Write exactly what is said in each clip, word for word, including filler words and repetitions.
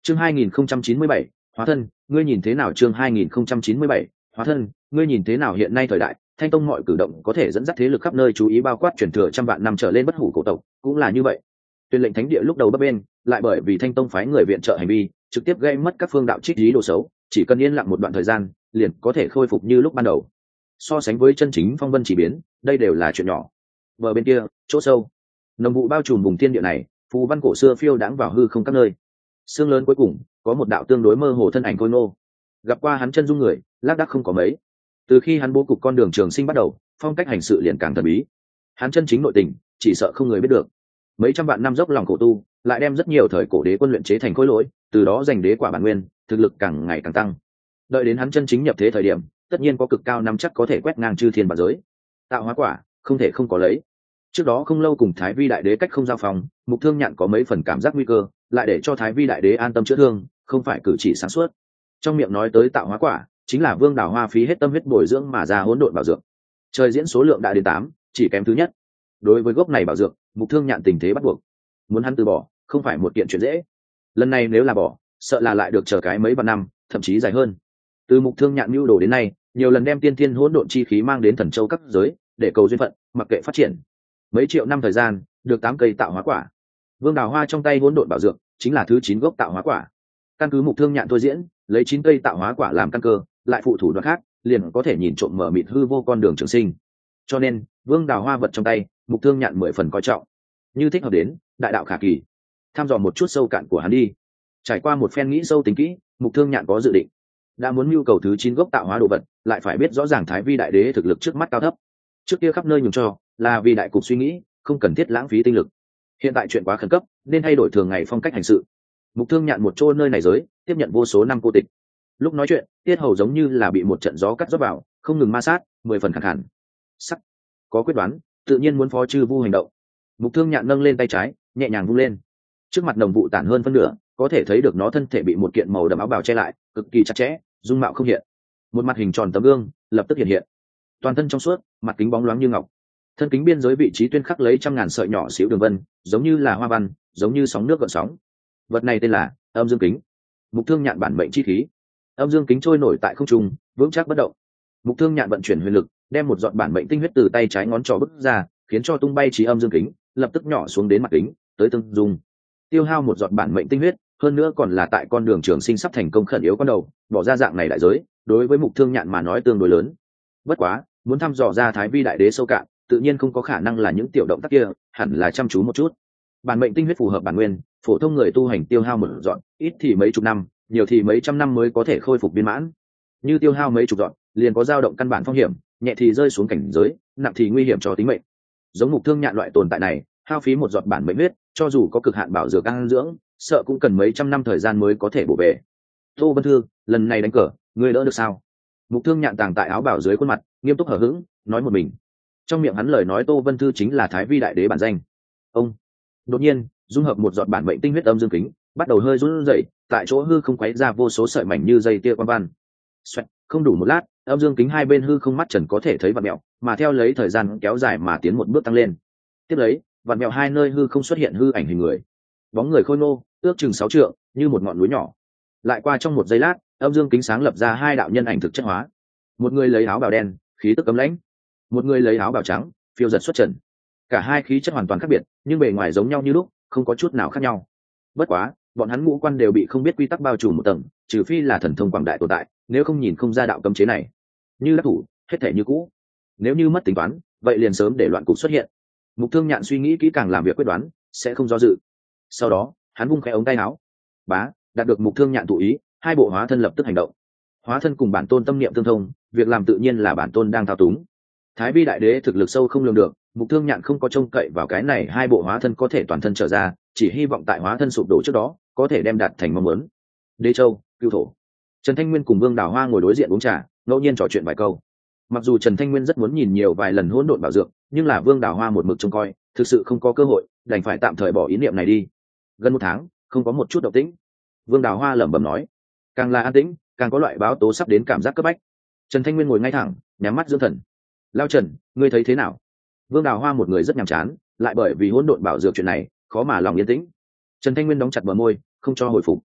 chương hai nghìn không trăm chín mươi bảy hóa thân, ngươi nhìn thế nào? Chương hai nghìn không trăm chín mươi bảy hóa thân, ngươi nhìn thế nào? Hiện nay thời đại Thanh Tông mọi cử động có thể dẫn dắt thế lực khắp nơi chú ý, bao quát truyền thừa trăm vạn năm trở lên bất hủ cổ tộc cũng là như vậy. Tuyên lệnh thánh địa lúc đầu bấp bên, lại bởi vì Thanh Tông phái người viện trợ hành vi trực tiếp gây mất các phương đạo trích ý đồ xấu, chỉ cần yên lặng một đoạn thời gian liền có thể khôi phục như lúc ban đầu. So sánh với chân chính phong vân chỉ biến, đây đều là chuyện nhỏ. Bờ bên kia, chỗ sâu, nồng vụ bao trùm vùng thiên địa này, phù văn cổ xưa phiêu đãng vào hư không các nơi. Xương lớn cuối cùng có một đạo tương đối mơ hồ thân ảnh khôi ngô, gặp qua hắn chân dung người lác đác không có mấy. Từ khi hắn bố cục con đường trường sinh bắt đầu, phong cách hành sự liền càng thần bí. Hắn chân chính nội tình chỉ sợ không người biết được. Mấy trăm vạn năm dốc lòng cổ tu, lại đem rất nhiều thời cổ đế quân luyện chế thành khối lỗi, từ đó giành đế quả bản nguyên, thực lực càng ngày càng tăng. Đợi đến hắn chân chính nhập thế thời điểm, tất nhiên có cực cao nắm chắc có thể quét ngang chư thiên vạn giới. Tạo hóa quả không thể không có lấy. Trước đó không lâu cùng Thái Vi đại đế cách không giao phòng, Mục Thương Nhạn có mấy phần cảm giác nguy cơ, lại để cho Thái Vi đại đế an tâm chữa thương, không phải cử chỉ sáng suốt. Trong miệng nói tới tạo hóa quả, chính là Vương Đào Hoa phí hết tâm huyết bồi dưỡng mà ra hỗn độn bảo dược. Trời diễn số lượng đã đến tám, chỉ kém thứ nhất. Đối với gốc này bảo dược, Mục Thương Nhạn tình thế bắt buộc, muốn hắn từ bỏ không phải một kiện chuyện dễ. Lần này nếu là bỏ, sợ là lại được chờ cái mấy vạn năm, thậm chí dài hơn. Từ Mục Thương Nhạn mưu đồ đến nay, nhiều lần đem tiên thiên hỗn độn chi khí mang đến Thần Châu các giới, để cầu duyên phận, mặc kệ phát triển. Mấy triệu năm thời gian, được tám cây tạo hóa quả. Vương Đào Hoa trong tay hỗn độn bảo dược, chính là thứ chín gốc tạo hóa quả. Căn cứ Mục Thương Nhạn thôi diễn, lấy chín cây tạo hóa quả làm căn cơ, lại phụ thủ đoạn khác, liền có thể nhìn trộm mở mịt hư vô con đường trường sinh. Cho nên, Vương Đào Hoa vật trong tay, Mục Thương Nhạn mười phần coi trọng. Như thích hợp đến, đại đạo khả kỳ. Tham dò một chút sâu cạn của hắn đi. Trải qua một phen nghĩ sâu tính kỹ, Mục Thương Nhạn có dự định. Đã muốn nhu cầu thứ chín gốc tạo hóa đồ vật, lại phải biết rõ ràng Thái Vi đại đế thực lực trước mắt cao thấp. Trước kia khắp nơi nhường cho, là vì đại cục suy nghĩ, không cần thiết lãng phí tinh lực. Hiện tại chuyện quá khẩn cấp, nên thay đổi thường ngày phong cách hành sự. Mục Thương Nhạn một chỗ nơi này giới, tiếp nhận vô số năm cô tịch. Lúc nói chuyện, tiết hầu giống như là bị một trận gió cắt rót vào, không ngừng ma sát, mười phần khẳng hẳn. Sắc, có quyết đoán, tự nhiên muốn phó chư vu hành động. Mục Thương Nhạn nâng lên tay trái, nhẹ nhàng vung lên. Trước mặt đồng vụ tản hơn phân nửa, có thể thấy được nó thân thể bị một kiện màu đậm áo bào che lại, cực kỳ chặt chẽ, dung mạo không hiện. Một mặt hình tròn tấm gương lập tức hiện hiện, toàn thân trong suốt, mặt kính bóng loáng như ngọc. Thân kính biên giới vị trí tuyên khắc lấy trăm ngàn sợi nhỏ xíu đường vân, giống như là hoa văn, giống như sóng nước gợn sóng. Vật này tên là Âm Dương Kính. Mục Thương Nhạn bản mệnh chi khí. Âm Dương Kính trôi nổi tại không trung, vững chắc bất động. Mục Thương Nhạn vận chuyển huyền lực, đem một giọt bản mệnh tinh huyết từ tay trái ngón trỏ bứt ra, khiến cho tung bay trí Âm Dương Kính lập tức nhỏ xuống đến mặt kính, tới tương dung. Tiêu hao một giọt bản mệnh tinh huyết, hơn nữa còn là tại con đường trường sinh sắp thành công khẩn yếu con đầu, bỏ ra dạng này đại giới, đối với Mục Thương Nhạn mà nói tương đối lớn. Bất quá, muốn thăm dò ra Thái Vi đại đế sâu cạn, tự nhiên không có khả năng là những tiểu động tác kia, hẳn là chăm chú một chút. Bản mệnh tinh huyết phù hợp bản nguyên, phổ thông người tu hành tiêu hao một dọn, ít thì mấy chục năm, nhiều thì mấy trăm năm mới có thể khôi phục viên mãn. Như tiêu hao mấy chục dọn, liền có dao động căn bản phong hiểm, nhẹ thì rơi xuống cảnh giới, nặng thì nguy hiểm cho tính mệnh. Giống Mục Thương Nhạn loại tồn tại này, hao phí một giọt bản mệnh huyết, cho dù có cực hạn bảo dược ăn dưỡng, sợ cũng cần mấy trăm năm thời gian mới có thể bổ về. Tô Vân Thư, lần này đánh cờ, ngươi đỡ được sao? Mục Thương Nhạn tàng tại áo bảo dưới khuôn mặt, nghiêm túc hở hững, nói một mình. Trong miệng hắn lời nói Tô Vân Thư chính là Thái Vi đại đế bản danh. Ông đột nhiên dung hợp một giọt bản mệnh tinh huyết âm dương kính, bắt đầu hơi run rẩy, tại chỗ hư không quấy ra vô số sợi mảnh như dây tia quan văn. Xoẹt, không đủ một lát, âm dương kính hai bên hư không mắt trần có thể thấy vặn mèo, mà theo lấy thời gian kéo dài mà tiến một bước tăng lên. Tiếp lấy, vặn mèo hai nơi hư không xuất hiện hư ảnh hình người, bóng người khôi ngô, ước chừng sáu trượng, như một ngọn núi nhỏ. Lại qua trong một giây lát, âm dương kính sáng lập ra hai đạo nhân ảnh thực chất hóa. Một người lấy áo bào đen, khí tức cấm lãnh; một người lấy áo bào trắng, phiêu giật xuất trần. Cả hai khí chất hoàn toàn khác biệt, nhưng bề ngoài giống nhau như lúc, không có chút nào khác nhau. Bất quá, bọn hắn ngũ quan đều bị không biết quy tắc bao trùm một tầng, trừ phi là thần thông quảng đại tồn tại, nếu không nhìn không ra đạo cấm chế này. Như đắc thủ, hết thể như cũ. Nếu như mất tính toán, vậy liền sớm để loạn cục xuất hiện. Mục Thương Nhạn suy nghĩ kỹ càng làm việc quyết đoán, sẽ không do dự. Sau đó, hắn vung khẽ ống tay áo, bá, đạt được Mục Thương Nhạn thụ ý, hai bộ hóa thân lập tức hành động. Hóa thân cùng bản tôn tâm niệm tương thông, việc làm tự nhiên là bản tôn đang thao túng. Thái Vi đại đế thực lực sâu không lường được, Mục Thương Nhạn không có trông cậy vào cái này hai bộ hóa thân có thể toàn thân trở ra, chỉ hy vọng tại hóa thân sụp đổ trước đó có thể đem đạt thành mong muốn. Đế Châu, Cửu Thổ. Trần Thanh Nguyên cùng Vương Đào Hoa ngồi đối diện uống trà, ngẫu nhiên trò chuyện vài câu. Mặc dù Trần Thanh Nguyên rất muốn nhìn nhiều vài lần hỗn độn bảo dược, nhưng là Vương Đào Hoa một mực trông coi, thực sự không có cơ hội, đành phải tạm thời bỏ ý niệm này đi. Gần một tháng, không có một chút động tĩnh. Vương Đào Hoa lẩm bẩm nói, càng là an tĩnh, càng có loại báo tố sắp đến cảm giác cấp bách. Trần Thanh Nguyên ngồi ngay thẳng, nhắm mắt dưỡng thần. Lao Trần, ngươi thấy thế nào? Vương Đào Hoa một người rất nhàm chán, lại bởi vì hỗn độn bảo dược chuyện này, khó mà lòng yên tĩnh. Trần Thanh Nguyên đóng chặt bờ môi, không cho hồi phục.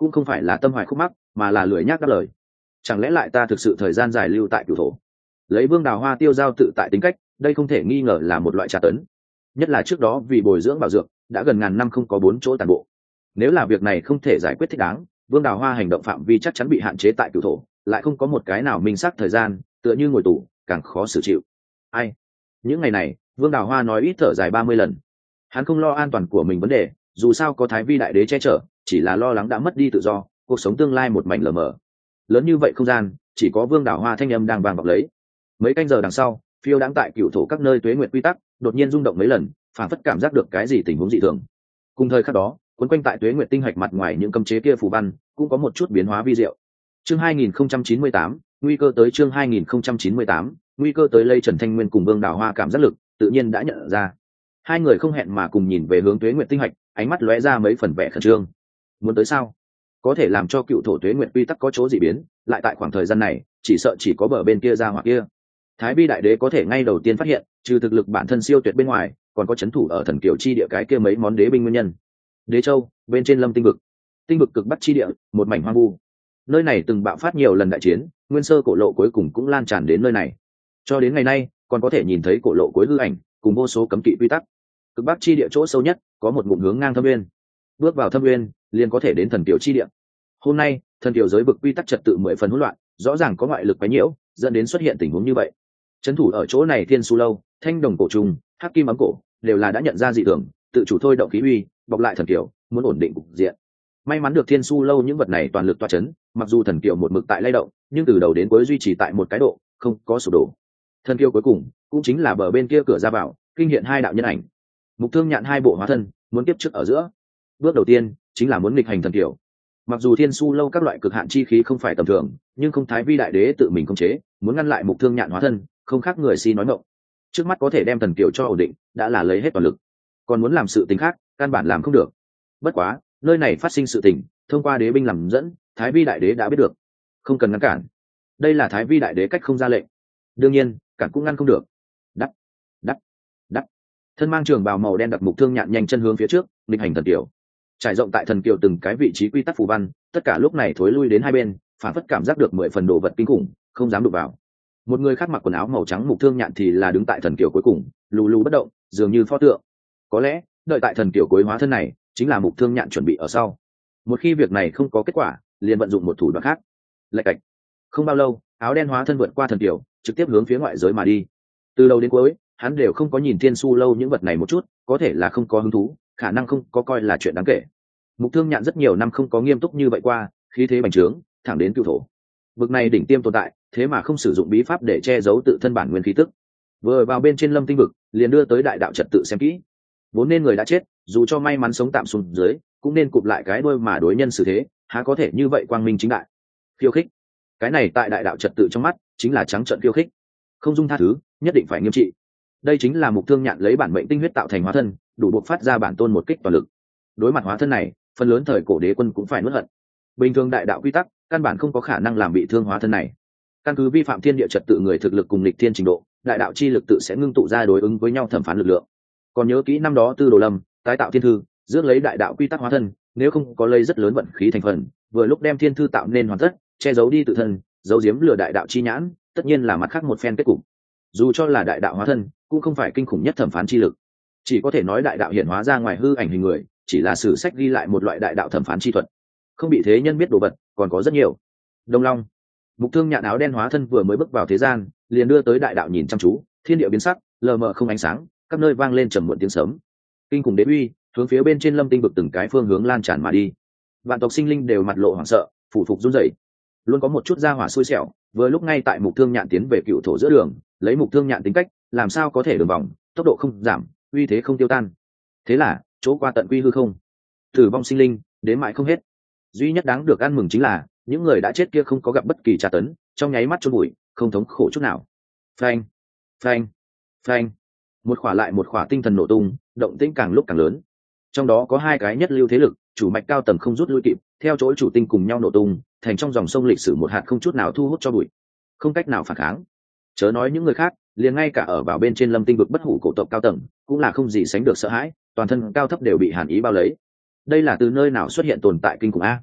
cũng không phải là tâm hoài khúc mắc, mà là lười nhác đáp lời. Chẳng lẽ lại ta thực sự thời gian dài lưu tại cửu thổ? Lấy Vương Đào Hoa tiêu giao tự tại tính cách, đây không thể nghi ngờ là một loại tra tấn. Nhất là trước đó vì bồi dưỡng bảo dược, đã gần ngàn năm không có bốn chỗ tàn bộ. Nếu là việc này không thể giải quyết thích đáng, Vương Đào Hoa hành động phạm vi chắc chắn bị hạn chế tại cửu thổ, lại không có một cái nào minh xác thời gian, tựa như ngồi tù, càng khó xử chịu. Ai? Những ngày này, Vương Đào Hoa nói ít thở dài ba mươi lần. Hắn không lo an toàn của mình vấn đề, dù sao có Thái Vi đại đế che chở, chỉ là lo lắng đã mất đi tự do, cuộc sống tương lai một mảnh lờ mờ. Lớn như vậy không gian, chỉ có Vương Đào Hoa thanh âm đang vang vọng lấy. Mấy canh giờ đằng sau, phiêu đang tại cửu thổ các nơi tuế nguyệt quy tắc, đột nhiên rung động mấy lần, phản phất cảm giác được cái gì tình huống dị thường. Cùng thời khắc đó, cuốn quanh tại tuế nguyệt tinh hạch mặt ngoài những cấm chế kia phù văn, cũng có một chút biến hóa vi diệu. Chương hai nghìn không trăm chín mươi tám, nguy cơ tới chương hai nghìn không trăm chín mươi tám, nguy cơ tới. Lây Trần Thanh Nguyên cùng Vương Đào Hoa cảm giác lực, tự nhiên đã nhận ra. Hai người không hẹn mà cùng nhìn về hướng tuế nguyệt tinh hạch, ánh mắt lóe ra mấy phần vẻ khẩn trương. Muốn tới sao? Có thể làm cho cựu thổ tuế nguyệt quy tắc có chỗ dị biến, lại tại khoảng thời gian này, chỉ sợ chỉ có bờ bên kia ra hoặc kia. Thái Vi đại đế có thể ngay đầu tiên phát hiện, trừ thực lực bản thân siêu tuyệt bên ngoài, còn có chấn thủ ở thần kiều chi địa cái kia mấy món đế binh nguyên nhân. Đế châu, bên trên lâm tinh vực, tinh vực cực bắc chi địa, một mảnh hoang vu. Nơi này từng bạo phát nhiều lần đại chiến, nguyên sơ cổ lộ cuối cùng cũng lan tràn đến nơi này. Cho đến ngày nay, còn có thể nhìn thấy cổ lộ cuối hư ảnh, cùng vô số cấm kỵ quy tắc. Cực bắc chi địa chỗ sâu nhất, có một ngụm hướng ngang thâm nguyên. Bước vào thâm nguyên, liền có thể đến thần kiều chi địa. Hôm nay, thần kiều giới vực quy tắc trật tự mười phần hỗn loạn, rõ ràng có ngoại lực quấy nhiễu, dẫn đến xuất hiện tình huống như vậy. Trấn thủ ở chỗ này Thiên Su lâu, Thanh Đồng cổ trùng, Hắc Kim ấm cổ, đều là đã nhận ra dị thường, tự chủ thôi động khí uy, bọc lại thần kiều, muốn ổn định cục diện. May mắn được Thiên Su lâu những vật này toàn lực toa chấn, mặc dù thần kiều một mực tại lay động, nhưng từ đầu đến cuối duy trì tại một cái độ, không có sụp đổ. Thần kiều cuối cùng cũng chính là bờ bên kia cửa ra vào, kinh hiện hai đạo nhân ảnh. Mục Thương Nhạn hai bộ hóa thân, muốn tiếp trước ở giữa. Bước đầu tiên chính là muốn nghịch hành thần kiều. Mặc dù Thiên Su lâu các loại cực hạn chi khí không phải tầm thường, nhưng không Thái Vi đại đế tự mình khống chế, muốn ngăn lại Mục Thương Nhạn hóa thân, không khác người si nói ngọng. Trước mắt có thể đem thần kiều cho ổn định, đã là lấy hết toàn lực. Còn muốn làm sự tình khác, căn bản làm không được. Bất quá, nơi này phát sinh sự tình, thông qua đế binh làm dẫn, Thái Vi đại đế đã biết được, không cần ngăn cản. Đây là Thái Vi đại đế cách không ra lệnh. Đương nhiên, cản cũng ngăn không được. Đắc, đắc, đắc. Thân mang trường bào màu đen đặc Mục Thương Nhạn nhanh chân hướng phía trước, nghịch hành thần kiều. Trải rộng tại thần kiều từng cái vị trí quy tắc phù văn, tất cả lúc này thối lui đến hai bên, phản phất cảm giác được mười phần đồ vật kinh khủng, không dám đụng vào. Một người khác mặc quần áo màu trắng Mục Thương Nhạn thì là đứng tại thần kiều cuối cùng, lù lù bất động, dường như pho tượng. Có lẽ, đợi tại thần kiều cuối hóa thân này, chính là Mục Thương Nhạn chuẩn bị ở sau. Một khi việc này không có kết quả, liền vận dụng một thủ đoạn khác. Lạch cạch. Không bao lâu, áo đen hóa thân vượt qua thần kiều, trực tiếp hướng phía ngoại giới mà đi. Từ đầu đến cuối, hắn đều không có nhìn Thiên Su lâu những vật này một chút, có thể là không có hứng thú, khả năng không có coi là chuyện đáng kể. Mục Thương Nhạn rất nhiều năm không có nghiêm túc như vậy qua, khí thế bành trướng, thẳng đến cửu thổ. Vực này đỉnh tiêm tồn tại, thế mà không sử dụng bí pháp để che giấu tự thân bản nguyên khí tức. Vừa vào bên trên lâm tinh vực, liền đưa tới đại đạo trật tự xem kỹ. Vốn nên người đã chết, dù cho may mắn sống tạm xuống dưới, cũng nên cụp lại cái đuôi mà đối nhân xử thế, há có thể như vậy quang minh chính đại. Khiêu khích, cái này tại đại đạo trật tự trong mắt, chính là trắng trợn khiêu khích. Không dung tha thứ, nhất định phải nghiêm trị. Đây chính là Mục Thương Nhạn lấy bản mệnh tinh huyết tạo thành hóa thân, đủ buộc phát ra bản tôn một kích toàn lực. Đối mặt hóa thân này, phần lớn thời cổ đế quân cũng phải nuốt hận. Bình thường đại đạo quy tắc, căn bản không có khả năng làm bị thương hóa thân này. Căn cứ vi phạm thiên địa trật tự người thực lực cùng lịch thiên trình độ, đại đạo chi lực tự sẽ ngưng tụ ra đối ứng với nhau thẩm phán lực lượng. Còn nhớ kỹ năm đó Tư Đồ Lâm tái tạo thiên thư, rước lấy đại đạo quy tắc hóa thân, nếu không có lấy rất lớn vận khí thành phần, vừa lúc đem thiên thư tạo nên hoàn tất, che giấu đi tự thân, giấu giếm lừa đại đạo chi nhãn, tất nhiên là mặt khác một phen kết cục. Dù cho là đại đạo hóa thân, cũng không phải kinh khủng nhất thẩm phán chi lực, chỉ có thể nói đại đạo hiện hóa ra ngoài hư ảnh hình người, chỉ là sử sách ghi lại một loại đại đạo thẩm phán chi thuật. Không bị thế nhân biết đồ vật, còn có rất nhiều. Đông Long, Mục Thương Nhạn áo đen hóa thân vừa mới bước vào thế gian, liền đưa tới đại đạo nhìn chăm chú, thiên địa biến sắc, lờ mờ không ánh sáng, các nơi vang lên trầm muộn tiếng sấm. Kinh khủng đế uy, hướng phía bên trên lâm tinh vực từng cái phương hướng lan tràn mà đi. Vạn tộc sinh linh đều mặt lộ hoảng sợ, phủ phục run rẩy. Luôn có một chút gia hỏa xui xẻo, vừa lúc ngay tại Mục Thương Nhạn tiến về cựu thổ giữa đường, lấy Mục Thương Nhạn tính cách, làm sao có thể đường vòng, tốc độ không giảm, uy thế không tiêu tan. Thế là, chỗ qua tận quy hư không, tử vong sinh linh, đến mãi không hết. Duy nhất đáng được ăn mừng chính là, những người đã chết kia không có gặp bất kỳ tra tấn, trong nháy mắt chôn bụi, không thống khổ chút nào. Phanh, phanh, phanh. Một khỏa lại một khỏa tinh thần nổ tung, động tĩnh càng lúc càng lớn. Trong đó có hai cái nhất lưu thế lực, chủ mạch cao tầng không rút lui kịp, theo chỗ chủ tinh cùng nhau nổ tung, thành trong dòng sông lịch sử một hạt không chút nào thu hút cho bụi, không cách nào phản kháng. Chớ nói những người khác, liền ngay cả ở vào bên trên lâm tinh vực bất hủ cổ tộc cao tầng, cũng là không gì sánh được sợ hãi, toàn thân cao thấp đều bị hàn ý bao lấy. Đây là từ nơi nào xuất hiện tồn tại kinh khủng a?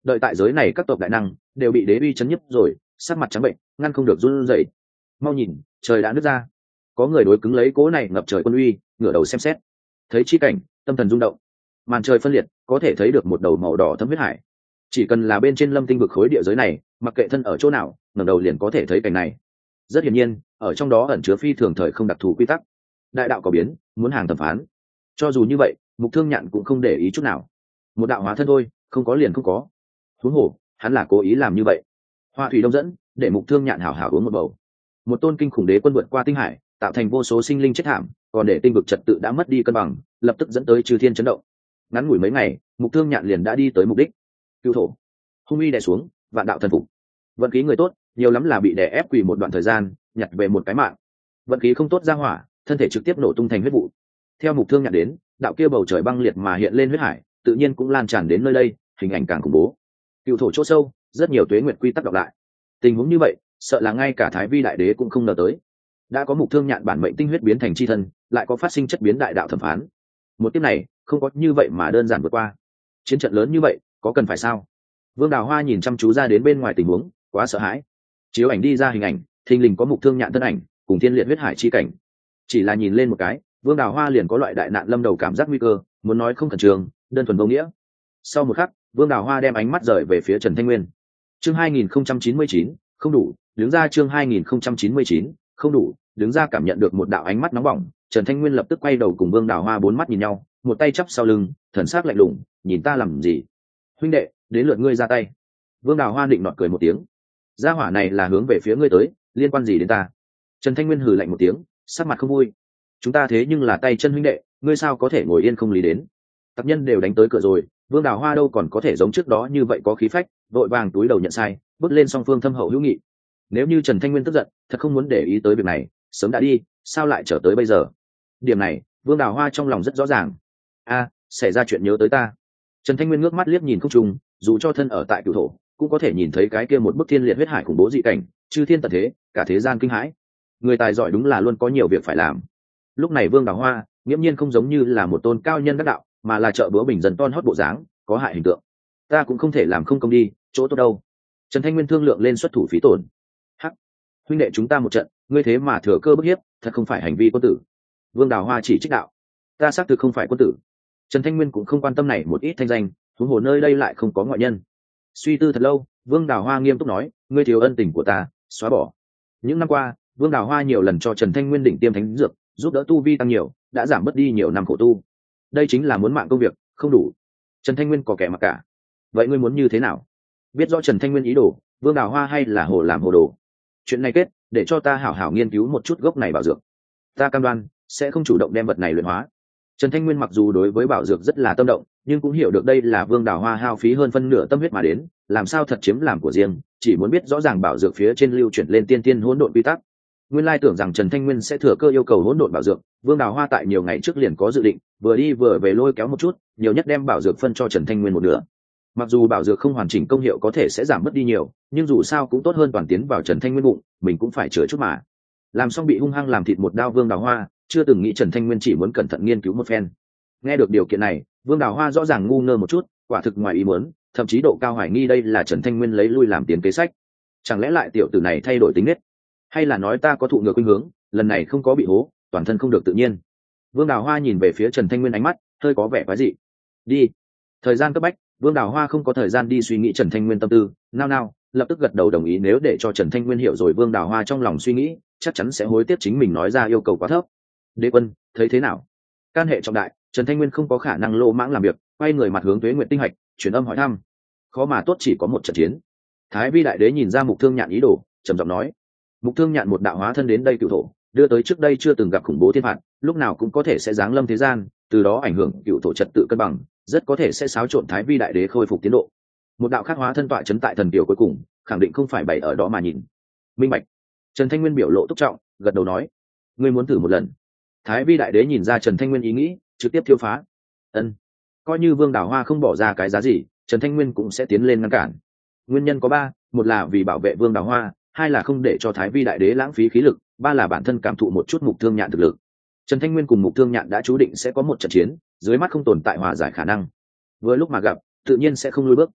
đợi tại giới này các tộc đại năng đều bị đế uy chấn nhức rồi, sắc mặt trắng bệnh, ngăn không được run rẩy. Mau nhìn, trời đã nứt ra. Có người đối cứng lấy cố này ngập trời quân uy, ngửa đầu xem xét. Thấy chi cảnh, tâm thần rung động. Màn trời phân liệt, có thể thấy được một đầu màu đỏ thấm huyết hải. Chỉ cần là bên trên lâm tinh vực khối địa giới này, mặc kệ thân ở chỗ nào, ngẩng đầu liền có thể thấy cảnh này. Rất hiển nhiên, ở trong đó ẩn chứa phi thường thời không đặc thù quy tắc. Đại đạo có biến, muốn hàng thẩm phán. Cho dù như vậy, Mục Thương Nhạn cũng không để ý chút nào. Một đạo hóa thân thôi, không có liền không có. Huống hồ, hắn là cố ý làm như vậy. Hoa thủy đông dẫn, để Mục Thương Nhạn hảo hảo uống một bầu. Một tôn kinh khủng đế quân vượt qua tinh hải, tạo thành vô số sinh linh chết thảm, còn để tinh vực trật tự đã mất đi cân bằng, lập tức dẫn tới chư thiên chấn động. Ngắn ngủi mấy ngày, Mục Thương Nhạn liền đã đi tới mục đích. Cửu thổ, hung uy đè xuống, vạn đạo thần phục. Vận khí người tốt, nhiều lắm là bị đè ép quỳ một đoạn thời gian, nhặt về một cái mạng. Vận khí không tốt ra hỏa, thân thể trực tiếp nổ tung thành huyết vụ. Theo Mục Thương Nhạn đến, đạo kia bầu trời băng liệt mà hiện lên huyết hải, tự nhiên cũng lan tràn đến nơi đây, hình ảnh càng khủng bố. Cựu thổ chỗ sâu, rất nhiều tuế nguyệt quy tắc đọc lại. Tình huống như vậy, sợ là ngay cả Thái Vi đại đế cũng không ngờ tới. Đã có Mục Thương Nhạn bản mệnh tinh huyết biến thành chi thân, lại có phát sinh chất biến đại đạo thẩm phán. Một tiếp này, không có như vậy mà đơn giản vượt qua. Chiến trận lớn như vậy, có cần phải sao? Vương Đào Hoa nhìn chăm chú ra đến bên ngoài tình huống, quá sợ hãi. Chiếu ảnh đi ra hình ảnh, thình lình có Mục Thương Nhạn thân ảnh, cùng thiên liệt huyết hải chi cảnh. Chỉ là nhìn lên một cái, Vương Đào Hoa liền có loại đại nạn lâm đầu cảm giác nguy cơ, muốn nói không khẩn trương, đơn thuần vô nghĩa. Sau một khắc, Vương Đào Hoa đem ánh mắt rời về phía Trần Thanh Nguyên. Chương hai nghìn không trăm chín mươi chín, không đủ, đứng ra chương hai nghìn không trăm chín mươi chín, không đủ, đứng ra cảm nhận được một đạo ánh mắt nóng bỏng, Trần Thanh Nguyên lập tức quay đầu cùng Vương Đào Hoa bốn mắt nhìn nhau, một tay chắp sau lưng, thần sắc lạnh lùng, nhìn ta làm gì? Huynh đệ, đến lượt ngươi ra tay. Vương Đào Hoa định nọt cười một tiếng. Gia hỏa này là hướng về phía ngươi tới, liên quan gì đến ta? Trần Thanh Nguyên hừ lạnh một tiếng, sắc mặt không vui. Chúng ta thế nhưng là tay chân huynh đệ, ngươi sao có thể ngồi yên không lý đến? Tập nhân đều đánh tới cửa rồi, Vương Đào Hoa đâu còn có thể giống trước đó như vậy có khí phách, vội vàng túi đầu nhận sai, bước lên song phương thâm hậu hữu nghị. Nếu như Trần Thanh Nguyên tức giận, thật không muốn để ý tới việc này, sớm đã đi, sao lại trở tới bây giờ? Điểm này, Vương Đào Hoa trong lòng rất rõ ràng. A, xảy ra chuyện nhớ tới ta. Trần Thanh Nguyên ngước mắt liếc nhìn không trung, dù cho thân ở tại cửu thổ, cũng có thể nhìn thấy cái kia một bức thiên liệt huyết hải khủng bố dị cảnh, chư thiên tận thế, cả thế gian kinh hãi. Người tài giỏi đúng là luôn có nhiều việc phải làm. Lúc này Vương Đào Hoa, nghiễm nhiên không giống như là một tôn cao nhân đắc đạo, mà là trợ búa bình dân ton hót bộ dáng, có hại hình tượng. Ta cũng không thể làm không công đi, chỗ tốt đâu. Trần Thanh Nguyên thương lượng lên xuất thủ phí tổn. Hắc, huynh đệ chúng ta một trận, ngươi thế mà thừa cơ bức hiếp, thật không phải hành vi quân tử. Vương Đào Hoa chỉ trích đạo. Ta xác thực không phải quân tử. Trần Thanh Nguyên cũng không quan tâm này một ít thanh danh, huống hồ nơi đây lại không có ngoại nhân. Suy tư thật lâu, Vương Đào Hoa nghiêm túc nói, ngươi thiếu ân tình của ta, xóa bỏ. Những năm qua, Vương Đào Hoa nhiều lần cho Trần Thanh Nguyên đỉnh tiêm thánh dược, giúp đỡ tu vi tăng nhiều, đã giảm bớt đi nhiều năm khổ tu. Đây chính là muốn mạng công việc, không đủ. Trần Thanh Nguyên có kẻ mặc cả. Vậy ngươi muốn như thế nào? Biết rõ Trần Thanh Nguyên ý đồ, Vương Đào Hoa hay là hồ làm hồ đồ? Chuyện này kết, để cho ta hảo hảo nghiên cứu một chút gốc này bảo dược. Ta cam đoan sẽ không chủ động đem vật này luyện hóa. Trần Thanh Nguyên mặc dù đối với bảo dược rất là tâm động, nhưng cũng hiểu được đây là Vương Đào Hoa hao phí hơn phân nửa tâm huyết mà đến, làm sao thật chiếm làm của riêng, chỉ muốn biết rõ ràng bảo dược phía trên lưu chuyển lên tiên tiên hỗn độn quy tắc. Nguyên lai tưởng rằng Trần Thanh Nguyên sẽ thừa cơ yêu cầu hỗn độn bảo dược, Vương Đào Hoa tại nhiều ngày trước liền có dự định, vừa đi vừa về lôi kéo một chút, nhiều nhất đem bảo dược phân cho Trần Thanh Nguyên một nửa. Mặc dù bảo dược không hoàn chỉnh công hiệu có thể sẽ giảm mất đi nhiều, nhưng dù sao cũng tốt hơn toàn tiến vào Trần Thanh Nguyên bụng, mình cũng phải chữa chút mà. Làm xong bị hung hăng làm thịt một đao Vương Đào Hoa, chưa từng nghĩ Trần Thanh Nguyên chỉ muốn cẩn thận nghiên cứu một phen. Nghe được điều kiện này, Vương Đào Hoa rõ ràng ngu ngơ một chút, quả thực ngoài ý muốn, thậm chí độ cao hoài nghi đây là Trần Thanh Nguyên lấy lui làm tiến kế sách. Chẳng lẽ lại tiểu tử này thay đổi tính nết, hay là nói ta có thụ ngược khuynh hướng, lần này không có bị hố, toàn thân không được tự nhiên. Vương Đào Hoa nhìn về phía Trần Thanh Nguyên ánh mắt hơi có vẻ quái dị. Đi. Thời gian cấp bách, Vương Đào Hoa không có thời gian đi suy nghĩ Trần Thanh Nguyên tâm tư, nao nao, lập tức gật đầu đồng ý, nếu để cho Trần Thanh Nguyên hiểu rồi Vương Đào Hoa trong lòng suy nghĩ, chắc chắn sẽ hối tiếc chính mình nói ra yêu cầu quá thấp. Đế quân, thấy thế nào? Can hệ trọng đại, Trần Thanh Nguyên không có khả năng lô mãng làm việc, quay người mặt hướng Tuế Nguyệt Tinh Hạch, truyền âm hỏi thăm. Khó mà tốt chỉ có một trận chiến. Thái Vi đại đế nhìn ra Mục Thương Nhạn ý đồ, trầm giọng nói. Mục Thương Nhạn một đạo hóa thân đến đây cửu thổ, đưa tới trước đây chưa từng gặp khủng bố thiên phạt, lúc nào cũng có thể sẽ giáng lâm thế gian, từ đó ảnh hưởng cửu thổ trật tự cân bằng, rất có thể sẽ xáo trộn Thái Vi đại đế khôi phục tiến độ. Một đạo khác hóa thân tọa chấn tại thần kiều cuối cùng, khẳng định không phải bày ở đó mà nhìn. Minh bạch. Trần Thanh Nguyên biểu lộ túc trọng, gật đầu nói, ngươi muốn thử một lần. Thái Vi đại đế nhìn ra Trần Thanh Nguyên ý nghĩ, trực tiếp thiêu phá. Ân. Coi như Vương Đào Hoa không bỏ ra cái giá gì, Trần Thanh Nguyên cũng sẽ tiến lên ngăn cản. Nguyên nhân có ba, một là vì bảo vệ Vương Đào Hoa, hai là không để cho Thái Vi đại đế lãng phí khí lực, ba là bản thân cảm thụ một chút Mục Thương Nhạn thực lực. Trần Thanh Nguyên cùng Mục Thương Nhạn đã chú định sẽ có một trận chiến, dưới mắt không tồn tại hòa giải khả năng. Vừa lúc mà gặp, tự nhiên sẽ không lùi bước.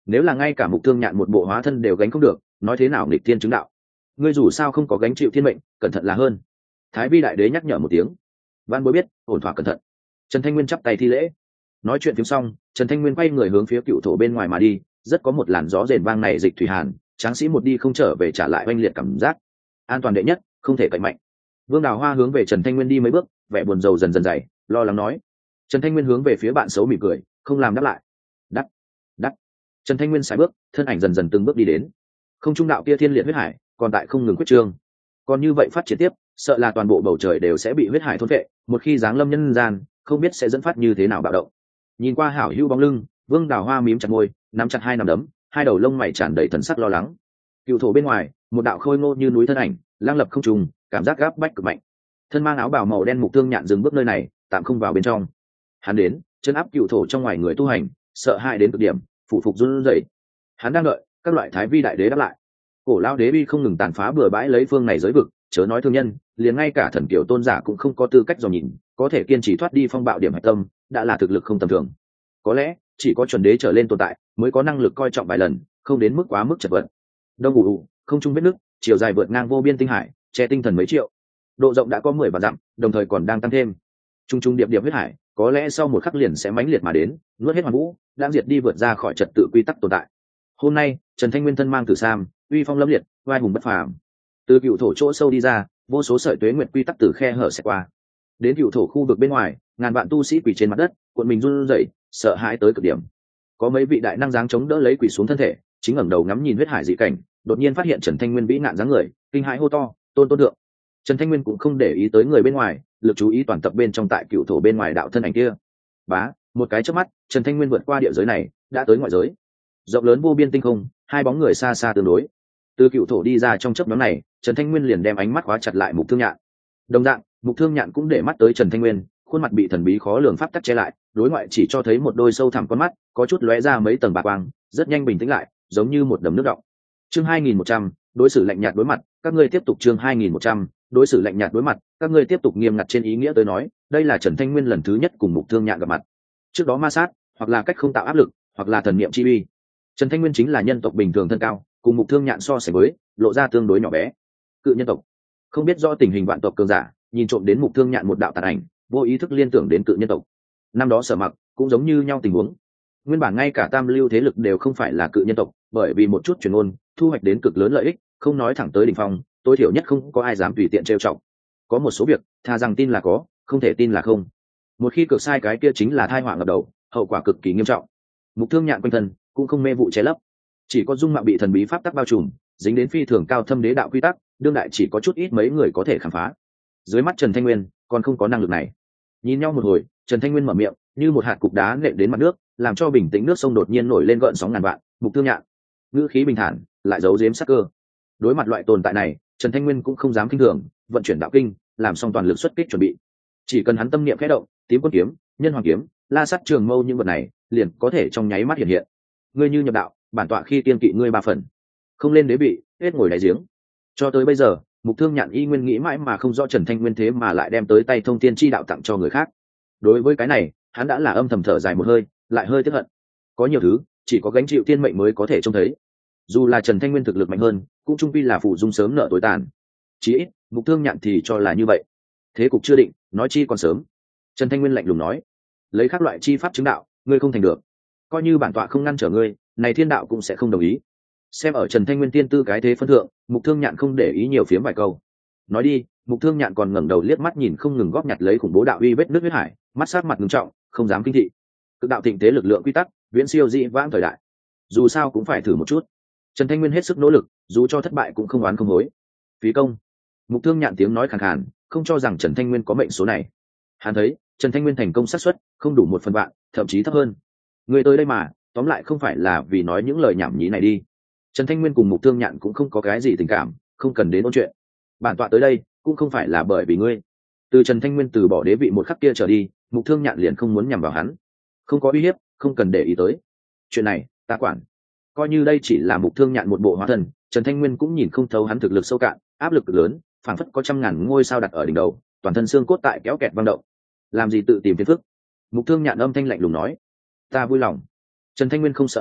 nếu là ngay cả mục thương nhạn một bộ hóa thân đều gánh không được, nói thế nào nghịch thiên chứng đạo. Ngươi dù sao không có gánh chịu thiên mệnh, cẩn thận là hơn. Thái vi đại đế nhắc nhở một tiếng. Văn bối biết, ổn thỏa cẩn thận. Trần Thanh Nguyên chắp tay thi lễ. Nói chuyện tiếng xong, Trần Thanh Nguyên quay người hướng phía cựu thổ bên ngoài mà đi, rất có một làn gió rền vang này dịch thủy hàn, tráng sĩ một đi không trở về trả lại oanh liệt cảm giác. An toàn đệ nhất, không thể cậy mạnh. Vương Đào Hoa hướng về Trần Thanh Nguyên đi mấy bước, vẻ buồn rầu dần dần dày, lo lắng nói. Trần Thanh Nguyên hướng về phía bạn xấu mỉm cười, không làm đáp lại. Đắc, đắc. Trần Thanh Nguyên sải bước, thân ảnh dần dần từng bước đi đến. Không trung đạo kia thiên liệt huyết hải, còn tại không ngừng quyết trương. Còn như vậy phát triển tiếp, sợ là toàn bộ bầu trời đều sẽ bị huyết hải thôn vệ, một khi giáng lâm nhân gian, không biết sẽ dẫn phát như thế nào bạo động. Nhìn qua hảo hữu bóng lưng, Vương Đào Hoa mím chặt môi, nắm chặt hai nắm đấm, hai đầu lông mày tràn đầy thần sắc lo lắng. Cựu thổ bên ngoài, một đạo khôi ngô như núi thân ảnh, lang lập không trùng, cảm giác gáp bách cực mạnh. Thân mang áo bào màu đen mục thương nhạn dừng bước nơi này, tạm không vào bên trong. Hắn đến, chân áp cựu thổ trong ngoài người tu hành, sợ hãi đến cực điểm, phụ phục run rẩy. Hắn đang đợi các loại thái vi đại đế đáp lại. Cổ lao đế uy không ngừng tàn phá bừa bãi lấy phương này giới vực, chớ nói thương nhân, liền ngay cả thần kiểu tôn giả cũng không có tư cách dò nhìn, có thể kiên trì thoát đi phong bạo điểm hạch tâm, đã là thực lực không tầm thường. Có lẽ chỉ có chuẩn đế trở lên tồn tại mới có năng lực coi trọng vài lần, không đến mức quá mức chật vật. Đông ù ù, không trung vết nước, chiều dài vượt ngang vô biên tinh hải, che tinh thần mấy triệu, độ rộng đã có mười vạn dặm, đồng thời còn đang tăng thêm. Trung trung điệp điệp huyết hải, có lẽ sau một khắc liền sẽ mãnh liệt mà đến, nuốt hết hoàn vũ, đang diệt đi vượt ra khỏi trật tự quy tắc tồn tại. Hôm nay, Trần Thanh Nguyên thân mang tử sam, uy phong lâm liệt, oai hùng bất phàm. Từ cựu thổ chỗ sâu đi ra, vô số sợi tuế nguyệt quy tắc từ khe hở sẽ qua. Đến cựu thổ khu vực bên ngoài, ngàn vạn tu sĩ quỳ trên mặt đất, cuộn mình run rẩy, sợ hãi tới cực điểm. Có mấy vị đại năng dáng chống đỡ lấy quỳ xuống thân thể, chính ngẩng đầu ngắm nhìn huyết hải dị cảnh, đột nhiên phát hiện Trần Thanh Nguyên vĩ nạn dáng người, kinh hãi hô to, tôn tôn thượng. Trần Thanh Nguyên cũng không để ý tới người bên ngoài, lực chú ý toàn tập bên trong tại cựu thổ bên ngoài đạo thân ảnh kia. Bá, một cái chớp mắt, Trần Thanh Nguyên vượt qua địa giới này, đã tới ngoại giới. Rộng lớn vô biên tinh không, hai bóng người xa xa tương đối. Từ cựu thổ đi ra trong chớp nhoáng này, Trần Thanh Nguyên liền đem ánh mắt khóa chặt lại mục thương nhạn. Đồng dạng, mục thương nhạn cũng để mắt tới Trần Thanh Nguyên, khuôn mặt bị thần bí khó lường pháp tắc che lại, đối ngoại chỉ cho thấy một đôi sâu thẳm con mắt, có chút lóe ra mấy tầng bạc quang, rất nhanh bình tĩnh lại, giống như một đầm nước đọng. Chương hai nghìn một trăm, đối xử lạnh nhạt đối mặt, các ngươi tiếp tục chương hai nghìn một trăm, đối xử lạnh nhạt đối mặt, các ngươi tiếp tục nghiêm ngặt trên ý nghĩa tới nói, đây là Trần Thanh Nguyên lần thứ nhất cùng mục thương nhạn gặp mặt. Trước đó ma sát, hoặc là cách không tạo áp lực, hoặc là thần niệm chi uy. Trần Thanh Nguyên chính là nhân tộc bình thường thân cao, cùng mục thương nhạn so sánh với, lộ ra tương đối nhỏ bé. Cự nhân tộc, không biết do tình hình vạn tộc cường giả, nhìn trộm đến mục thương nhạn một đạo tàn ảnh, vô ý thức liên tưởng đến cự nhân tộc. Năm đó Sở Mặc cũng giống như nhau tình huống. Nguyên bản ngay cả tam lưu thế lực đều không phải là cự nhân tộc, bởi vì một chút truyền ngôn, thu hoạch đến cực lớn lợi ích, không nói thẳng tới đỉnh phong, tối thiểu nhất không có ai dám tùy tiện trêu chọc. Có một số việc, thà rằng tin là có, không thể tin là không. Một khi cược sai cái kia chính là tai họa ngập đầu, hậu quả cực kỳ nghiêm trọng. Mục thương nhạn quanh thân cũng không mê vụ che lấp, chỉ có dung mạo bị thần bí pháp tắc bao trùm, dính đến phi thường cao thâm đế đạo quy tắc, đương đại chỉ có chút ít mấy người có thể khám phá. Dưới mắt Trần Thanh Nguyên còn không có năng lực này. Nhìn nhau một hồi, Trần Thanh Nguyên mở miệng, như một hạt cục đá nện đến mặt nước, làm cho bình tĩnh nước sông đột nhiên nổi lên gợn sóng ngàn vạn. Mục thương nhạn, ngữ khí bình thản, lại giấu giếm sắc cơ. Đối mặt loại tồn tại này, Trần Thanh Nguyên cũng không dám kinh thường, vận chuyển đạo kinh, làm xong toàn lực xuất kích chuẩn bị. Chỉ cần hắn tâm niệm khẽ động, tím quân kiếm, nhân hoàng kiếm, la sắt trường mâu những vật này, liền có thể trong nháy mắt hiện hiện. Ngươi như nhập đạo, bản tọa khi tiên kỵ ngươi ba phần, không lên đế vị, hết ngồi đáy giếng. Cho tới bây giờ, mục thương nhạn y nguyên nghĩ mãi mà không rõ Trần Thanh Nguyên thế mà lại đem tới tay thông tiên chi đạo tặng cho người khác. Đối với cái này, hắn đã là âm thầm thở dài một hơi, lại hơi tiếc hận. Có nhiều thứ, chỉ có gánh chịu tiên mệnh mới có thể trông thấy. Dù là Trần Thanh Nguyên thực lực mạnh hơn, cũng trung quy là phụ dung sớm nợ tối tàn. Chí ít, mục thương nhạn thì cho là như vậy. Thế cục chưa định, nói chi còn sớm. Trần Thanh Nguyên lạnh lùng nói, lấy các loại chi pháp chứng đạo, ngươi không thành được. Coi như bản tọa không ngăn trở ngươi, này thiên đạo cũng sẽ không đồng ý. Xem ở Trần Thanh Nguyên tiên tư cái thế phân thượng, mục thương nhạn không để ý nhiều phiếm vài câu. Nói đi, mục thương nhạn còn ngẩng đầu liếc mắt nhìn không ngừng góp nhặt lấy khủng bố đạo uy vết nước huyết hải, mắt sát mặt ngưng trọng, không dám kinh thị. Cực đạo thịnh thế lực lượng quy tắc, viễn siêu dị vãng thời đại. Dù sao cũng phải thử một chút. Trần Thanh Nguyên hết sức nỗ lực, dù cho thất bại cũng không oán không hối. Phí công. Mục thương nhạn tiếng nói khàn khàn, không cho rằng Trần Thanh Nguyên có mệnh số này. Hắn thấy Trần Thanh Nguyên thành công xác suất không đủ một phần vạn, thậm chí thấp hơn. Người tới đây mà, tóm lại không phải là vì nói những lời nhảm nhí này đi. Trần Thanh Nguyên cùng mục thương nhạn cũng không có cái gì tình cảm, không cần đến ôn chuyện. Bản tọa tới đây cũng không phải là bởi vì ngươi. Từ Trần Thanh Nguyên từ bỏ đế vị một khắc kia trở đi, mục thương nhạn liền không muốn nhằm vào hắn. Không có uy hiếp, không cần để ý tới. Chuyện này ta quản. Coi như đây chỉ là mục thương nhạn một bộ hóa thân, Trần Thanh Nguyên cũng nhìn không thấu hắn thực lực sâu cạn, áp lực cực lớn, phảng phất có trăm ngàn ngôi sao đặt ở đỉnh đầu, toàn thân xương cốt tại kéo kẹt vang động. Làm gì tự tìm phiền phức? Mục thương nhạn âm thanh lạnh lùng nói. Ta vui lòng. Trần Thanh Nguyên không sợ hãi,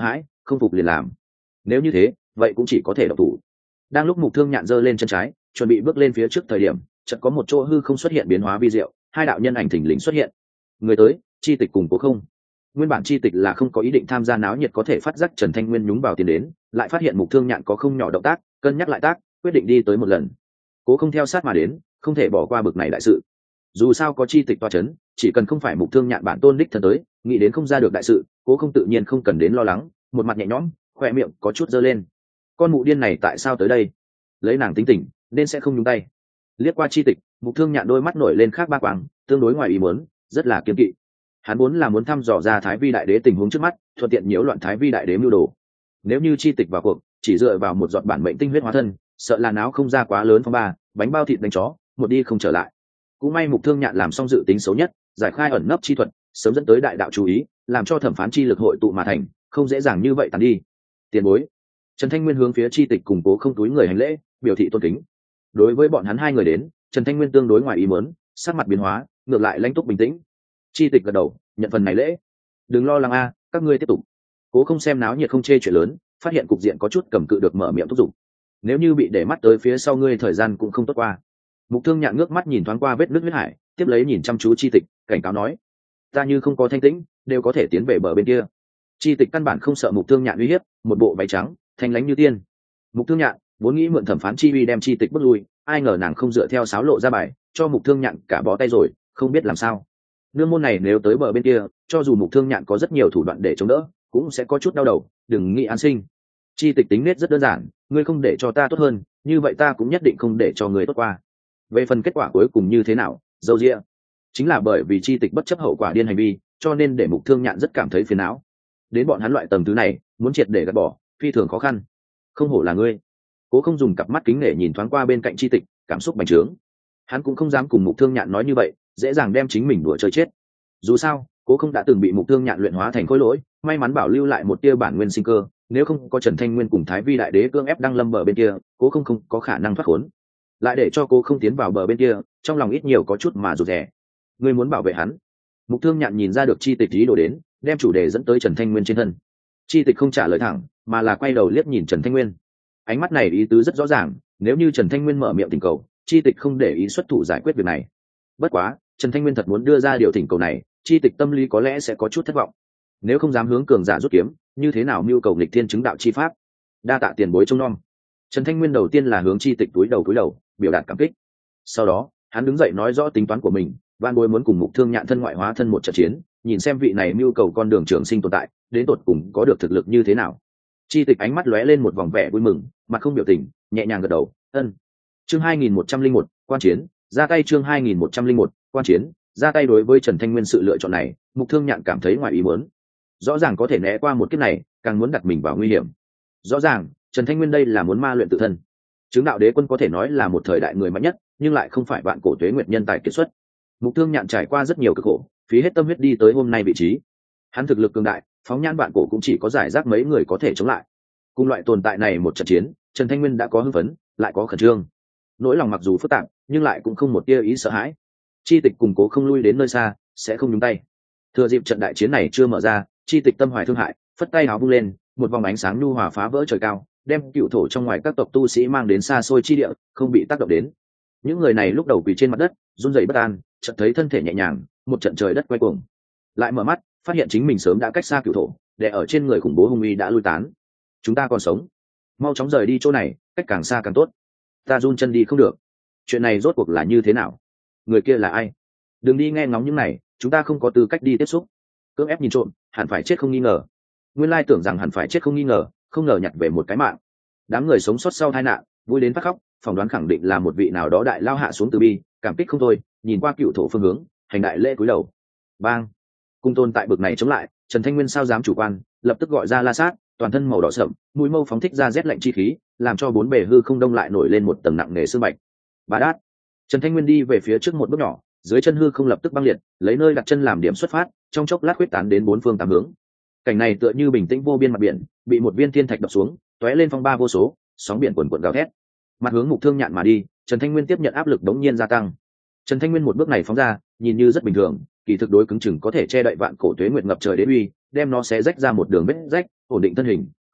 không phục liền làm. Nếu như thế vậy cũng chỉ có thể độc thủ. Đang lúc Mục Thương Nhạn giơ lên chân trái chuẩn bị bước lên phía trước thời điểm, chợt có một chỗ hư không xuất hiện biến hóa vi diệu, hai đạo nhân ảnh thình lình xuất hiện. Người tới, Chi Tịch cùng Cố Không. Nguyên bản Chi Tịch là không có ý định tham gia náo nhiệt, có thể phát giác Trần Thanh Nguyên nhúng vào tiến đến, lại phát hiện Mục Thương Nhạn có không nhỏ động tác, cân nhắc lại tác, quyết định đi tới một lần. Cố Không theo sát mà đến, không thể bỏ qua bực này đại sự. Dù sao có Chi Tịch toa chấn, chỉ cần không phải Mục Thương Nhạn bản tôn đích thân tới, nghĩ đến không ra được đại sự, Cố Không tự nhiên không cần đến lo lắng, một mặt nhẹ nhõm, khóe miệng có chút giơ lên. Con mụ điên này tại sao tới đây? Lấy nàng tính tình, nên sẽ không nhúng tay. Liếc qua Chi Tịch, Mục Thương Nhạn đôi mắt nổi lên khác ba quang, tương đối ngoài ý muốn, rất là kiên kỵ. Hắn muốn là muốn thăm dò ra Thái Vi đại đế tình huống trước mắt, thuận tiện nhiễu loạn Thái Vi đại đế mưu đồ. Nếu như Chi Tịch vào cuộc, chỉ dựa vào một giọt bản mệnh tinh huyết hóa thân, sợ là náo không ra quá lớn phong ba, bánh bao thịt đánh chó, một đi không trở lại. Cũng may Mục Thương Nhạn làm xong dự tính xấu nhất, giải khai ẩn nấp chi thuật, sớm dẫn tới đại đạo chú ý, làm cho thẩm phán chi lực hội tụ mà thành, không dễ dàng như vậy tàn đi. Tiền bối. Trần Thanh Nguyên hướng phía Chi Tịch cùng Cố Không túi người hành lễ, biểu thị tôn kính. Đối với bọn hắn hai người đến, Trần Thanh Nguyên tương đối ngoài ý muốn, sắc mặt biến hóa, ngược lại lãnh túc bình tĩnh. Chi Tịch gật đầu, nhận phần này lễ. Đừng lo lắng a, các ngươi tiếp tục. Cố Không xem náo nhiệt không chê chuyện lớn, phát hiện cục diện có chút cầm cự được, mở miệng thúc giục. Nếu như bị để mắt tới phía sau ngươi, thời gian cũng không tốt qua. Mục Thương Nhạn ngước mắt nhìn thoáng qua vết nước huyết hải, tiếp lấy nhìn chăm chú Chi Tịch, cảnh cáo nói: ta như không có thanh tĩnh, đều có thể tiến về bờ bên kia. Chi Tịch căn bản không sợ Mục Thương Nhạn uy hiếp, một bộ váy trắng, thanh lãnh như tiên. Mục Thương Nhạn vốn nghĩ mượn thẩm phán chi uy đem Chi Tịch bước lui, ai ngờ nàng không dựa theo sáo lộ ra bài, cho Mục Thương Nhạn cả bó tay rồi, không biết làm sao. Nương môn này nếu tới bờ bên kia, cho dù Mục Thương Nhạn có rất nhiều thủ đoạn để chống đỡ, cũng sẽ có chút đau đầu, đừng nghĩ an sinh. Chi Tịch tính nết rất đơn giản, ngươi không để cho ta tốt hơn, như vậy ta cũng nhất định không để cho ngươi tốt qua. Về phần kết quả cuối cùng như thế nào, dâu dịa. Chính là bởi vì Chi Tịch bất chấp hậu quả điên hành vi, cho nên để Mục Thương Nhạn rất cảm thấy phiền não. Đến bọn hắn loại tầng thứ này, muốn triệt để gạt bỏ, phi thường khó khăn. Không hổ là ngươi. Cố Không dùng cặp mắt kính nể nhìn thoáng qua bên cạnh Chi Tịch, cảm xúc bành trướng. Hắn cũng không dám cùng Mục Thương Nhạn nói như vậy, dễ dàng đem chính mình đùa chơi chết. Dù sao, Cố Không đã từng bị Mục Thương Nhạn luyện hóa thành khối lỗi, may mắn bảo lưu lại một tia bản nguyên sinh cơ, nếu không có Trần Thanh Nguyên cùng Thái Vi đại đế cưỡng ép đăng lâm bờ bên kia, Cố Không không có khả năng thoát khốn. Lại để cho Cố Không tiến vào bờ bên kia, trong lòng ít nhiều có chút mà rụt rè. Ngươi muốn bảo vệ hắn. Mục Thương Nhạn nhìn ra được Chi Tịch ý đồ đến, đem chủ đề dẫn tới Trần Thanh Nguyên trên thân. Chi Tịch không trả lời thẳng, mà là quay đầu liếc nhìn Trần Thanh Nguyên. Ánh mắt này ý tứ rất rõ ràng, nếu như Trần Thanh Nguyên mở miệng thỉnh cầu, Chi Tịch không để ý xuất thủ giải quyết việc này. Bất quá, Trần Thanh Nguyên thật muốn đưa ra điều thỉnh cầu này, Chi Tịch tâm lý có lẽ sẽ có chút thất vọng. Nếu không dám hướng cường giả rút kiếm, như thế nào mưu cầu nghịch thiên chứng đạo chi pháp? Đa tạ tiền bối trông nom. Trần Thanh Nguyên đầu tiên là hướng Chi Tịch túi đầu túi đầu, biểu đạt cảm kích. Sau đó, hắn đứng dậy nói rõ tính toán của mình, van bối muốn cùng Mục Thương Nhạn thân ngoại hóa thân một trận chiến, nhìn xem vị này mưu cầu con đường trường sinh tồn tại, đến tột cùng có được thực lực như thế nào. Chi Tịch ánh mắt lóe lên một vòng vẻ vui mừng, mặt không biểu tình, nhẹ nhàng gật đầu, ân. Chương hai nghìn một trăm linh một, quan chiến, ra tay. Chương hai nghìn một trăm linh một, quan chiến, ra tay. Đối với Trần Thanh Nguyên sự lựa chọn này, Mục Thương Nhạn cảm thấy ngoài ý muốn. Rõ ràng có thể né qua một kiếp này, càng muốn đặt mình vào nguy hiểm. Rõ ràng, Trần Thanh Nguyên đây là muốn ma luyện tự thân. Chứng đạo đế quân có thể nói là một thời đại người mạnh nhất, nhưng lại không phải vạn cổ tuế nguyệt nhân tài kiệt xuất. Mục Thương Nhạn trải qua rất nhiều cực khổ, phí hết tâm huyết đi tới hôm nay vị trí. Hắn thực lực cường đại, phóng nhãn vạn cổ cũng chỉ có giải rác mấy người có thể chống lại. Cùng loại tồn tại này một trận chiến, Trần Thanh Nguyên đã có hưng phấn, lại có khẩn trương. Nỗi lòng mặc dù phức tạp, nhưng lại cũng không một tia ý sợ hãi. Chi Tịch cùng Cố Không lui đến nơi xa, sẽ không nhúng tay. Thừa dịp trận đại chiến này chưa mở ra, Chi Tịch tâm hoài thương hại, phất tay áo vung lên, một vòng ánh sáng nhu hòa phá vỡ trời cao, đem cựu thổ trong ngoài các tộc tu sĩ mang đến xa xôi chi địa, không bị tác động đến. Những người này lúc đầu quỳ trên mặt đất, run rẩy bất an, chợt thấy thân thể nhẹ nhàng, một trận trời đất quay cuồng. Lại mở mắt, phát hiện chính mình sớm đã cách xa cựu thổ, để ở trên người khủng bố hung uy đã lui tán. Chúng ta còn sống, mau chóng rời đi chỗ này, cách càng xa càng tốt. Ta run chân đi không được. Chuyện này rốt cuộc là như thế nào? Người kia là ai? Đừng đi nghe ngóng những này, chúng ta không có tư cách đi tiếp xúc. Cưỡng ép nhìn trộm, hẳn phải chết không nghi ngờ. Nguyên lai tưởng rằng hẳn phải chết không nghi ngờ, không ngờ nhặt về một cái mạng. Đám người sống sót sau tai nạn, vui đến phát khóc, phỏng đoán khẳng định là một vị nào đó đại lao hạ xuống từ bi, cảm kích không thôi, nhìn qua cựu thổ phương hướng, hành đại lễ cúi đầu. Bang! Cung tôn tại bực này chống lại, Trần Thanh Nguyên sao dám chủ quan, lập tức gọi ra La Sát, toàn thân màu đỏ sẫm, mũi mâu phóng thích ra rét lạnh chi khí, làm cho bốn bề hư không đông lại nổi lên một tầng nặng nề sương bạch. Bà đát! Trần Thanh Nguyên đi về phía trước một bước nhỏ, dưới chân hư không lập tức băng liệt, lấy nơi đặt chân làm điểm xuất phát, trong chốc lát huyết tán đến bốn phương tám hướng. Cảnh này tựa như bình tĩnh vô biên mặt biển, bị một viên thiên thạch đập xuống, tóe lên phong ba vô số, sóng biển cuồn cuộn gào thét. Mặt hướng Mục Thương Nhạn mà đi, Trần Thanh Nguyên tiếp nhận áp lực đống nhiên gia tăng. Trần Thanh Nguyên một bước này phóng ra, nhìn như rất bình thường, kỳ thực đối cứng chừng có thể che đậy vạn cổ tuế nguyệt ngập trời đế uy, đem nó xé rách ra một đường vết rách, ổn định thân hình,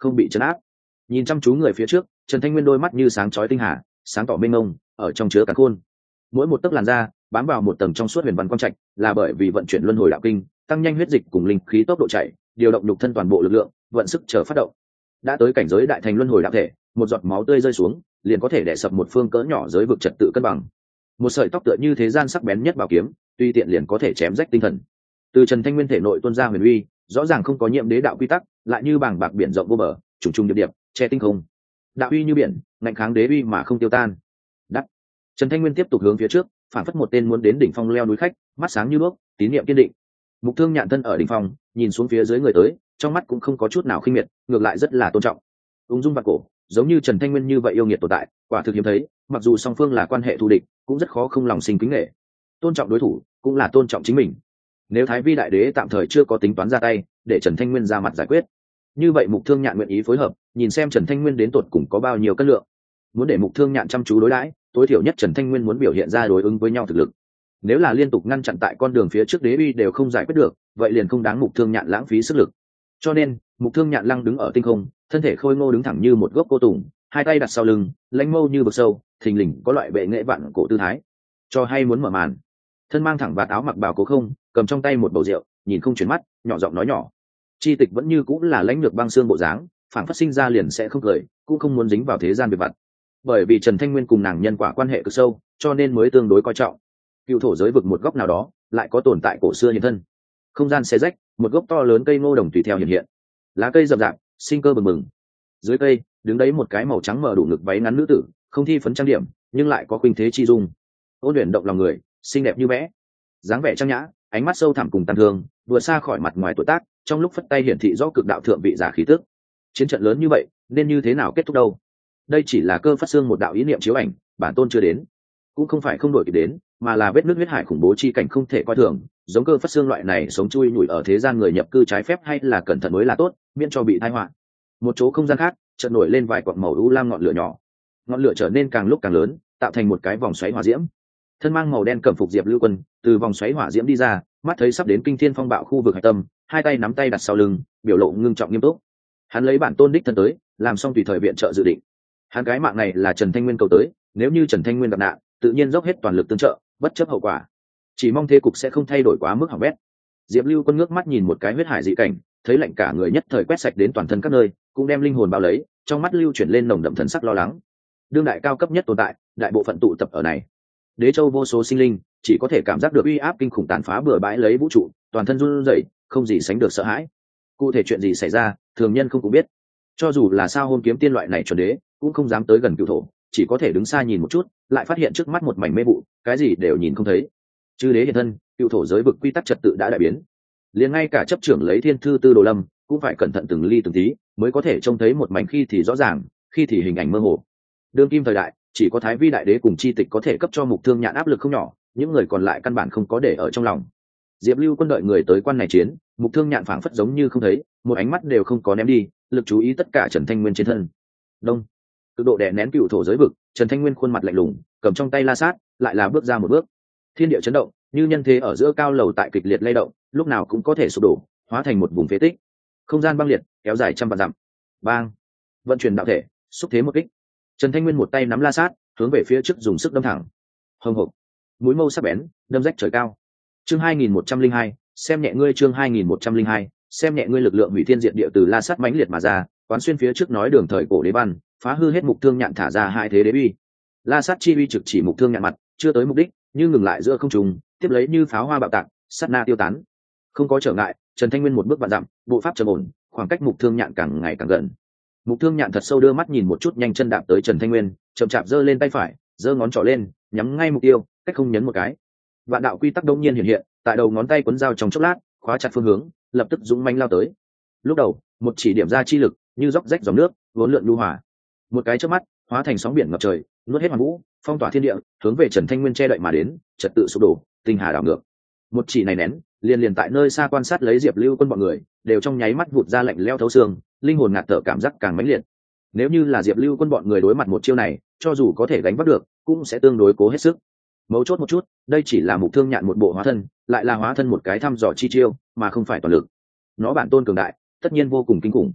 không bị chấn áp. Nhìn chăm chú người phía trước, Trần Thanh Nguyên đôi mắt như sáng chói tinh hà, sáng tỏ mênh mông, ở trong chứa càn khôn. Mỗi một tấc làn da bám vào một tầng trong suốt huyền văn quang trạch, là bởi vì vận chuyển luân hồi đạo kinh, tăng nhanh huyết dịch cùng linh khí tốc độ chạy, điều động nhục thân toàn bộ lực lượng, vận sức chờ phát động. Đã tới cảnh giới đại thành luân hồi đạo thể, một giọt máu tươi rơi xuống, liền có thể đè sập một phương cỡ nhỏ giới vực trật tự cân bằng. Một sợi tóc tựa như thế gian sắc bén nhất bảo kiếm, tuy tiện liền có thể chém rách tinh thần. Từ Trần Thanh Nguyên thể nội tuôn ra huyền uy, rõ ràng không có nhiễm đế đạo quy tắc, lại như bảng bạc biển rộng vô bờ, trùng trùng điệp điệp, che tinh không. Đạo uy như biển, ngạnh kháng đế uy mà không tiêu tan. Đắc. Trần Thanh Nguyên tiếp tục hướng phía trước, phản phất một tên muốn đến đỉnh phong leo núi khách, mắt sáng như đuốc, tín niệm kiên định. Mục Thương Nhạn thân ở đỉnh phong, nhìn xuống phía dưới người tới, trong mắt cũng không có chút nào khinh miệt, ngược lại rất là tôn trọng. Ung dung vạn cổ, giống như Trần Thanh Nguyên như vậy yêu nghiệt tồn tại, quả thực hiếm thấy, mặc dù song phương là quan hệ thù địch, cũng rất khó không lòng sinh kính nể. Tôn trọng đối thủ, cũng là tôn trọng chính mình. Nếu Thái Vi đại đế tạm thời chưa có tính toán ra tay, để Trần Thanh Nguyên ra mặt giải quyết, như vậy Mục Thương Nhạn nguyện ý phối hợp, nhìn xem Trần Thanh Nguyên đến tột cùng có bao nhiêu cân lượng. Muốn để Mục Thương Nhạn chăm chú đối đãi, tối thiểu nhất Trần Thanh Nguyên muốn biểu hiện ra đối ứng với nhau thực lực. Nếu là liên tục ngăn chặn tại con đường phía trước đế uy đều không giải quyết được, vậy liền không đáng Mục Thương Nhạn lãng phí sức lực. Cho nên, Mục Thương Nhạn lăng đứng ở tinh không, thân thể khôi ngô đứng thẳng như một gốc cô tùng, hai tay đặt sau lưng, lãnh mâu như vực sâu, thình lình có loại bệ nghệ vạn cổ tư thái. Cho hay muốn mở màn. Thân mang thẳng vạt áo mặc bào cố không, cầm trong tay một bầu rượu, nhìn không chuyển mắt, nhỏ giọng nói nhỏ. Chi Tịch vẫn như cũng là lãnh lược băng xương bộ dáng, phản phát sinh ra liền sẽ không cười, cũng không muốn dính vào thế gian việc vặt. Bởi vì Trần Thanh Nguyên cùng nàng nhân quả quan hệ cực sâu, cho nên mới tương đối coi trọng. Cựu thổ giới vực một góc nào đó, lại có tồn tại cổ xưa hiện thân. Không gian xé rách, một gốc to lớn cây ngô đồng tùy theo hiện hiện. Lá cây rậm rạp, sinh cơ bừng bừng. Dưới cây, đứng đấy một cái màu trắng mờ đủ ngực váy ngắn nữ tử, không thi phấn trang điểm, nhưng lại có khuynh thế chi dung. Ôn luyện động lòng người, xinh đẹp như vẽ. Dáng vẻ trang nhã, ánh mắt sâu thẳm cùng tàn thương, vừa xa khỏi mặt ngoài tuổi tác, trong lúc phất tay hiển thị rõ cực đạo thượng vị giả khí tức. Chiến trận lớn như vậy, nên như thế nào kết thúc đâu? Đây chỉ là cơ phát xương một đạo ý niệm chiếu ảnh, bản tôn chưa đến, cũng không phải không đổi kịp đến, mà là vết nước huyết hải khủng bố chi cảnh không thể coi thường. Giống cơ phát xương loại này sống chui nhủi ở thế gian người nhập cư trái phép hay là cẩn thận mới là tốt, miễn cho bị tai họa. Một chỗ không gian khác, chợt nổi lên vài quặng màu u lam ngọn lửa nhỏ, ngọn lửa trở nên càng lúc càng lớn, tạo thành một cái vòng xoáy hỏa diễm. Thân mang màu đen cẩm phục Diệp Lưu Quân từ vòng xoáy hỏa diễm đi ra, mắt thấy sắp đến kinh thiên phong bạo khu vực hạch tâm, hai tay nắm tay đặt sau lưng, biểu lộ ngưng trọng nghiêm túc. Hắn lấy bản tôn đích thân tới, làm xong tùy thời viện trợ dự định. Hắn cái mạng này là Trần Thanh Nguyên cầu tới, nếu như Trần Thanh Nguyên gặp nạn, tự nhiên dốc hết toàn lực tương trợ, bất chấp hậu quả. Chỉ mong thế cục sẽ không thay đổi quá mức hỏng bét. Diệp Lưu Quân ngước mắt nhìn một cái huyết hải dị cảnh, thấy lạnh cả người nhất thời quét sạch đến toàn thân các nơi, cũng đem linh hồn bao lấy, trong mắt lưu chuyển lên nồng đậm thần sắc lo lắng. Đương đại cao cấp nhất tồn tại, đại bộ phận tụ tập ở này. Đế châu vô số sinh linh, chỉ có thể cảm giác được uy áp kinh khủng tàn phá bừa bãi lấy vũ trụ, toàn thân run rẩy, không gì sánh được sợ hãi. Cụ thể chuyện gì xảy ra, thường nhân không cũng biết. Cho dù là sao hôn kiếm tiên loại này chuẩn đế, cũng không dám tới gần cửu thổ, chỉ có thể đứng xa nhìn một chút, lại phát hiện trước mắt một mảnh mê vụ, cái gì đều nhìn không thấy. Chư đế hiện thân, cửu thổ giới vực quy tắc trật tự đã đại biến. Liền ngay cả chấp trưởng lấy thiên thư tư đồ lâm, cũng phải cẩn thận từng ly từng tí, mới có thể trông thấy một mảnh khi thì rõ ràng, khi thì hình ảnh mơ hồ. Đương kim thời đại, chỉ có Thái Vi đại đế cùng chi tịch có thể cấp cho Mục Thương Nhạn áp lực không nhỏ, những người còn lại căn bản không có để ở trong lòng. Diệp Lưu Quân đợi người tới quan này chiến, Mục Thương Nhạn phảng phất giống như không thấy, một ánh mắt đều không có ném đi, lực chú ý tất cả Trần Thanh Nguyên trên thân. Đông, cực độ đè nén cựu thổ giới vực, Trần Thanh Nguyên khuôn mặt lạnh lùng, cầm trong tay la sát, lại là bước ra một bước. Thiên địa chấn động, như nhân thế ở giữa cao lầu tại kịch liệt lay động, lúc nào cũng có thể sụp đổ, hóa thành một vùng phế tích. Không gian băng liệt, kéo dài trăm vạn dặm. Bang, vận chuyển đạo thể, xúc thế một kích. Trần Thanh Nguyên một tay nắm la sát, hướng về phía trước dùng sức đâm thẳng. Hồng hộc, mũi mâu sắc bén, đâm rách trời cao. Chương hai nghìn một trăm linh hai, xem nhẹ ngươi. Chương hai nghìn một trăm linh hai, xem nhẹ ngươi. Lực lượng hủy thiên diệt địa từ la sát mãnh liệt mà ra, quán xuyên phía trước nói đường thời cổ đế văn, phá hư hết Mục Thương Nhạn thả ra hai thế đế uy. La sát chi uy trực chỉ Mục Thương Nhạn mặt, chưa tới mục đích, nhưng ngừng lại giữa không trung, tiếp lấy như pháo hoa bạo tạc, sát na tiêu tán. Không có trở ngại, Trần Thanh Nguyên một bước vạn dặm, bộ pháp trầm ổn, khoảng cách Mục Thương Nhạn càng ngày càng gần. Mục Thương Nhạn thật sâu đưa mắt nhìn một chút, nhanh chân đạp tới Trần Thanh Nguyên, chậm chạp giơ lên tay phải, giơ ngón trỏ lên, nhắm ngay mục tiêu, cách không nhấn một cái. Vạn đạo quy tắc đông nhiên hiện hiện, tại đầu ngón tay cuốn dao trong chốc lát, khóa chặt phương hướng, lập tức dũng mãnh lao tới. Lúc đầu, một chỉ điểm ra chi lực, như róc rách dòng nước, vốn lượn lưu hòa. Một cái chớp mắt, hóa thành sóng biển ngập trời, nuốt hết hoàn vũ, phong tỏa thiên địa, hướng về Trần Thanh Nguyên che đậy mà đến, trật tự sụp đổ, tinh hà đảo ngược. Một chỉ này nén, liền liền tại nơi xa quan sát lấy Diệp Lưu Quân bọn người, đều trong nháy mắt vụt ra lạnh lẽo thấu xương, linh hồn ngạt thở cảm giác càng mãnh liệt. Nếu như là Diệp Lưu Quân bọn người đối mặt một chiêu này, cho dù có thể gánh vác được, cũng sẽ tương đối cố hết sức. Mấu chốt một chút, đây chỉ là Mục Thương Nhạn một bộ hóa thân, lại là hóa thân một cái thăm dò chi chiêu, mà không phải toàn lực. Nó bản tôn cường đại, tất nhiên vô cùng kinh khủng.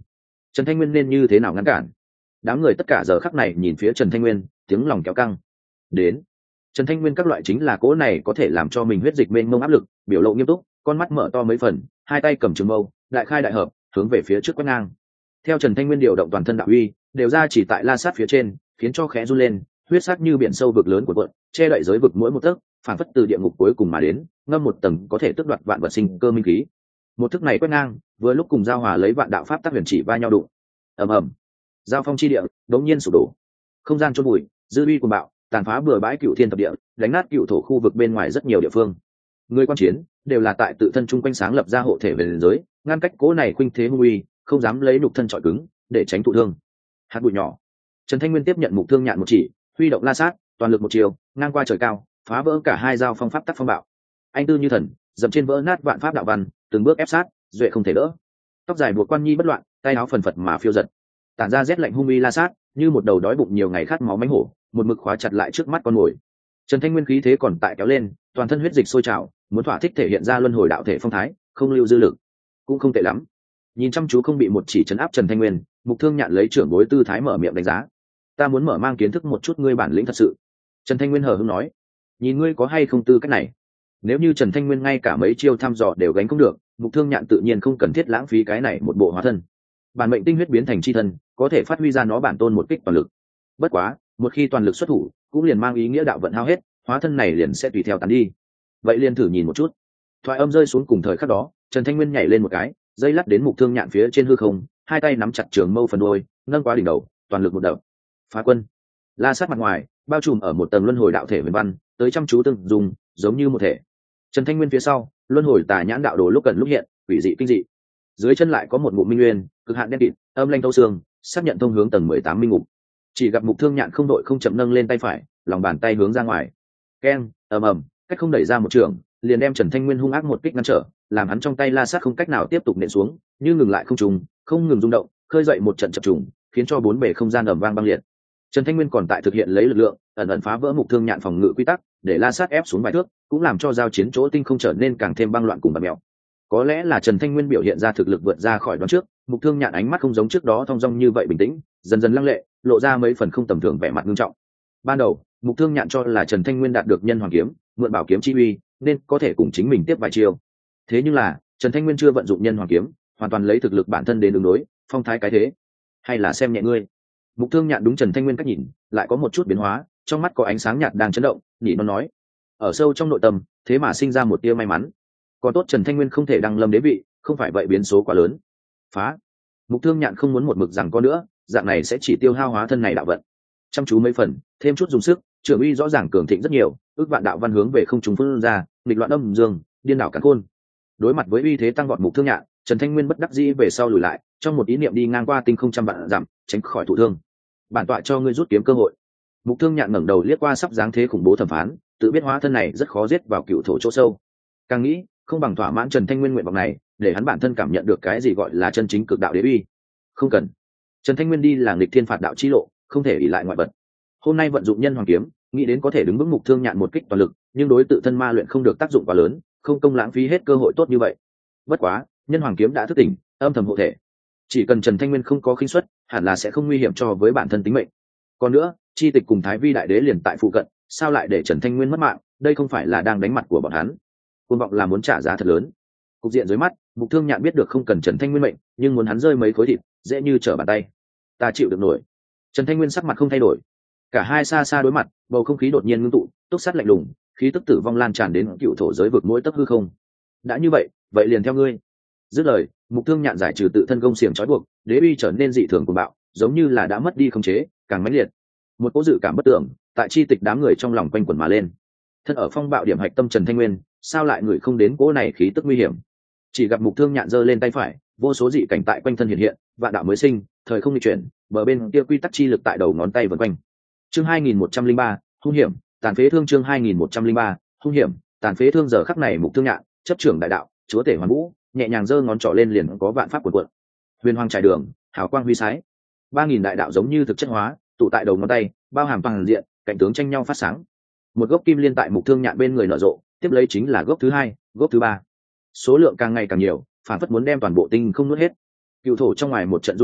Trần Thanh Nguyên nên như thế nào ngăn cản? Đám người tất cả giờ khắc này nhìn phía Trần Thanh Nguyên, tiếng lòng kéo căng. Đến. Trần Thanh Nguyên các loại chính là cỗ này có thể làm cho mình huyết dịch mênh mông áp lực, biểu lộ nghiêm túc, con mắt mở to mấy phần, hai tay cầm trường mâu, đại khai đại hợp, hướng về phía trước quét ngang. Theo Trần Thanh Nguyên điều động toàn thân đạo uy, đều ra chỉ tại la sát phía trên, khiến cho khẽ run lên, huyết sát như biển sâu vực lớn của cuộn, che đậy giới vực mỗi một tấc, phản phất từ địa ngục cuối cùng mà đến, ngâm một tầng có thể tước đoạt vạn vật sinh cơ minh khí. Một thức này quét ngang, vừa lúc cùng giao hòa lấy vạn đạo pháp tác huyền chỉ va nhau đụng. Ầm ầm. Giao phong chi địa, đống nhiên sụp đổ. Không gian chôn bụi, dư uy cuồng bạo, tàn phá bừa bãi cựu thiên thập địa, đánh nát cựu thổ khu vực bên ngoài rất nhiều địa phương. Người quan chiến đều là tại tự thân chung quanh sáng lập ra hộ thể về liền giới, ngăn cách cố này khuynh thế hung uy, không dám lấy nhục thân trọi cứng, để tránh thụ thương. Hạt bụi nhỏ. Trần Thanh Nguyên tiếp nhận mục thương nhạn một chỉ, huy động la sát, toàn lực một chiều, ngang qua trời cao, phá vỡ cả hai giao phong pháp tắc phong bạo. Anh tư như thần, dậm trên vỡ nát vạn pháp đạo văn, từng bước ép sát, duệ không thể đỡ. Tóc dài buộc quan nhi bất loạn, tay áo phần phật mà phiêu giật, tản ra rét lạnh hung uy la sát, như một đầu đói bụng nhiều ngày khát máu mãnh hổ, một mực khóa chặt lại trước mắt con mồi. Trần Thanh Nguyên khí thế còn tại kéo lên, toàn thân huyết dịch sôi trào, muốn thỏa thích thể hiện ra luân hồi đạo thể phong thái, không lưu dư lực, cũng không tệ lắm. Nhìn chăm chú không bị một chỉ trấn áp Trần Thanh Nguyên, mục thương nhạn lấy trưởng bối tư thái mở miệng đánh giá. Ta muốn mở mang kiến thức một chút ngươi bản lĩnh thật sự. Trần Thanh Nguyên hờ hững nói, nhìn ngươi có hay không tư cách này. Nếu như Trần Thanh Nguyên ngay cả mấy chiêu thăm dò đều gánh không được, mục thương nhạn tự nhiên không cần thiết lãng phí cái này một bộ hóa thân. Bản mệnh tinh huyết biến thành chi thân, có thể phát huy ra nó bản tôn một kích toàn lực. Bất quá, một khi toàn lực xuất thủ, cũng liền mang ý nghĩa đạo vận hao hết, hóa thân này liền sẽ tùy theo tán đi. Vậy liền thử nhìn một chút. Thoại âm rơi xuống cùng thời khắc đó, Trần Thanh Nguyên nhảy lên một cái, dây lắt đến mục thương nhạn phía trên hư không, hai tay nắm chặt trường mâu phần đôi, nâng qua đỉnh đầu, toàn lực một đập. Phá quân. La sát mặt ngoài, bao trùm ở một tầng luân hồi đạo thể huyền văn, tới chăm chú từng dùng, giống như một thể. Trần Thanh Nguyên phía sau, luân hồi tà nhãn đạo đồ lúc gần lúc hiện, quỷ dị kinh dị. Dưới chân lại có một ngụm minh nguyên, cực hạn đen kịt, âm lanh thâu xương, xác nhận thông hướng tầng mười tám minh ngục. Chỉ gặp mục thương nhạn không đội không chậm nâng lên tay phải, lòng bàn tay hướng ra ngoài. Keng, ầm ầm, cách không đẩy ra một trường, liền đem Trần Thanh Nguyên hung ác một kích ngăn trở, làm hắn trong tay la sát không cách nào tiếp tục nện xuống, như ngừng lại không trùng, không ngừng rung động, khơi dậy một trận chập trùng, khiến cho bốn bề không gian ầm vang băng liệt. Trần Thanh Nguyên còn tại thực hiện lấy lực lượng, ẩn ẩn phá vỡ mục thương nhạn phòng ngự quy tắc, để la sát ép xuống vài thước, cũng làm cho giao chiến chỗ tinh không trở nên càng thêm băng loạn cùng bạt mèo. Có lẽ là Trần Thanh Nguyên biểu hiện ra thực lực vượt ra khỏi đoán trước, mục thương nhạn ánh mắt không giống trước đó thong dong như vậy bình tĩnh, dần dần lăng lệ, lộ ra mấy phần không tầm thường vẻ mặt nghiêm trọng. Ban đầu, mục thương nhạn cho là Trần Thanh Nguyên đạt được nhân hoàng kiếm, mượn bảo kiếm chi uy, nên có thể cùng chính mình tiếp vài chiêu. Thế nhưng là, Trần Thanh Nguyên chưa vận dụng nhân hoàng kiếm, hoàn toàn lấy thực lực bản thân đến ứng đối, phong thái cái thế, hay là xem nhẹ ngươi. Mục thương nhạn đúng Trần Thanh Nguyên cách nhìn, lại có một chút biến hóa, trong mắt có ánh sáng nhạt đang chấn động, nhỉ nó nói, ở sâu trong nội tâm, thế mà sinh ra một tia may mắn. Còn tốt Trần Thanh Nguyên không thể đăng lâm đế vị, không phải vậy biến số quá lớn. Phá. Mục thương nhạn không muốn một mực rằng có nữa, dạng này sẽ chỉ tiêu hao hóa thân này đạo vận. Chăm chú mấy phần, thêm chút dùng sức, trường uy rõ ràng cường thịnh rất nhiều, ước vạn đạo văn hướng về không trung phân ra, nghịch loạn âm dương, điên đảo càn khôn. Đối mặt với uy thế tăng vọt mục thương nhạn, Trần Thanh Nguyên bất đắc dĩ về sau lùi lại, trong một ý niệm đi ngang qua tinh không trăm vạn dặm, tránh khỏi thụ thương. Bản tọa cho ngươi rút kiếm cơ hội. Mục thương nhạn ngẩng đầu liếc qua sắp dáng thế khủng bố thẩm phán, tự biết hóa thân này rất khó giết vào cựu thổ chỗ sâu. Càng nghĩ, không bằng thỏa mãn Trần Thanh Nguyên nguyện vọng này, để hắn bản thân cảm nhận được cái gì gọi là chân chính cực đạo đế uy. Không cần. Trần Thanh Nguyên đi là nghịch thiên phạt đạo chi lộ, không thể ỷ lại ngoại vật. Hôm nay vận dụng nhân hoàng kiếm, nghĩ đến có thể đứng vững mục thương nhạn một kích toàn lực, nhưng đối tự thân ma luyện không được tác dụng quá lớn, không công lãng phí hết cơ hội tốt như vậy. Bất quá, nhân hoàng kiếm đã thức tỉnh, âm thầm hộ thể. Chỉ cần Trần Thanh Nguyên không có khinh suất, hẳn là sẽ không nguy hiểm cho với bản thân tính mệnh. Còn nữa, chi tịch cùng Thái Vi đại đế liền tại phụ cận, sao lại để Trần Thanh Nguyên mất mạng, đây không phải là đang đánh mặt của bọn hắn. Cuồng vọng là muốn trả giá thật lớn. Cục diện dưới mắt, mục thương nhạn biết được không cần Trần Thanh Nguyên mệnh, nhưng muốn hắn rơi mấy khối thịt, dễ như trở bàn tay. Ta chịu được nổi. Trần Thanh Nguyên sắc mặt không thay đổi. Cả hai xa xa đối mặt, bầu không khí đột nhiên ngưng tụ, túc sát lạnh lùng, khí tức tử vong lan tràn đến cựu thổ giới vực mỗi tấc hư không. Đã như vậy, vậy liền theo ngươi. Dứt lời, mục thương nhạn giải trừ tự thân công xiềng trói buộc, đế uy trở nên dị thường cuồng bạo, giống như là đã mất đi khống chế, càng mãnh liệt. Một cỗ dự cảm bất tưởng, tại chi tịch đám người trong lòng quanh quẩn mà lên. Thân ở phong bạo điểm hạch tâm Trần Thanh Nguyên, sao lại người không đến cỗ này khí tức nguy hiểm? Chỉ gặp mục thương nhạn giơ lên tay phải, vô số dị cảnh tại quanh thân hiện hiện, vạn đạo mới sinh, thời không di chuyển, bờ bên kia quy tắc chi lực tại đầu ngón tay vần quanh. Chương hai nghìn một trăm linh ba, hung hiểm, tàn phế thương chương hai nghìn một trăm linh ba, hung hiểm, tàn phế thương giờ khắc này mục thương nhạn, chấp trưởng đại đạo, chúa tể hoàn vũ, nhẹ nhàng giơ ngón trỏ lên liền có vạn pháp cuộn cuộn. Huyền hoàng trải đường, hào quang huy sái. ba nghìn đại đạo giống như thực chất hóa, tụ tại đầu ngón tay, bao hàm toàn diện, cảnh tướng tranh nhau phát sáng. Một gốc kim liên tại mục thương nhạn bên người nở rộ, tiếp lấy chính là gốc thứ hai, gốc thứ ba. Số lượng càng ngày càng nhiều, phản phất muốn đem toàn bộ tinh không nuốt hết. Cựu thổ trong ngoài một trận rung động,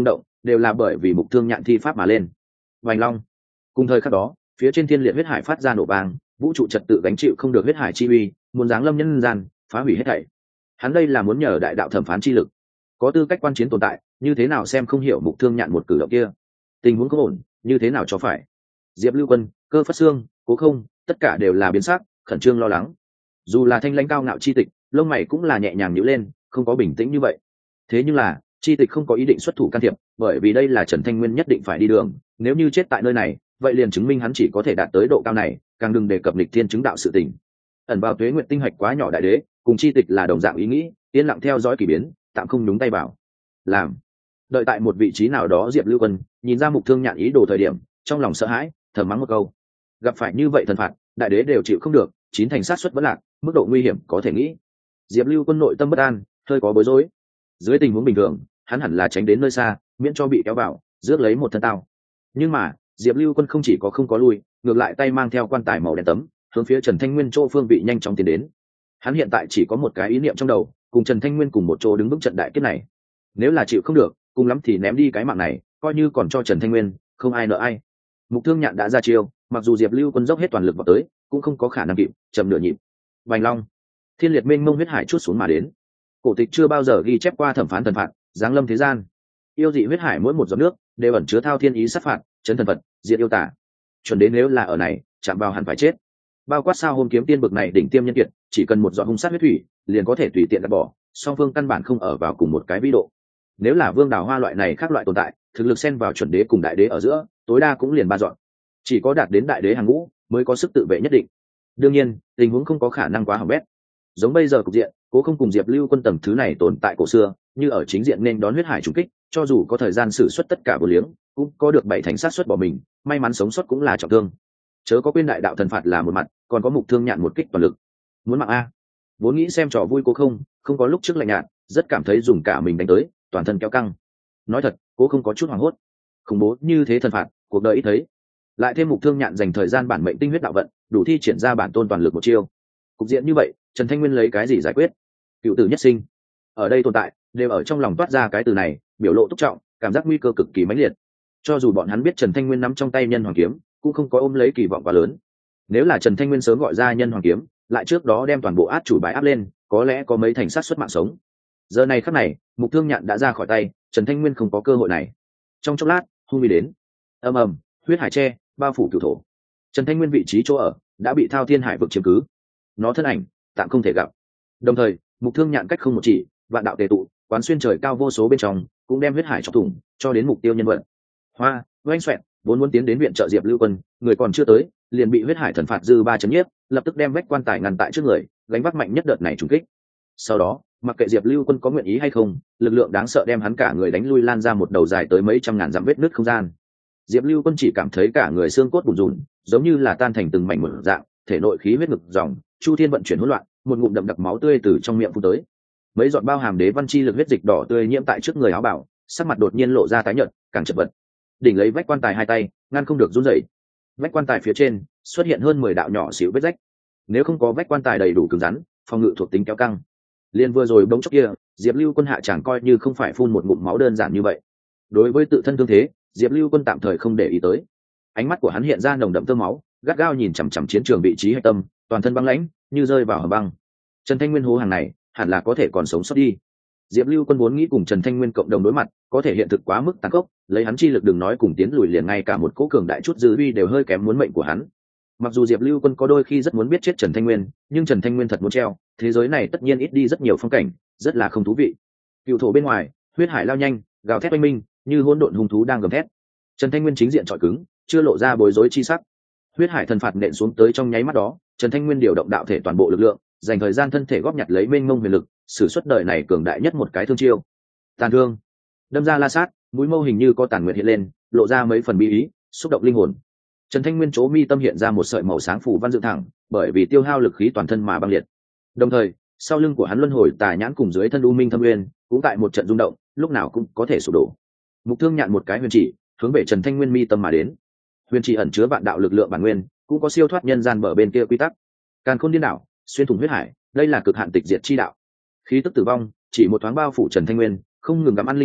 đều là bởi vì mục thương nhạn thi pháp mà lên. Vành long. Cùng thời khắc đó, phía trên thiên liệt huyết hải phát ra nổ vang, vũ trụ trật tự gánh chịu không được huyết hải chi uy, muốn giáng lâm nhân gian, phá hủy hết thảy. Hắn đây là muốn nhờ đại đạo thẩm phán chi lực, có tư cách quan chiến tồn tại, như thế nào xem không hiểu mục thương nhạn một cử động kia. Tình huống không ổn, như thế nào cho phải. Diệp Lưu Quân, Cơ Phất Xương, Cố Không, tất cả đều là biến sắc, khẩn trương lo lắng. Dù là thanh lãnh cao ngạo chi tịch, lông mày cũng là nhẹ nhàng nhíu lên, không có bình tĩnh như vậy. Thế nhưng là, chi tịch không có ý định xuất thủ can thiệp, bởi vì đây là Trần Thanh Nguyên nhất định phải đi đường, nếu như chết tại nơi này, vậy liền chứng minh hắn chỉ có thể đạt tới độ cao này, càng đừng đề cập lịch thiên chứng đạo sự tình. Ẩn vào tuế nguyện tinh hạch quá nhỏ đại đế, cùng chi tịch là đồng dạng ý nghĩ, yên lặng theo dõi kỳ biến, tạm không nhúng tay vào. Làm. Đợi tại một vị trí nào đó Diệp Lưu Quân nhìn ra mục thương nhạn ý đồ thời điểm, trong lòng sợ hãi, thầm mắng một câu. Gặp phải như vậy thần phạt, đại đế đều chịu không được, chín thành sát suất vẫn lạc, mức độ nguy hiểm có thể nghĩ. Diệp Lưu Quân nội tâm bất an, hơi có bối rối. Dưới tình huống bình thường, hắn hẳn là tránh đến nơi xa, miễn cho bị kéo vào, rước lấy một thân tao. Nhưng mà, Diệp Lưu Quân không chỉ có không có lui, ngược lại tay mang theo quan tài màu đen tấm, hướng phía Trần Thanh Nguyên chỗ phương vị nhanh chóng tiến đến. Hắn hiện tại chỉ có một cái ý niệm trong đầu, cùng Trần Thanh Nguyên cùng một chỗ đứng vững trận đại kết này. Nếu là chịu không được, cùng lắm thì ném đi cái mạng này, coi như còn cho Trần Thanh Nguyên, không ai nợ ai. Mục Thương Nhạn đã ra chiêu, mặc dù Diệp Lưu Quân dốc hết toàn lực vào tới, cũng không có khả năng kịp, chậm nửa nhịp. Vành long, thiên liệt mênh mông huyết hải chuốt xuống mà đến. Cổ tịch chưa bao giờ ghi chép qua thẩm phán thần phạt, giáng lâm thế gian. Yêu dị huyết hải mỗi một giọt nước đều ẩn chứa thao thiên ý sát phạt, chấn thần vật, diệt yêu tả. Chuẩn đến nếu là ở này, chạm vào hẳn phải chết. Bao quát sao hôm kiếm tiên bực này đỉnh tiêm nhân kiệt, chỉ cần một giọt hung sát huyết thủy, liền có thể tùy tiện gạt bỏ, song phương căn bản không ở vào cùng một cái vĩ độ. Nếu là vương đào hoa loại này khác loại tồn tại, thực lực xen vào chuẩn đế cùng đại đế ở giữa, tối đa cũng liền ba dọn. Chỉ có đạt đến đại đế hàng ngũ mới có sức tự vệ nhất định. Đương nhiên, tình huống không có khả năng quá hỏng bét. Giống bây giờ cục diện, Cố Không cùng Diệp Lưu Quân tầng thứ này tồn tại cổ xưa, như ở chính diện nên đón huyết hải trùng kích, cho dù có thời gian sử xuất tất cả vô liếng, cũng có được bảy thành sát xuất bỏ mình, may mắn sống sót cũng là trọng thương. Chớ có quên đại đạo thần phạt là một mặt, còn có mục thương nhạn một kích toàn lực. Muốn mạng a. Vốn nghĩ xem trò vui Cố Không, không có lúc trước lạnh nhạt, rất cảm thấy dùng cả mình đánh tới, toàn thân kéo căng. Nói thật, Cố Không có chút hoảng hốt. Khủng bố như thế thần phạt, cuộc đời ít thấy. Lại thêm mục thương nhạn dành thời gian bản mệnh tinh huyết đạo vận, đủ thi triển ra bản tôn toàn lực một chiêu. Cục diện như vậy, Trần Thanh Nguyên lấy cái gì giải quyết? Cựu tử nhất sinh. Ở đây tồn tại, đều ở trong lòng toát ra cái từ này, biểu lộ túc trọng, cảm giác nguy cơ cực kỳ mãnh liệt. Cho dù bọn hắn biết Trần Thanh Nguyên nắm trong tay nhân hoàng kiếm, cũng không có ôm lấy kỳ vọng quá lớn. Nếu là Trần Thanh Nguyên sớm gọi ra nhân hoàng kiếm, lại trước đó đem toàn bộ át chủ bài áp lên, có lẽ có mấy thành sát xuất mạng sống. Giờ này khắc này, mục thương nhạn đã ra khỏi tay, Trần Thanh Nguyên không có cơ hội này. Trong chốc lát, hung uy đến. Ầm ầm, huyết hải che, bao phủ cửu thổ. Trần Thanh Nguyên vị trí chỗ ở đã bị Thao Thiên Hải vực chiếm cứ. Nó thân ảnh tạm không thể gặp. Đồng thời, mục thương nhạn cách không một chỉ, vạn đạo tề tụ, quán xuyên trời cao vô số bên trong, cũng đem huyết hải chọc thủng, cho đến mục tiêu nhân vật. Hoa, oanh xoẹt, vốn muốn tiến đến viện trợ Diệp Lưu Quân, người còn chưa tới, liền bị huyết hải thần phạt dư ba chấn nhiếp, lập tức đem vách quan tài ngăn tại trước người, gánh vác mạnh nhất đợt này trùng kích. Sau đó, mặc kệ Diệp Lưu Quân có nguyện ý hay không, lực lượng đáng sợ đem hắn cả người đánh lui lan ra một đầu dài tới mấy trăm ngàn dặm vết nứt không gian. Diệp Lưu Quân chỉ cảm thấy cả người xương cốt bùn rùn, giống như là tan thành từng mảnh một dạng, thể nội khí huyết ngực dòng, chu thiên vận chuyển hỗn loạn, một ngụm đậm đặc máu tươi từ trong miệng phun tới. Mấy giọt bao hàm đế văn chi lực huyết dịch đỏ tươi nhiễm tại trước người áo bảo, sắc mặt đột nhiên lộ ra tái nhợt, càng chật vật. Đỉnh lấy vách quan tài hai tay, ngăn không được run rẩy. Vách quan tài phía trên xuất hiện hơn mười đạo nhỏ xíu vết rách. Nếu không có vách quan tài đầy đủ cứng rắn, phòng ngự thuộc tính kéo căng. Liên vừa rồi bỗng chốc kia, Diệp Lưu Quân hạ chẳng coi như không phải phun một ngụm máu đơn giản như vậy. Đối với tự thân thương thế, Diệp Lưu Quân tạm thời không để ý tới. Ánh mắt của hắn hiện ra nồng đậm tơ máu, gắt gao nhìn chằm chằm chiến trường vị trí hạch tâm, toàn thân băng lãnh, như rơi vào hầm băng. Trần Thanh Nguyên hố hàng này, hẳn là có thể còn sống sót đi. Diệp Lưu Quân vốn nghĩ cùng Trần Thanh Nguyên cộng đồng đối mặt, có thể hiện thực quá mức tàn khốc, lấy hắn chi lực đừng nói cùng tiến lùi liền ngay cả một cỗ cường đại chút dư uy đều hơi kém muốn mệnh của hắn. Mặc dù Diệp Lưu Quân có đôi khi rất muốn biết chết Trần Thanh Nguyên, nhưng Trần Thanh Nguyên thật muốn treo, thế giới này tất nhiên ít đi rất nhiều phong cảnh, rất là không thú vị. Cựu thổ bên ngoài, huyết hải lao nhanh, gào thét oanh minh, như hỗn độn hung thú đang gầm thét. Trần Thanh Nguyên chính diện trọi cứng, chưa lộ ra bối rối chi sắc. Huyết hải thần phạt nện xuống tới trong nháy mắt đó, Trần Thanh Nguyên điều động đạo thể toàn bộ lực lượng, dành thời gian thân thể góp nhặt lấy mênh mông huyền lực, sử xuất đời này cường đại nhất một cái thương chiêu. Tàn thương, đâm ra la sát, mũi mâu hình như có tàn nguyệt hiện lên, lộ ra mấy phần bí ý, xúc động linh hồn. Trần Thanh Nguyên chỗ mi tâm hiện ra một sợi màu sáng phủ văn dựng thẳng, bởi vì tiêu hao lực khí toàn thân mà băng liệt. Đồng thời, sau lưng của hắn luân hồi tà nhãn cùng dưới thân u minh thâm nguyên, cũng tại một trận rung động, lúc nào cũng có thể sụp đổ. Mục thương nhạn một cái huyền chỉ, hướng về Trần Thanh Nguyên mi tâm mà đến. Huyền chỉ ẩn chứa vạn đạo lực lượng bản nguyên, cũng có siêu thoát nhân gian bờ bên kia quy tắc. Càn khôn điên đảo, xuyên thủng huyết hải, đây là cực hạn tịch diệt chi đạo. Khí tức tử vong chỉ một thoáng bao phủ Trần Thanh Nguyên, không ngừng gặm ăn linh hồn,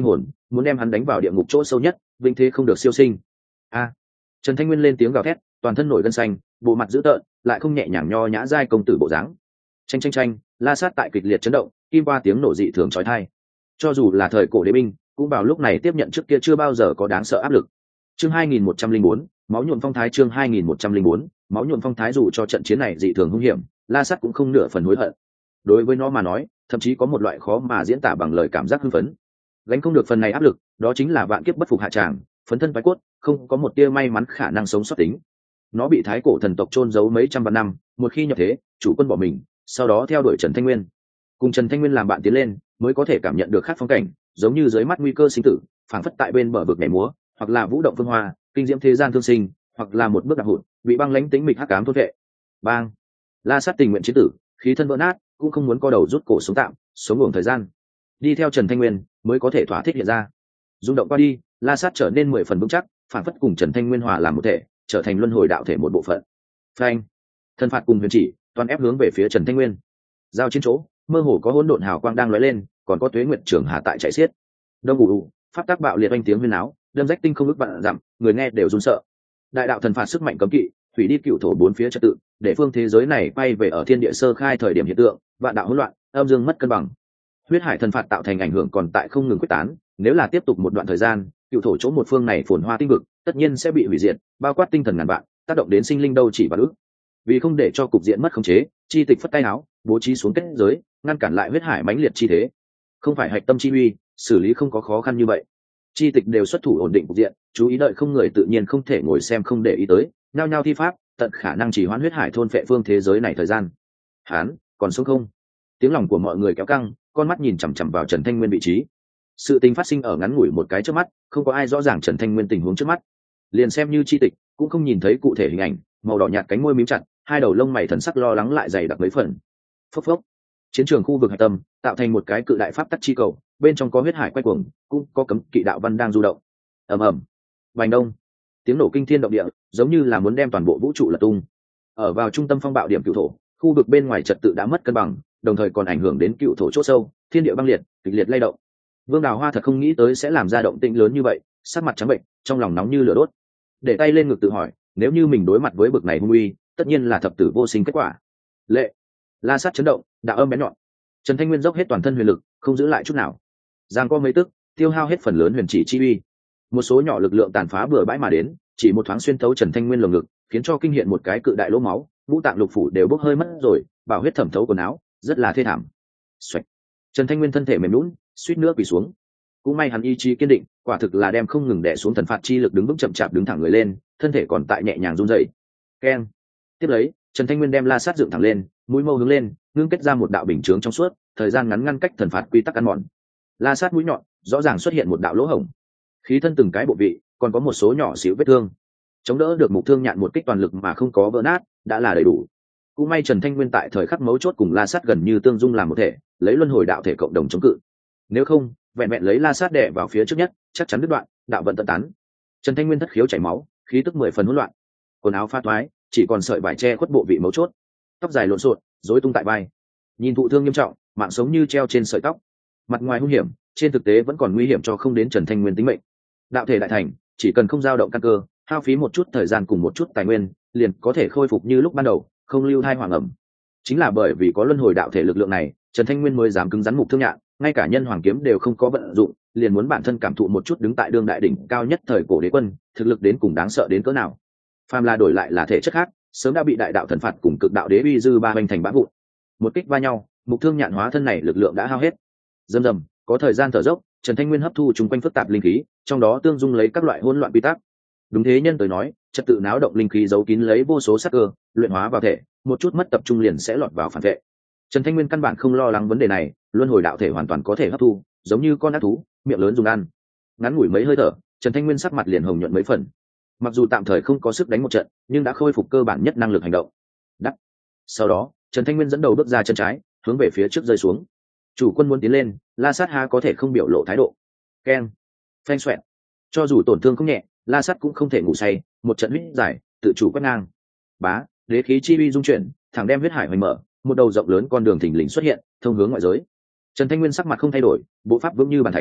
muốn đem hắn đánh vào địa ngục chỗ sâu nhất, vĩnh thế không được siêu sinh. A! Trần Thanh Nguyên lên tiếng gào thét, toàn thân nổi gân xanh, bộ mặt dữ tợn, lại không nhẹ nhàng nho nhã giai công tử bộ dáng. Tranh tranh tranh, la sát tại kịch liệt chấn động, kim qua tiếng nổ dị thường chói tai. Cho dù là thời cổ đế binh, cũng vào lúc này tiếp nhận trước kia chưa bao giờ có đáng sợ áp lực. Chương hai nghìn một trăm lẻ bốn, máu nhuộm phong thái chương hai nghìn một trăm lẻ bốn, máu nhuộm phong thái dù cho trận chiến này dị thường hung hiểm, la sát cũng không nửa phần hối hận. Đối với nó mà nói, thậm chí có một loại khó mà diễn tả bằng lời cảm giác hưng phấn. Gánh không được phần này áp lực, đó chính là vạn kiếp bất phục hạ tràng, phấn thân phái cốt, không có một tia may mắn khả năng sống sót tính. Nó bị thái cổ thần tộc chôn giấu mấy trăm vạn năm, một khi nhập thế, chủ quân bỏ mình, sau đó theo đuổi Trần Thanh Nguyên. Cùng Trần Thanh Nguyên làm bạn tiến lên, mới có thể cảm nhận được khác phong cảnh, giống như dưới mắt nguy cơ sinh tử, phảng phất tại bên bờ vực nhảy múa, hoặc là vũ động phương hoa, kinh diễm thế gian thương sinh, hoặc là một bước đạp hụt, bị băng lãnh tính mịch hắc ám thôn vệ. Bang! La sát tình nguyện chiến tử, khí thân vỡ nát, cũng không muốn co đầu rút cổ sống tạm, sống ngủ thời gian. Đi theo Trần Thanh Nguyên, mới có thể thỏa thích hiện ra. Rung động qua đi, la sát trở nên mười phần vững chắc, phản phất cùng Trần Thanh Nguyên hòa làm một thể, trở thành luân hồi đạo thể một bộ phận. Phanh! Thân phạt cùng huyền chỉ, toàn ép hướng về phía Trần Thanh Nguyên. Giao trên chỗ, mơ hồ có hỗn độn hào quang đang lóe lên, còn có tuế nguyệt trường hà tại chạy xiết. Đông ù ù, pháp tác bạo liệt oanh tiếng huyên áo, đâm rách tinh không ức vạn dặm, người nghe đều run sợ. Đại đạo thần phạt sức mạnh cấm kỵ, hủy đi cựu thổ bốn phía trật tự, để phương thế giới này bay về ở thiên địa sơ khai thời điểm hiện tượng, vạn đạo hỗn loạn, âm dương mất cân bằng. Huyết hải thần phạt tạo thành ảnh hưởng còn tại không ngừng quyết tán, nếu là tiếp tục một đoạn thời gian, cựu thổ chỗ một phương này phồn hoa tinh vực, tất nhiên sẽ bị hủy diệt, bao quát tinh thần ngàn vạn, tác động đến sinh linh đâu chỉ và ước. Vì không để cho cục diện mất khống chế, chi tịch phất tay áo, bố trí xuống kết giới, ngăn cản lại huyết hải mãnh liệt chi thế. Không phải hạch tâm chi uy, xử lý không có khó khăn như vậy. Chi tịch đều xuất thủ ổn định cục diện, chú ý đợi không người tự nhiên không thể ngồi xem không để ý tới, nhao nhao thi pháp, tận khả năng chỉ hoãn huyết hải thôn phệ phương thế giới này thời gian. Hán, còn sống không? Tiếng lòng của mọi người kéo căng, con mắt nhìn chằm chằm vào Trần Thanh Nguyên vị trí. Sự tình phát sinh ở ngắn ngủi một cái trước mắt, không có ai rõ ràng Trần Thanh Nguyên tình huống trước mắt. Liền xem như chi tịch, cũng không nhìn thấy cụ thể hình ảnh, màu đỏ nhạt cánh môi mím chặt, hai đầu lông mày thần sắc lo lắng lại dày đặc mấy phần. Phốc phốc. Chiến trường khu vực hạch tâm, tạo thành một cái cự đại pháp tắc chi cầu, bên trong có huyết hải quay cuồng, cũng có cấm kỵ đạo văn đang du động. Ầm ầm. Vành đông. Tiếng nổ kinh thiên động địa, giống như là muốn đem toàn bộ vũ trụ lật tung. Ở vào trung tâm phong bạo điểm cựu thổ, khu vực bên ngoài trật tự đã mất cân bằng, đồng thời còn ảnh hưởng đến cựu thổ chỗ sâu, thiên địa băng liệt, kịch liệt lay động. Vương Đào Hoa thật không nghĩ tới sẽ làm ra động tĩnh lớn như vậy, sắc mặt trắng bệnh, trong lòng nóng như lửa đốt. Để tay lên ngực tự hỏi, nếu như mình đối mặt với bực này hung uy, tất nhiên là thập tử vô sinh kết quả. Lệ, la sát chấn động, đạo âm bén nhọn. Trần Thanh Nguyên dốc hết toàn thân huyền lực, không giữ lại chút nào. Giang qua mấy tức, tiêu hao hết phần lớn huyền chỉ chi uy. Một số nhỏ lực lượng tàn phá bừa bãi mà đến, chỉ một thoáng xuyên thấu Trần Thanh Nguyên lồng ngực, khiến cho kinh hiện một cái cự đại lỗ máu, ngũ tạng lục phủ đều bốc hơi mất rồi, bảo huyết thẩm thấu quần áo, rất là thê thảm. Xoạch. Trần Thanh Nguyên thân thể mềm nhũn, suýt nữa quỳ xuống. Cũng may hắn ý chí kiên định, quả thực là đem không ngừng đè xuống thần phạt chi lực đứng vững chậm chạp đứng thẳng người lên, thân thể còn tại nhẹ nhàng run rẩy. Keng. Tiếp lấy, Trần Thanh Nguyên đem la sát dựng thẳng lên, mũi mâu hướng lên, ngưng kết ra một đạo bình chướng trong suốt, thời gian ngắn ngăn cách thần phạt quy tắc ăn mòn. La sát mũi nhọn, rõ ràng xuất hiện một đạo lỗ hổng. Khí thân từng cái bộ vị, còn có một số nhỏ xíu vết thương. Chống đỡ được mục thương nhạn một kích toàn lực mà không có vỡ nát, đã là đầy đủ. Cũng may Trần Thanh Nguyên tại thời khắc mấu chốt cùng la sát gần như tương dung làm một thể, lấy luân hồi đạo thể cộng đồng chống cự. Nếu không, vẹn vẹn lấy la sát đè vào phía trước nhất, chắc chắn đứt đoạn, đạo vận tận tán. Trần Thanh Nguyên thất khiếu chảy máu, khí tức mười phần hỗn loạn. Quần áo pha toái, chỉ còn sợi vải che khuất bộ vị mấu chốt. Tóc dài lộn xộn, rối tung tại vai. Nhìn thụ thương nghiêm trọng, mạng sống như treo trên sợi tóc. Mặt ngoài hung hiểm, trên thực tế vẫn còn nguy hiểm cho không đến Trần Thanh Nguyên tính mệnh. Đạo thể đại thành, chỉ cần không dao động căn cơ, hao phí một chút thời gian cùng một chút tài nguyên, liền có thể khôi phục như lúc ban đầu, không lưu thai hoàng ẩm. Chính là bởi vì có luân hồi đạo thể lực lượng này, Trần Thanh Nguyên mới dám cứng rắn mục thương nhạn, ngay cả nhân hoàng kiếm đều không có vận dụng, liền muốn bản thân cảm thụ một chút đứng tại đương đại đỉnh cao nhất thời cổ đế quân, thực lực đến cùng đáng sợ đến cỡ nào. Phàm là đổi lại là thể chất khác, sớm đã bị đại đạo thần phạt cùng cực đạo đế uy dư ba hoành thành bã vụn. Một kích va nhau, mục thương nhạn hóa thân này lực lượng đã hao hết. Dầm dầm, có thời gian thở dốc, Trần Thanh Nguyên hấp thu chúng quanh phức tạp linh khí, trong đó tương dung lấy các loại hỗn loạn quy tắc. Đúng thế nhân tới nói, trật tự náo động linh khí giấu kín lấy vô số sắc cơ, luyện hóa vào thể, một chút mất tập trung liền sẽ lọt vào phản vệ. Trần Thanh Nguyên căn bản không lo lắng vấn đề này, luân hồi đạo thể hoàn toàn có thể hấp thu, giống như con ác thú, miệng lớn dùng ăn. Ngắn ngủi mấy hơi thở, Trần Thanh Nguyên sắc mặt liền hồng nhuận mấy phần. Mặc dù tạm thời không có sức đánh một trận, nhưng đã khôi phục cơ bản nhất năng lực hành động. Đắc. Sau đó, Trần Thanh Nguyên dẫn đầu bước ra chân trái, hướng về phía trước rơi xuống. Chủ quân muốn tiến lên, La Sát ha có thể không biểu lộ thái độ. Keng. Phanh xoẹt. Cho dù tổn thương không nhẹ, La Sát cũng không thể ngủ say, một trận huyết giải, tự chủ quét ngang. Bá, đế khí chi uy dung chuyển, thẳng đem huyết hải hoành mở, một đầu rộng lớn con đường thình lình xuất hiện, thông hướng ngoại giới. Trần Thanh Nguyên sắc mặt không thay đổi, bộ pháp vững như bàn thạch.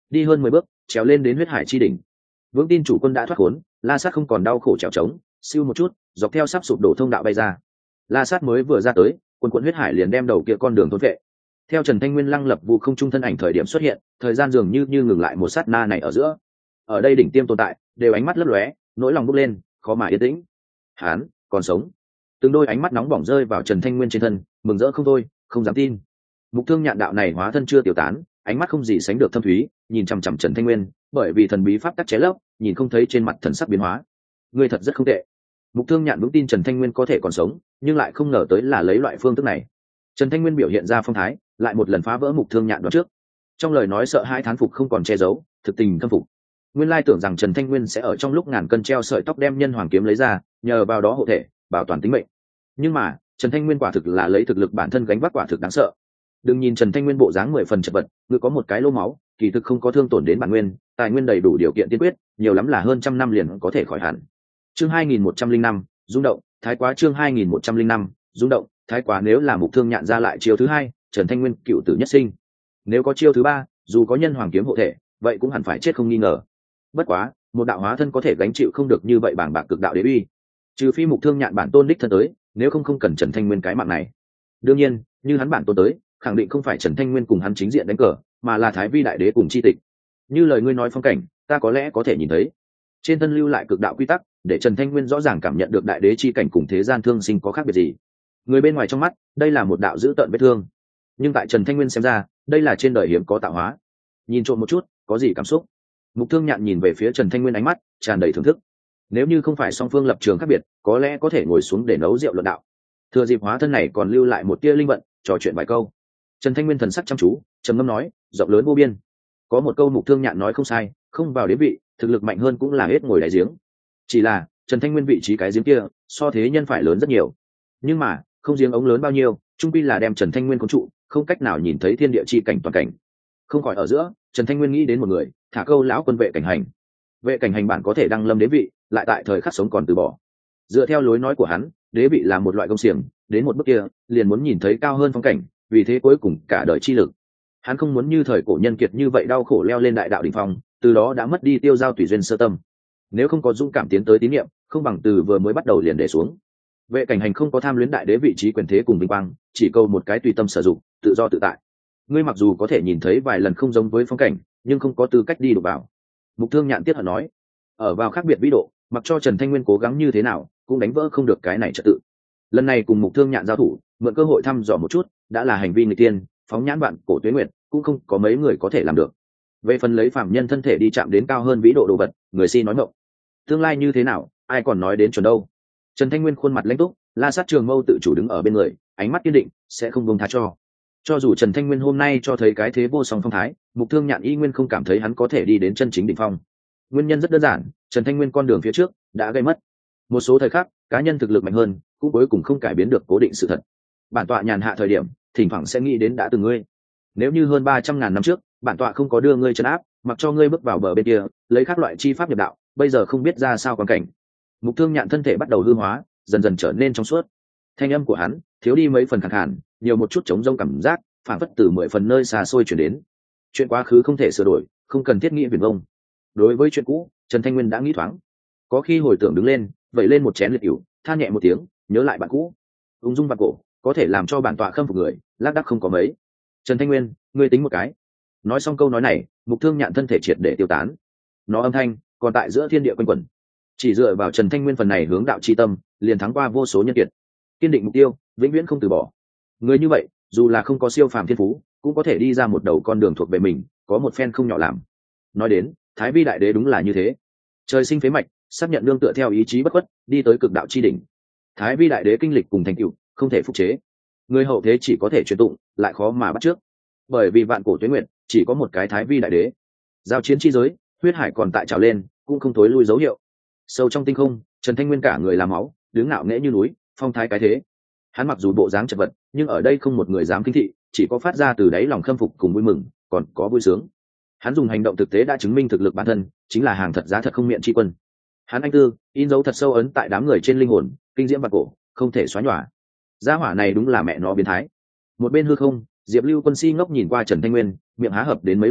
đi hơn mười bước trèo lên đến huyết hải chi đỉnh. Vững tin chủ quân đã thoát khốn, La Sát không còn đau khổ trèo trống, siêu một chút dọc theo sắp sụp đổ thông đạo bay ra. La Sát mới vừa ra tới, quân quận huyết hải liền đem đầu kia con đường thôn vệ. Theo Trần Thanh Nguyên lăng lập vụ không trung thân ảnh thời điểm xuất hiện, thời gian dường như như ngừng lại một sát na này ở giữa. Ở đây đỉnh tiêm tồn tại đều ánh mắt lấp lóe, nỗi lòng bốc lên, khó mà yên tĩnh. Hán còn sống. Từng đôi ánh mắt nóng bỏng rơi vào Trần Thanh Nguyên trên thân, mừng rỡ không thôi, không dám tin. Mục Thương Nhạn đạo này hóa thân chưa tiêu tán, ánh mắt không gì sánh được thâm thúy, nhìn chằm chằm Trần Thanh Nguyên, bởi vì thần bí pháp tắc chế lấp, nhìn không thấy trên mặt thần sắc biến hóa. Ngươi thật rất không tệ. Mục Thương Nhạn vững tin Trần Thanh Nguyên có thể còn sống, nhưng lại không ngờ tới là lấy loại phương thức này. Trần Thanh Nguyên biểu hiện ra phong thái, lại một lần phá vỡ Mục Thương Nhạn đoán trước. Trong lời nói sợ hai thán phục không còn che giấu, thực tình khâm phục. Nguyên lai tưởng rằng Trần Thanh Nguyên sẽ ở trong lúc ngàn cân treo sợi tóc đem nhân hoàng kiếm lấy ra, nhờ vào đó hộ thể, bảo toàn tính mệnh. Nhưng mà, Trần Thanh Nguyên quả thực là lấy thực lực bản thân gánh vác quả thực đáng sợ. Đừng nhìn Trần Thanh Nguyên bộ dáng mười phần chật vật, ngực có một cái lô máu, kỳ thực không có thương tổn đến bản nguyên, tài nguyên đầy đủ điều kiện tiên quyết, nhiều lắm là hơn trăm năm liền có thể khỏi hẳn. Chương hai nghìn một trăm linh năm, rung động, thái quá chương hai nghìn một trăm linh năm, rung động, thái quá nếu là Mục Thương Nhạn ra lại chiêu thứ hai, Trần Thanh Nguyên cựu tử nhất sinh. Nếu có chiêu thứ ba, dù có nhân hoàng kiếm hộ thể, vậy cũng hẳn phải chết không nghi ngờ. Bất quá, một đạo hóa thân có thể gánh chịu không được như vậy bảng bạc cực đạo đế uy. Trừ phi Mục Thương Nhạn bản tôn đích thân tới, nếu không không cần Trần Thanh Nguyên cái mạng này. Đương nhiên, như hắn bản tôn tới, khẳng định không phải Trần Thanh Nguyên cùng hắn chính diện đánh cờ, mà là Thái Vi đại đế cùng chi tịch. Như lời ngươi nói phong cảnh, ta có lẽ có thể nhìn thấy. Trên thân lưu lại cực đạo quy tắc, để Trần Thanh Nguyên rõ ràng cảm nhận được đại đế chi cảnh cùng thế gian thương sinh có khác biệt gì. Người bên ngoài trong mắt, đây là một đạo dữ tợn vết thương, nhưng tại Trần Thanh Nguyên xem ra, đây là trên đời hiếm có tạo hóa. Nhìn trộm một chút, có gì cảm xúc? Mục Thương Nhạn nhìn về phía Trần Thanh Nguyên ánh mắt tràn đầy thưởng thức. Nếu như không phải song phương lập trường khác biệt, có lẽ có thể ngồi xuống để nấu rượu luận đạo. Thừa dịp hóa thân này còn lưu lại một tia linh vận, trò chuyện vài câu. Trần Thanh Nguyên thần sắc chăm chú, trầm ngâm nói, rộng lớn vô biên. Có một câu Mục Thương Nhạn nói không sai, không vào đến vị, thực lực mạnh hơn cũng là hết ngồi đáy giếng. Chỉ là Trần Thanh Nguyên vị trí cái giếng kia, so thế nhân phải lớn rất nhiều. Nhưng mà, không giếng ống lớn bao nhiêu, trung quy là đem Trần Thanh Nguyên khống trụ, không cách nào nhìn thấy thiên địa chi cảnh toàn cảnh. Không khỏi ở giữa, Trần Thanh Nguyên nghĩ đến một người, thả câu lão quân vệ cảnh hành. Vệ cảnh hành bản có thể đăng lâm đế vị, lại tại thời khắc sống còn từ bỏ. Dựa theo lối nói của hắn, đế vị là một loại công xiềng, đến một bước kia, liền muốn nhìn thấy cao hơn phong cảnh, vì thế cuối cùng cả đời chi lực. Hắn không muốn như thời cổ nhân kiệt như vậy đau khổ leo lên đại đạo đỉnh phong, từ đó đã mất đi tiêu giao tùy duyên sơ tâm. Nếu không có dũng cảm tiến tới tín niệm, không bằng từ vừa mới bắt đầu liền để xuống. Vệ cảnh hành không có tham luyến đại đế vị trí quyền thế cùng vinh quang, chỉ câu một cái tùy tâm sử dụng, tự do tự tại. Ngươi mặc dù có thể nhìn thấy vài lần không giống với phong cảnh, nhưng không có tư cách đi đụng vào. Mục Thương Nhạn tiếc hận nói, ở vào khác biệt vĩ độ, mặc cho Trần Thanh Nguyên cố gắng như thế nào, cũng đánh vỡ không được cái này trật tự. Lần này cùng Mục Thương Nhạn giao thủ, mượn cơ hội thăm dò một chút, đã là hành vi người tiên, phóng nhãn bạn cổ tuế nguyệt, cũng không có mấy người có thể làm được. Về phần lấy phạm nhân thân thể đi chạm đến cao hơn vĩ độ đồ vật, người si nói mộng. Tương lai như thế nào, ai còn nói đến chuẩn đâu. Trần Thanh Nguyên khuôn mặt lãnh túc, La Sát Trường Mâu tự chủ đứng ở bên người, ánh mắt kiên định, sẽ không buông tha cho. Cho dù Trần Thanh Nguyên hôm nay cho thấy cái thế vô song phong thái, Mục Thương Nhạn y nguyên không cảm thấy hắn có thể đi đến chân chính đỉnh phong. Nguyên nhân rất đơn giản, Trần Thanh Nguyên con đường phía trước đã gây mất. Một số thời khắc, cá nhân thực lực mạnh hơn, cũng cuối cùng không cải biến được cố định sự thật. Bản tọa nhàn hạ thời điểm, thỉnh thoảng sẽ nghĩ đến đã từng ngươi. Nếu như hơn ba trăm ngàn năm trước, bản tọa không có đưa ngươi trấn áp, mặc cho ngươi bước vào bờ bên kia, lấy các loại chi pháp nhập đạo, bây giờ không biết ra sao quan cảnh. Mục Thương Nhạn thân thể bắt đầu hư hóa, dần dần trở nên trong suốt. Thanh âm của hắn thiếu đi mấy phần khàn khàn, nhiều một chút trống rỗng cảm giác, phản phất từ mười phần nơi xa xôi chuyển đến. Chuyện quá khứ không thể sửa đổi, không cần thiết nghĩ viển vông. Đối với chuyện cũ, Trần Thanh Nguyên đã nghĩ thoáng. Có khi hồi tưởng đứng lên, vẩy lên một chén liệt ỉu, than nhẹ một tiếng, nhớ lại bạn cũ. Ung dung vạn cổ, có thể làm cho bản tọa khâm phục người, lác đác không có mấy. Trần Thanh Nguyên, ngươi tính một cái. Nói xong câu nói này, Mục Thương Nhạn thân thể triệt để tiêu tán. Nó âm thanh còn tại giữa thiên địa quanh quẩn. Chỉ dựa vào Trần Thanh Nguyên phần này hướng đạo chi tâm, liền thắng qua vô số nhân kiệt. Kiên định mục tiêu, vĩnh viễn không từ bỏ. Người như vậy, dù là không có siêu phàm thiên phú, cũng có thể đi ra một đầu con đường thuộc về mình, có một phen không nhỏ làm. Nói đến, Thái Vi đại đế đúng là như thế. Trời sinh phế mạch, xác nhận nương tựa theo ý chí bất khuất, đi tới cực đạo chi đỉnh. Thái Vi đại đế kinh lịch cùng thành tựu, không thể phục chế. Người hậu thế chỉ có thể truyền tụng, lại khó mà bắt trước. Bởi vì vạn cổ tuế nguyệt, chỉ có một cái Thái Vi đại đế. Giao chiến chi giới, huyết hải còn tại trào lên, cũng không thối lui dấu hiệu. Sâu trong tinh không, Trần Thanh Nguyên cả người làm máu, đứng ngạo nghễ như núi, phong thái cái thế. Hắn mặc dù bộ dáng chật vật, nhưng ở đây không một người dám kinh thị, chỉ có phát ra từ đáy lòng khâm phục cùng vui mừng, còn có vui sướng. Hắn dùng hành động thực tế đã chứng minh thực lực bản thân, chính là hàng thật giá thật không miệng chi quân. Hắn anh tư, in dấu thật sâu ấn tại đám người trên linh hồn, kinh diễm vạn cổ, không thể xóa nhòa. Gia hỏa này đúng là mẹ nó biến thái. Một bên hư không, Diệp Lưu Quân si ngốc nhìn qua Trần Thanh Nguyên, miệng há hợp đến mấy lần,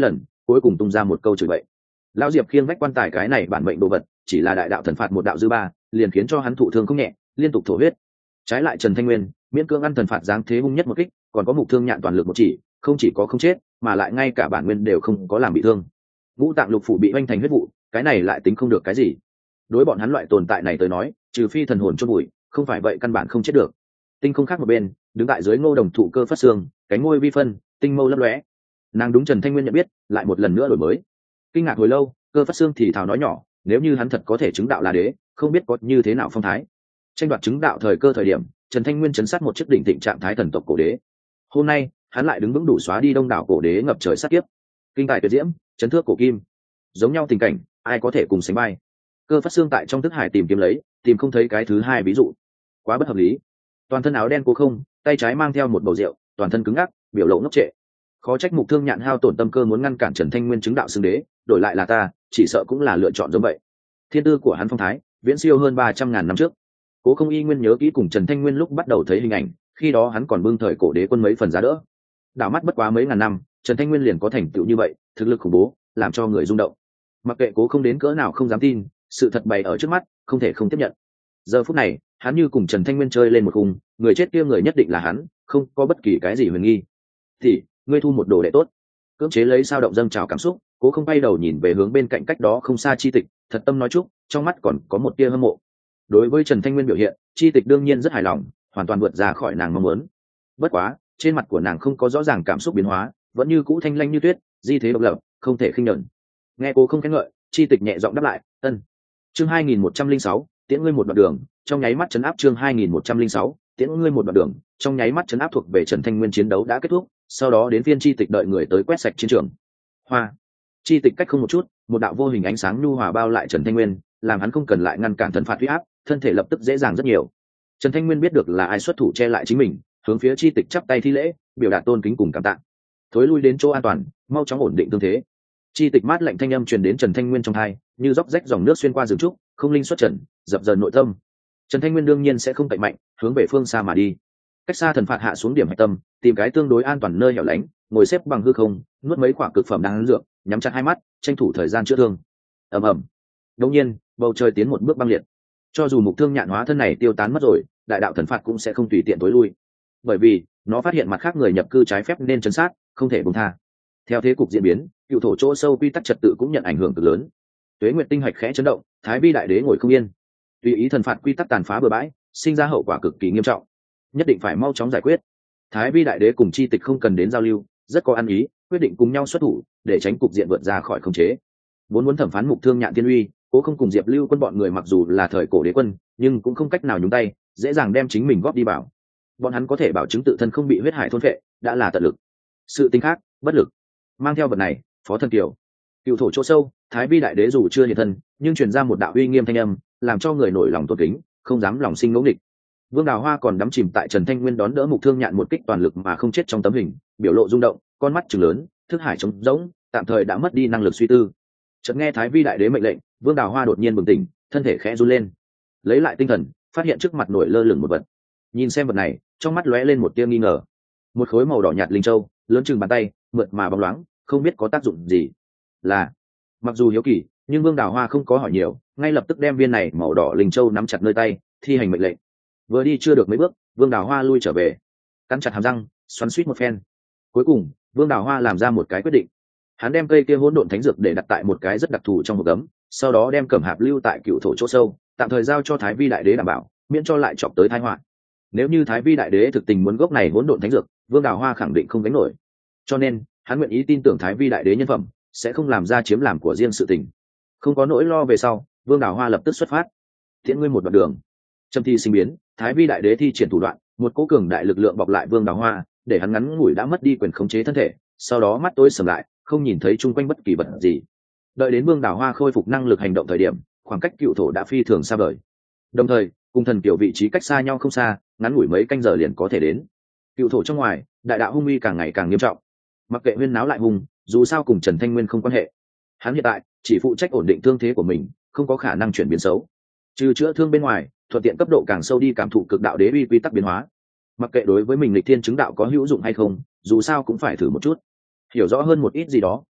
cuối cùng tung ra một câu chửi bậy. Lão Diệp khiêng vách quan tài cái này bản mệnh đồ vật, chỉ là đại đạo thần phạt một đạo dư ba, liền khiến cho hắn thụ thương không nhẹ, liên tục thổ huyết. Trái lại Trần Thanh Nguyên, miễn cưỡng ăn thần phạt giáng thế hung nhất một kích, còn có mục thương nhạn toàn lực một chỉ, không chỉ có không chết, mà lại ngay cả bản nguyên đều không có làm bị thương. Ngũ tạng lục phủ bị oanh thành huyết vụ, cái này lại tính không được cái gì. Đối bọn hắn loại tồn tại này tới nói, trừ phi thần hồn chôn bụi, không phải vậy căn bản không chết được. Tinh không khác một bên, đứng tại dưới ngô đồng thụ cơ phát xương, cánh ngôi vi phân, tinh mâu lấp lóe. Nàng đúng Trần Thanh Nguyên nhận biết, lại một lần nữa đổi mới. Kinh ngạc hồi lâu, cơ phát xương thì thào nói nhỏ, nếu như hắn thật có thể chứng đạo là đế, không biết có như thế nào phong thái. Tranh đoạt chứng đạo thời cơ thời điểm, Trần Thanh Nguyên chấn sát một chiếc đỉnh thịnh trạng thái thần tộc cổ đế. Hôm nay, hắn lại đứng vững đủ xóa đi đông đảo cổ đế ngập trời sát kiếp. Kinh tài tuyệt diễm, chấn thước cổ kim, giống nhau tình cảnh, ai có thể cùng sánh vai. Cơ phát xương tại trong thức hải tìm kiếm lấy, tìm không thấy cái thứ hai ví dụ, quá bất hợp lý. Toàn thân áo đen cố không, tay trái mang theo một bầu rượu, toàn thân cứng ngắc, biểu lộ ngốc trệ. Khó trách mục thương nhạn hao tổn tâm cơ muốn ngăn cản Trần Thanh Nguyên chứng đạo xưng đế, đổi lại là ta, chỉ sợ cũng là lựa chọn giống vậy. Thiên tư của hắn phong thái, viễn siêu hơn ba trăm ngàn năm trước. Cố không y nguyên nhớ kỹ cùng Trần Thanh Nguyên lúc bắt đầu thấy hình ảnh, khi đó hắn còn bưng thời cổ đế quân mấy phần giá đỡ. Đảo mắt bất quá mấy ngàn năm, Trần Thanh Nguyên liền có thành tựu như vậy, thực lực khủng bố, làm cho người rung động. Mặc kệ Cố không đến cỡ nào không dám tin, sự thật bày ở trước mắt, không thể không tiếp nhận. Giờ phút này, hắn như cùng Trần Thanh Nguyên chơi lên một khung, người chết kia người nhất định là hắn, không có bất kỳ cái gì huyền nghi. Thì, ngươi thu một đồ đệ tốt. Cưỡng chế lấy sao động dâng trào cảm xúc, Cố không bay đầu nhìn về hướng bên cạnh cách đó không xa chi tịch, thật tâm nói chúc, trong mắt còn có một tia hâm mộ. Đối với Trần Thanh Nguyên biểu hiện, chi tịch đương nhiên rất hài lòng, hoàn toàn vượt ra khỏi nàng mong muốn. Bất quá, trên mặt của nàng không có rõ ràng cảm xúc biến hóa, vẫn như cũ thanh lanh như tuyết, di thế độc lập, không thể khinh nhẫn. Nghe Cố không khen ngợi, chi tịch nhẹ giọng đáp lại, ân. Chương hai nghìn một trăm linh sáu, tiễn ngươi một đoạn đường, trong nháy mắt chấn áp. Chương hai nghìn một trăm linh sáu, tiễn ngươi một đoạn đường, trong nháy mắt chấn áp thuộc về Trần Thanh Nguyên chiến đấu đã kết thúc, sau đó đến phiên chi tịch đợi người tới quét sạch chiến trường. Hoa. Chi tịch cách không một chút, một đạo vô hình ánh sáng nhu hòa bao lại Trần Thanh Nguyên, làm hắn không cần lại ngăn cản thần phạt uy áp, thân thể lập tức dễ dàng rất nhiều. Trần Thanh Nguyên biết được là ai xuất thủ che lại chính mình, hướng phía chi tịch chắp tay thi lễ, biểu đạt tôn kính cùng cảm tạ. Thối lui đến chỗ an toàn, mau chóng ổn định tương thế. Chi tịch mát lạnh thanh âm truyền đến Trần Thanh Nguyên trong tai, như róc rách dòng nước xuyên qua rừng trúc, không linh xuất trần, dập dờn nội tâm. Trần Thanh Nguyên đương nhiên sẽ không cậy mạnh, hướng về phương xa mà đi. Cách xa thần phạt hạ xuống điểm hạch tâm, tìm cái tương đối an toàn nơi hẻo lánh, ngồi xếp bằng hư không, nuốt mấy quả cực phẩm đang dược, nhắm chặt hai mắt, tranh thủ thời gian chữa thương. Ầm ầm. Đột nhiên, bầu trời tiến một bước băng liệt. Cho dù mục thương nhạn hóa thân này tiêu tán mất rồi, đại đạo thần phạt cũng sẽ không tùy tiện tối lui, bởi vì nó phát hiện mặt khác người nhập cư trái phép nên trấn sát, không thể buông tha. Theo thế cục diễn biến, cựu thổ chỗ sâu quy tắc trật tự cũng nhận ảnh hưởng cực lớn. Tuế Nguyệt tinh hạch khẽ chấn động, Thái Vi đại đế ngồi không yên. Tùy ý thần phạt quy tắc tàn phá bừa bãi, sinh ra hậu quả cực kỳ nghiêm trọng, nhất định phải mau chóng giải quyết. Thái Vi đại đế cùng chi tịch không cần đến giao lưu, rất có ăn ý, quyết định cùng nhau xuất thủ để tránh cục diện vượt ra khỏi khống chế. Vốn muốn thẩm phán mục thương nhạn tiên uy, Cố không cùng Diệp Lưu quân bọn người mặc dù là thời cổ đế quân, nhưng cũng không cách nào nhúng tay, dễ dàng đem chính mình góp đi bảo. Bọn hắn có thể bảo chứng tự thân không bị huyết hải thôn phệ, đã là tận lực. Sự tính khác, bất lực. Mang theo vật này, phó thần kiều, cựu thổ chỗ sâu, Thái Vi đại đế dù chưa hiện thân, nhưng truyền ra một đạo uy nghiêm thanh âm, làm cho người nổi lòng tôn kính, không dám lòng sinh ngẫu nghịch. Vương Đào Hoa còn đắm chìm tại Trần Thanh Nguyên đón đỡ mục thương nhạn một kích toàn lực mà không chết trong tấm hình, biểu lộ rung động, con mắt trừng lớn, thức hải trống rỗng, tạm thời đã mất đi năng lực suy tư. Chợt nghe Thái Vi đại đế mệnh lệnh, Vương Đào Hoa đột nhiên bừng tỉnh, thân thể khẽ run lên, lấy lại tinh thần, phát hiện trước mặt nổi lơ lửng một vật. Nhìn xem vật này, trong mắt lóe lên một tia nghi ngờ. Một khối màu đỏ nhạt linh châu, lớn chừng bàn tay, mượt mà bóng loáng, không biết có tác dụng gì. Là, mặc dù hiếu kỳ, nhưng Vương Đào Hoa không có hỏi nhiều, ngay lập tức đem viên này màu đỏ linh châu nắm chặt nơi tay, thi hành mệnh lệnh. Vừa đi chưa được mấy bước, Vương Đào Hoa lui trở về, cắn chặt hàm răng, xoắn xuýt một phen. Cuối cùng, Vương Đào Hoa làm ra một cái quyết định. Hắn đem cây kia hỗn độn thánh dược để đặt tại một cái rất đặc thù trong hộp gấm, sau đó đem cẩm hạp lưu tại cựu thổ chỗ sâu, tạm thời giao cho Thái Vi đại đế đảm bảo, miễn cho lại chọc tới tai họa. Nếu như Thái Vi đại đế thực tình muốn gốc này hỗn độn thánh dược, Vương Đào Hoa khẳng định không gánh nổi. Cho nên, hắn nguyện ý tin tưởng Thái Vi đại đế nhân phẩm, sẽ không làm ra chiếm làm của riêng sự tình. Không có nỗi lo về sau, Vương Đào Hoa lập tức xuất phát. Tiễn ngươi một đoạn đường. Trầm thi sinh biến, Thái Vi đại đế thi triển thủ đoạn, một cỗ cường đại lực lượng bọc lại Vương Đào Hoa, để hắn ngắn ngủi đã mất đi quyền khống chế thân thể, sau đó mắt tối sầm lại, không nhìn thấy chung quanh bất kỳ vật gì. Đợi đến Vương Đào Hoa khôi phục năng lực hành động thời điểm, khoảng cách cựu thổ đã phi thường xa vời. Đồng thời, cùng thần kiểu vị trí cách xa nhau không xa, ngắn ngủi mấy canh giờ liền có thể đến. Cựu thổ trong ngoài, đại đạo hung uy càng ngày càng nghiêm trọng. Mặc kệ huyên náo lại hung, dù sao cùng Trần Thanh Nguyên không quan hệ. Hắn hiện tại chỉ phụ trách ổn định thương thế của mình, không có khả năng chuyển biến xấu. Trừ chữa thương bên ngoài, thuận tiện cấp độ càng sâu đi cảm thụ cực đạo đế uy quy tắc biến hóa. Mặc kệ đối với mình lịch thiên chứng đạo có hữu dụng hay không, dù sao cũng phải thử một chút, hiểu rõ hơn một ít gì đó,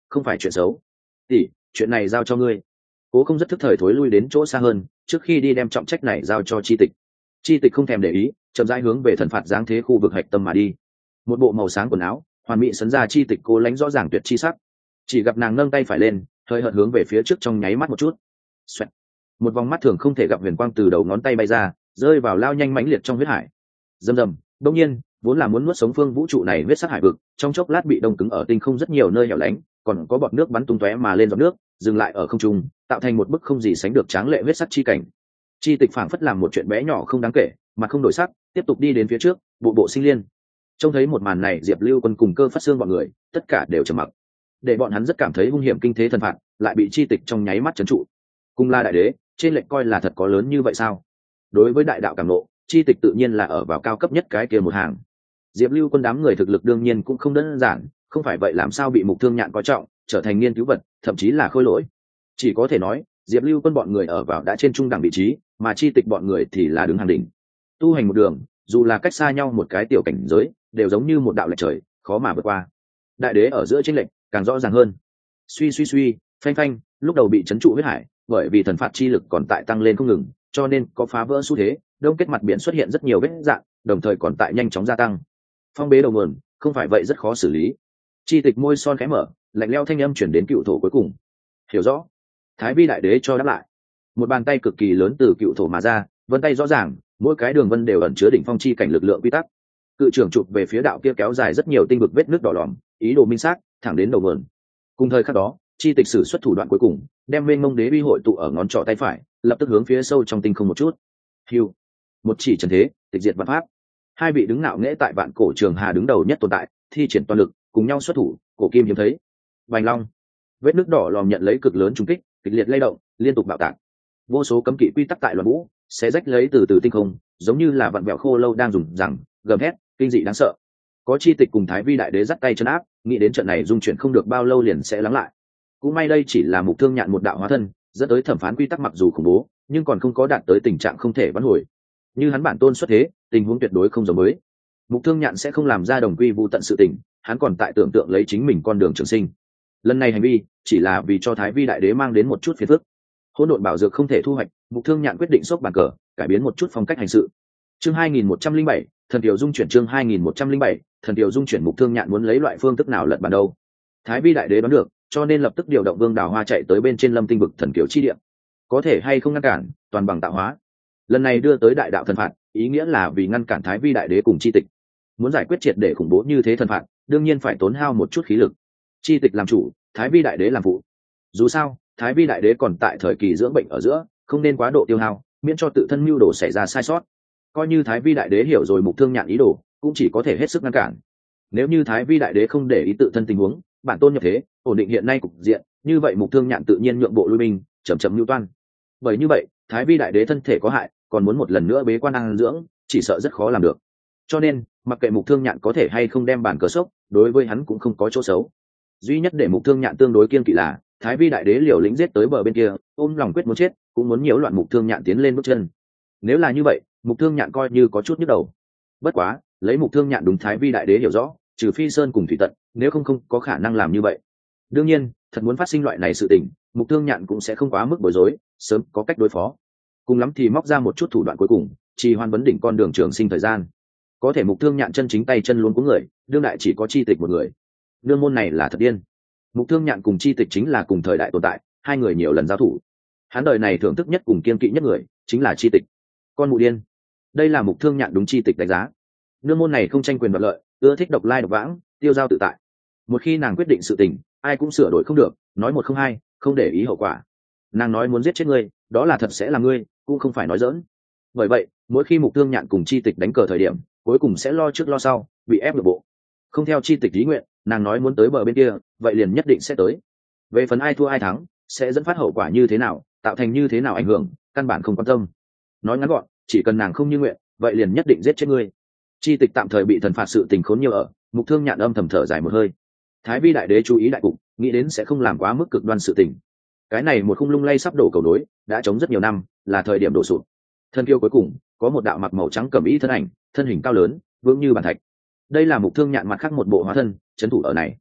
không phải chuyện xấu. Tỷ, chuyện này giao cho ngươi. Cố không rất thức thời thối lui đến chỗ xa hơn, trước khi đi đem trọng trách này giao cho chi tịch. Chi tịch không thèm để ý, chậm rãi hướng về thần phạt giáng thế khu vực hạch tâm mà đi. Một bộ màu sáng quần áo, hoàn mỹ sấn ra chi tịch cố lánh rõ ràng tuyệt chi sắc. Chỉ gặp nàng nâng tay phải lên, hơi hợt hướng về phía trước trong nháy mắt một chút. Xoẹt. Một vòng mắt thường không thể gặp huyền quang từ đầu ngón tay bay ra, rơi vào lao nhanh mãnh liệt trong huyết hải. Rầm rầm, đột nhiên, vốn là muốn nuốt sống phương vũ trụ này huyết sắc hải vực, trong chốc lát bị đông cứng ở tinh không rất nhiều nơi hẻo lánh, còn có bọt nước bắn tung tóe mà lên giọt nước, dừng lại ở không trung, tạo thành một bức không gì sánh được tráng lệ huyết sắc chi cảnh. Chi tịch phảng phất làm một chuyện bé nhỏ không đáng kể, mà không đổi sắc, tiếp tục đi đến phía trước, bộ bộ sinh liên. Trông thấy một màn này, Diệp Lưu Quân cùng Cơ Phát Xương bọn người, tất cả đều trầm mặc. Để bọn hắn rất cảm thấy hung hiểm kinh thế thần phạt, lại bị chi tịch trong nháy mắt trấn trụ. Cùng là đại đế, trên lệnh coi là thật có lớn như vậy sao? Đối với đại đạo cảm nộ, chi tịch tự nhiên là ở vào cao cấp nhất cái kia một hàng. Diệp Lưu Quân đám người thực lực đương nhiên cũng không đơn giản, không phải vậy làm sao bị Mục Thương Nhạn coi trọng, trở thành nghiên cứu vật, thậm chí là khôi lỗi. Chỉ có thể nói, Diệp Lưu Quân bọn người ở vào đã trên trung đẳng vị trí, mà chi tịch bọn người thì là đứng hàng đỉnh. Tu hành một đường, dù là cách xa nhau một cái tiểu cảnh giới, đều giống như một đạo lệch trời, khó mà vượt qua. Đại đế ở giữa chênh lệch càng rõ ràng hơn. Suy suy suy, phanh phanh, lúc đầu bị trấn trụ huyết hải, bởi vì thần phạt chi lực còn tại tăng lên không ngừng, cho nên có phá vỡ xu thế, đông kết mặt biển xuất hiện rất nhiều vết rạn, đồng thời còn tại nhanh chóng gia tăng. Phong bế đầu nguồn, không phải vậy rất khó xử lý. Chi tịch môi son khẽ mở, lạnh lẽo thanh âm chuyển đến cựu thổ cuối cùng. Hiểu rõ. Thái Vi đại đế cho đáp lại. Một bàn tay cực kỳ lớn từ cựu thổ mà ra, vân tay rõ ràng, mỗi cái đường vân đều ẩn chứa đỉnh phong chi cảnh lực lượng quy tắc. Cự trưởng chụp về phía đạo kia kéo dài rất nhiều tinh vực vết nước đỏ lòm, ý đồ minh xác, thẳng đến đầu nguồn. Cùng thời khắc đó, chi tịch sử xuất thủ đoạn cuối cùng, đem mênh mông đế vi hội tụ ở ngón trỏ tay phải, lập tức hướng phía sâu trong tinh không một chút. Hưu, một chỉ trần thế, tịch diệt vạn pháp. Hai vị đứng ngạo nghễ tại vạn cổ trường hà đứng đầu nhất tồn tại, thi triển toàn lực, cùng nhau xuất thủ, cổ kim hiếm thấy. Vành long, vết nước đỏ lòm nhận lấy cực lớn trùng kích, kịch liệt lay động, liên tục bạo tạc. Vô số cấm kỵ quy tắc tại loạn vũ, sẽ rách lấy từ từ tinh không, giống như là vạn vẹo khô lâu đang dùng rằng gầm hét, kinh dị đáng sợ. Có chi tịch cùng Thái Vi đại đế dắt tay chân áp, nghĩ đến trận này dung chuyển không được bao lâu liền sẽ lắng lại. Cũng may đây chỉ là Mục Thương Nhạn một đạo hóa thân, dẫn tới thẩm phán quy tắc mặc dù khủng bố, nhưng còn không có đạt tới tình trạng không thể vãn hồi. Như hắn bản tôn xuất thế, tình huống tuyệt đối không giống mới. Mục Thương Nhạn sẽ không làm ra đồng quy vu tận sự tình, hắn còn tại tưởng tượng lấy chính mình con đường trường sinh. Lần này hành vi chỉ là vì cho Thái Vi đại đế mang đến một chút phiền phức. Hỗn độn bảo dược không thể thu hoạch, Mục Thương Nhạn quyết định xốc bàn cờ, cải biến một chút phong cách hành sự. Chương hai nghìn một trăm linh bảy, thần tiểu dung chuyển chương hai nghìn một trăm linh bảy, thần tiểu dung chuyển. Mục Thương Nhạn muốn lấy loại phương thức nào lật bàn đâu? Thái Vi đại đế đoán được, cho nên lập tức điều động Vương Đào Hoa chạy tới bên trên Lâm Tinh vực thần kiều chi địa. Có thể hay không ngăn cản, toàn bằng tạo hóa. Lần này đưa tới đại đạo thần phạt, ý nghĩa là vì ngăn cản Thái Vi đại đế cùng chi tịch. Muốn giải quyết triệt để khủng bố như thế thần phạt, đương nhiên phải tốn hao một chút khí lực. Chi tịch làm chủ, Thái Vi đại đế làm phụ. Dù sao, Thái Vi đại đế còn tại thời kỳ dưỡng bệnh ở giữa, không nên quá độ tiêu hao, miễn cho tự thân mưu đồ xảy ra sai sót. Coi như Thái Vi đại đế hiểu rồi Mục Thương Nhạn ý đồ, cũng chỉ có thể hết sức ngăn cản. Nếu như Thái Vi đại đế không để ý tự thân tình huống, bản tôn nhập thế, ổn định hiện nay cục diện, như vậy Mục Thương Nhạn tự nhiên nhượng bộ lui binh, chậm chậm lưu toan. Bởi như vậy, Thái Vi đại đế thân thể có hại, còn muốn một lần nữa bế quan ăn dưỡng, chỉ sợ rất khó làm được. Cho nên, mặc kệ Mục Thương Nhạn có thể hay không đem bản cờ sốc, đối với hắn cũng không có chỗ xấu. Duy nhất để Mục Thương Nhạn tương đối kiên kỵ là, Thái Vi đại đế liều lĩnh giết tới bờ bên kia, ôm lòng quyết muốn chết, cũng muốn nhiễu loạn Mục Thương Nhạn tiến lên bước chân. Nếu là như vậy, Mục Thương Nhạn coi như có chút nhức đầu. Bất quá, lấy Mục Thương Nhạn đúng Thái Vi đại đế hiểu rõ, trừ Phi Sơn cùng Thủy Tận, nếu không không có khả năng làm như vậy. Đương nhiên, thật muốn phát sinh loại này sự tình, Mục Thương Nhạn cũng sẽ không quá mức bối rối, sớm có cách đối phó. Cùng lắm thì móc ra một chút thủ đoạn cuối cùng, trì hoãn vấn đỉnh con đường trường sinh thời gian. Có thể Mục Thương Nhạn chân chính tay chân luôn của người, đương đại chỉ có chi tịch một người. Nương môn này là thật điên. Mục Thương Nhạn cùng chi tịch chính là cùng thời đại tồn tại, hai người nhiều lần giao thủ. Hắn đời này thưởng thức nhất cùng kiên kỵ nhất người, chính là chi tịch. Con mụ điên. Đây là Mục Thương Nhạn đúng chi tịch đánh giá. Nương môn này không tranh quyền đoạt lợi, ưa thích độc lai độc vãng, tiêu dao tự tại. Một khi nàng quyết định sự tình, ai cũng sửa đổi không được, nói một không hai, không để ý hậu quả. Nàng nói muốn giết chết ngươi, đó là thật sẽ là ngươi, cũng không phải nói giỡn. Bởi vậy, mỗi khi Mục Thương Nhạn cùng chi tịch đánh cờ thời điểm, cuối cùng sẽ lo trước lo sau, bị ép nội bộ. Không theo chi tịch ý nguyện, nàng nói muốn tới bờ bên kia, vậy liền nhất định sẽ tới. Về phần ai thua ai thắng, sẽ dẫn phát hậu quả như thế nào, tạo thành như thế nào ảnh hưởng, căn bản không quan tâm. Nói ngắn gọn, chỉ cần nàng không như nguyện, vậy liền nhất định giết chết ngươi. Chi tịch tạm thời bị thần phạt sự tình khốn nhiều ở, Mục Thương Nhạn âm thầm thở dài một hơi. Thái Vi đại đế chú ý đại cục, nghĩ đến sẽ không làm quá mức cực đoan sự tình. Cái này một khung lung lay sắp đổ cầu đối, đã chống rất nhiều năm, là thời điểm đổ sụp. Thân kiêu cuối cùng, có một đạo mặc màu trắng cẩm y thân ảnh, thân hình cao lớn, vững như bàn thạch. Đây là Mục Thương Nhạn mặt khác một bộ hóa thân, trấn thủ ở này.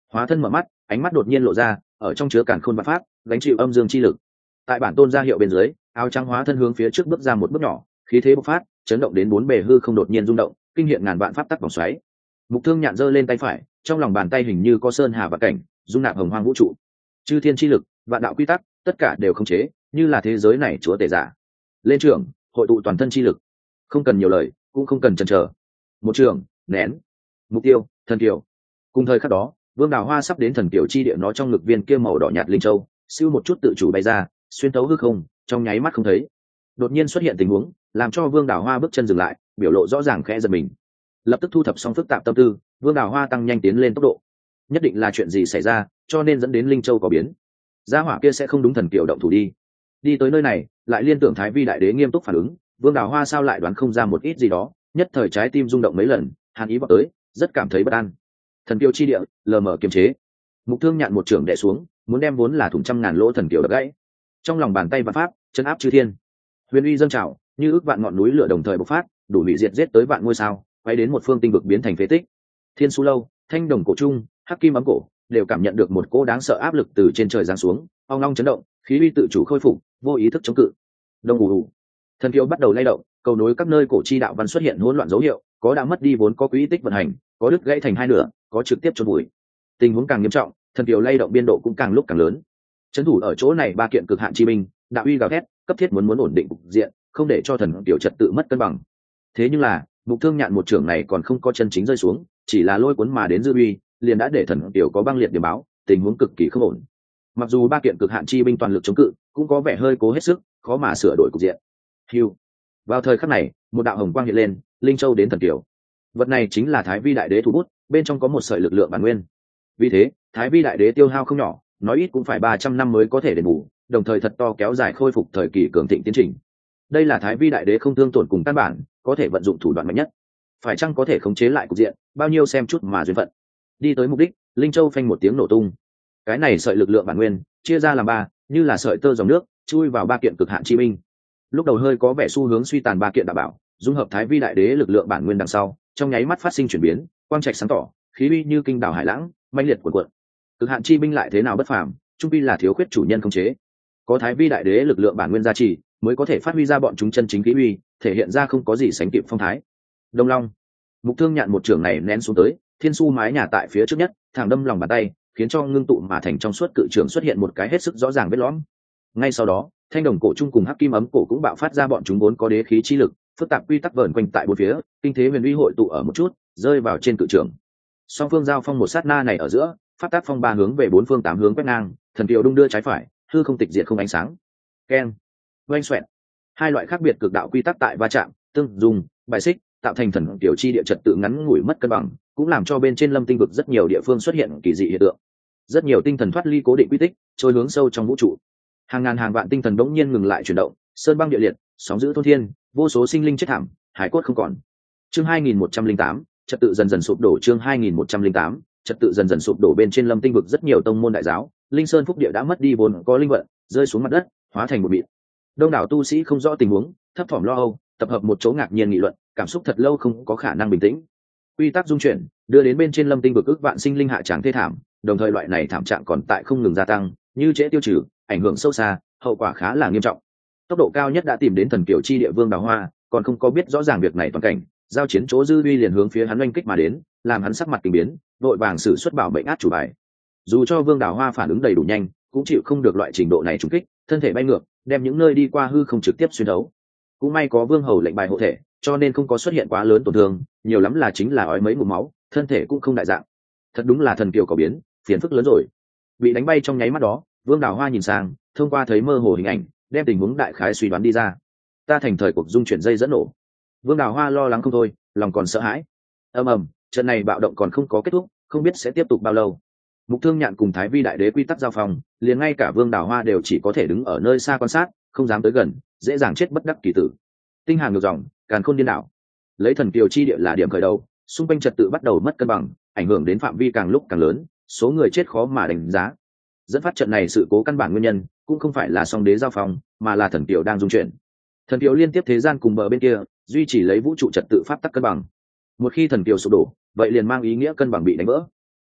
Hóa thân mở mắt, ánh mắt đột nhiên lộ ra, ở trong chứa càn khôn vạn pháp, gánh chịu âm dương chi lực. Tại bản tôn ra hiệu bên dưới, áo trắng hóa thân hướng phía trước bước ra một bước nhỏ, khí thế bộc phát, chấn động đến bốn bề hư không đột nhiên rung động, kinh hiện ngàn vạn pháp tắc vòng xoáy. Mục Thương Nhạn giơ lên tay phải, trong lòng bàn tay hình như có sơn hà và cảnh, dung nạp hồng hoang vũ trụ, chư thiên chi lực, vạn đạo quy tắc, tất cả đều khống chế, như là thế giới này chúa tể giả. Lên trưởng, hội tụ toàn thân chi lực, không cần nhiều lời, cũng không cần chần chờ. Một trường, nén, mục tiêu, thần kiều. Cùng thời khắc đó, Vương Đào Hoa sắp đến thần kiều chi địa, nó trong ngực viên kia màu đỏ nhạt linh châu, siêu một chút tự chủ bay ra, xuyên thấu hư không, trong nháy mắt không thấy. Đột nhiên xuất hiện tình huống, làm cho Vương Đào Hoa bước chân dừng lại, biểu lộ rõ ràng khẽ giật mình. Lập tức thu thập xong phức tạp tâm tư, Vương Đào Hoa tăng nhanh tiến lên tốc độ. Nhất định là chuyện gì xảy ra, cho nên dẫn đến linh châu có biến. Gia hỏa kia sẽ không đúng thần kiều động thủ đi. Đi tới nơi này, lại liên tưởng Thái Vi đại đế nghiêm túc phản ứng, Vương Đào Hoa sao lại đoán không ra một ít gì đó, nhất thời trái tim rung động mấy lần, hàn ý bọc tới, rất cảm thấy bất an. Thần kiều chi địa, lờ mờ kiềm chế. Mục Thương Nhạn một trưởng đè xuống, muốn đem vốn là thủng trăm ngàn lỗ thần kiều đập gãy. Trong lòng bàn tay vạn pháp, chân áp chư thiên. Huyền uy dâng trào, như ước vạn ngọn núi lửa đồng thời bộc phát, đủ hủy diệt giết tới vạn ngôi sao, quay đến một phương tinh vực biến thành phế tích. Thiên Su Lâu, Thanh Đồng cổ trung, Hắc Kim ấm cổ, đều cảm nhận được một cỗ đáng sợ áp lực từ trên trời giáng xuống, ong ong chấn động, khí uy tự chủ khôi phục, vô ý thức chống cự. Đông ù ù, thần kiều bắt đầu lay động, cầu nối các nơi cổ chi đạo văn xuất hiện hỗn loạn dấu hiệu, có đã mất đi vốn có quỹ tích vận hành, có đứt gãy thành hai nửa, có trực tiếp chôn vùi. Tình huống càng nghiêm trọng, thần kiều lay động biên độ cũng càng lúc càng lớn. Trấn thủ ở chỗ này ba kiện cực hạn chi binh, đạo uy gào thét, cấp thiết muốn muốn ổn định cục diện, không để cho thần kiều trật tự mất cân bằng. Thế nhưng là, Mục Thương Nhạn một trưởng này còn không có chân chính rơi xuống, chỉ là lôi cuốn mà đến dư uy, liền đã để thần kiều có băng liệt điểm báo, tình huống cực kỳ không ổn. Mặc dù ba kiện cực hạn chi binh toàn lực chống cự, cũng có vẻ hơi cố hết sức, khó mà sửa đổi cục diện. Hưu. Vào thời khắc này, một đạo hồng quang hiện lên, linh châu đến thần kiều. Vật này chính là Thái Vi đại đế thủ bút, bên trong có một sợi lực lượng bản nguyên. Vì thế, Thái Vi đại đế tiêu hao không nhỏ, nói ít cũng phải ba trăm năm mới có thể đền bù, đồng thời thật to kéo dài khôi phục thời kỳ cường thịnh tiến trình. Đây là Thái Vi đại đế không thương tổn cùng căn bản, có thể vận dụng thủ đoạn mạnh nhất. Phải chăng có thể khống chế lại cục diện, bao nhiêu xem chút mà duyên phận. Đi tới mục đích, linh châu phanh một tiếng nổ tung. Cái này sợi lực lượng bản nguyên chia ra làm ba, như là sợi tơ dòng nước, chui vào ba kiện cực hạn chi binh. Lúc đầu hơi có vẻ xu hướng suy tàn ba kiện đảm bảo, dung hợp Thái Vi đại đế lực lượng bản nguyên đằng sau, trong nháy mắt phát sinh chuyển biến, quang trạch sáng tỏ, khí uy như kinh đảo hải lãng, mãnh liệt cuộn cuộn. Cực hạn chi binh lại thế nào bất phàm, trung pi là thiếu khuyết chủ nhân khống chế. Có Thái Vi đại đế lực lượng bản nguyên gia trì, mới có thể phát huy ra bọn chúng chân chính khí uy, thể hiện ra không có gì sánh kịp phong thái. Đông Long, Mục Thương Nhạn một trường này nén xuống tới, thiên su mái nhà tại phía trước nhất, thẳng đâm lòng bàn tay, khiến cho ngưng tụ mà thành trong suốt cự trường xuất hiện một cái hết sức rõ ràng vết lõm. Ngay sau đó, Thanh Đồng cổ trung cùng Hắc Kim ấm cổ cũng bạo phát ra bọn chúng vốn có đế khí chi lực, phức tạp quy tắc vờn quanh tại bốn phía, kinh thế huyền uy hội tụ ở một chút, rơi vào trên cự trường. Song phương giao phong một sát na này ở giữa, phát tác phong ba hướng về bốn phương tám hướng quét ngang, thần kiều đung đưa trái phải, hư không tịch diệt không ánh sáng. Keng, oanh xoẹt. Hai loại khác biệt cực đạo quy tắc tại va chạm, tương dùng, bài xích, tạo thành thần kiều chi địa trật tự ngắn ngủi mất cân bằng, cũng làm cho bên trên Lâm Tinh vực rất nhiều địa phương xuất hiện kỳ dị hiện tượng. Rất nhiều tinh thần thoát ly cố định quy tích, trôi hướng sâu trong vũ trụ. Hàng ngàn hàng vạn tinh thần đống nhiên ngừng lại chuyển động, sơn băng địa liệt, sóng dữ thôn thiên, vô số sinh linh chết thảm, hải cốt không còn. Chương hai nghìn một trăm linh tám, trật tự dần dần sụp đổ. Chương hai nghìn một trăm linh tám, trật tự dần dần sụp đổ. Bên trên Lâm Tinh vực rất nhiều tông môn đại giáo, linh sơn phúc địa đã mất đi vốn có linh vận, rơi xuống mặt đất, hóa thành một mịn. Đông đảo tu sĩ không rõ tình huống, thấp thỏm lo âu, tập hợp một chỗ ngạc nhiên nghị luận, cảm xúc thật lâu không có khả năng bình tĩnh. Quy tắc dung chuyển, đưa đến bên trên Lâm Tinh vực ước vạn sinh linh hạ tràng thê thảm, đồng thời loại này thảm trạng còn tại không ngừng gia tăng, như trễ tiêu trừ, ảnh hưởng sâu xa, hậu quả khá là nghiêm trọng. Tốc độ cao nhất đã tìm đến thần kiều chi địa Vương Đào Hoa, còn không có biết rõ ràng việc này toàn cảnh, giao chiến chỗ dư uy liền hướng phía hắn oanh kích mà đến, làm hắn sắc mặt kinh biến, vội vàng sử xuất bảo mệnh át chủ bài. Dù cho Vương Đào Hoa phản ứng đầy đủ nhanh, cũng chịu không được loại trình độ này trúng kích, thân thể bay ngược, đem những nơi đi qua hư không trực tiếp xuyên thấu. Cũng may có Vương Hầu lệnh bài hộ thể, cho nên không có xuất hiện quá lớn tổn thương, nhiều lắm là chính là ói mấy ngụm máu, thân thể cũng không đại dạng. Thật đúng là thần kiều có biến, phiền phức lớn rồi. Bị đánh bay trong nháy mắt đó, Vương Đào Hoa nhìn sang, thông qua thấy mơ hồ hình ảnh, đem tình huống đại khái suy đoán đi ra. Ta thành thời cuộc dung chuyển dây dẫn nổ. Vương Đào Hoa lo lắng không thôi, lòng còn sợ hãi. Ầm ầm, trận này bạo động còn không có kết thúc, không biết sẽ tiếp tục bao lâu. Mục Thương Nhạn cùng Thái Vi đại đế quy tắc giao phòng, liền ngay cả Vương Đào Hoa đều chỉ có thể đứng ở nơi xa quan sát, không dám tới gần, dễ dàng chết bất đắc kỳ tử. Tinh hàng ngược dòng, càn khôn điên đảo. Lấy thần kiều chi địa là điểm khởi đầu, xung quanh trật tự bắt đầu mất cân bằng, ảnh hưởng đến phạm vi càng lúc càng lớn, số người chết khó mà đánh giá. Dẫn phát trận này sự cố căn bản nguyên nhân cũng không phải là song đế giao phong, mà là thần kiều đang dung chuyển. Thần kiều liên tiếp thế gian cùng bờ bên kia, duy trì lấy vũ trụ trật tự pháp tắc cân bằng. Một khi thần kiều sụp đổ, vậy liền mang ý nghĩa cân bằng bị đánh vỡ.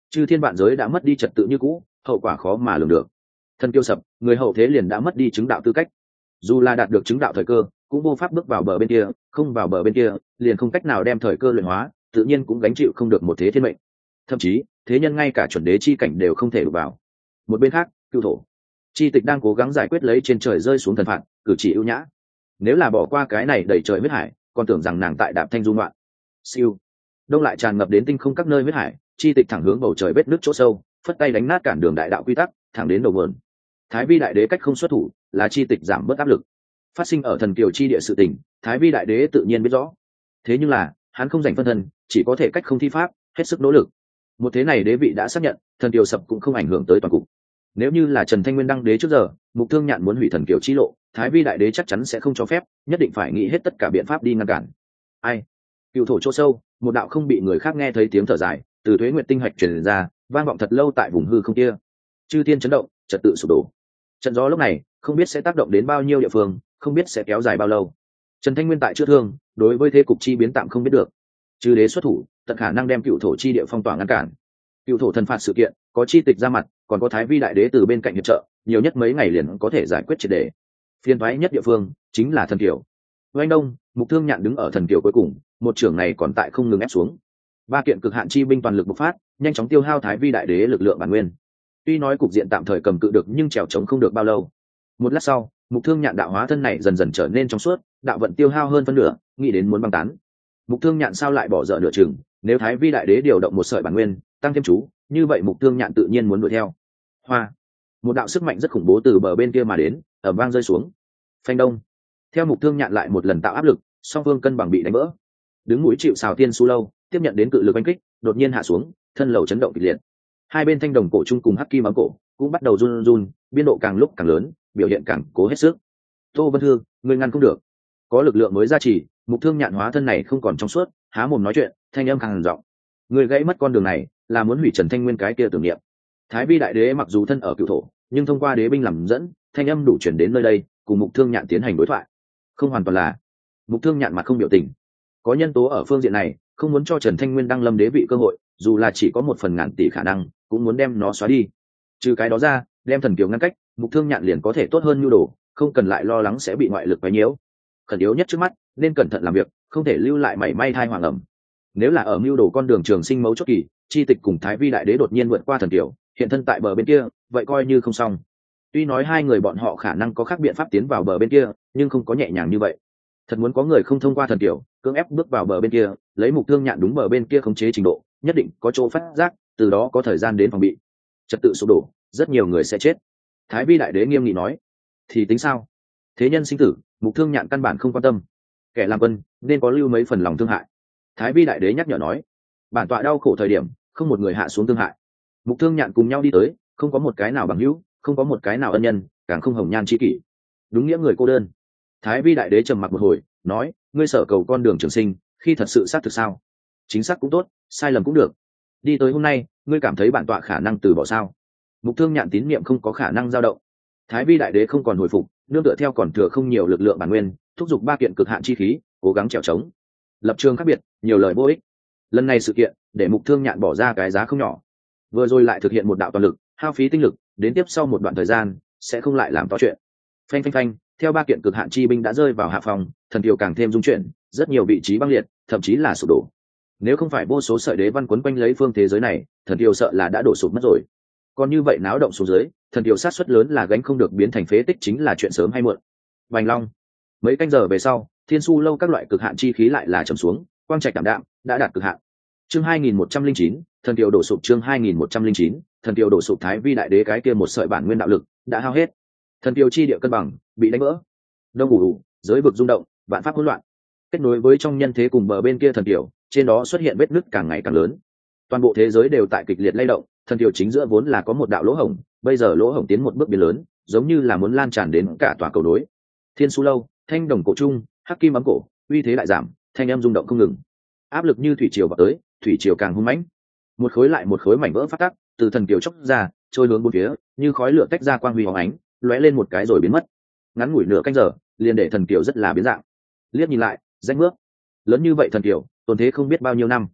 chư thiên vạn giới đã mất đi trật tự như cũ, hậu quả khó mà lường được. Thần kiêu sập, người hậu thế liền đã mất đi chứng đạo tư cách, dù là đạt được chứng đạo thời cơ cũng vô pháp bước vào bờ bên kia, không vào bờ bên kia liền không cách nào đem thời cơ luyện hóa, tự nhiên cũng gánh chịu không được một thế thiên mệnh. Thậm chí thế nhân ngay cả chuẩn đế chi cảnh đều không thể đụng vào. Một bên khác, cựu thổ chi tịch đang cố gắng giải quyết lấy trên trời rơi xuống thần phạt, cử chỉ ưu nhã. Nếu là bỏ qua cái này đầy trời huyết hải, còn tưởng rằng nàng tại đạp thanh dung loạn. Siêu, đông lại tràn ngập đến tinh không các nơi huyết hải, chi tịch thẳng hướng bầu trời vết nước chỗ sâu, phất tay đánh nát cản đường đại đạo quy tắc, thẳng đến đầu nguồn. Thái vi đại đế cách không xuất thủ, là chi tịch giảm bớt áp lực. Phát sinh ở thần kiều chi địa sự tình, thái vi đại đế tự nhiên biết rõ. Thế nhưng là hắn không dành phân thân, chỉ có thể cách không thi pháp, hết sức nỗ lực. Một thế này đế vị đã xác nhận, thần kiều sập cũng không ảnh hưởng tới toàn cục. Nếu như là Trần Thanh Nguyên đăng đế trước giờ, Mục Thương Nhạn muốn hủy thần kiều chi lộ, thái vi đại đế chắc chắn sẽ không cho phép, nhất định phải nghĩ hết tất cả biện pháp đi ngăn cản. Ai? Cựu thổ chỗ sâu, một đạo không bị người khác nghe thấy tiếng thở dài từ Tuế Nguyệt tinh hạch truyền ra, vang vọng thật lâu tại vùng hư không kia. Chư thiên chấn động, trật tự sụp đổ. Trận gió lúc này không biết sẽ tác động đến bao nhiêu địa phương, không biết sẽ kéo dài bao lâu. Trần Thanh Nguyên tại chữa thương, đối với thế cục chi biến tạm không biết được. Chư đế xuất thủ, tận khả năng đem cựu thổ chi địa phong tỏa ngăn cản. Cựu thổ thần phạt sự kiện, có chi tịch ra mặt, còn có thái vi đại đế từ bên cạnh hiệp trợ, nhiều nhất mấy ngày liền có thể giải quyết triệt đề. Phiên thoái nhất địa phương chính là thần kiều. Oanh đông, Mục Thương Nhạn đứng ở thần kiều cuối cùng, một trưởng này còn tại không ngừng ép xuống. Ba kiện cực hạn chi binh toàn lực bộc phát, nhanh chóng tiêu hao thái vi đại đế lực lượng bản nguyên. Tuy nói cục diện tạm thời cầm cự được, nhưng trèo trống không được bao lâu. Một lát sau, Mục Thương Nhạn đạo hóa thân này dần dần trở nên trong suốt, đạo vận tiêu hao hơn phân nửa, nghĩ đến muốn băng tán. Mục Thương Nhạn sao lại bỏ dở nửa chừng, nếu thái vi đại đế điều động một sợi bản nguyên, tăng thêm chú, như vậy Mục Thương Nhạn tự nhiên muốn đuổi theo. Hoa, một đạo sức mạnh rất khủng bố từ bờ bên kia mà đến, ầm vang rơi xuống. Phanh đông, theo Mục Thương Nhạn lại một lần tạo áp lực, song phương cân bằng bị đánh vỡ. Đứng mũi chịu sào tiên su lâu, tiếp nhận đến cự lực oanh kích, đột nhiên hạ xuống, thân lầu chấn động kịch liệt. Hai bên thanh đồng cổ chung cùng hắc kim ấm cổ cũng bắt đầu run run, biên độ càng lúc càng lớn, biểu hiện càng cố hết sức. Tô Vân Thương, người ngăn không được, có lực lượng mới ra chỉ, Mục Thương Nhạn hóa thân này không còn trong suốt, há mồm nói chuyện, thanh âm càng giọng. Người gãy mất con đường này, là muốn hủy Trần Thanh Nguyên cái kia tưởng niệm. Thái vi đại đế mặc dù thân ở cựu thổ, nhưng thông qua đế binh làm dẫn, thanh âm đủ chuyển đến nơi đây, cùng Mục Thương Nhạn tiến hành đối thoại. Không hoàn toàn là. Mục Thương Nhạn mặt không biểu tình. Có nhân tố ở phương diện này, không muốn cho Trần Thanh Nguyên đăng lâm đế vị cơ hội, dù là chỉ có một phần ngàn tỷ khả năng, cũng muốn đem nó xóa đi. Trừ cái đó ra, đem thần kiều ngăn cách, Mục Thương Nhạn liền có thể tốt hơn nhu đồ, không cần lại lo lắng sẽ bị ngoại lực quấy nhiễu. Khẩn yếu nhất trước mắt, nên cẩn thận làm việc, không thể lưu lại mảy may thai hoàng ẩm. Nếu là ở mưu đồ con đường trường sinh mấu chốt kỳ, chi tịch cùng thái vi đại đế đột nhiên vượt qua thần kiều, hiện thân tại bờ bên kia, vậy coi như không xong. Tuy nói hai người bọn họ khả năng có khác biện pháp tiến vào bờ bên kia, nhưng không có nhẹ nhàng như vậy. Thật muốn có người không thông qua thần kiều, cưỡng ép bước vào bờ bên kia, lấy Mục Thương Nhạn đúng bờ bên kia khống chế trình độ, nhất định có chỗ phát giác, từ đó có thời gian đến phòng bị. Trật tự sụp đổ, rất nhiều người sẽ chết. Thái vi đại đế nghiêm nghị nói. Thì tính sao? Thế nhân sinh tử, Mục Thương Nhạn căn bản không quan tâm. Kẻ làm quân nên có lưu mấy phần lòng thương hại. Thái vi đại đế nhắc nhở nói. Bản tọa đau khổ thời điểm, không một người hạ xuống thương hại. Mục Thương Nhạn cùng nhau đi tới, không có một cái nào bằng hữu, không có một cái nào ân nhân, càng không hồng nhan chi kỷ. Đúng nghĩa người cô đơn. Thái vi đại đế trầm mặc một hồi, nói, ngươi sở cầu con đường trường sinh, khi thật sự xác thực sao? Chính xác cũng tốt, sai lầm cũng được. Đi tới hôm nay, ngươi cảm thấy bản tọa khả năng từ bỏ sao? Mục Thương Nhạn tín niệm không có khả năng dao động. Thái vi đại đế không còn hồi phục, nương tựa theo còn thừa không nhiều lực lượng bản nguyên, thúc giục ba kiện cực hạn chi khí, cố gắng trèo trống. Lập trường khác biệt, nhiều lời vô ích. Lần này sự kiện, để Mục Thương Nhạn bỏ ra cái giá không nhỏ. Vừa rồi lại thực hiện một đạo toàn lực, hao phí tinh lực, đến tiếp sau một đoạn thời gian, sẽ không lại làm to chuyện. Phanh phanh phanh, theo ba kiện cực hạn chi binh đã rơi vào hạ phòng, thần kiều càng thêm dung chuyển, rất nhiều vị trí băng liệt, thậm chí là sụp đổ. Nếu không phải vô số sợi đế văn quấn quanh lấy phương thế giới này, thần kiều sợ là đã đổ sụp mất rồi. Còn như vậy náo động xuống dưới, thần kiều sát suất lớn là gánh không được biến thành phế tích chính là chuyện sớm hay muộn. Bành long. Mấy canh giờ về sau, thiên su lâu các loại cực hạn chi khí lại là trầm xuống, quang trạch đảm đạm, đã đạt cực hạn. Chương hai nghìn một trăm linh chín, thần kiều đổ sụp. Chương hai nghìn một trăm linh chín, thần kiều đổ sụp. Thái vi đại đế cái kia một sợi bản nguyên đạo lực đã hao hết, thần kiều chi địa cân bằng bị đánh vỡ, đông ủ ủ, giới vực rung động, vạn pháp hỗn loạn. Kết nối với trong nhân thế cùng bờ bên kia thần kiều, trên đó xuất hiện vết nứt càng ngày càng lớn. Toàn bộ thế giới đều tại kịch liệt lay động, thần kiều chính giữa vốn là có một đạo lỗ hổng, bây giờ lỗ hổng tiến một bước biến lớn, giống như là muốn lan tràn đến cả tòa cầu đối. Thiên su lâu, thanh đồng cổ trung, hắc kim ấm cổ, uy thế đại giảm, thanh âm rung động không ngừng. Áp lực như thủy triều vào tới, thủy triều càng hung mãnh. Một khối lại một khối mảnh vỡ phát tắc, từ thần kiều chốc ra, trôi hướng bốn phía, như khói lửa tách ra quang huy hóng ánh, lóe lên một cái rồi biến mất. Ngắn ngủi nửa canh giờ, liền để thần kiều rất là biến dạng. Liếc nhìn lại, rách bước lớn như vậy thần kiều, tồn thế không biết bao nhiêu năm.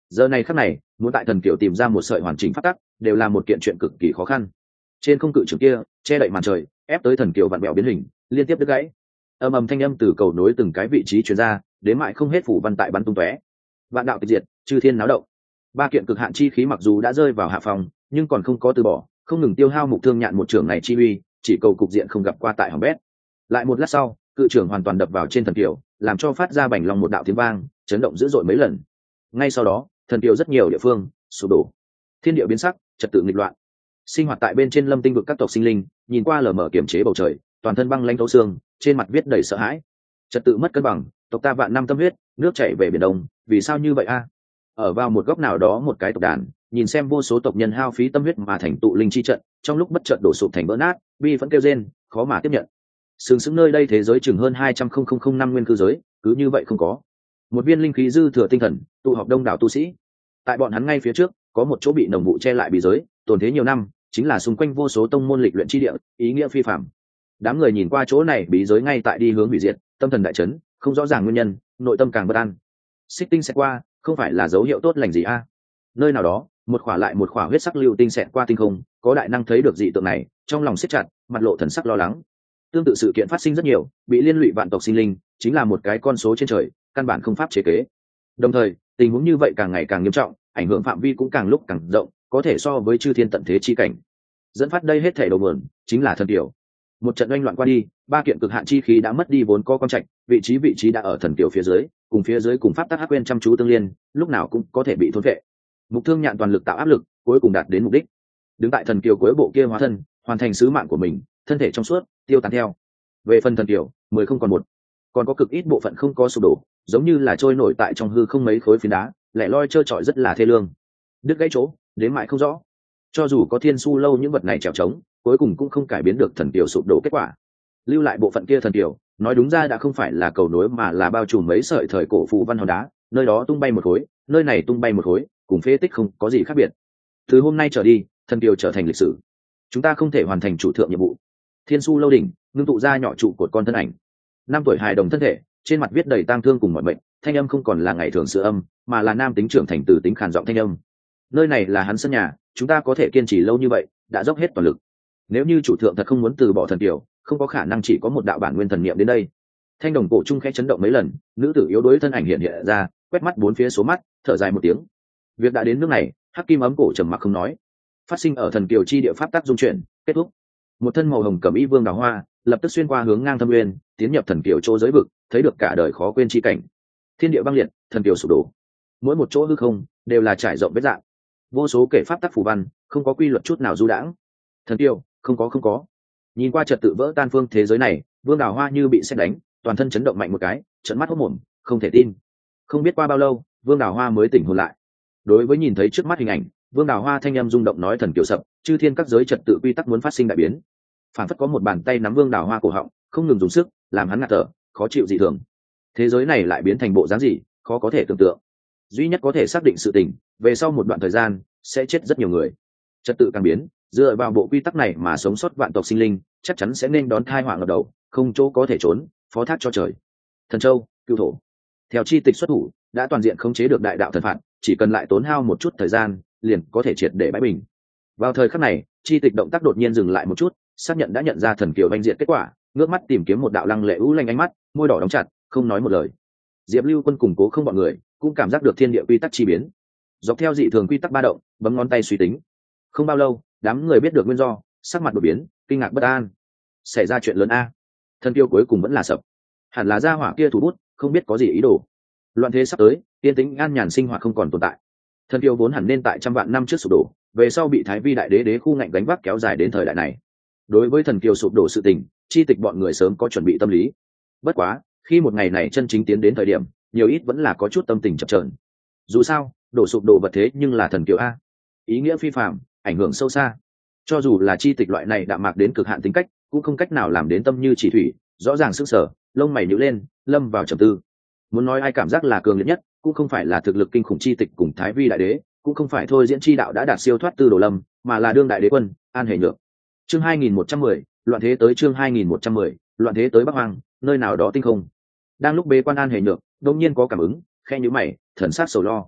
Giờ này khắc này, muốn tại thần kiều tìm ra một sợi hoàn chỉnh pháp tắc đều là một kiện chuyện cực kỳ khó khăn. Trên không cự trường kia che đậy màn trời, ép tới thần kiều vặn bẹo biến hình, liên tiếp đứt gãy. Ầm ầm thanh âm từ cầu nối từng cái vị trí truyền ra, đến mại không hết phủ văn tại bắn tung tóe. Vạn đạo tịch diệt, chư thiên náo động. Ba kiện cực hạn chi khí mặc dù đã rơi vào hạ phòng, nhưng còn không có từ bỏ, không ngừng tiêu hao mục thương nhạn một trưởng này chi uy, chỉ cầu cục diện không gặp qua tại hỏng bét. Lại một lát sau, cự trưởng hoàn toàn đập vào trên thần kiều, làm cho phát ra bành long một đạo tiếng vang, chấn động dữ dội mấy lần. Ngay sau đó, thần kiều rất nhiều địa phương sụp đổ, thiên địa biến sắc, trật tự nghịch loạn. Sinh hoạt tại bên trên lâm tinh vực các tộc sinh linh, nhìn qua lờ mờ kiểm chế bầu trời, toàn thân băng lãnh thấu xương, trên mặt viết đầy sợ hãi. Trật tự mất cân bằng, tộc ta vạn năm tâm huyết, nước chảy về biển đông, vì sao như vậy a? Ở vào một góc nào đó một cái tộc đàn, nhìn xem vô số tộc nhân hao phí tâm huyết mà thành tụ linh chi trận, trong lúc bất chợt đổ sụp thành vỡ nát, bi vẫn kêu rên, khó mà tiếp nhận. Sừng sững nơi đây thế giới chừng hơn hai trăm nghìn năm nguyên cư giới, cứ như vậy không có. Một viên linh khí dư thừa tinh thần, tụ họp đông đảo tu sĩ. Tại bọn hắn ngay phía trước, có một chỗ bị nồng vụ che lại bí giới, tồn thế nhiều năm, chính là xung quanh vô số tông môn lịch luyện chi địa, ý nghĩa phi phàm. Đám người nhìn qua chỗ này bí giới ngay tại đi hướng hủy diệt, tâm thần đại chấn, không rõ ràng nguyên nhân, nội tâm càng bất an. Xích tinh sẽ qua, không phải là dấu hiệu tốt lành gì a? Nơi nào đó, một khỏa lại một khỏa huyết sắc lưu tinh xẹt qua tinh không, có đại năng thấy được dị tượng này, trong lòng siết chặt, mặt lộ thần sắc lo lắng. Tương tự sự kiện phát sinh rất nhiều, bị liên lụy vạn tộc sinh linh, chính là một cái con số trên trời, căn bản không pháp chế kế. Đồng thời, tình huống như vậy càng ngày càng nghiêm trọng, ảnh hưởng phạm vi cũng càng lúc càng rộng, có thể so với chư thiên tận thế chi cảnh. Dẫn phát đây hết thảy đầu nguồn, chính là thần kiều. Một trận oanh loạn qua đi, ba kiện cực hạn chi khí đã mất đi vốn có quan trạch, vị trí vị trí đã ở thần kiều phía dưới, cùng phía dưới cùng pháp tắc hắc quên chăm chú tương liên, lúc nào cũng có thể bị thôn vệ. Mục thương nhạn toàn lực tạo áp lực, cuối cùng đạt đến mục đích. Đứng tại thần kiều cuối bộ kia hóa thân, hoàn thành sứ mạng của mình, thân thể trong suốt, tiêu tán theo. Về phần thần kiều, mười không còn một, còn có cực ít bộ phận không có sụp đổ, giống như là trôi nổi tại trong hư không mấy khối phiến đá, lẻ loi trơ trọi rất là thê lương. Đứt gãy chỗ, đến mãi không rõ. Cho dù có thiên su lâu những vật này trèo trống, cuối cùng cũng không cải biến được thần kiều sụp đổ kết quả. Lưu lại bộ phận kia thần kiều, nói đúng ra đã không phải là cầu nối mà là bao trùm mấy sợi thời cổ phù văn hòn đá, nơi đó tung bay một khối, nơi này tung bay một khối, cùng phế tích không có gì khác biệt. Từ hôm nay trở đi, thần kiều trở thành lịch sử. Chúng ta không thể hoàn thành chủ thượng nhiệm vụ. Thiên su lâu đỉnh ngưng tụ ra nhỏ trụ cột con thân ảnh, năm tuổi hài đồng thân thể, trên mặt viết đầy tang thương cùng mọi mệnh, thanh âm không còn là ngày thường sự âm, mà là nam tính trưởng thành từ tính khàn giọng thanh âm. Nơi này là hắn sân nhà, chúng ta có thể kiên trì lâu như vậy, đã dốc hết toàn lực. Nếu như chủ thượng thật không muốn từ bỏ thần kiều, không có khả năng chỉ có một đạo bản nguyên thần niệm đến đây. Thanh đồng cổ trung khẽ chấn động mấy lần, nữ tử yếu đuối thân ảnh hiện hiện ra, quét mắt bốn phía số mắt, thở dài một tiếng. Việc đã đến nước này, hắc kim ấm cổ trầm mặc không nói. Phát sinh ở thần kiều chi địa pháp tác dung chuyển, kết thúc. Một thân màu hồng cẩm y vương đào hoa, lập tức xuyên qua hướng ngang thâm nguyên, tiến nhập thần kiều chỗ giới vực, thấy được cả đời khó quên chi cảnh. Thiên địa băng liệt, thần kiều sụp đổ. Mỗi một chỗ hư không đều là trải rộng vết dạng. Vô số kể pháp tắc phù văn, không có quy luật chút nào du đãng. Thần kiều, không có không có. Nhìn qua trật tự vỡ tan phương thế giới này, vương đào hoa như bị sét đánh, toàn thân chấn động mạnh một cái, trợn mắt hốt mồm, không thể tin. Không biết qua bao lâu, vương đào hoa mới tỉnh hồn lại. Đối với nhìn thấy trước mắt hình ảnh, vương đào hoa thanh âm rung động nói thần kiều sập, chư thiên các giới trật tự quy tắc muốn phát sinh đại biến. Phản phất có một bàn tay nắm vương đào hoa cổ họng, không ngừng dùng sức, làm hắn ngạt thở, khó chịu dị thường. Thế giới này lại biến thành bộ dáng gì, khó có thể tưởng tượng. Duy nhất có thể xác định sự tình, về sau một đoạn thời gian sẽ chết rất nhiều người. Trật tự càng biến, dựa vào bộ quy tắc này mà sống sót vạn tộc sinh linh, chắc chắn sẽ nên đón thai họa ngập đầu, không chỗ có thể trốn, phó thác cho trời. Thần châu, cửu thổ. Theo chi tịch xuất thủ, đã toàn diện khống chế được đại đạo thần phạt, chỉ cần lại tốn hao một chút thời gian, liền có thể triệt để bãi bình. Vào thời khắc này, chi tịch động tác đột nhiên dừng lại một chút, xác nhận đã nhận ra thần kiều vanh diện kết quả, ngước mắt tìm kiếm một đạo lăng lệ u lanh ánh mắt, môi đỏ đóng chặt, không nói một lời. Diệp Lưu Quân cùng Cố Không bọn người cũng cảm giác được thiên địa quy tắc chi biến, dọc theo dị thường quy tắc ba động, bấm ngón tay suy tính. Không bao lâu, đám người biết được nguyên do, sắc mặt đổi biến, kinh ngạc bất an. Xảy ra chuyện lớn a. Thần kiều cuối cùng vẫn là sập. Hẳn là gia hỏa kia thủ bút, không biết có gì ý đồ. Loạn thế sắp tới, tiên tính an nhàn sinh hoạt không còn tồn tại. Thần kiều vốn hẳn nên tại trăm vạn năm trước sụp đổ, về sau bị Thái Vi đại đế đế khu ngạnh gánh vác kéo dài đến thời đại này. Đối với thần kiều sụp đổ sự tình, chi tịch bọn người sớm có chuẩn bị tâm lý. Bất quá, khi một ngày này chân chính tiến đến thời điểm, nhiều ít vẫn là có chút tâm tình chập chờn. Dù sao, đổ sụp đổ vật thế nhưng là thần kiều a, ý nghĩa phi phàm, ảnh hưởng sâu xa. Cho dù là chi tịch loại này đạm mạc đến cực hạn tính cách, cũng không cách nào làm đến tâm như chỉ thủy, rõ ràng sức sở, lông mày nhíu lên, lâm vào trầm tư. Muốn nói ai cảm giác là cường liệt nhất, cũng không phải là thực lực kinh khủng chi tịch cùng Thái Vi đại đế, cũng không phải thôi diễn chi đạo đã đạt siêu thoát tư đồ lâm, mà là đương đại đế quân An Hề Nhược. Chương hai nghìn một trăm mười, loạn thế tới chương hai nghìn một trăm mười, loạn thế tới Bắc Hoang, nơi nào đó tinh không. Đang lúc bế quan An Hề Nhược, đột nhiên có cảm ứng, khe nhíu mày, thần sắc sầu lo.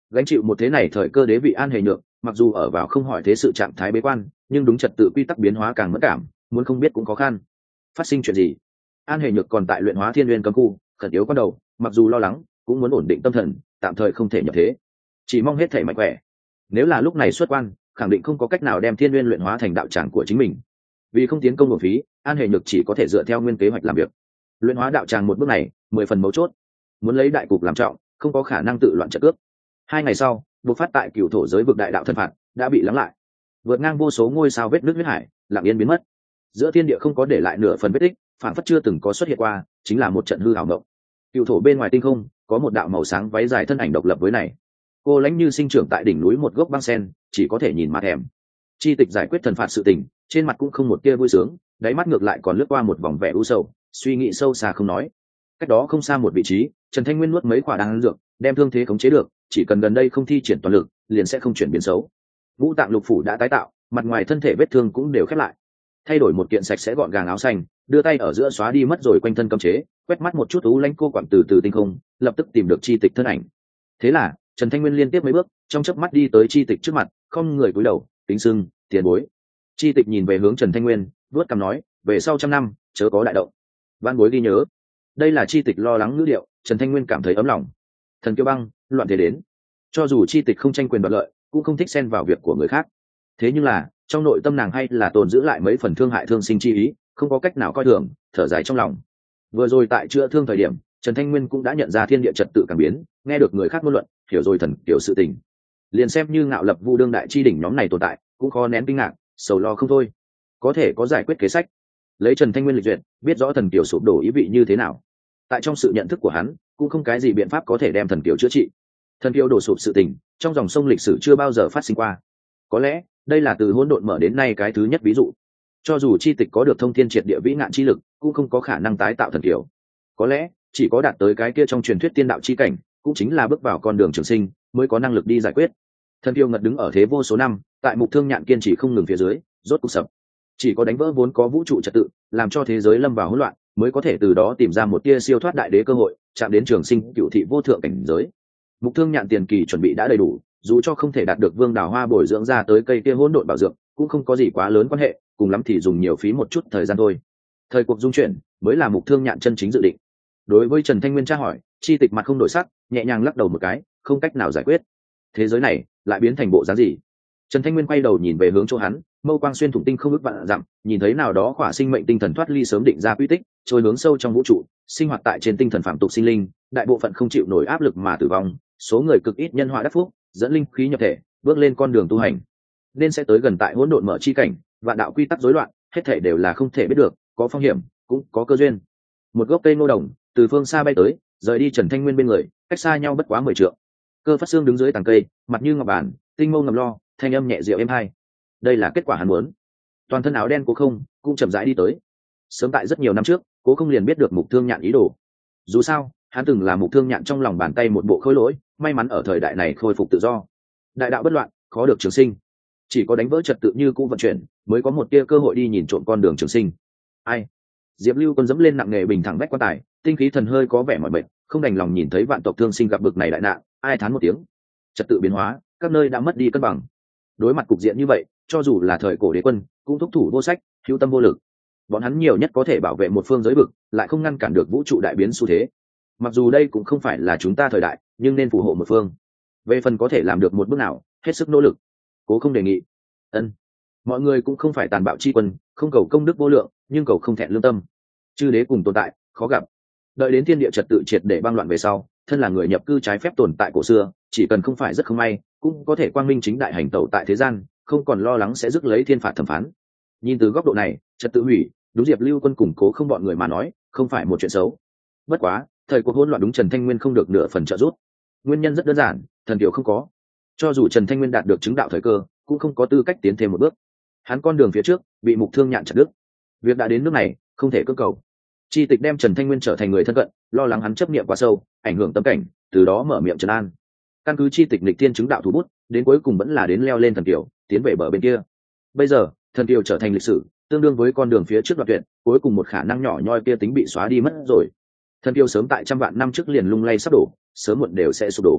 Gánh chịu một thế này thời cơ đế vị An Hề Nhược, mặc dù ở vào không hỏi thế sự trạng thái bế quan, nhưng đúng trật tự quy tắc biến hóa càng mất cảm, muốn không biết cũng khó khăn. Phát sinh chuyện gì? An Hề Nhược còn tại luyện hóa Thiên Nguyên cấm khu, khẩn yếu con đầu, mặc dù lo lắng, cũng muốn ổn định tâm thần, tạm thời không thể nhập thế, chỉ mong hết thể mạnh khỏe. Nếu là lúc này xuất quan, khẳng định không có cách nào đem Thiên Nguyên luyện hóa thành đạo tràng của chính mình. Vì không tiến công bổ phí, An Hề Nhược chỉ có thể dựa theo nguyên kế hoạch làm việc. Luyện hóa đạo tràng một bước này, mười phần mấu chốt. Muốn lấy đại cục làm trọng, không có khả năng tự loạn trận cướp. Hai ngày sau, bộc phát tại cửu thổ giới vực đại đạo thần phạt đã bị lắng lại, vượt ngang vô số ngôi sao vết nước huyết hải, lặng yên biến mất. Giữa thiên địa không có để lại nửa phần vết tích, phản phất chưa từng có xuất hiện qua, chính là một trận hư ảo ngộng. Cửu thổ bên ngoài tinh không, có một đạo màu sáng váy dài thân ảnh độc lập với này. Cô lãnh như sinh trưởng tại đỉnh núi một gốc băng sen, chỉ có thể nhìn mà thèm. Chi tịch giải quyết thần phạt sự tình, trên mặt cũng không một tia vui sướng, đáy mắt ngược lại còn lướt qua một vòng vẻ u sầu, suy nghĩ sâu xa không nói. Cách đó không xa một vị trí, Trần Thanh Nguyên nuốt mấy quả đan dược, đem thương thế khống chế được, chỉ cần gần đây không thi triển toàn lực, liền sẽ không chuyển biến xấu. Ngũ tạng lục phủ đã tái tạo, mặt ngoài thân thể vết thương cũng đều khép lại. Thay đổi một kiện sạch sẽ gọn gàng áo xanh, đưa tay ở giữa xóa đi mất rồi quanh thân cấm chế, quét mắt một chút ú lãnh cô quặn từ từ tinh không, lập tức tìm được chi tịch thân ảnh. Thế là, Trần Thanh Nguyên liên tiếp mấy bước, trong chớp mắt đi tới chi tịch trước mặt, không người cúi đầu, kính sưng, tiền bối. Chi tịch nhìn về hướng Trần Thanh Nguyên, vuốt cằm nói, về sau trăm năm, chớ có đại động. Văn bối ghi nhớ. Đây là chi tịch lo lắng ngữ điệu, Trần Thanh Nguyên cảm thấy ấm lòng. Thần kiêu băng, loạn thế đến. Cho dù chi tịch không tranh quyền đoạt lợi, cũng không thích xen vào việc của người khác. Thế nhưng là, trong nội tâm nàng hay là tồn giữ lại mấy phần thương hại thương sinh chi ý, không có cách nào coi thường, thở dài trong lòng. Vừa rồi tại chữa thương thời điểm, Trần Thanh Nguyên cũng đã nhận ra thiên địa trật tự cảm biến, nghe được người khác ngôn luận, hiểu rồi thần kiểu sự tình. Liền xem như ngạo lập vu đương đại chi đỉnh nhóm này tồn tại, cũng khó nén kinh ngạc, sầu lo không thôi. Có thể có giải quyết kế sách. Lấy Trần Thanh Nguyên lịch duyệt, biết rõ thần kiểu sụp đổ ý vị như thế nào. Tại trong sự nhận thức của hắn, cũng không cái gì biện pháp có thể đem thần kiểu chữa trị. Thần kiểu đổ sụp sự tình, trong dòng sông lịch sử chưa bao giờ phát sinh qua. Có lẽ, đây là từ hỗn độn mở đến nay cái thứ nhất ví dụ. Cho dù chi tịch có được thông thiên triệt địa vĩ ngạn chi lực, cũng không có khả năng tái tạo thần kiểu. Có lẽ, chỉ có đạt tới cái kia trong truyền thuyết tiên đạo chi cảnh, cũng chính là bước vào con đường trường sinh, mới có năng lực đi giải quyết. Thần kiêu ngật đứng ở thế vô số năm, tại mục thương nhạn kiên trì không ngừng phía dưới, rốt cục sập. Chỉ có đánh vỡ vốn có vũ trụ trật tự, làm cho thế giới lâm vào hỗn loạn, mới có thể từ đó tìm ra một tia siêu thoát đại đế cơ hội, chạm đến trường sinh cựu thị vô thượng cảnh giới. Mục thương nhạn tiền kỳ chuẩn bị đã đầy đủ, dù cho không thể đạt được vương đào hoa bồi dưỡng ra tới cây kia hỗn độn bảo dưỡng, cũng không có gì quá lớn quan hệ, cùng lắm thì dùng nhiều phí một chút thời gian thôi. Thời cuộc dung chuyển, mới là mục thương nhạn chân chính dự định. Đối với Trần Thanh Nguyên tra hỏi, chi tịch mặt không đổi sắc, nhẹ nhàng lắc đầu một cái, không cách nào giải quyết. Thế giới này lại biến thành bộ dáng gì? Trần Thanh Nguyên quay đầu nhìn về hướng chỗ hắn, mâu quang xuyên thủng tinh không ước vạn dặm, nhìn thấy nào đó khỏa sinh mệnh tinh thần thoát ly sớm định ra quy tích, trôi hướng sâu trong vũ trụ, sinh hoạt tại trên tinh thần phạm tục sinh linh, đại bộ phận không chịu nổi áp lực mà tử vong, số người cực ít nhân họa đắc phúc, dẫn linh khí nhập thể, bước lên con đường tu hành, nên sẽ tới gần tại hỗn độn mở chi cảnh, vạn đạo quy tắc rối loạn, hết thể đều là không thể biết được, có phong hiểm, cũng có cơ duyên. Một gốc cây ngô đồng từ phương xa bay tới, rời đi Trần Thanh Nguyên bên người, cách xa nhau bất quá mười trượng. Cơ Phát Xương đứng dưới tàng cây, mặt như ngọc bản, tinh mâu ngầm lo, thanh âm nhẹ dịu êm hai. Đây là kết quả hắn muốn. Toàn thân áo đen Cố Không cũng chậm rãi đi tới. Sớm tại rất nhiều năm trước, Cố Không liền biết được Mục Thương Nhạn ý đồ. Dù sao, hắn từng là Mục Thương Nhạn trong lòng bàn tay một bộ khối lỗi, may mắn ở thời đại này khôi phục tự do. Đại đạo bất loạn, khó được trường sinh. Chỉ có đánh vỡ trật tự như cũ vận chuyển, mới có một tia cơ hội đi nhìn trộm con đường trường sinh. Ai? Diệp Lưu Quân dẫm lên nặng nghề bình thẳng vách quan tài, tinh khí thần hơi có vẻ mỏi mệt, không đành lòng nhìn thấy vạn tộc thương sinh gặp bực này đại nạn, ai thán một tiếng. Trật tự biến hóa, các nơi đã mất đi cân bằng. Đối mặt cục diện như vậy, cho dù là thời cổ đế quân, cũng thúc thủ vô sách, hữu tâm vô lực. Bọn hắn nhiều nhất có thể bảo vệ một phương giới vực, lại không ngăn cản được vũ trụ đại biến xu thế. Mặc dù đây cũng không phải là chúng ta thời đại, nhưng nên phù hộ một phương. Về phần có thể làm được một bước nào, hết sức nỗ lực. Cố Không đề nghị. Ân. Mọi người cũng không phải tàn bạo chi quân, không cầu công đức vô lượng, nhưng cầu không thẹn lương tâm. Chư đế cùng tồn tại, khó gặp. Đợi đến thiên địa trật tự triệt để băng loạn về sau, thân là người nhập cư trái phép tồn tại cổ xưa, chỉ cần không phải rất không may, cũng có thể quang minh chính đại hành tẩu tại thế gian, không còn lo lắng sẽ rước lấy thiên phạt thẩm phán. Nhìn từ góc độ này, trật tự hủy, đúng Diệp Lưu Quân củng cố không bọn người mà nói, không phải một chuyện xấu. Bất quá, thời cuộc hỗn loạn đúng Trần Thanh Nguyên không được nửa phần trợ giúp. Nguyên nhân rất đơn giản, thần kiều không có. Cho dù Trần Thanh Nguyên đạt được chứng đạo thời cơ, cũng không có tư cách tiến thêm một bước. Hắn con đường phía trước bị Mục Thương Nhạn chặt đứt. Việc đã đến nước này, không thể cưỡng cầu. Chi tịch đem Trần Thanh Nguyên trở thành người thân cận, lo lắng hắn chấp niệm quá sâu, ảnh hưởng tâm cảnh, từ đó mở miệng trấn an. Căn cứ chi tịch lịch tiên chứng đạo thủ bút, đến cuối cùng vẫn là đến leo lên thần kiều, tiến về bờ bên kia. Bây giờ, thần kiều trở thành lịch sử, tương đương với con đường phía trước đoạn tuyệt, cuối cùng một khả năng nhỏ nhoi kia tính bị xóa đi mất rồi. Thần kiều sớm tại trăm vạn năm trước liền lung lay sắp đổ, sớm muộn đều sẽ sụp đổ.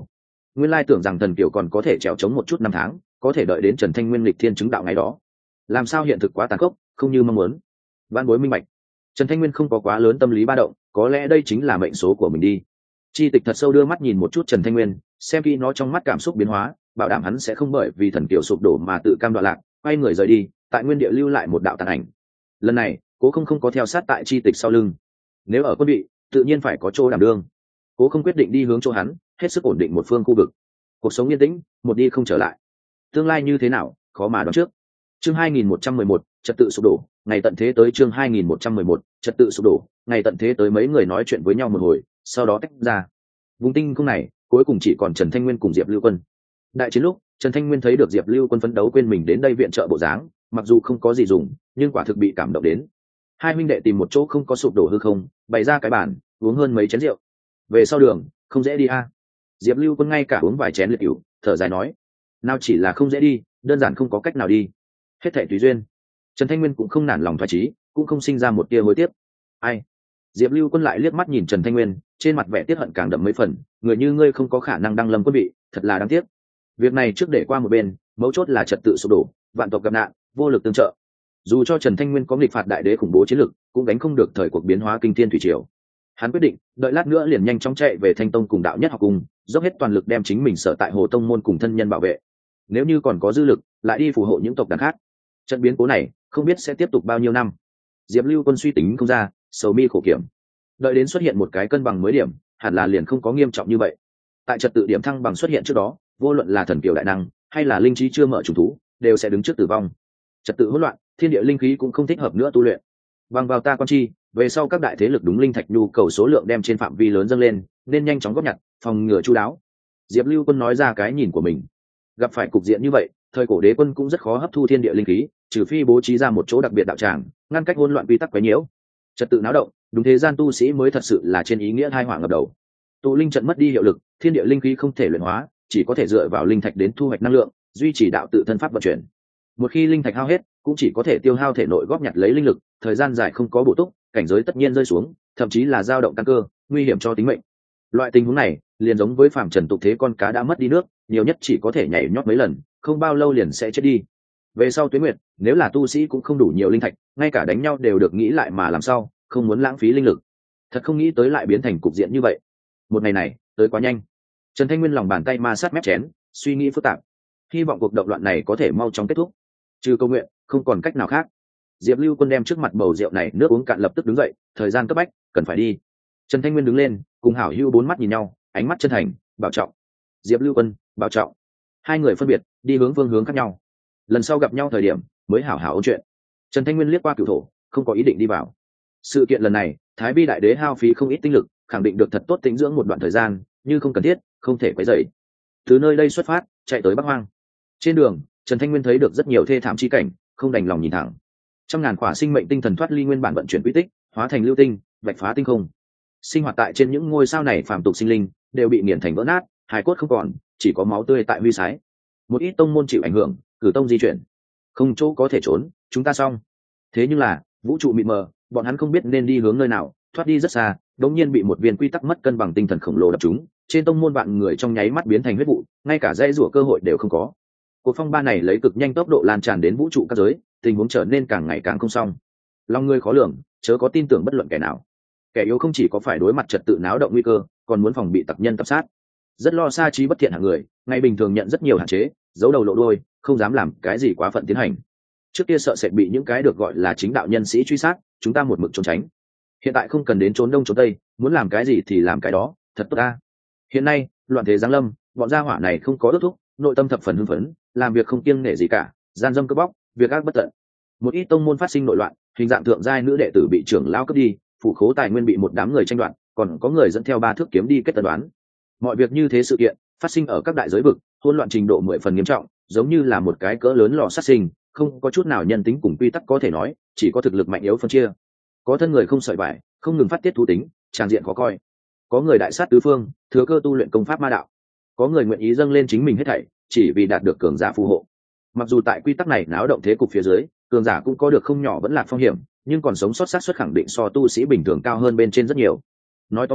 Nguyên lai tưởng rằng thần kiều còn có thể trèo trống một chút năm tháng, có thể đợi đến Trần Thanh Nguyên lịch thiên chứng đạo ngày đó. Làm sao hiện thực quá tàn khốc, không như mong muốn. Vạn bối minh bạch. Trần Thanh Nguyên không có quá lớn tâm lý ba động, có lẽ đây chính là mệnh số của mình đi. Chi Tịch thật sâu đưa mắt nhìn một chút Trần Thanh Nguyên, xem kỹ nó trong mắt cảm xúc biến hóa, bảo đảm hắn sẽ không bởi vì thần kiều sụp đổ mà tự cam đoạn lạc, quay người rời đi, tại nguyên địa lưu lại một đạo tàn ảnh. Lần này, Cố Không không có theo sát tại Chi Tịch sau lưng. Nếu ở quân bị, tự nhiên phải có chỗ đảm đương. Cố Không quyết định đi hướng chỗ hắn, hết sức ổn định một phương khu vực. Cuộc sống yên tĩnh, một đi không trở lại. Tương lai như thế nào, khó mà đoán trước. Chương hai nghìn một trăm mười một, trật tự sụp đổ, ngày tận thế tới. Chương hai nghìn một trăm mười một, trật tự sụp đổ, ngày tận thế tới. Mấy người nói chuyện với nhau một hồi, sau đó tách ra. Vùng tinh không này, cuối cùng chỉ còn Trần Thanh Nguyên cùng Diệp Lưu Quân. Đại chiến lúc, Trần Thanh Nguyên thấy được Diệp Lưu Quân phấn đấu quên mình đến đây viện trợ bộ dáng, mặc dù không có gì dùng, nhưng quả thực bị cảm động đến. Hai huynh đệ tìm một chỗ không có sụp đổ hư không, bày ra cái bàn, uống hơn mấy chén rượu. Về sau đường, không dễ đi a. Diệp Lưu Quân ngay cả uống vài chén liệt rượu, thở dài nói: nào chỉ là không dễ đi, đơn giản không có cách nào đi. Hết thảy tùy duyên. Trần Thanh Nguyên cũng không nản lòng thoái chí, cũng không sinh ra một tia hối tiếc. Ai? Diệp Lưu Quân lại liếc mắt nhìn Trần Thanh Nguyên, trên mặt vẻ tiếc hận càng đậm mấy phần. Người như ngươi không có khả năng đăng lâm quân vị, thật là đáng tiếc. Việc này trước để qua một bên, mấu chốt là trật tự sụp đổ, vạn tộc gặp nạn, vô lực tương trợ. Dù cho Trần Thanh Nguyên có nghịch phạt đại đế khủng bố chiến lực, cũng đánh không được thời cuộc biến hóa kinh thiên thủy triều. Hắn quyết định, đợi lát nữa liền nhanh chóng chạy về Thanh Tông cùng đạo nhất học cung, dốc hết toàn lực đem chính mình sở tại Hồ Tông môn cùng thân nhân bảo vệ. Nếu như còn có dư lực, lại đi phù hộ những tộc đàn khác. Trận biến cố này, không biết sẽ tiếp tục bao nhiêu năm. Diệp Lưu Quân suy tính không ra, sầu mi khổ kiểm. Đợi đến xuất hiện một cái cân bằng mới điểm, hẳn là liền không có nghiêm trọng như vậy. Tại trật tự điểm thăng bằng xuất hiện trước đó, vô luận là thần kiều đại năng hay là linh trí chưa mở trùng thú, đều sẽ đứng trước tử vong. Trật tự hỗn loạn, thiên địa linh khí cũng không thích hợp nữa tu luyện. Bằng vào ta quan chi, về sau các đại thế lực đúng linh thạch nhu cầu số lượng đem trên phạm vi lớn dâng lên, nên nhanh chóng góp nhặt, phòng ngừa chu đáo. Diệp Lưu Quân nói ra cái nhìn của mình. Gặp phải cục diện như vậy, thời cổ đế quân cũng rất khó hấp thu thiên địa linh khí, trừ phi bố trí ra một chỗ đặc biệt đạo tràng, ngăn cách hỗn loạn quy tắc quấy nhiễu. Trật tự náo động, đúng thế gian tu sĩ mới thật sự là trên ý nghĩa hai hỏa ngập đầu. Tụ linh trận mất đi hiệu lực, thiên địa linh khí không thể luyện hóa, chỉ có thể dựa vào linh thạch đến thu hoạch năng lượng, duy trì đạo tự thân pháp vận chuyển. Một khi linh thạch hao hết, cũng chỉ có thể tiêu hao thể nội góp nhặt lấy linh lực, thời gian dài không có bổ túc, cảnh giới tất nhiên rơi xuống, thậm chí là dao động căn cơ, nguy hiểm cho tính mệnh. Loại tình huống này, liền giống với phàm trần tục thế con cá đã mất đi nước, nhiều nhất chỉ có thể nhảy nhót mấy lần, không bao lâu liền sẽ chết đi. Về sau Tuế Nguyệt, nếu là tu sĩ cũng không đủ nhiều linh thạch, ngay cả đánh nhau đều được nghĩ lại mà làm sao, không muốn lãng phí linh lực. Thật không nghĩ tới lại biến thành cục diện như vậy. Một ngày này, tới quá nhanh. Trần Thanh Nguyên lòng bàn tay ma sát mép chén, suy nghĩ phức tạp. Hy vọng cuộc động loạn này có thể mau chóng kết thúc. Trừ câu nguyện, không còn cách nào khác. Diệp Lưu Quân đem trước mặt bầu rượu này nước uống cạn, lập tức đứng dậy, thời gian cấp bách, cần phải đi. Trần Thanh Nguyên đứng lên, cùng Hảo Hưu bốn mắt nhìn nhau, ánh mắt chân thành, bảo trọng. Diệp Lưu Quân, bảo trọng. Hai người phân biệt, đi hướng phương hướng khác nhau. Lần sau gặp nhau thời điểm, mới hảo hảo ôn chuyện. Trần Thanh Nguyên liếc qua cửu thổ, không có ý định đi vào. Sự kiện lần này, Thái Bi đại đế hao phí không ít tinh lực, khẳng định được thật tốt tĩnh dưỡng một đoạn thời gian, như không cần thiết, không thể quấy rầy. Từ nơi đây xuất phát, chạy tới Bắc Hoang. Trên đường, Trần Thanh Nguyên thấy được rất nhiều thê thảm chi cảnh, không đành lòng nhìn thẳng. Trăm ngàn quả sinh mệnh tinh thần thoát ly nguyên bản vận chuyển quy tích, hóa thành lưu tinh, vạch phá tinh không. Sinh hoạt tại trên những ngôi sao này phàm tục sinh linh, đều bị nghiền thành vỡ nát, hài cốt không còn, chỉ có máu tươi tại huy sái. Một ít tông môn chịu ảnh hưởng, cử tông di chuyển. Không chỗ có thể trốn, chúng ta xong. Thế nhưng là, vũ trụ mịt mờ, bọn hắn không biết nên đi hướng nơi nào, thoát đi rất xa, đống nhiên bị một viên quy tắc mất cân bằng tinh thần khổng lồ đập trúng, trên tông môn vạn người trong nháy mắt biến thành huyết vụ, ngay cả dãy rủa cơ hội đều không có. Cuộc phong ba này lấy cực nhanh tốc độ lan tràn đến vũ trụ các giới, tình huống trở nên càng ngày càng không xong. Lòng người khó lường, chớ có tin tưởng bất luận kẻ nào. Kẻ yếu không chỉ có phải đối mặt trật tự náo động nguy cơ, còn muốn phòng bị tặc nhân tập sát. Rất lo xa trí bất thiện hạng người, ngày bình thường nhận rất nhiều hạn chế, giấu đầu lộ đuôi, không dám làm cái gì quá phận tiến hành. Trước kia sợ sẽ bị những cái được gọi là chính đạo nhân sĩ truy sát, chúng ta một mực trốn tránh. Hiện tại không cần đến trốn đông trốn tây, muốn làm cái gì thì làm cái đó, thật tốt ta. Hiện nay, loạn thế giáng lâm, bọn gia hỏa này không có ước thúc, nội tâm thập phần hưng phấn, làm việc không kiêng nể gì cả, gian dâm cướp bóc, việc ác bất tận. Một ít tông môn phát sinh nội loạn, hình dạng thượng giai nữ đệ tử bị trưởng lao cướp đi, phủ khố tài nguyên bị một đám người tranh đoạt, còn có người dẫn theo ba thước kiếm đi kết tân đoán. Mọi việc như thế sự kiện phát sinh ở các đại giới vực, hỗn loạn trình độ mười phần nghiêm trọng, giống như là một cái cỡ lớn lò sát sinh, không có chút nào nhân tính cùng quy tắc có thể nói, chỉ có thực lực mạnh yếu phân chia. Có thân người không sợi vải, không ngừng phát tiết thú tính, tràn diện khó coi. Có người đại sát tứ phương, thừa cơ tu luyện công pháp ma đạo. Có người nguyện ý dâng lên chính mình hết thảy, chỉ vì đạt được cường giả phù hộ. Mặc dù tại quy tắc này náo động thế cục phía dưới, cường giả cũng có được không nhỏ vẫn là phong hiểm, nhưng còn sống sót xác suất khẳng định so tu sĩ bình thường cao hơn bên trên rất nhiều. Nói tóm lại,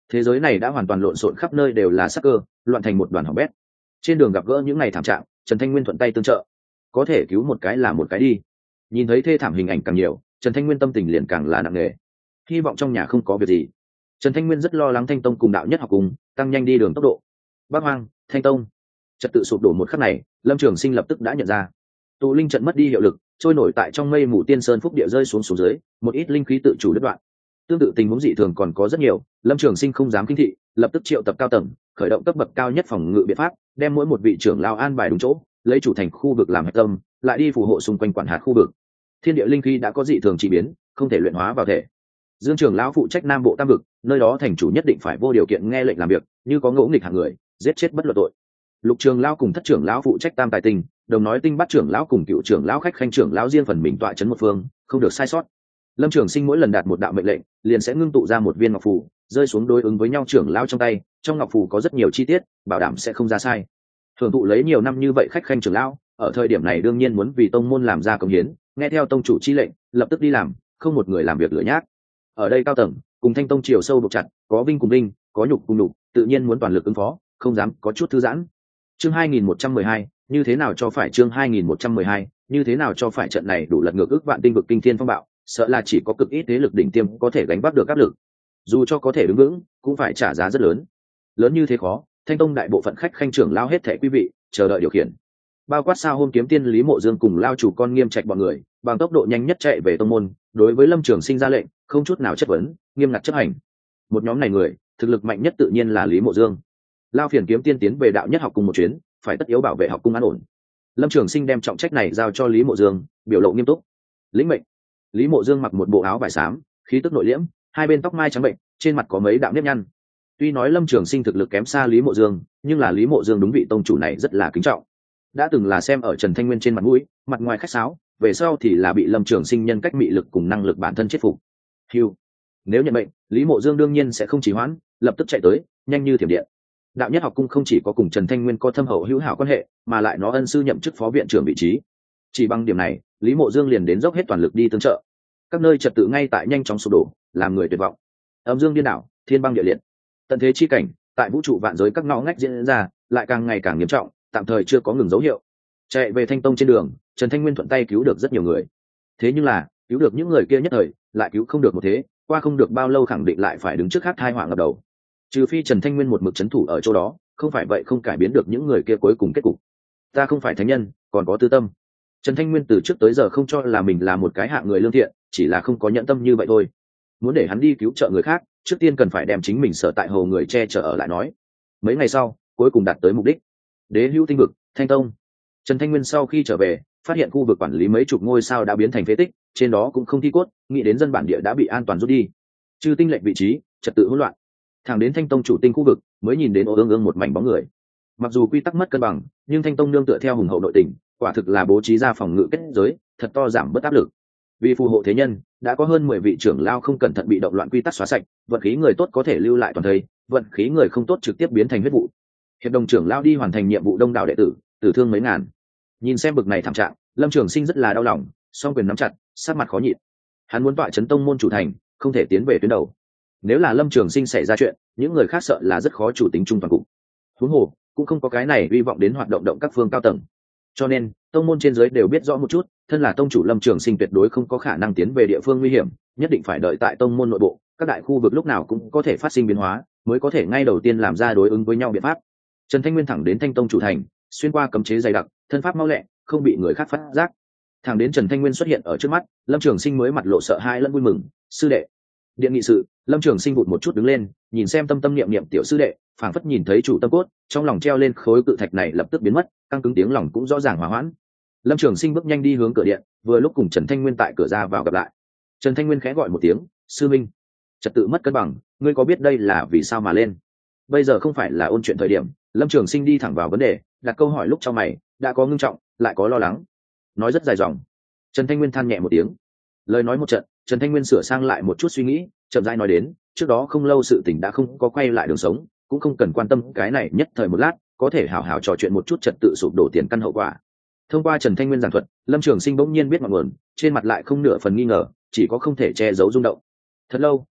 Thế giới này đã hoàn toàn lộn xộn, khắp nơi đều là sắc cơ, loạn thành một đoàn hỏng bét. Trên đường gặp gỡ những ngày thảm trạng, Trần Thanh Nguyên thuận tay tương trợ, có thể cứu một cái là một cái đi. Nhìn thấy thê thảm hình ảnh càng nhiều, Trần Thanh Nguyên tâm tình liền càng là nặng nề. Hy vọng trong nhà không có việc gì. Trần Thanh Nguyên rất lo lắng Thanh Tông cùng đạo nhất học cùng tăng nhanh đi đường tốc độ. Bắc Hoang, Thanh Tông, trật tự sụp đổ một khắc này, Lâm Trường Sinh lập tức đã nhận ra, tụ linh trận mất đi hiệu lực, trôi nổi tại trong mây mù tiên sơn phúc địa rơi xuống xuống dưới, một ít linh khí tự chủ đứt đoạn. Tương tự tình huống dị thường còn có rất nhiều, Lâm Trường Sinh không dám kinh thị, lập tức triệu tập cao tầng, khởi động cấp bậc cao nhất phòng ngự biện pháp, đem mỗi một vị trưởng lao an bài đúng chỗ, lấy chủ thành khu vực làm hạch tâm, lại đi phù hộ xung quanh quản hạt khu vực. Thiên địa linh khí đã có dị thường chỉ biến, không thể luyện hóa vào thể. Dương trưởng lão phụ trách Nam Bộ Tam vực, nơi đó thành chủ nhất định phải vô điều kiện nghe lệnh làm việc, như có ngỗ nghịch hạng người, giết chết bất luận tội. Lục Trường lão cùng Thất trưởng lão phụ trách Tam Tài Tinh, đồng nói Tinh Bát trưởng lão cùng Cựu trưởng lão Khách Khanh trưởng lão riêng phần mình tọa trấn một phương, không được sai sót. Lâm Trường Sinh mỗi lần đạt một đạo mệnh lệnh, liền sẽ ngưng tụ ra một viên ngọc phù, rơi xuống đối ứng với nhau trưởng lão trong tay, trong ngọc phù có rất nhiều chi tiết, bảo đảm sẽ không ra sai. Thường tụ lấy nhiều năm như vậy Khách Khanh trưởng lão, ở thời điểm này đương nhiên muốn vì tông môn làm ra công hiến, nghe theo tông chủ chi lệnh, lập tức đi làm, không một người làm việc lười nhác. Ở đây cao tầng cùng Thanh Tông chiều sâu buộc chặt, có vinh cùng vinh, có nhục cùng nhục, tự nhiên muốn toàn lực ứng phó, không dám có chút thư giãn. Chương hai nghìn một trăm mười hai, như thế nào cho phải chương hai nghìn một trăm mười hai, như thế nào cho phải trận này đủ lật ngược ước vạn tinh vực kinh thiên phong bạo, sợ là chỉ có cực ít thế lực đỉnh tiêm có thể gánh vác được áp lực. Dù cho có thể đứng vững, cũng phải trả giá rất lớn. Lớn như thế khó, Thanh Tông đại bộ phận khách khanh trưởng lao hết thảy quý vị, chờ đợi điều khiển. Bao quát sao hôm kiếm tiên Lý Mộ Dương cùng lao chủ con Nghiêm Trạch bọn người, bằng tốc độ nhanh nhất chạy về tông môn, đối với Lâm Trường Sinh ra lệnh, không chút nào chất vấn, nghiêm ngặt chấp hành. Một nhóm này người, thực lực mạnh nhất tự nhiên là Lý Mộ Dương. Lao Phiền kiếm tiên tiến về đạo nhất học cung một chuyến, phải tất yếu bảo vệ học cung an ổn. Lâm Trường Sinh đem trọng trách này giao cho Lý Mộ Dương, biểu lộ nghiêm túc. Lĩnh mệnh. Lý Mộ Dương mặc một bộ áo vải xám, khí tức nội liễm, hai bên tóc mai trắng bệnh, trên mặt có mấy đạo nếp nhăn. Tuy nói Lâm Trường Sinh thực lực kém xa Lý Mộ Dương, nhưng là Lý Mộ Dương đúng vị tông chủ này rất là kính trọng. Đã từng là xem ở Trần Thanh Nguyên trên mặt mũi, mặt ngoài khách sáo, về sau thì là bị Lâm Trường Sinh nhân cách mị lực cùng năng lực bản thân chết phục. Hưu. Nếu nhận mệnh, Lý Mộ Dương đương nhiên sẽ không trì hoãn, lập tức chạy tới, nhanh như thiểm điện. Đạo nhất học cung không chỉ có cùng Trần Thanh Nguyên có thâm hậu hữu hảo quan hệ, mà lại nó ân sư nhậm chức phó viện trưởng vị trí. Chỉ bằng điểm này, Lý Mộ Dương liền đến dốc hết toàn lực đi tương trợ. Các nơi trật tự ngay tại nhanh chóng sụp đổ, làm người tuyệt vọng. Âm dương điên đảo, thiên băng địa liệt. Tận thế chi cảnh, tại vũ trụ vạn giới các ngõ ngách diễn ra, lại càng ngày càng nghiêm trọng, tạm thời chưa có ngừng dấu hiệu. Chạy về Thanh Tông trên đường, Trần Thanh Nguyên thuận tay cứu được rất nhiều người. Thế nhưng là, cứu được những người kia nhất thời, lại cứu không được một thế, qua không được bao lâu khẳng định lại phải đứng trước khác tai họa ngập đầu. Trừ phi Trần Thanh Nguyên một mực trấn thủ ở chỗ đó, không phải vậy không cải biến được những người kia cuối cùng kết cục. Ta không phải thánh nhân, còn có tư tâm. Trần Thanh Nguyên từ trước tới giờ không cho là mình là một cái hạng người lương thiện, chỉ là không có nhẫn tâm như vậy thôi. Muốn để hắn đi cứu trợ người khác, trước tiên cần phải đem chính mình sở tại hồ người che chở ở lại nói. Mấy ngày sau, cuối cùng đạt tới mục đích. Đế hữu tinh vực, Thanh Tông. Trần Thanh Nguyên sau khi trở về, phát hiện khu vực quản lý mấy chục ngôi sao đã biến thành phế tích, trên đó cũng không thi cốt, nghĩ đến dân bản địa đã bị an toàn rút đi. Trừ tinh lệnh vị trí, trật tự hỗn loạn. Thẳng đến Thanh Tông chủ tinh khu vực, mới nhìn đến ô ương ương một mảnh bóng người. Mặc dù quy tắc mất cân bằng, nhưng Thanh Tông nương tựa theo hùng hậu nội tình, quả thực là bố trí ra phòng ngự kết giới, thật to giảm bớt áp lực. Vì phù hộ thế nhân, đã có hơn mười vị trưởng lao không cẩn thận bị động loạn quy tắc xóa sạch, vận khí người tốt có thể lưu lại toàn thây, vận khí người không tốt trực tiếp biến thành huyết vụ. Hiệp đồng trưởng lao đi hoàn thành nhiệm vụ đông đảo đệ tử, tử thương mấy ngàn. Nhìn xem bực này thảm trạng, Lâm Trường Sinh rất là đau lòng, song quyền nắm chặt, sát mặt khó nhịn. Hắn muốn tọa chấn tông môn chủ thành, không thể tiến về tuyến đầu. Nếu là Lâm Trường Sinh xảy ra chuyện, những người khác sợ là rất khó chủ tính chung toàn cục. Huống hồ, cũng không có cái này hy vọng đến hoạt động động các phương cao tầng. Cho nên, tông môn trên dưới đều biết rõ một chút, thân là tông chủ Lâm Trường Sinh tuyệt đối không có khả năng tiến về địa phương nguy hiểm, nhất định phải đợi tại tông môn nội bộ, các đại khu vực lúc nào cũng có thể phát sinh biến hóa, mới có thể ngay đầu tiên làm ra đối ứng với nhau biện pháp. Trần Thanh Nguyên thẳng đến Thanh Tông chủ thành, xuyên qua cấm chế dày đặc, thân pháp mau lẹ, không bị người khác phát giác. Thẳng đến Trần Thanh Nguyên xuất hiện ở trước mắt, Lâm Trường Sinh mới mặt lộ sợ hãi lẫn vui mừng, "Sư đệ." Điện nghị sự, Lâm Trường Sinh vụt một chút đứng lên, nhìn xem tâm tâm niệm niệm tiểu sư đệ, phảng phất nhìn thấy chủ tâm cốt, trong lòng treo lên khối cự thạch này lập tức biến mất, căng cứng tiếng lòng cũng rõ ràng hòa hoãn. Lâm Trường Sinh bước nhanh đi hướng cửa điện, vừa lúc cùng Trần Thanh Nguyên tại cửa ra vào gặp lại. Trần Thanh Nguyên khẽ gọi một tiếng, "Sư minh." Trật tự mất cân bằng, ngươi có biết đây là vì sao mà lên? Bây giờ không phải là ôn chuyện thời điểm, Lâm Trường Sinh đi thẳng vào vấn đề, đặt câu hỏi lúc trong mày, đã có ngưng trọng, lại có lo lắng. Nói rất dài dòng. Trần Thanh Nguyên than nhẹ một tiếng. Lời nói một trận, Trần Thanh Nguyên sửa sang lại một chút suy nghĩ, chậm rãi nói đến, trước đó không lâu sự tình đã không có quay lại đường sống, cũng không cần quan tâm cái này nhất thời một lát, có thể hào hào trò chuyện một chút trật tự sụp đổ tiền căn hậu quả. Thông qua Trần Thanh Nguyên giảng thuật, Lâm Trường Sinh bỗng nhiên biết ngọn nguồn, trên mặt lại không nửa phần nghi ngờ, chỉ có không thể che giấu rung động. Thật lâu,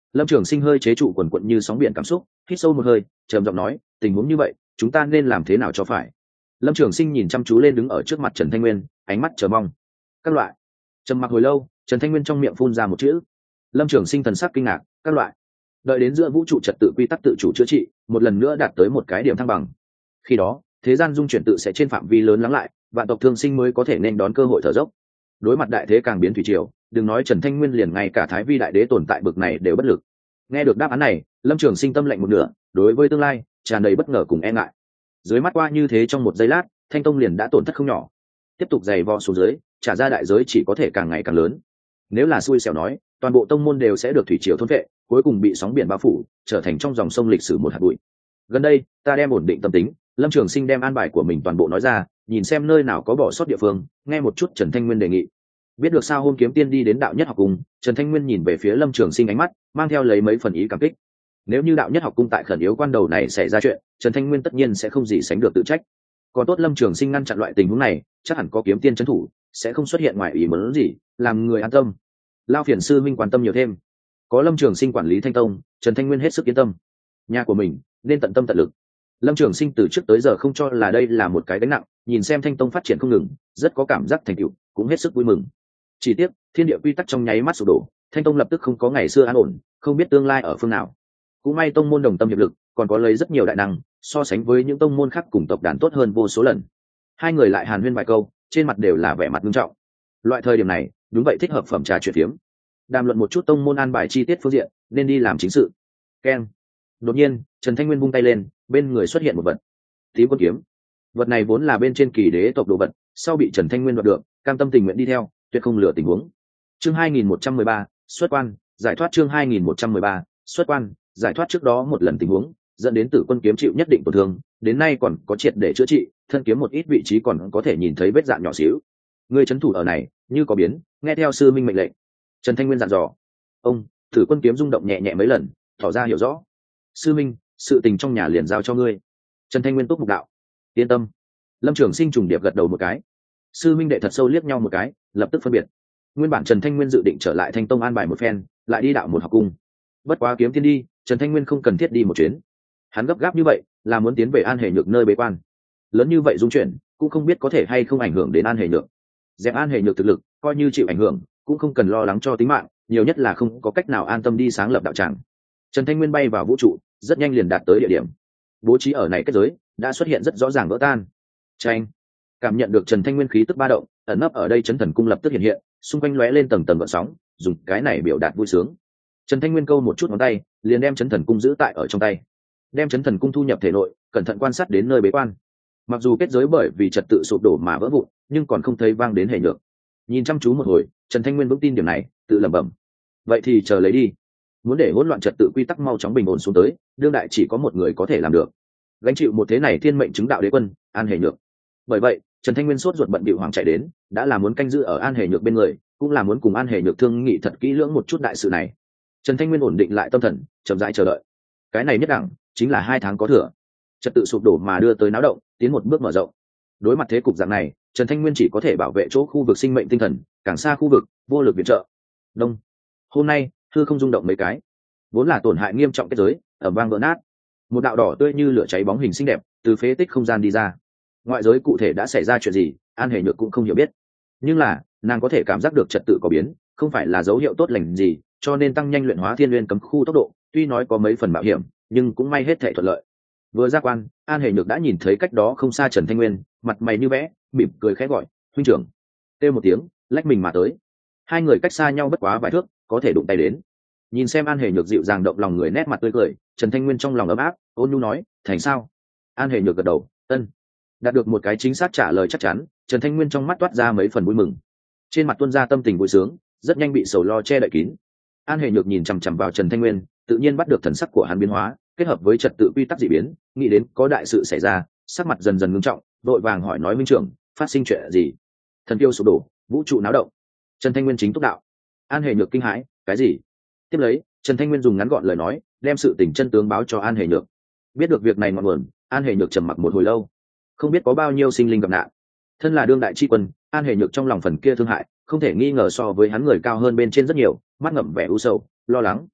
Lâm Trường Sinh hơi chế trụ quần quận như sóng biển cảm xúc, hít sâu một hơi, trầm giọng nói, tình huống như vậy chúng ta nên làm thế nào cho phải? Lâm Trường Sinh nhìn chăm chú lên đứng ở trước mặt Trần Thanh Nguyên, ánh mắt chờ mong. Các loại. Trầm mặc hồi lâu, Trần Thanh Nguyên trong miệng phun ra một chữ. Lâm Trường Sinh thần sắc kinh ngạc. Các loại. Đợi đến giữa vũ trụ trật tự quy tắc tự chủ chữa trị, một lần nữa đạt tới một cái điểm thăng bằng. Khi đó, thế gian dung chuyển tự sẽ trên phạm vi lớn lắng lại, vạn tộc thương sinh mới có thể nên đón cơ hội thở dốc. Đối mặt đại thế càng biến thủy triều, đừng nói Trần Thanh Nguyên, liền ngay cả Thái Vi đại đế tồn tại bực này đều bất lực. Nghe được đáp án này, Lâm Trường Sinh tâm lạnh một nửa, đối với tương lai tràn đầy bất ngờ cùng e ngại. Dưới mắt qua như thế trong một giây lát, Thanh Tông liền đã tổn thất không nhỏ. Tiếp tục giày vò xuống dưới, trả ra đại giới chỉ có thể càng ngày càng lớn. Nếu là xui xẻo nói, toàn bộ tông môn đều sẽ được thủy triều thôn vệ, cuối cùng bị sóng biển bao phủ, trở thành trong dòng sông lịch sử một hạt bụi. Gần đây, ta đem ổn định tâm tính, Lâm Trường Sinh đem an bài của mình toàn bộ nói ra, nhìn xem nơi nào có bỏ sót địa phương, nghe một chút Trần Thanh Nguyên đề nghị. Biết được sao hôm kiếm tiên đi đến đạo nhất học cung, Trần Thanh Nguyên nhìn về phía Lâm Trường Sinh ánh mắt mang theo lấy mấy phần ý cảm kích. Nếu như đạo nhất học cung tại khẩn yếu quan đầu này xảy ra chuyện, Trần Thanh Nguyên tất nhiên sẽ không gì sánh được tự trách. Còn tốt Lâm Trường Sinh ngăn chặn loại tình huống này, chắc hẳn có kiếm tiên trấn thủ, sẽ không xuất hiện ngoài ý muốn gì, làm người an tâm. Lao phiền sư minh quan tâm nhiều thêm. Có Lâm Trường Sinh quản lý Thanh Tông, Trần Thanh Nguyên hết sức yên tâm. Nhà của mình nên tận tâm tận lực. Lâm Trường Sinh từ trước tới giờ không cho là đây là một cái gánh nặng, nhìn xem Thanh Tông phát triển không ngừng, rất có cảm giác thành tựu, cũng hết sức vui mừng. Chỉ tiếc, thiên địa quy tắc trong nháy mắt sụp đổ, Thanh Tông lập tức không có ngày xưa an ổn, không biết tương lai ở phương nào. Cũng may tông môn đồng tâm hiệp lực, còn có lấy rất nhiều đại năng, so sánh với những tông môn khác cùng tộc đàn tốt hơn vô số lần. Hai người lại hàn huyên vài câu, trên mặt đều là vẻ mặt nghiêm trọng. Loại thời điểm này, đúng vậy thích hợp phẩm trà chuyện phiếm. Đàm luận một chút tông môn an bài chi tiết phương diện, nên đi làm chính sự. Keng. Đột nhiên, Trần Thanh Nguyên vung tay lên, bên người xuất hiện một vật. Tím quân kiếm. Vật này vốn là bên trên kỳ đế tộc đồ vật, sau bị Trần Thanh Nguyên đoạt được, cam tâm tình nguyện đi theo, tuyệt không lừa tình huống. Chương hai nghìn một trăm mười ba, xuất quan, giải thoát chương hai nghìn một trăm mười ba, xuất quan, giải thoát trước đó một lần tình huống, dẫn đến Tử Quân kiếm chịu nhất định tổn thương, đến nay còn có triệt để chữa trị, thân kiếm một ít vị trí còn có thể nhìn thấy vết rạn nhỏ xíu. Người trấn thủ ở này, như có biến, nghe theo sư minh mệnh lệnh. Trần Thanh Nguyên dặn dò. Ông, Tử Quân kiếm rung động nhẹ nhẹ mấy lần, tỏ ra hiểu rõ. Sư minh, sự tình trong nhà liền giao cho ngươi. Trần Thanh Nguyên túc mục đạo. Yên tâm. Lâm Trường Sinh trùng điệp gật đầu một cái. Sư minh đệ thật sâu liếc nhau một cái, lập tức phân biệt. Nguyên bản Trần Thanh Nguyên dự định trở lại Thanh Tông an bài một phen, lại đi đạo một học cung. Bất quá kiếm tiên đi, Trần Thanh Nguyên không cần thiết đi một chuyến. Hắn gấp gáp như vậy, là muốn tiến về An Hề Nhược nơi bế quan. Lớn như vậy dung chuyển, cũng không biết có thể hay không ảnh hưởng đến An Hề Nhược. Dẹp An Hề Nhược thực lực, coi như chịu ảnh hưởng, cũng không cần lo lắng cho tính mạng, nhiều nhất là không có cách nào an tâm đi sáng lập đạo tràng. Trần Thanh Nguyên bay vào vũ trụ, rất nhanh liền đạt tới địa điểm. Bố trí ở này kết giới đã xuất hiện rất rõ ràng vỡ tan. Tranh. Cảm nhận được Trần Thanh Nguyên khí tức ba động, ẩn nấp ở đây Chấn Thần Cung lập tức hiện hiện, xung quanh lóe lên tầng tầng gợn sóng, dùng cái này biểu đạt vui sướng. Trần Thanh Nguyên câu một chút ngón tay, liền đem Chấn Thần Cung giữ tại ở trong tay, đem Chấn Thần Cung thu nhập thể nội, cẩn thận quan sát đến nơi bế quan. Mặc dù kết giới bởi vì trật tự sụp đổ mà vỡ vụn, nhưng còn không thấy vang đến Hề Nhược. Nhìn chăm chú một hồi, Trần Thanh Nguyên vững tin điểm này, tự lẩm bẩm: vậy thì chờ lấy đi. Muốn để hỗn loạn trật tự quy tắc mau chóng bình ổn xuống tới, đương đại chỉ có một người có thể làm được, gánh chịu một thế này thiên mệnh chứng đạo đế quân, An Hề Nhược. Bởi vậy, Trần Thanh Nguyên sốt ruột bận bịu hoàng chạy đến, đã là muốn canh giữ ở An Hề Nhược bên người, cũng là muốn cùng An Hề Nhược thương nghị thật kỹ lưỡng một chút đại sự này. Trần Thanh Nguyên ổn định lại tâm thần, chậm rãi chờ đợi. Cái này nhất đẳng, chính là hai tháng có thừa. Trật tự sụp đổ mà đưa tới náo động, tiến một bước mở rộng. Đối mặt thế cục dạng này, Trần Thanh Nguyên chỉ có thể bảo vệ chỗ khu vực sinh mệnh tinh thần, càng xa khu vực, vô lực viện trợ. Đông. Hôm nay, hư không rung động mấy cái, vốn là tổn hại nghiêm trọng kết giới, ầm vang vỡ nát. Một đạo đỏ tươi như lửa cháy bóng hình xinh đẹp từ phế tích không gian đi ra. Ngoại giới cụ thể đã xảy ra chuyện gì, An Hề Nhược cũng không hiểu biết, nhưng là nàng có thể cảm giác được trật tự có biến, không phải là dấu hiệu tốt lành gì, cho nên tăng nhanh luyện hóa thiên nguyên cấm khu tốc độ. Tuy nói có mấy phần mạo hiểm, nhưng cũng may hết thảy thuận lợi. Vừa ra quan, An Hề Nhược đã nhìn thấy cách đó không xa Trần Thanh Nguyên, mặt mày như vẽ, mỉm cười khẽ gọi: huynh trưởng. Kêu một tiếng, lách mình mà tới. Hai người cách xa nhau bất quá vài thước, có thể đụng tay đến. Nhìn xem An Hề Nhược dịu dàng động lòng người, nét mặt tươi cười, Trần Thanh Nguyên trong lòng ấm áp, ôn nhu nói: thành sao? An Hề Nhược gật đầu: ân. Đạt được một cái chính xác trả lời chắc chắn, Trần Thanh Nguyên trong mắt toát ra mấy phần vui mừng, trên mặt tuôn ra tâm tình vui sướng, rất nhanh bị sầu lo che đậy kín. An Hề Nhược nhìn chằm chằm vào Trần Thanh Nguyên, tự nhiên bắt được thần sắc của hắn biến hóa, kết hợp với trật tự quy tắc dị biến, nghĩ đến có đại sự xảy ra, sắc mặt dần dần ngưng trọng, đội vàng hỏi nói: minh trưởng, phát sinh chuyện gì? Thần tiêu sụp đổ, vũ trụ náo động. Trần Thanh Nguyên chính túc đạo. An Hề Nhược kinh hãi: cái gì? Tiếp lấy, Trần Thanh Nguyên dùng ngắn gọn lời nói, đem sự tình chân tướng báo cho An Hề Nhược. Biết được việc này ngọn nguồn, An Hề Nhược trầm mặc một hồi lâu, không biết có bao nhiêu sinh linh gặp nạn. Thân là đương đại tri quân, An Hề Nhược trong lòng phần kia thương hại, không thể nghi ngờ so với hắn người cao hơn bên trên rất nhiều, mắt ngậm vẻ u sầu, lo lắng.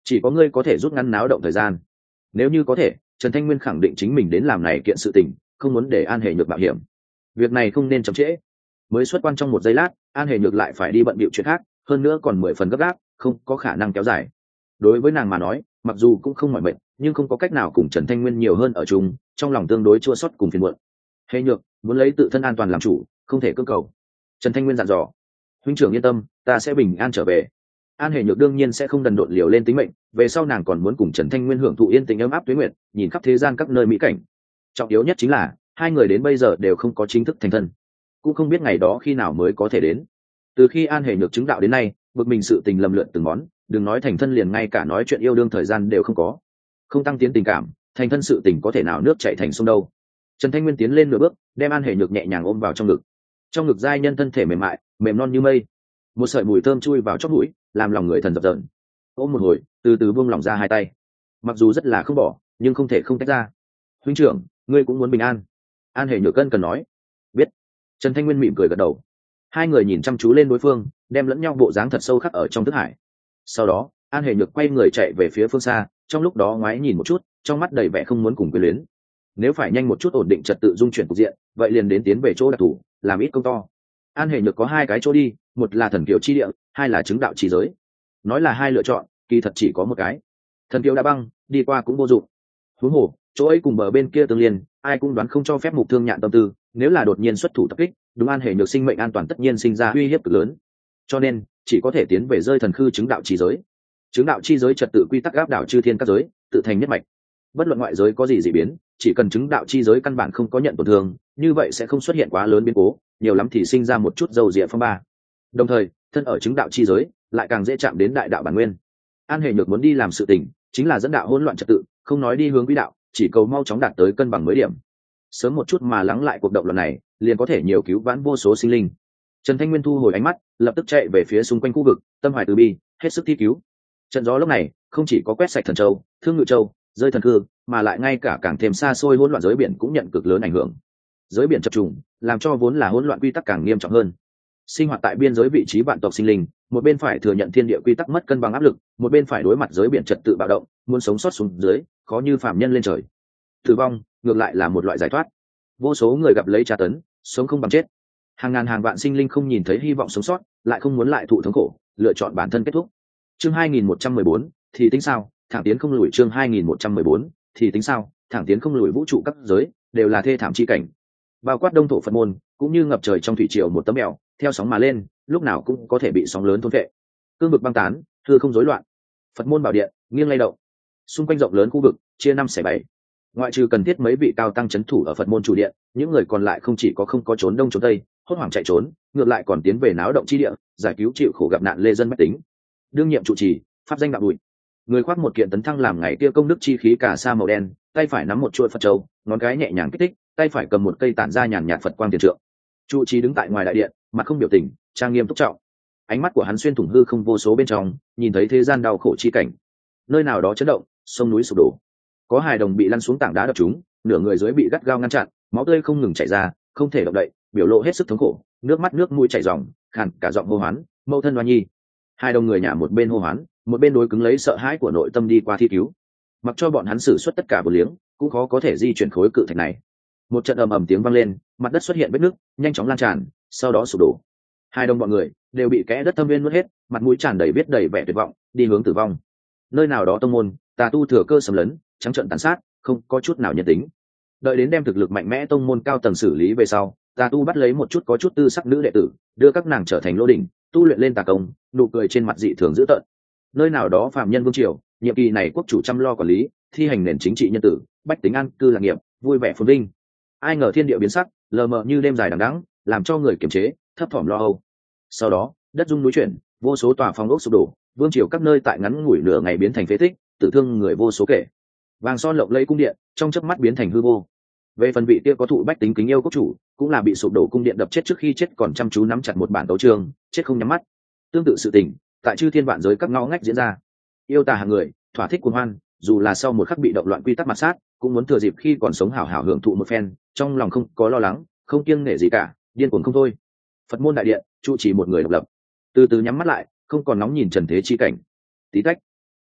chỉ có ngươi có thể rút ngắn náo động thời gian. Nếu như có thể, Trần Thanh Nguyên khẳng định chính mình đến làm này kiện sự tình, không muốn để An Hề Nhược mạo hiểm. Việc này không nên chậm trễ. Mới xuất quan trong một giây lát, An Hề Nhược lại phải đi bận bịu chuyện khác, hơn nữa còn mười phần gấp gáp, không có khả năng kéo dài. Đối với nàng mà nói, mặc dù cũng không mỏi mệt, nhưng không có cách nào cùng Trần Thanh Nguyên nhiều hơn ở chung, trong lòng tương đối chua xót cùng phiền muộn. Hề Nhược muốn lấy tự thân an toàn làm chủ, không thể cưỡng cầu. Trần Thanh Nguyên dặn dò, huynh trưởng yên tâm, ta sẽ bình an trở về. An Hề Nhược đương nhiên sẽ không đần độn liều lên tính mệnh, về sau nàng còn muốn cùng Trần Thanh Nguyên hưởng thụ yên tĩnh ấm áp tuế nguyệt, nhìn khắp thế gian các nơi mỹ cảnh. Trọng yếu nhất chính là hai người đến bây giờ đều không có chính thức thành thân, cũng không biết ngày đó khi nào mới có thể đến. Từ khi An Hề Nhược chứng đạo đến nay, bực mình sự tình lầm lượn từng món, đừng nói thành thân liền ngay cả nói chuyện yêu đương thời gian đều không có. Không tăng tiến tình cảm, thành thân sự tình có thể nào nước chảy thành sông đâu. Trần Thanh Nguyên tiến lên nửa bước, đem An Hề Nhược nhẹ nhàng ôm vào trong ngực. Trong ngực giai nhân thân thể mềm mại, mềm non như mây, một sợi mùi thơm chui vào chóp mũi, làm lòng người thần dập dờn. Ôm một hồi, từ từ buông lỏng ra hai tay. Mặc dù rất là không bỏ, nhưng không thể không tách ra. Huynh trưởng, ngươi cũng muốn bình an. An Hề Nhược cân cần nói. Biết. Trần Thanh Nguyên mỉm cười gật đầu. Hai người nhìn chăm chú lên đối phương, đem lẫn nhau bộ dáng thật sâu khắc ở trong thức hải. Sau đó, An Hề Nhược quay người chạy về phía phương xa, trong lúc đó ngoái nhìn một chút, trong mắt đầy vẻ không muốn cùng quyến luyến. Nếu phải nhanh một chút ổn định trật tự dung chuyển cục diện, vậy liền đến tiến về chỗ đặc thủ, làm ít công to. An Hề Nhược có hai cái chỗ đi, một là thần kiều chi địa, hai là chứng đạo chi giới. Nói là hai lựa chọn, kỳ thật chỉ có một cái. Thần kiều đã băng, đi qua cũng vô dụng. Huống hồ, chỗ ấy cùng bờ bên kia tương liên, ai cũng đoán không cho phép Mục Thương Nhạn tâm tư, nếu là đột nhiên xuất thủ tập kích, đúng An Hề Nhược sinh mệnh an toàn tất nhiên sinh ra uy hiếp cực lớn. Cho nên, chỉ có thể tiến về rơi thần khư chứng đạo chi giới. Chứng đạo chi giới trật tự quy tắc áp đảo chư thiên các giới, tự thành nhất mạch. Bất luận ngoại giới có gì dị biến, chỉ cần chứng đạo chi giới căn bản không có nhận tổn thương, như vậy sẽ không xuất hiện quá lớn biến cố, nhiều lắm thì sinh ra một chút dầu diệp phong ba. Đồng thời, thân ở chứng đạo chi giới, lại càng dễ chạm đến đại đạo bản nguyên. An Hề Nhược muốn đi làm sự tình, chính là dẫn đạo hỗn loạn trật tự, không nói đi hướng quỹ đạo, chỉ cầu mau chóng đạt tới cân bằng mới điểm. Sớm một chút mà lắng lại cuộc động loạn này, liền có thể nhiều cứu vãn vô số sinh linh. Trần Thanh Nguyên thu hồi ánh mắt, lập tức chạy về phía xung quanh khu vực, tâm hoài từ bi, hết sức thi cứu. Trận gió lúc này, không chỉ có quét sạch Thần Châu, Thương Ngự Châu, rơi thần cư, mà lại ngay cả càng thêm xa xôi hỗn loạn giới biển cũng nhận cực lớn ảnh hưởng. Giới biển chập trùng, làm cho vốn là hỗn loạn quy tắc càng nghiêm trọng hơn. Sinh hoạt tại biên giới vị trí vạn tộc sinh linh, một bên phải thừa nhận thiên địa quy tắc mất cân bằng áp lực, một bên phải đối mặt giới biển trật tự bạo động, muốn sống sót xuống dưới, khó như phàm nhân lên trời. Tử vong, ngược lại là một loại giải thoát. Vô số người gặp lấy tra tấn, sống không bằng chết. Hàng ngàn hàng vạn sinh linh không nhìn thấy hy vọng sống sót, lại không muốn lại thụ thống khổ, lựa chọn bản thân kết thúc. Chương hai nghìn một trăm mười bốn, thì tính sao, thẳng tiến không lùi. Chương hai nghìn một trăm mười bốn, thì tính sao, thẳng tiến không lùi. Vũ trụ các giới đều là thê thảm chi cảnh. Bao quát đông thổ Phật môn, cũng như ngập trời trong thủy triều một tấm mèo, theo sóng mà lên, lúc nào cũng có thể bị sóng lớn thôn phệ. Cương vực băng tán, hư không rối loạn. Phật môn bảo điện nghiêng lay động. Xung quanh rộng lớn khu vực chia năm xẻ bảy. Ngoại trừ cần thiết mấy vị cao tăng chấn thủ ở Phật môn chủ điện, những người còn lại không chỉ có không có trốn đông trốn tây, hốt hoảng chạy trốn, ngược lại còn tiến về náo động chi địa, giải cứu chịu khổ gặp nạn lê dân bách tính. Đương nhiệm trụ trì, pháp danh đạo bụi, người khoác một kiện tấn thăng làm ngày kia công đức chi khí cả sa màu đen, tay phải nắm một chuỗi Phật châu, ngón cái nhẹ nhàng kích thích, tay phải cầm một cây tản ra nhàn nhạt Phật quang tiền trượng. Trụ trì đứng tại ngoài đại điện, mặt không biểu tình, trang nghiêm túc trọng. Ánh mắt của hắn xuyên thủng hư không vô số bên trong, nhìn thấy thế gian đau khổ chi cảnh. Nơi nào đó chấn động, sông núi sụp đổ. Có hài đồng bị lăn xuống tảng đá đập trúng, nửa người dưới bị gắt gao ngăn chặn, máu tươi không ngừng chảy ra, không thể động đậy, biểu lộ hết sức thống khổ, nước mắt nước mũi chảy ròng, khàn cả giọng hô hoán, mâu thân Hoa Nhi. Hai đồng người nhà một bên hô hoán, một bên đối cứng lấy sợ hãi của nội tâm đi qua thi cứu. Mặc cho bọn hắn sử xuất tất cả vô liếng, cũng khó có thể di chuyển khối cự thạch này. Một trận ầm ầm tiếng vang lên, mặt đất xuất hiện vết nứt, nhanh chóng lan tràn, sau đó sụp đổ. Hai đồng bọn người đều bị kẽ đất thâm viên nuốt hết, mặt mũi tràn đầy biết đầy vẻ tuyệt vọng, đi hướng tử vong. Nơi nào đó tông môn, tà tu thừa cơ xâm lấn, trắng trợn tàn sát, không có chút nào nhân tính. Đợi đến đem thực lực mạnh mẽ tông môn cao tầng xử lý về sau, tà tu bắt lấy một chút có chút tư sắc nữ đệ tử, đưa các nàng trở thành lô đỉnh, tu luyện lên tà công, nụ cười trên mặt dị thường dữ tợn. Nơi nào đó phạm nhân vương triều, nhiệm kỳ này quốc chủ chăm lo quản lý, thi hành nền chính trị nhân tử, bách tính an cư lạc nghiệp, vui vẻ phồn vinh. Ai ngờ thiên địa biến sắc, lờ mờ như đêm dài đằng đẵng, làm cho người kiềm chế, thấp thỏm lo âu. Sau đó, đất rung núi chuyển, vô số tòa phòng ốc sụp đổ, vương triều các nơi tại ngắn ngủi nửa ngày biến thành phế tích, tử thương người vô số kể. Vàng son lộng lẫy cung điện trong chớp mắt biến thành hư vô. Về phần vị kia có thụ bách tính kính yêu quốc chủ, cũng là bị sụp đổ cung điện đập chết trước khi chết còn chăm chú nắm chặt một bản tấu chương, chết không nhắm mắt. Tương tự sự tình tại chư thiên vạn giới các ngõ ngách diễn ra. Yêu tà hàng người thỏa thích cuồng hoan, dù là sau một khắc bị động loạn quy tắc mặt sát, cũng muốn thừa dịp khi còn sống hảo hảo hưởng thụ một phen, trong lòng không có lo lắng, không kiêng nể gì cả, điên cuồng không thôi. Phật môn đại điện trụ chỉ một người độc lập, từ từ nhắm mắt lại, không còn nóng nhìn trần thế chi cảnh. Tí tách,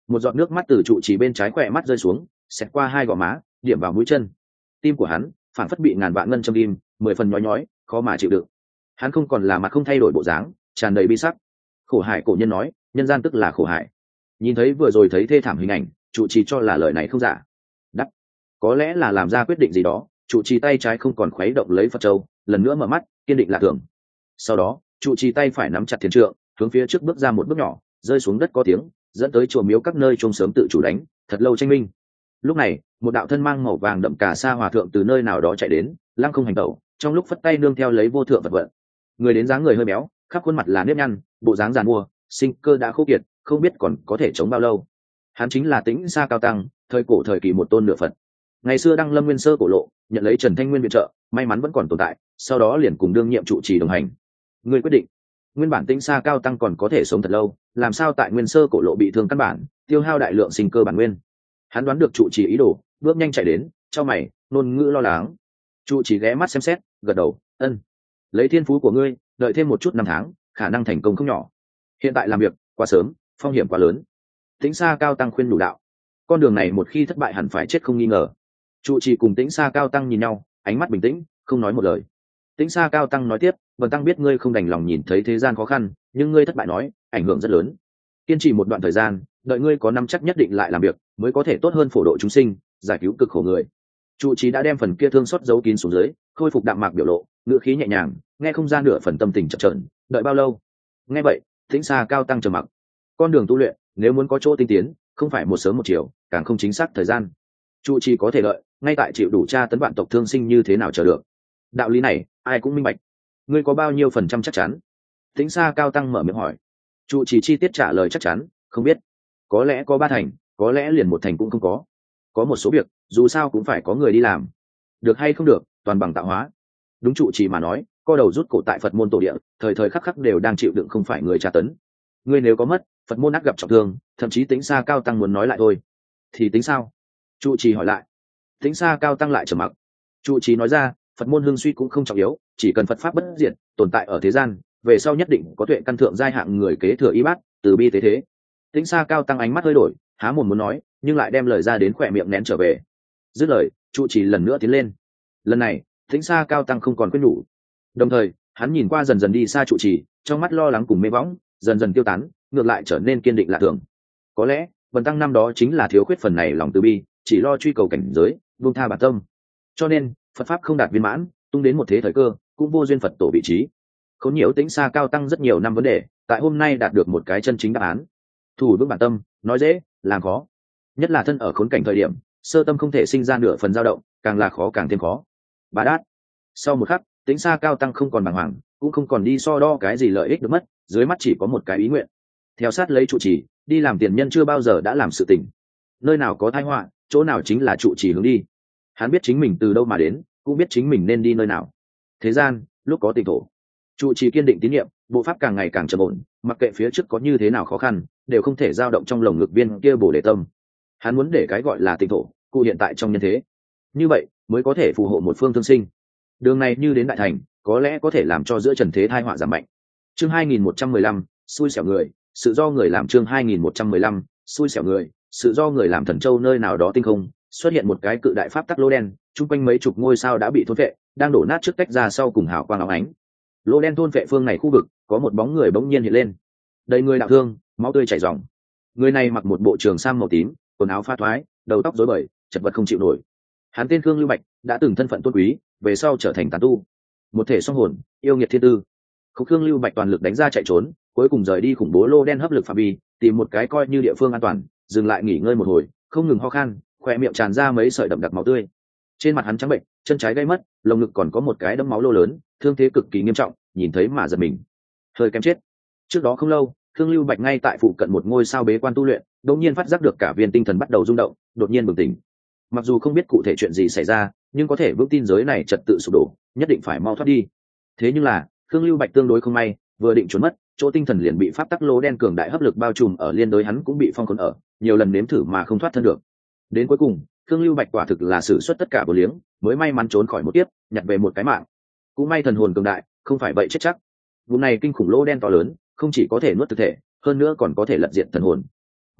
Một giọt nước mắt từ trụ trì bên trái khỏe mắt rơi xuống, xẹt qua hai gò má, điểm vào mũi chân. Tim của hắn phản phất bị ngàn vạn ngân châm tim, mười phần nhói nhói, khó mà chịu đựng. Hắn không còn là mặt không thay đổi bộ dáng, tràn đầy bi sắc. Khổ hải cổ nhân nói, nhân gian tức là khổ hải. Nhìn thấy vừa rồi thấy thê thảm hình ảnh, trụ trì cho là lời này không giả. Đắc, có lẽ là làm ra quyết định gì đó, trụ trì tay trái không còn khuấy động lấy Phật châu, lần nữa mở mắt, kiên định là tưởng. Sau đó, trụ trì tay phải nắm chặt thiền trượng, hướng phía trước bước ra một bước nhỏ, rơi xuống đất có tiếng, dẫn tới chùa miếu các nơi chung sớm tự chủ đánh, thật lâu tranh minh. Lúc này, một đạo thân mang màu vàng đậm cà sa hòa thượng từ nơi nào đó chạy đến, lăng không hành tẩu, trong lúc phất tay nương theo lấy vô thượng vật vận. Người đến dáng người hơi béo, khắp khuôn mặt là nếp nhăn, bộ dáng giàn mua, sinh cơ đã khô kiệt, không biết còn có thể chống bao lâu. Hắn chính là Tĩnh Sa Cao Tăng, thời cổ thời kỳ một tôn nửa Phật. Ngày xưa đăng lâm nguyên sơ cổ lộ, nhận lấy Trần Thanh Nguyên viện trợ, may mắn vẫn còn tồn tại, sau đó liền cùng đương nhiệm trụ trì đồng hành. Người quyết định, nguyên bản Tĩnh Sa Cao Tăng còn có thể sống thật lâu, làm sao tại nguyên sơ cổ lộ bị thương căn bản, tiêu hao đại lượng sinh cơ bản nguyên. Hắn đoán được trụ trì ý đồ, bước nhanh chạy đến, cho mày, ngôn ngữ lo lắng. Trụ trì ghé mắt xem xét, gật đầu, ân, lấy thiên phú của ngươi, đợi thêm một chút năm tháng, khả năng thành công không nhỏ. Hiện tại làm việc quá sớm, phong hiểm quá lớn. Tĩnh Sa Cao Tăng khuyên đủ đạo, con đường này một khi thất bại hẳn phải chết không nghi ngờ. Trụ trì cùng Tĩnh Sa Cao Tăng nhìn nhau, ánh mắt bình tĩnh, không nói một lời. Tĩnh Sa Cao Tăng nói tiếp, Bần tăng biết ngươi không đành lòng nhìn thấy thế gian khó khăn, nhưng ngươi thất bại nói, ảnh hưởng rất lớn. Kiên trì một đoạn thời gian, đợi ngươi có năm chắc nhất định lại làm việc, mới có thể tốt hơn phổ độ chúng sinh, giải cứu cực khổ người. Trụ trì đã đem phần kia thương xót giấu kín xuống dưới, khôi phục đạm mạc biểu lộ, ngữ khí nhẹ nhàng, nghe không ra nửa phần tâm tình chập chờn. Đợi bao lâu? Nghe vậy, Tĩnh Sa Cao Tăng trầm mặc. Con đường tu luyện, nếu muốn có chỗ tinh tiến, không phải một sớm một chiều, càng không chính xác thời gian. Trụ trì có thể lợi, ngay tại chịu đủ tra tấn vạn tộc thương sinh như thế nào chờ được. Đạo lý này, ai cũng minh bạch. Ngươi có bao nhiêu phần trăm chắc chắn? Tĩnh Sa Cao Tăng mở miệng hỏi. Trụ trì chi tiết trả lời chắc chắn, không biết. Có lẽ có ba thành, có lẽ liền một thành cũng không có. Có một số việc, dù sao cũng phải có người đi làm. Được hay không được, toàn bằng tạo hóa. Đúng trụ trì mà nói, co đầu rút cổ tại Phật môn tổ địa, thời thời khắc khắc đều đang chịu đựng không phải người tra tấn. Ngươi nếu có mất, Phật môn ác gặp trọng thương, thậm chí Tĩnh Sa Cao Tăng muốn nói lại thôi. Thì tính sao? Trụ trì hỏi lại. Tĩnh Sa Cao Tăng lại trầm mặc. Trụ trì nói ra, Phật môn hưng suy cũng không trọng yếu, chỉ cần Phật pháp bất diệt, tồn tại ở thế gian, về sau nhất định có tuệ căn thượng giai hạng người kế thừa y bát, từ bi tế thế. Tĩnh Sa Cao Tăng ánh mắt hơi đổi, há mồm muốn nói, nhưng lại đem lời ra đến khỏe miệng nén trở về. Dứt lời, trụ trì lần nữa tiến lên. Lần này, Tĩnh Sa Cao Tăng không còn quyết nhủ. Đồng thời, hắn nhìn qua dần dần đi xa trụ trì, trong mắt lo lắng cùng mê võng dần dần tiêu tán, ngược lại trở nên kiên định lạ thường. Có lẽ, Bần tăng năm đó chính là thiếu khuyết phần này lòng từ bi, chỉ lo truy cầu cảnh giới, buông tha bản tâm. Cho nên, Phật pháp không đạt viên mãn, tung đến một thế thời cơ, cũng vô duyên Phật tổ vị trí. Khốn nhiễu Tĩnh Sa Cao Tăng rất nhiều năm vấn đề, tại hôm nay đạt được một cái chân chính đáp án. Thủ vững bản tâm, nói dễ, làm khó. Nhất là thân ở khốn cảnh thời điểm, sơ tâm không thể sinh ra nửa phần dao động, càng là khó càng thêm khó. Bà đát. Sau một khắc, Tĩnh Sa Cao Tăng không còn bàng hoàng, cũng không còn đi so đo cái gì lợi ích được mất, dưới mắt chỉ có một cái ý nguyện. Theo sát lấy trụ trì, đi làm tiền nhân chưa bao giờ đã làm sự tình. Nơi nào có tai họa, chỗ nào chính là trụ trì hướng đi. Hắn biết chính mình từ đâu mà đến, cũng biết chính mình nên đi nơi nào. Thế gian, lúc có tịnh thổ. Trụ trì kiên định tín nhiệm, bộ pháp càng ngày càng trầm ổn, mặc kệ phía trước có như thế nào khó khăn, đều không thể dao động trong lồng ngực viên kia bổ đề tâm. Hắn muốn để cái gọi là tịnh thổ cụ hiện tại trong nhân thế, như vậy mới có thể phù hộ một phương thương sinh. Đường này như đến đại thành, có lẽ có thể làm cho giữa trần thế tai họa giảm mạnh. Chương hai nghìn một trăm mười lăm, xui xẻo người, sự do người làm. Chương hai nghìn một trăm mười lăm, xui xẻo người, sự do người làm. Thần châu nơi nào đó tinh không xuất hiện một cái cự đại pháp tắc lô đen, chung quanh mấy chục ngôi sao đã bị thôn vệ, đang đổ nát trước tách ra sau cùng hào quang óng ánh. Lô đen thôn vệ phương này khu vực, có một bóng người bỗng nhiên hiện lên, đầy người đạo thương, máu tươi chảy ròng. Người này mặc một bộ trường sam màu tím, quần áo pha thoái, đầu tóc rối bời, chật vật không chịu nổi. Hắn tên Khương Lưu Bạch, đã từng thân phận tôn quý, về sau trở thành tán tu, một thể song hồn, yêu nghiệt thiên tư. Khúc Khương Lưu Bạch toàn lực đánh ra chạy trốn, cuối cùng rời đi khủng bố lô đen hấp lực phạm vi, tìm một cái coi như địa phương an toàn, dừng lại nghỉ ngơi một hồi, không ngừng ho khan, khóe miệng tràn ra mấy sợi đậm đặc máu tươi. Trên mặt hắn trắng bệnh, chân trái gãy mất, lồng ngực còn có một cái đấm máu lô lớn, thương thế cực kỳ nghiêm trọng, nhìn thấy mà giật mình, hơi kém chết. Trước đó không lâu, Khương Lưu Bạch ngay tại phụ cận một ngôi sao bế quan tu luyện, đột nhiên phát giác được cả viên tinh thần bắt đầu rung động, đột nhiên bừng tỉnh. Mặc dù không biết cụ thể chuyện gì xảy ra, nhưng có thể vững tin giới này trật tự sụp đổ, nhất định phải mau thoát đi. Thế nhưng là, Khương Lưu Bạch tương đối không may, vừa định trốn mất, chỗ tinh thần liền bị pháp tắc lỗ đen cường đại hấp lực bao trùm ở liên đối hắn cũng bị phong khốn ở, nhiều lần nếm thử mà không thoát thân được. Đến cuối cùng, Khương Lưu Bạch quả thực là sử xuất tất cả bổ liếng, mới may mắn trốn khỏi một tiếp, nhặt về một cái mạng. Cũng may thần hồn cường đại, không phải vậy chết chắc. Vụ này kinh khủng lỗ đen to lớn, không chỉ có thể nuốt thực thể, hơn nữa còn có thể lật diện thần hồn.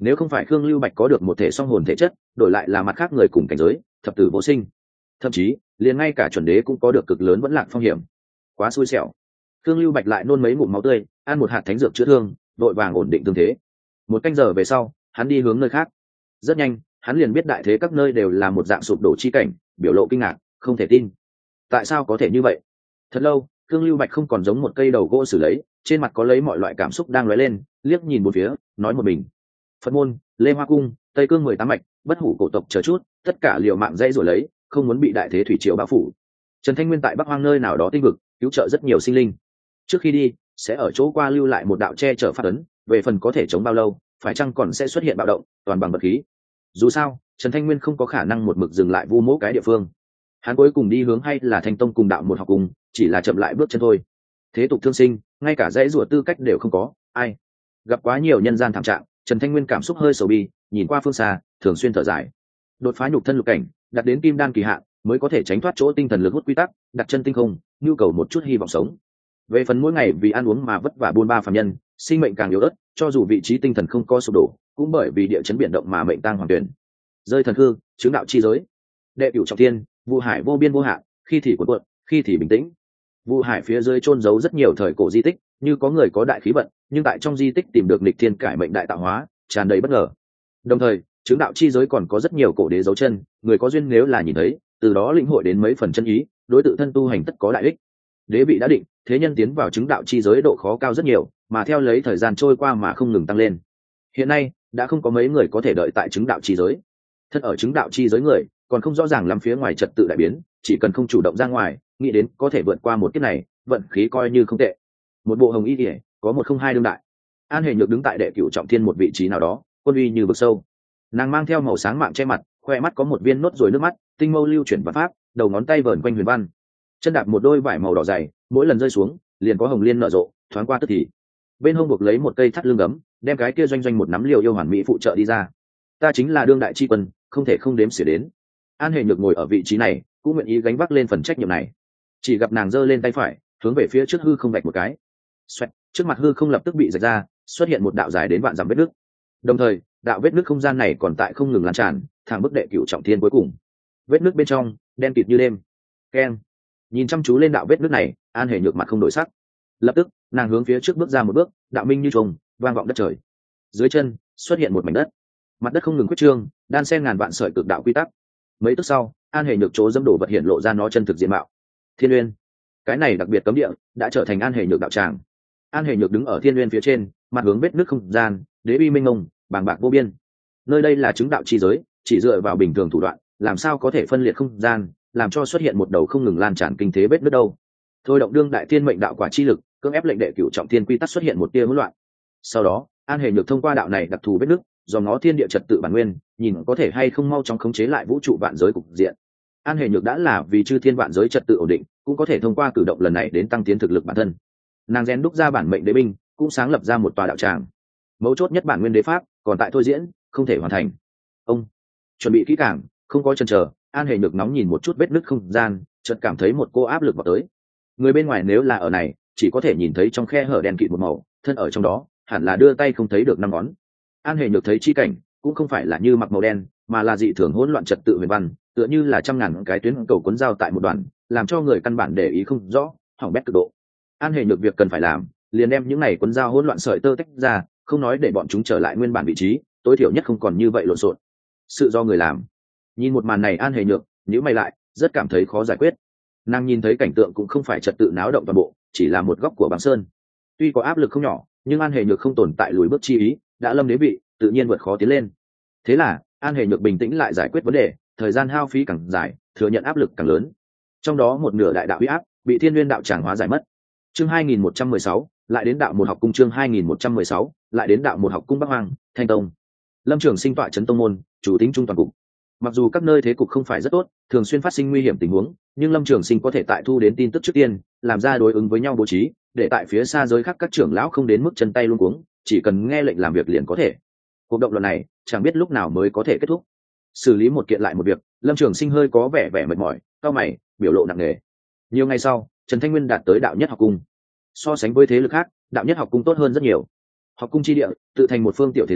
nếu không phải khương lưu bạch có được một thể song hồn thể chất, đổi lại là mặt khác người cùng cảnh giới thập tử vô sinh, thậm chí liền ngay cả chuẩn đế cũng có được cực lớn vẫn lạc phong hiểm. Quá xui xẻo. Khương lưu bạch lại nôn mấy ngụm máu tươi, ăn một hạt thánh dược chữa thương, đội vàng ổn định thương thế. Một canh giờ về sau, hắn đi hướng nơi khác. Rất nhanh, hắn liền biết đại thế các nơi đều là một dạng sụp đổ chi cảnh, biểu lộ kinh ngạc, không thể tin. Tại sao có thể như vậy? Thật lâu, Khương lưu bạch không còn giống một cây đầu gỗ xử lấy, trên mặt có lấy mọi loại cảm xúc đang lóe lên, liếc nhìn một phía, nói một mình. Phật môn, Lê Hoa cung, Tây Cương mười tám mạch, bất hủ cổ tộc chờ chút, tất cả liều mạng dây rồi lấy, không muốn bị đại thế thủy triều bao phủ. Trần Thanh Nguyên tại Bắc Hoang nơi nào đó tinh vực, cứu trợ rất nhiều sinh linh. Trước khi đi, sẽ ở chỗ qua lưu lại một đạo che chở pháp ấn, về phần có thể chống bao lâu, phải chăng còn sẽ xuất hiện bạo động, toàn bằng vật khí. Dù sao, Trần Thanh Nguyên không có khả năng một mực dừng lại vu mỗ cái địa phương. Hắn cuối cùng đi hướng hay là Thanh Tông cùng đạo một học cùng, chỉ là chậm lại bước chân thôi. Thế tục thương sinh, ngay cả dãy rủa tư cách đều không có, ai gặp quá nhiều nhân gian thảm trạng, Trần Thanh Nguyên cảm xúc hơi sầu bi, nhìn qua phương xa, thường xuyên thở dài. Đột phá nhục thân lục cảnh, đặt đến kim đan kỳ hạn, mới có thể tránh thoát chỗ tinh thần lực hút quy tắc, đặt chân tinh không, nhu cầu một chút hy vọng sống. Về phần mỗi ngày vì ăn uống mà vất vả buôn ba phàm nhân, sinh mệnh càng yếu ớt, cho dù vị trí tinh thần không có sụp đổ, cũng bởi vì địa chấn biển động mà mệnh tang hoàng tuyển. Rơi thần hư, chứng đạo chi giới. Đệ cửu trọng thiên, Vu Hải vô biên vô hạn, khi thì cuộn cuộn, khi thì bình tĩnh. Vu Hải phía dưới chôn giấu rất nhiều thời cổ di tích, như có người có đại khí vận, nhưng tại trong di tích tìm được nghịch thiên cải mệnh đại tạo hóa, tràn đầy bất ngờ. Đồng thời, chứng đạo chi giới còn có rất nhiều cổ đế dấu chân, người có duyên nếu là nhìn thấy, từ đó lĩnh hội đến mấy phần chân ý, đối tự thân tu hành tất có đại ích. Đế vị đã định, thế nhân tiến vào chứng đạo chi giới độ khó cao rất nhiều, mà theo lấy thời gian trôi qua mà không ngừng tăng lên. Hiện nay, đã không có mấy người có thể đợi tại chứng đạo chi giới. Thân ở chứng đạo chi giới người, còn không rõ ràng lắm phía ngoài trật tự đại biến, chỉ cần không chủ động ra ngoài, nghĩ đến có thể vượt qua một kiếp này, vận khí coi như không tệ. Một bộ hồng y liễu, có một không hai đương đại. An Hề Nhược đứng tại đệ cửu trọng thiên một vị trí nào đó, quân uy như vực sâu. Nàng mang theo màu sáng mạng che mặt, khoe mắt có một viên nốt rồi nước mắt, tinh mâu lưu chuyển văn pháp, đầu ngón tay vờn quanh huyền văn. Chân đạp một đôi vải màu đỏ dày, mỗi lần rơi xuống, liền có hồng liên nở rộ, thoáng qua tức thì. Bên hông buộc lấy một cây thắt lưng gấm, đem cái kia doanh doanh một nắm liều yêu hoàn mỹ phụ trợ đi ra. Ta chính là đương đại chi quân, không thể không đếm xỉa đến. An Hề Nhược ngồi ở vị trí này, cũng nguyện ý gánh vác lên phần trách nhiệm này. Chỉ gặp nàng giơ lên tay phải, hướng về phía trước hư không vạch một cái. Xoẹt, trước mặt hư không lập tức bị rạch ra, xuất hiện một đạo dài đến vạn dặm vết nứt. Đồng thời, đạo vết nứt không gian này còn tại không ngừng lan tràn, thẳng bức đệ cửu trọng thiên cuối cùng. Vết nứt bên trong đen kịt như đêm. Keng. Nhìn chăm chú lên đạo vết nứt này, An Hề Nhược mặt không đổi sắc. Lập tức, nàng hướng phía trước bước ra một bước, đạo minh như trùng, vang vọng đất trời. Dưới chân xuất hiện một mảnh đất, mặt đất không ngừng quyết trương, đan xen ngàn vạn sợi cực đạo quy tắc. Mấy tức sau, An Hề Nhược chỗ dẫm đổ vật hiện lộ ra nó chân thực diện mạo. Thiên Uyên, cái này đặc biệt cấm địa, đã trở thành An Hề Nhược đạo tràng. An Hề Nhược đứng ở Thiên Uyên phía trên, mặt hướng vết nứt không gian, đế uy minh mông, bàng bạc vô biên. Nơi đây là chứng đạo chi giới, chỉ dựa vào bình thường thủ đoạn, làm sao có thể phân liệt không gian, làm cho xuất hiện một đầu không ngừng lan tràn kinh thế vết nứt đâu. Thôi động đương đại thiên mệnh đạo quả chi lực, cưỡng ép lệnh đệ cửu trọng thiên quy tắc xuất hiện một tia hỗn loạn. Sau đó, An Hề Nhược thông qua đạo này đặc thù vết nứt, do ngó thiên địa trật tự bản nguyên, nhìn có thể hay không mau chóng khống chế lại vũ trụ vạn giới cục diện. An Hề Nhược đã là vì chư thiên vạn giới trật tự ổn định, cũng có thể thông qua cử động lần này đến tăng tiến thực lực bản thân. Nàng rèn đúc ra bản mệnh đế binh, cũng sáng lập ra một tòa đạo tràng. Mấu chốt nhất bản nguyên đế pháp còn tại thôi diễn, không thể hoàn thành. Ông chuẩn bị kỹ càng, không có chần chờ, An Hề Nhược nóng nhìn một chút vết nứt không gian, chợt cảm thấy một cô áp lực vào tới. Người bên ngoài nếu là ở này, chỉ có thể nhìn thấy trong khe hở đen kịt một màu, thân ở trong đó, hẳn là đưa tay không thấy được năm ngón. An Hề Nhược thấy chi cảnh, cũng không phải là như mặc màu đen, mà là dị thường hỗn loạn trật tự huyền văn, tựa như là trăm ngàn cái tuyến cầu cuốn dao tại một đoạn, làm cho người căn bản để ý không rõ, hỏng bét cực độ. An Hề Nhược việc cần phải làm, liền đem những này cuốn dao hỗn loạn sợi tơ tách ra, không nói để bọn chúng trở lại nguyên bản vị trí, tối thiểu nhất không còn như vậy lộn xộn. Sự do người làm. Nhìn một màn này, An Hề Nhược nhíu mày lại, rất cảm thấy khó giải quyết. Nàng nhìn thấy cảnh tượng cũng không phải trật tự náo động toàn bộ, chỉ là một góc của băng sơn. Tuy có áp lực không nhỏ, nhưng An Hề Nhược không tồn tại lùi bước chi ý, đã lâm đế vị, tự nhiên vượt khó tiến lên. Thế là, An Hề Nhược bình tĩnh lại giải quyết vấn đề, thời gian hao phí càng dài, thừa nhận áp lực càng lớn. Trong đó một nửa đại đạo uy áp bị Thiên Nguyên đạo tràng hóa giải mất. Chương hai nghìn một trăm mười sáu, lại đến đạo một học cung chương hai nghìn một trăm mười sáu, lại đến đạo một học cung Bắc Hoang, Thanh Tông. Lâm Trường Sinh tọa trấn tông môn, chủ tính trung toàn cục. Mặc dù các nơi thế cục không phải rất tốt, thường xuyên phát sinh nguy hiểm tình huống, nhưng Lâm Trường Sinh có thể tại thu đến tin tức trước tiên, làm ra đối ứng với nhau bố trí, để tại phía xa giới khác các trưởng lão không đến mức chân tay luống cuống, chỉ cần nghe lệnh làm việc liền có thể. Cuộc động lần này, chẳng biết lúc nào mới có thể kết thúc. Xử lý một kiện lại một việc, Lâm Trường Sinh hơi có vẻ vẻ mệt mỏi, cau mày, biểu lộ nặng nề. Nhiều ngày sau, Trần Thanh Nguyên đạt tới đạo nhất học cung. So sánh với thế lực khác, đạo nhất học cung tốt hơn rất nhiều. Học cung chi địa, tự thành một phương tiểu thế giới,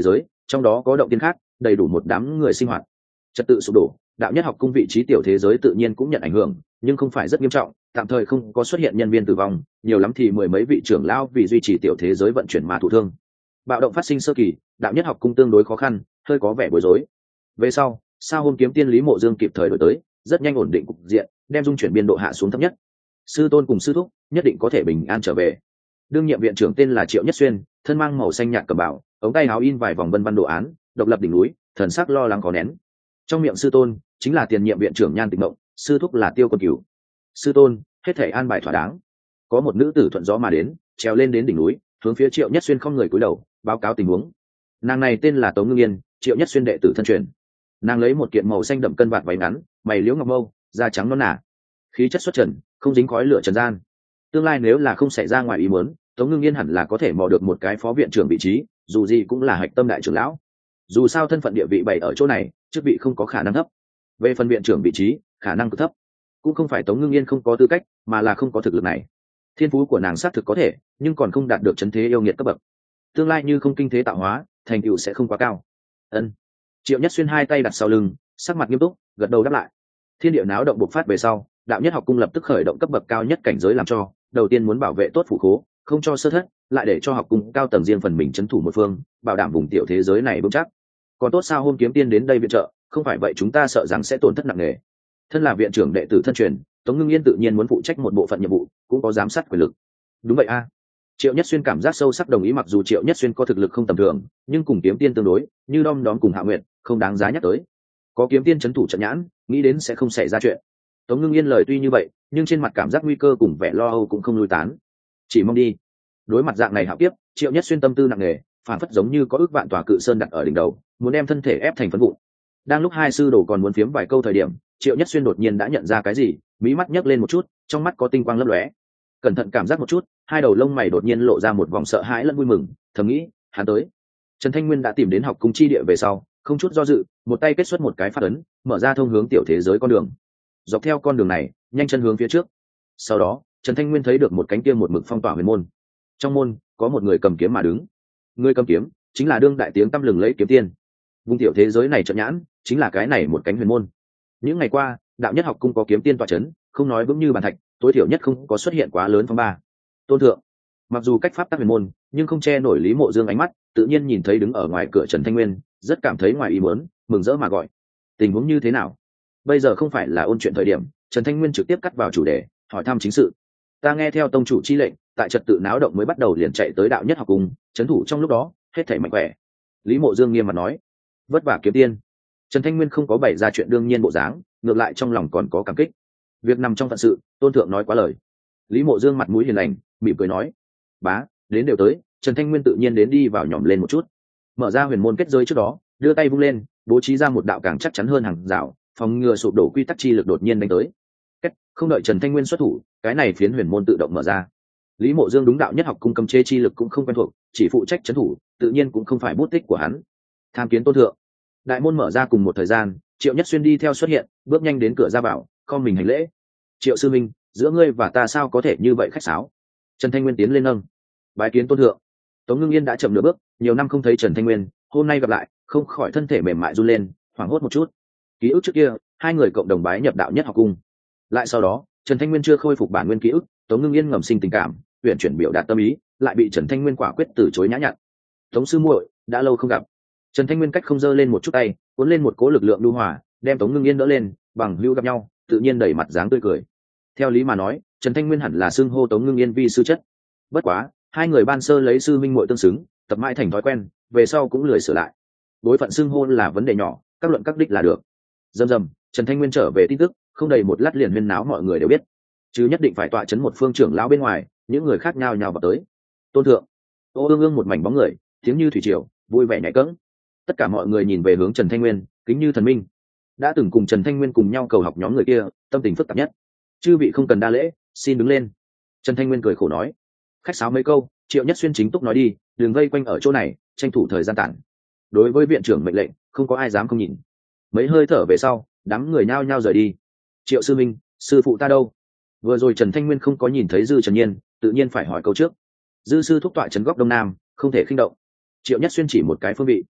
trong đó có động tiên khác đầy đủ một đám người sinh hoạt. Trật tự sụp đổ, đạo nhất học cung vị trí tiểu thế giới tự nhiên cũng nhận ảnh hưởng, nhưng không phải rất nghiêm trọng, tạm thời không có xuất hiện nhân viên tử vong, nhiều lắm thì mười mấy vị trưởng lão vì duy trì tiểu thế giới vận chuyển mà thụ thương. Bạo động phát sinh sơ kỳ, đạo nhất học cung tương đối khó khăn, hơi có vẻ bối rối. Về sau, Sa Hôn kiếm tiên Lý Mộ Dương kịp thời đổi tới, rất nhanh ổn định cục diện, đem dung chuyển biên độ hạ xuống thấp nhất. Sư tôn cùng sư thúc nhất định có thể bình an trở về. Đương nhiệm viện trưởng tên là Triệu Nhất Xuyên, thân mang màu xanh nhạt cẩm bào, ống tay áo in vài vòng vân văn đồ án, độc lập đỉnh núi, thần sắc lo lắng khó nén. Trong miệng sư tôn chính là tiền nhiệm viện trưởng Nhan Tịch Mộng, sư thúc là Tiêu Quân Cửu. Sư tôn, hết thảy an bài thỏa đáng. Có một nữ tử thuận gió mà đến, trèo lên đến đỉnh núi, hướng phía Triệu Nhất Xuyên không người cúi đầu, báo cáo tình huống. Nàng này tên là Tống Ngưng Yên, Triệu Nhất Xuyên đệ tử thân truyền. Nàng lấy một kiện màu xanh đậm cân vạt váy ngắn, mày liễu ngọc mâu, da trắng nõn nà, khí chất xuất trần, không dính khói lửa trần gian. Tương lai nếu là không xảy ra ngoài ý muốn, Tống Ngưng Yên hẳn là có thể mò được một cái phó viện trưởng vị trí, dù gì cũng là hạch tâm đại trưởng lão. Dù sao thân phận địa vị bày ở chỗ này, chức vị không có khả năng thấp. Về phần viện trưởng vị trí, khả năng cực thấp. Cũng không phải Tống Ngưng Yên không có tư cách, mà là không có thực lực này. Thiên phú của nàng xác thực có thể, nhưng còn không đạt được chấn thế yêu nghiệt cấp bậc. Tương lai như không kinh thế tạo hóa, thành tựu sẽ không quá cao. Ân. Triệu Nhất Xuyên hai tay đặt sau lưng, sắc mặt nghiêm túc, gật đầu đáp lại. Thiên địa náo động bộc phát về sau, đạo nhất học cung lập tức khởi động cấp bậc cao nhất cảnh giới làm cho, đầu tiên muốn bảo vệ tốt phủ khố, không cho sơ thất, lại để cho học cung cao tầng riêng phần mình trấn thủ một phương, bảo đảm vùng tiểu thế giới này vững chắc. Còn tốt sao Hôn kiếm tiên đến đây viện trợ, không phải vậy chúng ta sợ rằng sẽ tổn thất nặng nề. Thân là viện trưởng đệ tử thân truyền, Tống Ngưng Yên tự nhiên muốn phụ trách một bộ phận nhiệm vụ, cũng có giám sát quyền lực. Đúng vậy a. Triệu Nhất Xuyên cảm giác sâu sắc đồng ý, mặc dù Triệu Nhất Xuyên có thực lực không tầm thường, nhưng cùng kiếm tiên tương đối, như đom đóm cùng Hạ Nguyệt, không đáng giá nhắc tới. Có kiếm tiên trấn thủ trận nhãn, nghĩ đến sẽ không xảy ra chuyện. Tống Ngưng Yên lời tuy như vậy, nhưng trên mặt cảm giác nguy cơ cùng vẻ lo âu cũng không lui tán. Chỉ mong đi. Đối mặt dạng này hạo kiếp, Triệu Nhất Xuyên tâm tư nặng nề, phản phất giống như có ước vạn tòa cự sơn đặt ở đỉnh đầu, muốn đem thân thể ép thành phấn vụn. Đang lúc hai sư đồ còn muốn phiếm vài câu thời điểm, Triệu Nhất Xuyên đột nhiên đã nhận ra cái gì, mí mắt nhấc lên một chút, trong mắt có tinh quang lấp lóe. Cẩn thận cảm giác một chút, hai đầu lông mày đột nhiên lộ ra một vòng sợ hãi lẫn vui mừng, thầm nghĩ, hắn tới. Trần Thanh Nguyên đã tìm đến học cung chi địa về sau, không chút do dự, một tay kết xuất một cái phát ấn, mở ra thông hướng tiểu thế giới con đường. Dọc theo con đường này, nhanh chân hướng phía trước. Sau đó, Trần Thanh Nguyên thấy được một cánh kia một mực phong tỏa huyền môn. Trong môn, có một người cầm kiếm mà đứng. Người cầm kiếm chính là đương đại tiếng tăm lừng lẫy kiếm tiên. Vùng tiểu thế giới này trận nhãn, chính là cái này một cánh huyền môn. Những ngày qua, đạo nhất học cung có kiếm tiên tọa chấn, không nói vững như bàn thạch, tối thiểu nhất không có xuất hiện quá lớn phong ba. Tôn thượng, mặc dù cách pháp tắc huyền môn, nhưng không che nổi Lý Mộ Dương ánh mắt, tự nhiên nhìn thấy đứng ở ngoài cửa Trần Thanh Nguyên, rất cảm thấy ngoài ý muốn, mừng rỡ mà gọi. Tình huống như thế nào? Bây giờ không phải là ôn chuyện thời điểm, Trần Thanh Nguyên trực tiếp cắt vào chủ đề, hỏi thăm chính sự. Ta nghe theo tông chủ chi lệnh, tại trật tự náo động mới bắt đầu liền chạy tới đạo nhất học cung, trấn thủ trong lúc đó, hết thảy mạnh khỏe. Lý Mộ Dương nghiêm mặt nói. Vất vả kiếm tiên. Trần Thanh Nguyên không có bày ra chuyện đương nhiên bộ dáng, ngược lại trong lòng còn có cảm kích. Việc nằm trong phận sự, tôn thượng nói quá lời. Lý Mộ Dương mặt mũi hiền lành, mỉm cười nói. Bá, đến đều tới, Trần Thanh Nguyên tự nhiên đến đi vào nhỏm lên một chút. Mở ra huyền môn kết giới trước đó, đưa tay vung lên, bố trí ra một đạo càng chắc chắn hơn hàng rào, phòng ngừa sụp đổ quy tắc chi lực đột nhiên đánh tới. Kết, không đợi Trần Thanh Nguyên xuất thủ, cái này phiến huyền môn tự động mở ra. Lý Mộ Dương đúng đạo nhất học cung cấm chế chi lực cũng không quen thuộc, chỉ phụ trách trấn thủ, tự nhiên cũng không phải bút tích của hắn. Tham kiến tôn thượng. Đại môn mở ra cùng một thời gian, Triệu Nhất Xuyên đi theo xuất hiện, bước nhanh đến cửa ra vào, không mình hành lễ. Triệu sư minh, giữa ngươi và ta sao có thể như vậy khách sáo? Trần Thanh Nguyên tiến lên nâng. Bái kiến tôn thượng. Tống Ngưng Yên đã chậm nửa bước, nhiều năm không thấy Trần Thanh Nguyên, hôm nay gặp lại, không khỏi thân thể mềm mại run lên, hoảng hốt một chút. Ký ức trước kia, hai người cộng đồng bái nhập đạo nhất học cung. Lại sau đó, Trần Thanh Nguyên chưa khôi phục bản nguyên ký ức, Tống Ngưng Yên ngầm sinh tình cảm, huyền chuyển biểu đạt tâm ý, lại bị Trần Thanh Nguyên quả quyết từ chối nhã nhặn. Tống sư muội, đã lâu không gặp. Trần Thanh Nguyên cách không giơ lên một chút tay, cuốn lên một cố lực lượng lưu hòa, đem Tống Ngưng Yên đỡ lên, bằng hữu gặp nhau, tự nhiên đẩy mặt dáng tươi cười. Theo lý mà nói, Trần Thanh Nguyên hẳn là xưng hô Tống Ngưng Yên vi sư chất. Bất quá, hai người ban sơ lấy sư minh muội tương xứng, tập mãi thành thói quen, về sau cũng lười sửa lại. Đối phận xưng hô là vấn đề nhỏ, các luận các đích là được. Dầm dầm, Trần Thanh Nguyên trở về tin tức, không đầy một lát liền huyên náo mọi người đều biết. Chứ nhất định phải tọa chấn một phương trưởng lão bên ngoài, những người khác nhao nhao vào tới. Tôn thượng. Ô ương ương một mảnh bóng người, tiếng như thủy triều, vui vẻ nhảy cẫng. Tất cả mọi người nhìn về hướng Trần Thanh Nguyên, kính như thần minh. Đã từng cùng Trần Thanh Nguyên cùng nhau cầu học nhóm người kia, tâm tình phức tạp nhất. Chư vị không cần đa lễ, xin đứng lên. Trần Thanh Nguyên cười khổ nói. Khách sáo mấy câu, Triệu Nhất Xuyên chính túc nói đi, đừng vây quanh ở chỗ này, tranh thủ thời gian tản. Đối với viện trưởng mệnh lệnh, không có ai dám không nhìn. Mấy hơi thở về sau, đám người nhao nhao rời đi. Triệu sư minh, sư phụ ta đâu? Vừa rồi Trần Thanh Nguyên không có nhìn thấy Dư Trần Nhiên, tự nhiên phải hỏi câu trước. Dư sư thúc tọa trấn góc đông nam, không thể khinh động. Triệu Nhất Xuyên chỉ một cái phương vị.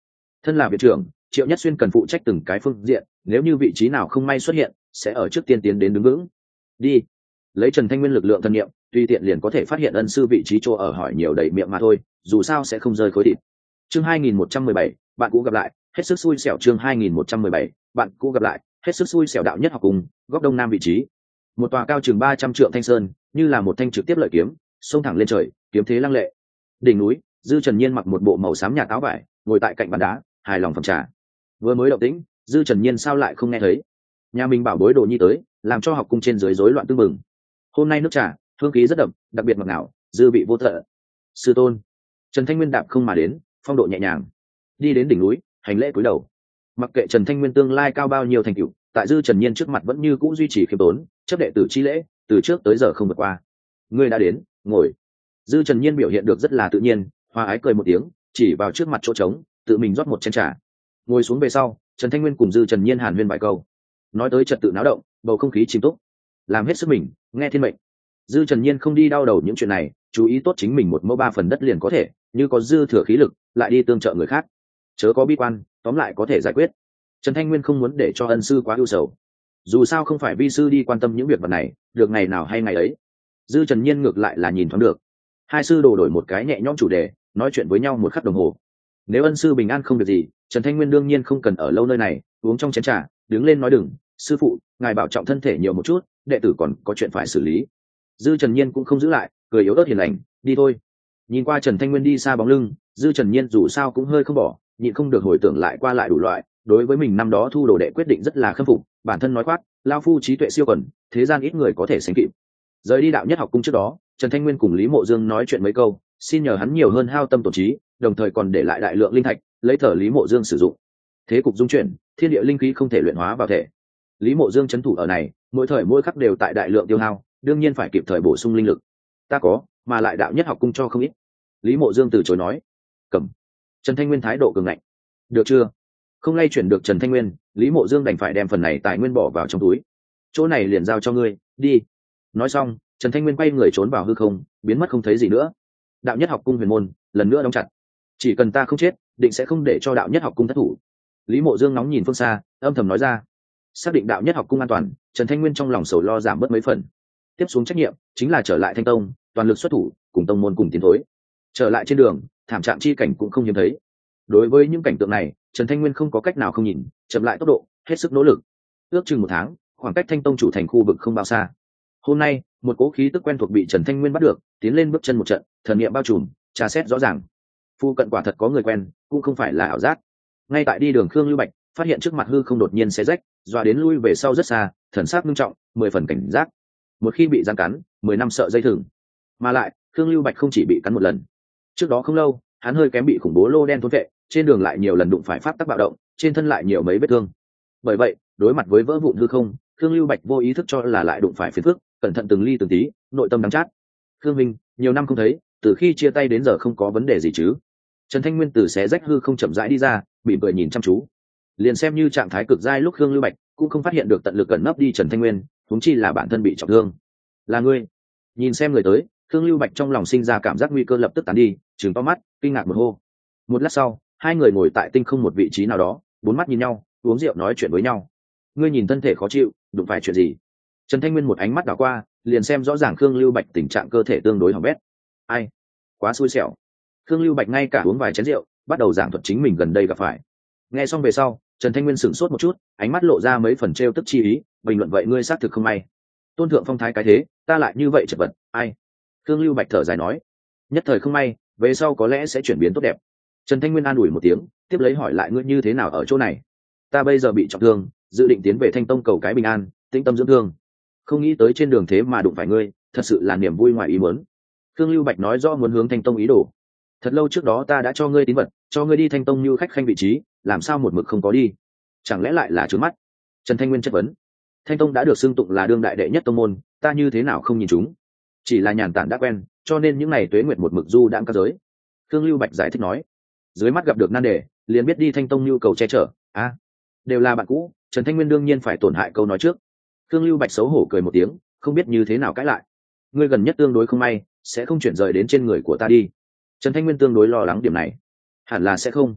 Thân là viện trưởng, Triệu Nhất Xuyên cần phụ trách từng cái phương diện, nếu như vị trí nào không may xuất hiện sẽ ở trước tiên tiến đến đứng vững. Đi. Lấy Trần Thanh Nguyên lực lượng thân nhiệm, tùy tiện liền có thể phát hiện ân sư vị trí chỗ ở, hỏi nhiều đầy miệng mà thôi, dù sao sẽ không rơi khối thịt. Chương hai nghìn một trăm mười bảy, bạn cũ gặp lại, hết sức xui xẻo. Chương hai nghìn một trăm mười bảy, bạn cũ gặp lại, hết sức xui xẻo. Đạo nhất học cùng, góc đông nam vị trí. Một tòa cao chừng ba trăm trượng thanh sơn, như là một thanh trực tiếp lợi kiếm, xông thẳng lên trời, kiếm thế lăng lệ. Đỉnh núi, Dư Trần Nhiên mặc một bộ màu xám nhạt áo vải, ngồi tại cạnh bàn đá, hài lòng phẩm trà. Vừa mới động tĩnh, Dư Trần Nhiên sao lại không nghe thấy? Nhà mình bảo bối đồ nhi tới, làm cho học cung trên dưới rối loạn tương mừng. Hôm nay nước trà hương khí rất đậm, đặc biệt ngọt ngào, dư vị vô tận. Sư tôn. Trần Thanh Nguyên đạp không mà đến, phong độ nhẹ nhàng, đi đến đỉnh núi, hành lễ cúi đầu. Mặc kệ Trần Thanh Nguyên tương lai cao bao nhiêu thành tựu, tại Dư Trần Nhiên trước mặt vẫn như cũ duy trì khiêm tốn, chấp đệ tử chi lễ, từ trước tới giờ không vượt qua. Ngươi đã đến, ngồi. Dư Trần Nhiên biểu hiện được rất là tự nhiên, hòa ái cười một tiếng, chỉ vào trước mặt chỗ trống, tự mình rót một chén trà. Ngồi xuống về sau, Trần Thanh Nguyên cùng Dư Trần Nhiên hàn huyên vài câu, nói tới trật tự náo động, bầu không khí chìm túc, làm hết sức mình, nghe thiên mệnh. Dư Trần Nhiên không đi đau đầu những chuyện này, chú ý tốt chính mình một mẫu ba phần đất liền có thể, như có dư thừa khí lực lại đi tương trợ người khác, chớ có bi quan, tóm lại có thể giải quyết. Trần Thanh Nguyên không muốn để cho ân sư quá ưu sầu, dù sao không phải vi sư đi quan tâm những việc vật này, được ngày nào hay ngày ấy. Dư Trần Nhiên ngược lại là nhìn thoáng được, hai sư đồ đổi một cái nhẹ nhõm chủ đề, nói chuyện với nhau một khắc đồng hồ. Nếu ân sư bình an không việc gì, Trần Thanh Nguyên đương nhiên không cần ở lâu nơi này, uống trong chén trà, đứng lên nói đừng, sư phụ, ngài bảo trọng thân thể nhiều một chút, đệ tử còn có chuyện phải xử lý. Dư Trần Nhiên cũng không giữ lại, cười yếu ớt hiền lành, đi thôi. Nhìn qua Trần Thanh Nguyên đi xa bóng lưng, Dư Trần Nhiên dù sao cũng hơi không bỏ, nhịn không được hồi tưởng lại qua lại đủ loại, đối với mình năm đó thu đồ đệ quyết định rất là khâm phục, bản thân nói khoác, lao phu trí tuệ siêu quần, thế gian ít người có thể sánh kịp. Rời đi đạo nhất học cung trước đó, Trần Thanh Nguyên cùng Lý Mộ Dương nói chuyện mấy câu, xin nhờ hắn nhiều hơn hao tâm tổn trí, đồng thời còn để lại đại lượng linh thạch, lấy thờ Lý Mộ Dương sử dụng. Thế cục dung chuyển, thiên địa linh khí không thể luyện hóa vào thể. Lý Mộ Dương trấn thủ ở này, mỗi thời mỗi khắc đều tại đại lượng tiêu hao, đương nhiên phải kịp thời bổ sung linh lực. Ta có, mà lại đạo nhất học cung cho không ít. Lý Mộ Dương từ chối nói. Cầm. Trần Thanh Nguyên thái độ cường ngạnh. Được chưa? Không lay chuyển được Trần Thanh Nguyên, Lý Mộ Dương đành phải đem phần này tài nguyên bỏ vào trong túi. Chỗ này liền giao cho ngươi, đi. Nói xong, Trần Thanh Nguyên quay người trốn vào hư không, biến mất không thấy gì nữa. Đạo nhất học cung huyền môn lần nữa đóng chặt. Chỉ cần ta không chết, định sẽ không để cho đạo nhất học cung thất thủ. Lý Mộ Dương nóng nhìn phương xa, âm thầm nói ra. Xác định đạo nhất học cung an toàn, Trần Thanh Nguyên trong lòng sầu lo giảm bớt mấy phần. Tiếp xuống trách nhiệm chính là trở lại Thanh Tông, toàn lực xuất thủ, cùng tông môn cùng tiến thối. Trở lại trên đường, thảm trạng chi cảnh cũng không hiếm thấy. Đối với những cảnh tượng này, Trần Thanh Nguyên không có cách nào không nhìn, chậm lại tốc độ, hết sức nỗ lực. Ước chừng một tháng, khoảng cách Thanh Tông chủ thành khu vực không bao xa. Hôm nay, một cỗ khí tức quen thuộc bị Trần Thanh Nguyên bắt được, tiến lên bước chân một trận, thần niệm bao trùm, tra xét rõ ràng. Phu cận quả thật có người quen, cũng không phải là ảo giác. Ngay tại đi đường Khương Lưu Bạch, phát hiện trước mặt hư không đột nhiên xé rách, dọa đến lui về sau rất xa, thần sắc nghiêm trọng, mười phần cảnh giác. Một khi bị giăng cắn, mười năm sợ dây thừng. Mà lại, Khương Lưu Bạch không chỉ bị cắn một lần. Trước đó không lâu, hắn hơi kém bị khủng bố lô đen thôn vệ, trên đường lại nhiều lần đụng phải pháp tắc bạo động, trên thân lại nhiều mấy vết thương. Bởi vậy, đối mặt với vỡ vụn hư không, Khương Lưu Bạch vô ý thức cho là lại đụng phải phiền phức, cẩn thận từng ly từng tí, nội tâm đắng chát. Khương Minh, nhiều năm không thấy, từ khi chia tay đến giờ không có vấn đề gì chứ? Trần Thanh Nguyên từ xé rách hư không chậm rãi đi ra, bị cười nhìn chăm chú. Liền xem như trạng thái cực giai lúc Khương Lưu Bạch cũng không phát hiện được tận lực cẩn nấp đi Trần Thanh Nguyên, huống chi là bản thân bị trọng thương. Là ngươi? Nhìn xem người tới, Khương Lưu Bạch trong lòng sinh ra cảm giác nguy cơ lập tức tán đi, trừng to mắt, kinh ngạc một hô. Một lát sau, hai người ngồi tại tinh không một vị trí nào đó, bốn mắt nhìn nhau, uống rượu nói chuyện với nhau. Ngươi nhìn thân thể khó chịu, đụng phải chuyện gì? Trần Thanh Nguyên một ánh mắt đảo qua, liền xem rõ ràng Khương Lưu Bạch tình trạng cơ thể tương đối hỏng bét. Ai? Quá xui xẻo. Khương Lưu Bạch ngay cả uống vài chén rượu, bắt đầu giảng thuật chính mình gần đây gặp phải. Nghe xong về sau, Trần Thanh Nguyên sửng sốt một chút, ánh mắt lộ ra mấy phần trêu tức chi ý, bình luận vậy ngươi xác thực không may. Tôn thượng phong thái cái thế, ta lại như vậy chật vật, ai? Khương Lưu Bạch thở dài nói, nhất thời không may, về sau có lẽ sẽ chuyển biến tốt đẹp. Trần Thanh Nguyên an ủi một tiếng, tiếp lấy hỏi lại ngươi như thế nào ở chỗ này. Ta bây giờ bị trọng thương, dự định tiến về Thanh Tông cầu cái bình an, tĩnh tâm dưỡng thương. Không nghĩ tới trên đường thế mà đụng phải ngươi, thật sự là niềm vui ngoài ý muốn. Khương Lưu Bạch nói rõ muốn hướng Thanh Tông ý đồ. Thật lâu trước đó ta đã cho ngươi tín vật, cho ngươi đi Thanh Tông như khách khanh vị trí, làm sao một mực không có đi? Chẳng lẽ lại là trướng mắt? Trần Thanh Nguyên chất vấn. Thanh Tông đã được xưng tụng là đương đại đệ nhất tông môn, ta như thế nào không nhìn chúng? Chỉ là nhàn tản đã quen, cho nên những ngày tuế nguyệt một mực du đãng các giới. Khương Lưu Bạch giải thích nói. Dưới mắt gặp được nan đề, liền biết đi Thanh Tông nhu cầu che chở. A, à, đều là bạn cũ, Trần Thanh Nguyên đương nhiên phải tổn hại câu nói trước. Khương Lưu Bạch xấu hổ cười một tiếng, không biết như thế nào cãi lại. Ngươi gần nhất tương đối không may, sẽ không chuyển rời đến trên người của ta đi. Trần Thanh Nguyên tương đối lo lắng điểm này. Hẳn là sẽ không.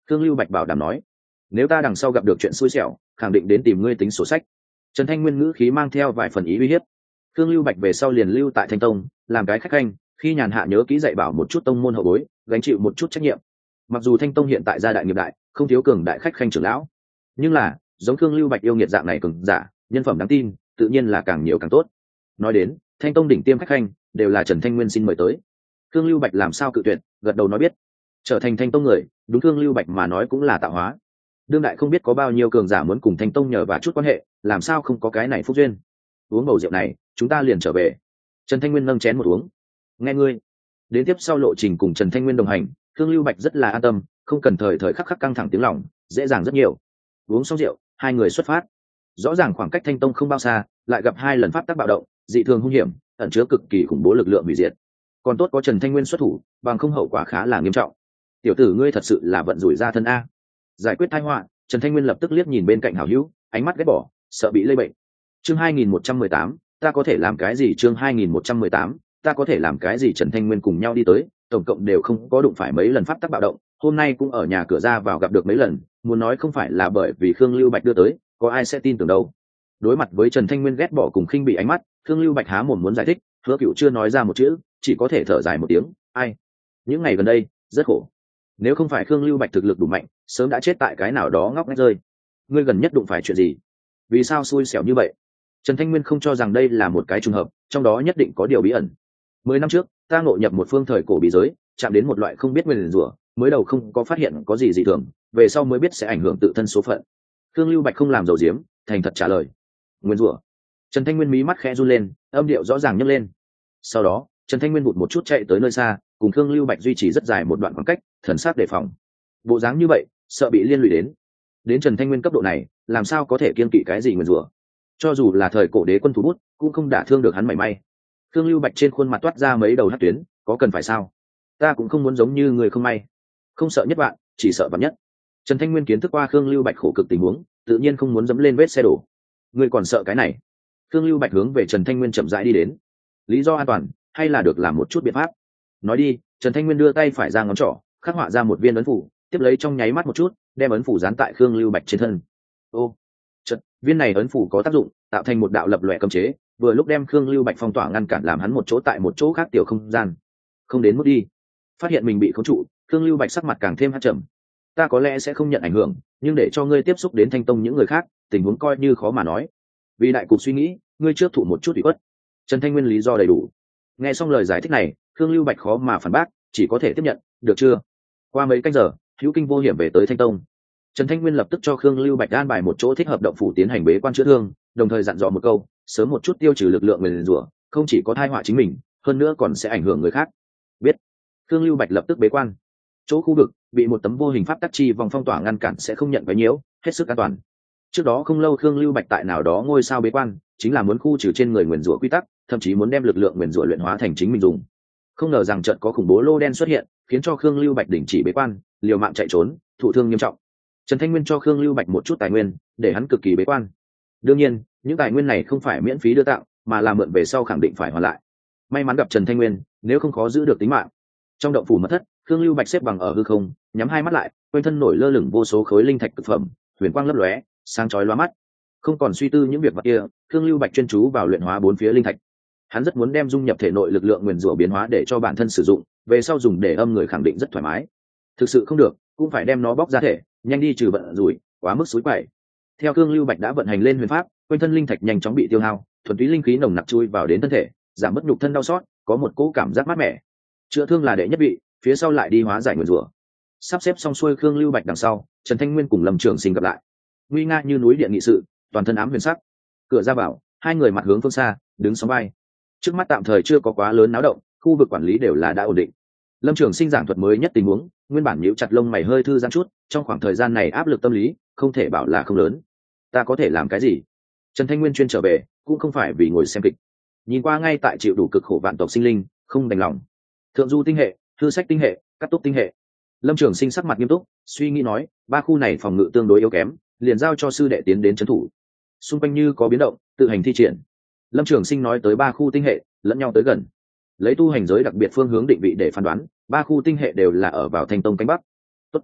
Khương Lưu Bạch bảo đảm nói. Nếu ta đằng sau gặp được chuyện xui xẻo, khẳng định đến tìm ngươi tính sổ sách. Trần Thanh Nguyên ngữ khí mang theo vài phần ý uy hiếp. Khương Lưu Bạch về sau liền lưu tại Thanh Tông, làm cái khách khanh, khi nhàn hạ nhớ kỹ dạy bảo một chút tông môn hậu bối, gánh chịu một chút trách nhiệm. Mặc dù Thanh Tông hiện tại gia đại nghiệp đại, không thiếu cường đại khách khanh trưởng lão, nhưng là giống Khương Lưu Bạch yêu nghiệt dạng này cường giả, nhân phẩm đáng tin, tự nhiên là càng nhiều càng tốt. Nói đến Thanh Tông đỉnh tiêm khách khanh đều là Trần Thanh Nguyên xin mời tới. Khương Lưu Bạch làm sao cự tuyệt, gật đầu nói biết. Trở thành Thanh Tông người, đúng Khương Lưu Bạch mà nói cũng là tạo hóa. Đương đại không biết có bao nhiêu cường giả muốn cùng Thanh Tông nhờ và chút quan hệ, làm sao không có cái này phúc duyên. Uống bầu rượu này, chúng ta liền trở về. Trần Thanh Nguyên nâng chén một uống. Nghe ngươi. Đến tiếp sau lộ trình cùng Trần Thanh Nguyên đồng hành, Khương Lưu Bạch rất là an tâm, không cần thời thời khắc khắc căng thẳng tiếng lòng, dễ dàng rất nhiều. Uống xong rượu, hai người xuất phát. Rõ ràng khoảng cách Thanh Tông không bao xa, lại gặp hai lần pháp tắc bạo động, dị thường hung hiểm, ẩn chứa cực kỳ khủng bố lực lượng hủy diệt. Còn tốt có Trần Thanh Nguyên xuất thủ, bằng không hậu quả khá là nghiêm trọng. Tiểu tử ngươi thật sự là vận rủi ra thân a. Giải quyết tai họa, Trần Thanh Nguyên lập tức liếc nhìn bên cạnh hảo hữu, ánh mắt ghét bỏ, sợ bị lây bệnh. Chương hai nghìn một trăm mười tám, ta có thể làm cái gì? Chương hai nghìn một trăm mười tám, ta có thể làm cái gì? Trần Thanh Nguyên cùng nhau đi tới, tổng cộng đều không có đụng phải mấy lần pháp tắc bạo động, hôm nay cũng ở nhà cửa ra vào gặp được mấy lần, muốn nói không phải là bởi vì Khương Lưu Bạch đưa tới, có ai sẽ tin tưởng đâu. Đối mặt với Trần Thanh Nguyên ghét bỏ cùng khinh bị ánh mắt, Khương Lưu Bạch há mồm muốn giải thích, Hứa Cựu chưa nói ra một chữ, chỉ có thể thở dài một tiếng, ai? Những ngày gần đây, rất khổ. Nếu không phải Khương Lưu Bạch thực lực đủ mạnh, sớm đã chết tại cái nào đó ngóc ngách rơi. Ngươi gần nhất đụng phải chuyện gì? Vì sao xui xẻo như vậy? Trần Thanh Nguyên không cho rằng đây là một cái trùng hợp, trong đó nhất định có điều bí ẩn. Mười năm trước, ta ngộ nhập một phương thời cổ bí giới, chạm đến một loại không biết nguyên rủa, mới đầu không có phát hiện có gì dị thường, về sau mới biết sẽ ảnh hưởng tự thân số phận. Khương Lưu Bạch không làm dầu diếm, thành thật trả lời. Nguyên rủa. Trần Thanh Nguyên mí mắt khẽ run lên, âm điệu rõ ràng nhấc lên. Sau đó, Trần Thanh Nguyên vụt một chút chạy tới nơi xa, cùng Khương Lưu Bạch duy trì rất dài một đoạn khoảng cách, thần sắc đề phòng. Bộ dáng như vậy, sợ bị liên lụy đến. Đến Trần Thanh Nguyên cấp độ này, làm sao có thể kiên kỵ cái gì nguyên rủa? Cho dù là thời cổ đế quân thủ bút, cũng không đả thương được hắn mảy may. Khương Lưu Bạch trên khuôn mặt toát ra mấy đầu hắc tuyến, có cần phải sao? Ta cũng không muốn giống như người không may, không sợ nhất vạn, chỉ sợ vạn nhất. Trần Thanh Nguyên kiến thức qua Khương Lưu Bạch khổ cực tình huống, tự nhiên không muốn dẫm lên vết xe đổ. Ngươi còn sợ cái này? Khương Lưu Bạch hướng về Trần Thanh Nguyên chậm rãi đi đến. Lý do an toàn, hay là được làm một chút biện pháp? Nói đi. Trần Thanh Nguyên đưa tay phải ra ngón trỏ, khắc họa ra một viên ấn phủ, tiếp lấy trong nháy mắt một chút, đem ấn phủ dán tại Khương Lưu Bạch trên thân. Ô, chợt, viên này ấn phủ có tác dụng, tạo thành một đạo lập lòe cấm chế, vừa lúc đem Khương Lưu Bạch phong tỏa ngăn cản làm hắn một chỗ tại một chỗ khác tiểu không gian. Không đến mức đi. Phát hiện mình bị khống trụ, Khương Lưu Bạch sắc mặt càng thêm hắt trầm. Ta có lẽ sẽ không nhận ảnh hưởng, nhưng để cho ngươi tiếp xúc đến Thanh Tông những người khác, tình huống coi như khó mà nói. Vì đại cục suy nghĩ, ngươi trước thụ một chút ủy khuất. Trần Thanh Nguyên lý do đầy đủ. Nghe xong lời giải thích này, Khương Lưu Bạch khó mà phản bác, chỉ có thể tiếp nhận, được chưa? Qua mấy canh giờ, hữu kinh vô hiểm về tới Thanh Tông. Trần Thanh Nguyên lập tức cho Khương Lưu Bạch an bài một chỗ thích hợp động phủ tiến hành bế quan chữa thương, đồng thời dặn dò một câu, sớm một chút tiêu trừ lực lượng nguyền rủa, không chỉ có tai họa chính mình, hơn nữa còn sẽ ảnh hưởng người khác. Biết. Khương Lưu Bạch lập tức bế quan. Chỗ khu vực bị một tấm vô hình pháp tắc chi vòng phong tỏa ngăn cản sẽ không nhận cái nhiễu, hết sức an toàn. Trước đó không lâu Khương Lưu Bạch tại nào đó ngôi sao bế quan, chính là muốn khu trừ trên người nguyền rủa quy tắc, thậm chí muốn đem lực lượng nguyền rủa luyện hóa thành chính mình dùng. Không ngờ rằng chợt có khủng bố lô đen xuất hiện, khiến cho Khương Lưu Bạch đình chỉ bế quan, liều mạng chạy trốn, thụ thương nghiêm trọng. Trần Thanh Nguyên cho Khương Lưu Bạch một chút tài nguyên, để hắn cực kỳ bế quan. Đương nhiên, những tài nguyên này không phải miễn phí đưa tặng, mà là mượn về sau khẳng định phải hoàn lại. May mắn gặp Trần Thanh Nguyên, nếu không khó giữ được tính mạng. Trong động phủ mật thất, Khương Lưu Bạch xếp bằng ở hư không, nhắm hai mắt lại, quanh thân nổi lơ lửng vô số khối linh thạch thực phẩm, huyền quang lấp lóe, sáng chói lóa mắt. Không còn suy tư những việc vặt kia, Khương Lưu Bạch chuyên chú vào luyện hóa bốn phía linh thạch. Hắn rất muốn đem dung nhập thể nội lực lượng nguyền rủa biến hóa để cho bản thân sử dụng, về sau dùng để âm người khẳng định rất thoải mái. Thực sự không được, cũng phải đem nó bóc ra thể, nhanh đi trừ vận rủi, quá mức suối quậy. Theo Khương Lưu Bạch đã vận hành lên huyền pháp, quanh thân linh thạch nhanh chóng bị tiêu hao, thuần túy linh khí nồng nặc chui vào đến thân thể, giảm mất nhục thân đau xót, có một cỗ cảm giác mát mẻ. Chữa thương là đệ nhất vị, phía sau lại đi hóa giải nguyền rủa. Sắp xếp xong xuôi Khương Lưu Bạch đằng sau, Trần Thanh Nguyên cùng Lâm Trường Sinh gặp lại. Nguy nga như núi điện nghị sự, toàn thân ám huyền sắc. Cửa ra vào, hai người mặt hướng phương xa, đứng sóng vai. Trước mắt tạm thời chưa có quá lớn náo động, khu vực quản lý đều là đã ổn định. Lâm Trường Sinh giảng thuật mới nhất tình huống, nguyên bản nhíu chặt lông mày hơi thư giãn chút, trong khoảng thời gian này áp lực tâm lý, không thể bảo là không lớn. Ta có thể làm cái gì? Trần Thanh Nguyên chuyên trở về, cũng không phải vì ngồi xem kịch. Nhìn qua ngay tại chịu đủ cực khổ vạn tộc sinh linh, không đành lòng. Thượng du tinh hệ, thư sách tinh hệ, cắt túc tinh hệ. Lâm Trường Sinh sắc mặt nghiêm túc, suy nghĩ nói, ba khu này phòng ngự tương đối yếu kém, liền giao cho sư đệ tiến đến trấn thủ. Xung quanh như có biến động, tự hành thi triển. Lâm Trường Sinh nói tới ba khu tinh hệ, lẫn nhau tới gần. Lấy tu hành giới đặc biệt phương hướng định vị để phán đoán, ba khu tinh hệ đều là ở vào Thanh Tông cánh bắc. Tốt.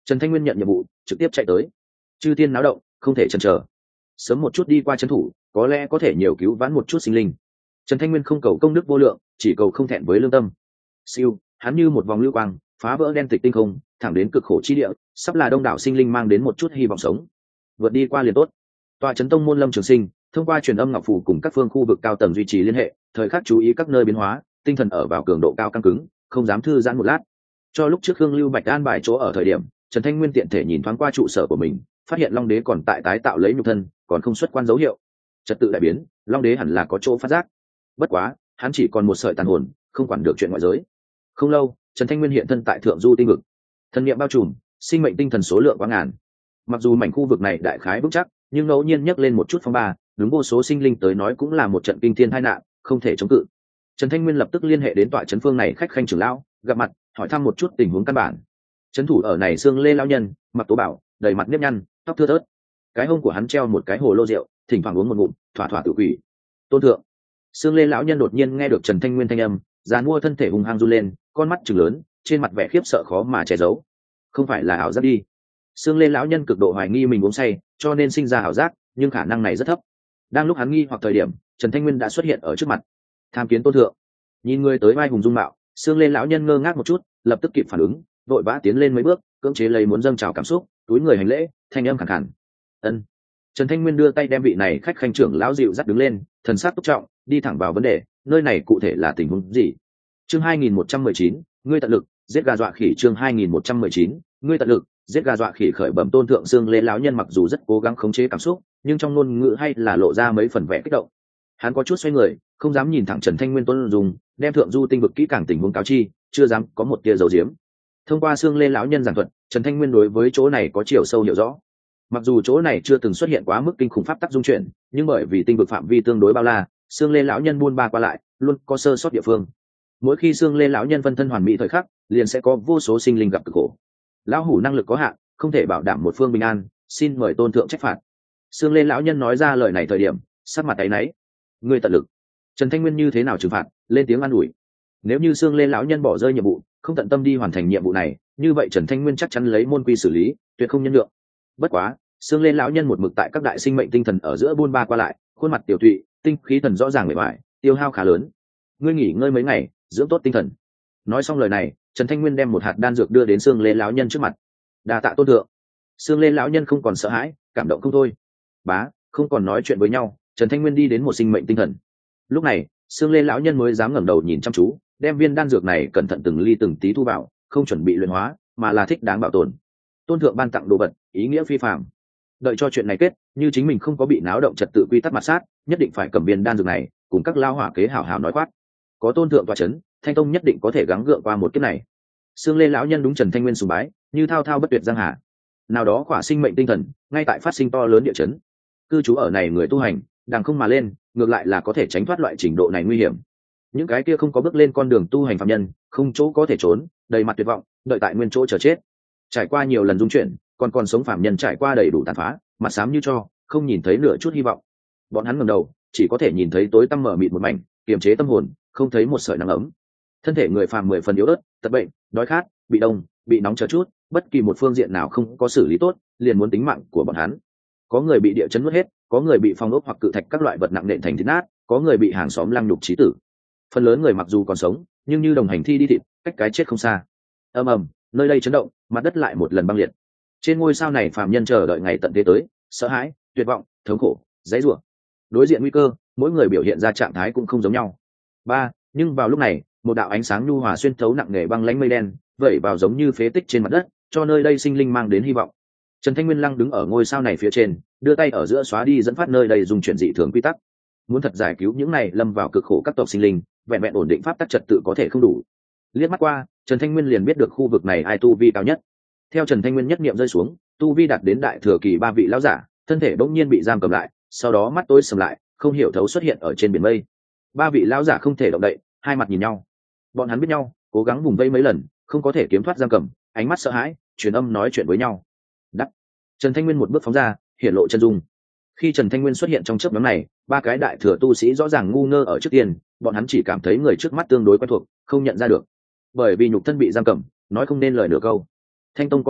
Trần Thanh Nguyên nhận nhiệm vụ trực tiếp chạy tới. Chư tiên náo động không thể chần chờ, sớm một chút đi qua trấn thủ có lẽ có thể nhiều cứu vãn một chút sinh linh. Trần Thanh Nguyên không cầu công đức vô lượng, chỉ cầu không thẹn với lương tâm. Siêu, hắn như một vòng lưu quang phá vỡ đen tịch tinh không, thẳng đến cực khổ chi địa, sắp là đông đảo sinh linh mang đến một chút hy vọng sống. Vượt đi qua liền tốt. Tòa trấn tông môn Lâm Trường Sinh thông qua truyền âm ngọc phù cùng các phương khu vực cao tầng duy trì liên hệ, thời khắc chú ý các nơi biến hóa, tinh thần ở vào cường độ cao căng cứng, không dám thư giãn một lát. Cho lúc trước Hương Lưu Bạch an bài chỗ ở thời điểm, Trần Thanh Nguyên tiện thể nhìn thoáng qua trụ sở của mình, phát hiện Long Đế còn tại tái tạo lấy nhục thân, còn không xuất quan dấu hiệu. Trật tự đại biến, Long Đế hẳn là có chỗ phát giác. Bất quá, hắn chỉ còn một sợi tàn hồn, không quản được chuyện ngoại giới. Không lâu, Trần Thanh Nguyên hiện thân tại Thượng Du tinh vực. Thần niệm bao trùm, sinh mệnh tinh thần số lượng quá ngàn. Mặc dù mảnh khu vực này đại khái vững chắc, nhưng ngẫu nhiên nhấc lên một chút phong ba, đúng vô số sinh linh tới nói cũng là một trận kinh thiên tai nạn, không thể chống cự. Trần Thanh Nguyên lập tức liên hệ đến tọa trấn phương này khách khanh trưởng lão, gặp mặt, hỏi thăm một chút tình huống căn bản. Trấn thủ ở này xương lê lão nhân, mặc tố bảo, đầy mặt nếp nhăn, tóc thưa thớt. Cái hông của hắn treo một cái hồ lô rượu, thỉnh thoảng uống một ngụm, thỏa thỏa tự quỷ. Tôn thượng. Xương lê lão nhân đột nhiên nghe được Trần Thanh Nguyên thanh âm, giàn mua thân thể hung hăng run lên, con mắt trừng lớn, trên mặt vẻ khiếp sợ khó mà che giấu. Không phải là ảo giác đi. Xương lê lão nhân cực độ hoài nghi mình uống say, cho nên sinh ra ảo giác, nhưng khả năng này rất thấp. Đang lúc hắn nghi hoặc thời điểm, Trần Thanh Nguyên đã xuất hiện ở trước mặt. Tham kiến tôn thượng. Nhìn người tới vai hùng dung mạo, xương lê lão nhân ngơ ngác một chút, lập tức kịp phản ứng, vội vã tiến lên mấy bước, cưỡng chế lấy muốn dâng trào cảm xúc, túi người hành lễ, thanh âm khàn khàn. Ân. Trần Thanh Nguyên đưa tay đem vị này khách khanh trưởng lão dịu dắt đứng lên, thần sắc túc trọng, đi thẳng vào vấn đề, nơi này cụ thể là tình huống gì? Chương hai nghìn một trăm mười chín, ngươi tận lực giết gà dọa khỉ. Chương hai nghìn một trăm mười chín, ngươi tận lực giết gà dọa khỉ. Khởi bẩm tôn thượng, xương lê lão nhân mặc dù rất cố gắng khống chế cảm xúc, nhưng trong ngôn ngữ hay là lộ ra mấy phần vẻ kích động. Hắn có chút xoay người, không dám nhìn thẳng Trần Thanh Nguyên tôn dùng, đem Thượng Du tinh vực kỹ càng tình huống cáo chi, chưa dám có một tia dầu diếm. Thông qua xương lê lão nhân giảng thuật, Trần Thanh Nguyên đối với chỗ này có chiều sâu hiểu rõ. Mặc dù chỗ này chưa từng xuất hiện quá mức kinh khủng pháp tắc dung chuyển, nhưng bởi vì tinh vực phạm vi tương đối bao la, xương lê lão nhân buôn ba qua lại, luôn có sơ sót địa phương. Mỗi khi xương lê lão nhân phân thân hoàn mỹ thời khắc, liền sẽ có vô số sinh linh gặp cực khổ. Lão hủ năng lực có hạn, không thể bảo đảm một phương bình an, xin mời tôn thượng trách phạt. Xương lê lão nhân nói ra lời này thời điểm, sắc mặt áy náy. Ngươi tận lực. Trần Thanh Nguyên như thế nào trừng phạt, lên tiếng an ủi. Nếu như xương lê lão nhân bỏ rơi nhiệm vụ, không tận tâm đi hoàn thành nhiệm vụ này, như vậy Trần Thanh Nguyên chắc chắn lấy môn quy xử lý, tuyệt không nhân lượng. Bất quá, xương lê lão nhân một mực tại các đại sinh mệnh tinh thần ở giữa buôn ba qua lại, khuôn mặt tiểu tụy, tinh khí thần rõ ràng bề bại, tiêu hao khá lớn. Ngươi nghỉ ngơi mấy ngày, dưỡng tốt tinh thần. Nói xong lời này, Trần Thanh Nguyên đem một hạt đan dược đưa đến xương lê lão nhân trước mặt. Đa tạ tôn thượng. Xương lê lão nhân không còn sợ hãi, cảm động không thôi. Bá, không còn nói chuyện với nhau, Trần Thanh Nguyên đi đến một sinh mệnh tinh thần. Lúc này, xương lê lão nhân mới dám ngẩng đầu nhìn chăm chú, đem viên đan dược này cẩn thận từng ly từng tí thu vào, không chuẩn bị luyện hóa, mà là thích đáng bảo tồn. Tôn thượng ban tặng đồ vật, ý nghĩa phi phàm. Đợi cho chuyện này kết, như chính mình không có bị náo động trật tự quy tắc mặt sát, nhất định phải cầm viên đan dược này, cùng các lao hỏa kế hảo hảo nói khoát. Có tôn thượng tọa chấn, Thanh Tông nhất định có thể gắng gượng qua một kiếp này. Xương lê lão nhân đúng Trần Thanh Nguyên sùng bái, như thao thao bất tuyệt giang hà. Nào đó khỏa sinh mệnh tinh thần, ngay tại phát sinh to lớn địa chấn. Cư trú ở này người tu hành, đằng không mà lên, ngược lại là có thể tránh thoát loại trình độ này nguy hiểm. Những cái kia không có bước lên con đường tu hành phạm nhân, không chỗ có thể trốn, đầy mặt tuyệt vọng, đợi tại nguyên chỗ chờ chết. Trải qua nhiều lần dung chuyển, còn còn sống phạm nhân trải qua đầy đủ tàn phá, mặt xám như cho, không nhìn thấy nửa chút hy vọng. Bọn hắn ngẩng đầu, chỉ có thể nhìn thấy tối tăm mở mịt một mảnh, kiềm chế tâm hồn, không thấy một sợi nắng ấm. Thân thể người phàm mười phần yếu ớt, tật bệnh, đói khát, bị đông, bị nóng chờ chút, bất kỳ một phương diện nào không có xử lý tốt, liền muốn tính mạng của bọn hắn. Có người bị địa chấn nuốt hết, có người bị phong ốc hoặc cự thạch các loại vật nặng nện thành thít nát, có người bị hàng xóm lăng nhục chí tử. Phần lớn người mặc dù còn sống, nhưng như đồng hành thi đi thịt, cách cái chết không xa. Ầm ầm, nơi đây chấn động, mặt đất lại một lần băng liệt. Trên ngôi sao này phàm nhân chờ đợi ngày tận thế tới, sợ hãi, tuyệt vọng, thống khổ, giãy giụa. Đối diện nguy cơ, mỗi người biểu hiện ra trạng thái cũng không giống nhau. Ba, nhưng vào lúc này, một đạo ánh sáng nhu hòa xuyên thấu nặng nề băng lãnh mây đen, vẩy vào giống như phế tích trên mặt đất, cho nơi đây sinh linh mang đến hy vọng. Trần Thanh Nguyên lăng đứng ở ngôi sao này phía trên, đưa tay ở giữa xóa đi dẫn phát nơi đây dùng chuyển dị thường quy tắc. Muốn thật giải cứu những này lâm vào cực khổ các tộc sinh linh, vẹn vẹn ổn định pháp tắc trật tự có thể không đủ. Liếc mắt qua, Trần Thanh Nguyên liền biết được khu vực này ai tu vi cao nhất. Theo Trần Thanh Nguyên nhất niệm rơi xuống, tu vi đạt đến đại thừa kỳ ba vị lão giả, thân thể bỗng nhiên bị giam cầm lại, sau đó mắt tối sầm lại, không hiểu thấu xuất hiện ở trên biển mây. Ba vị lão giả không thể động đậy, hai mặt nhìn nhau. Bọn hắn biết nhau, cố gắng vùng vây mấy lần, không có thể kiếm thoát giam cầm, ánh mắt sợ hãi, truyền âm nói chuyện với nhau. Đắc. Trần Thanh Nguyên một bước phóng ra, hiển lộ chân dung. Khi Trần Thanh Nguyên xuất hiện trong chớp nhoáng này, ba cái đại thừa tu sĩ rõ ràng ngu ngơ ở trước tiên, bọn hắn chỉ cảm thấy người trước mắt tương đối quen thuộc, không nhận ra được. Bởi vì nhục thân bị giam cầm, nói không nên lời nửa câu. Thanh Tông có lệnh,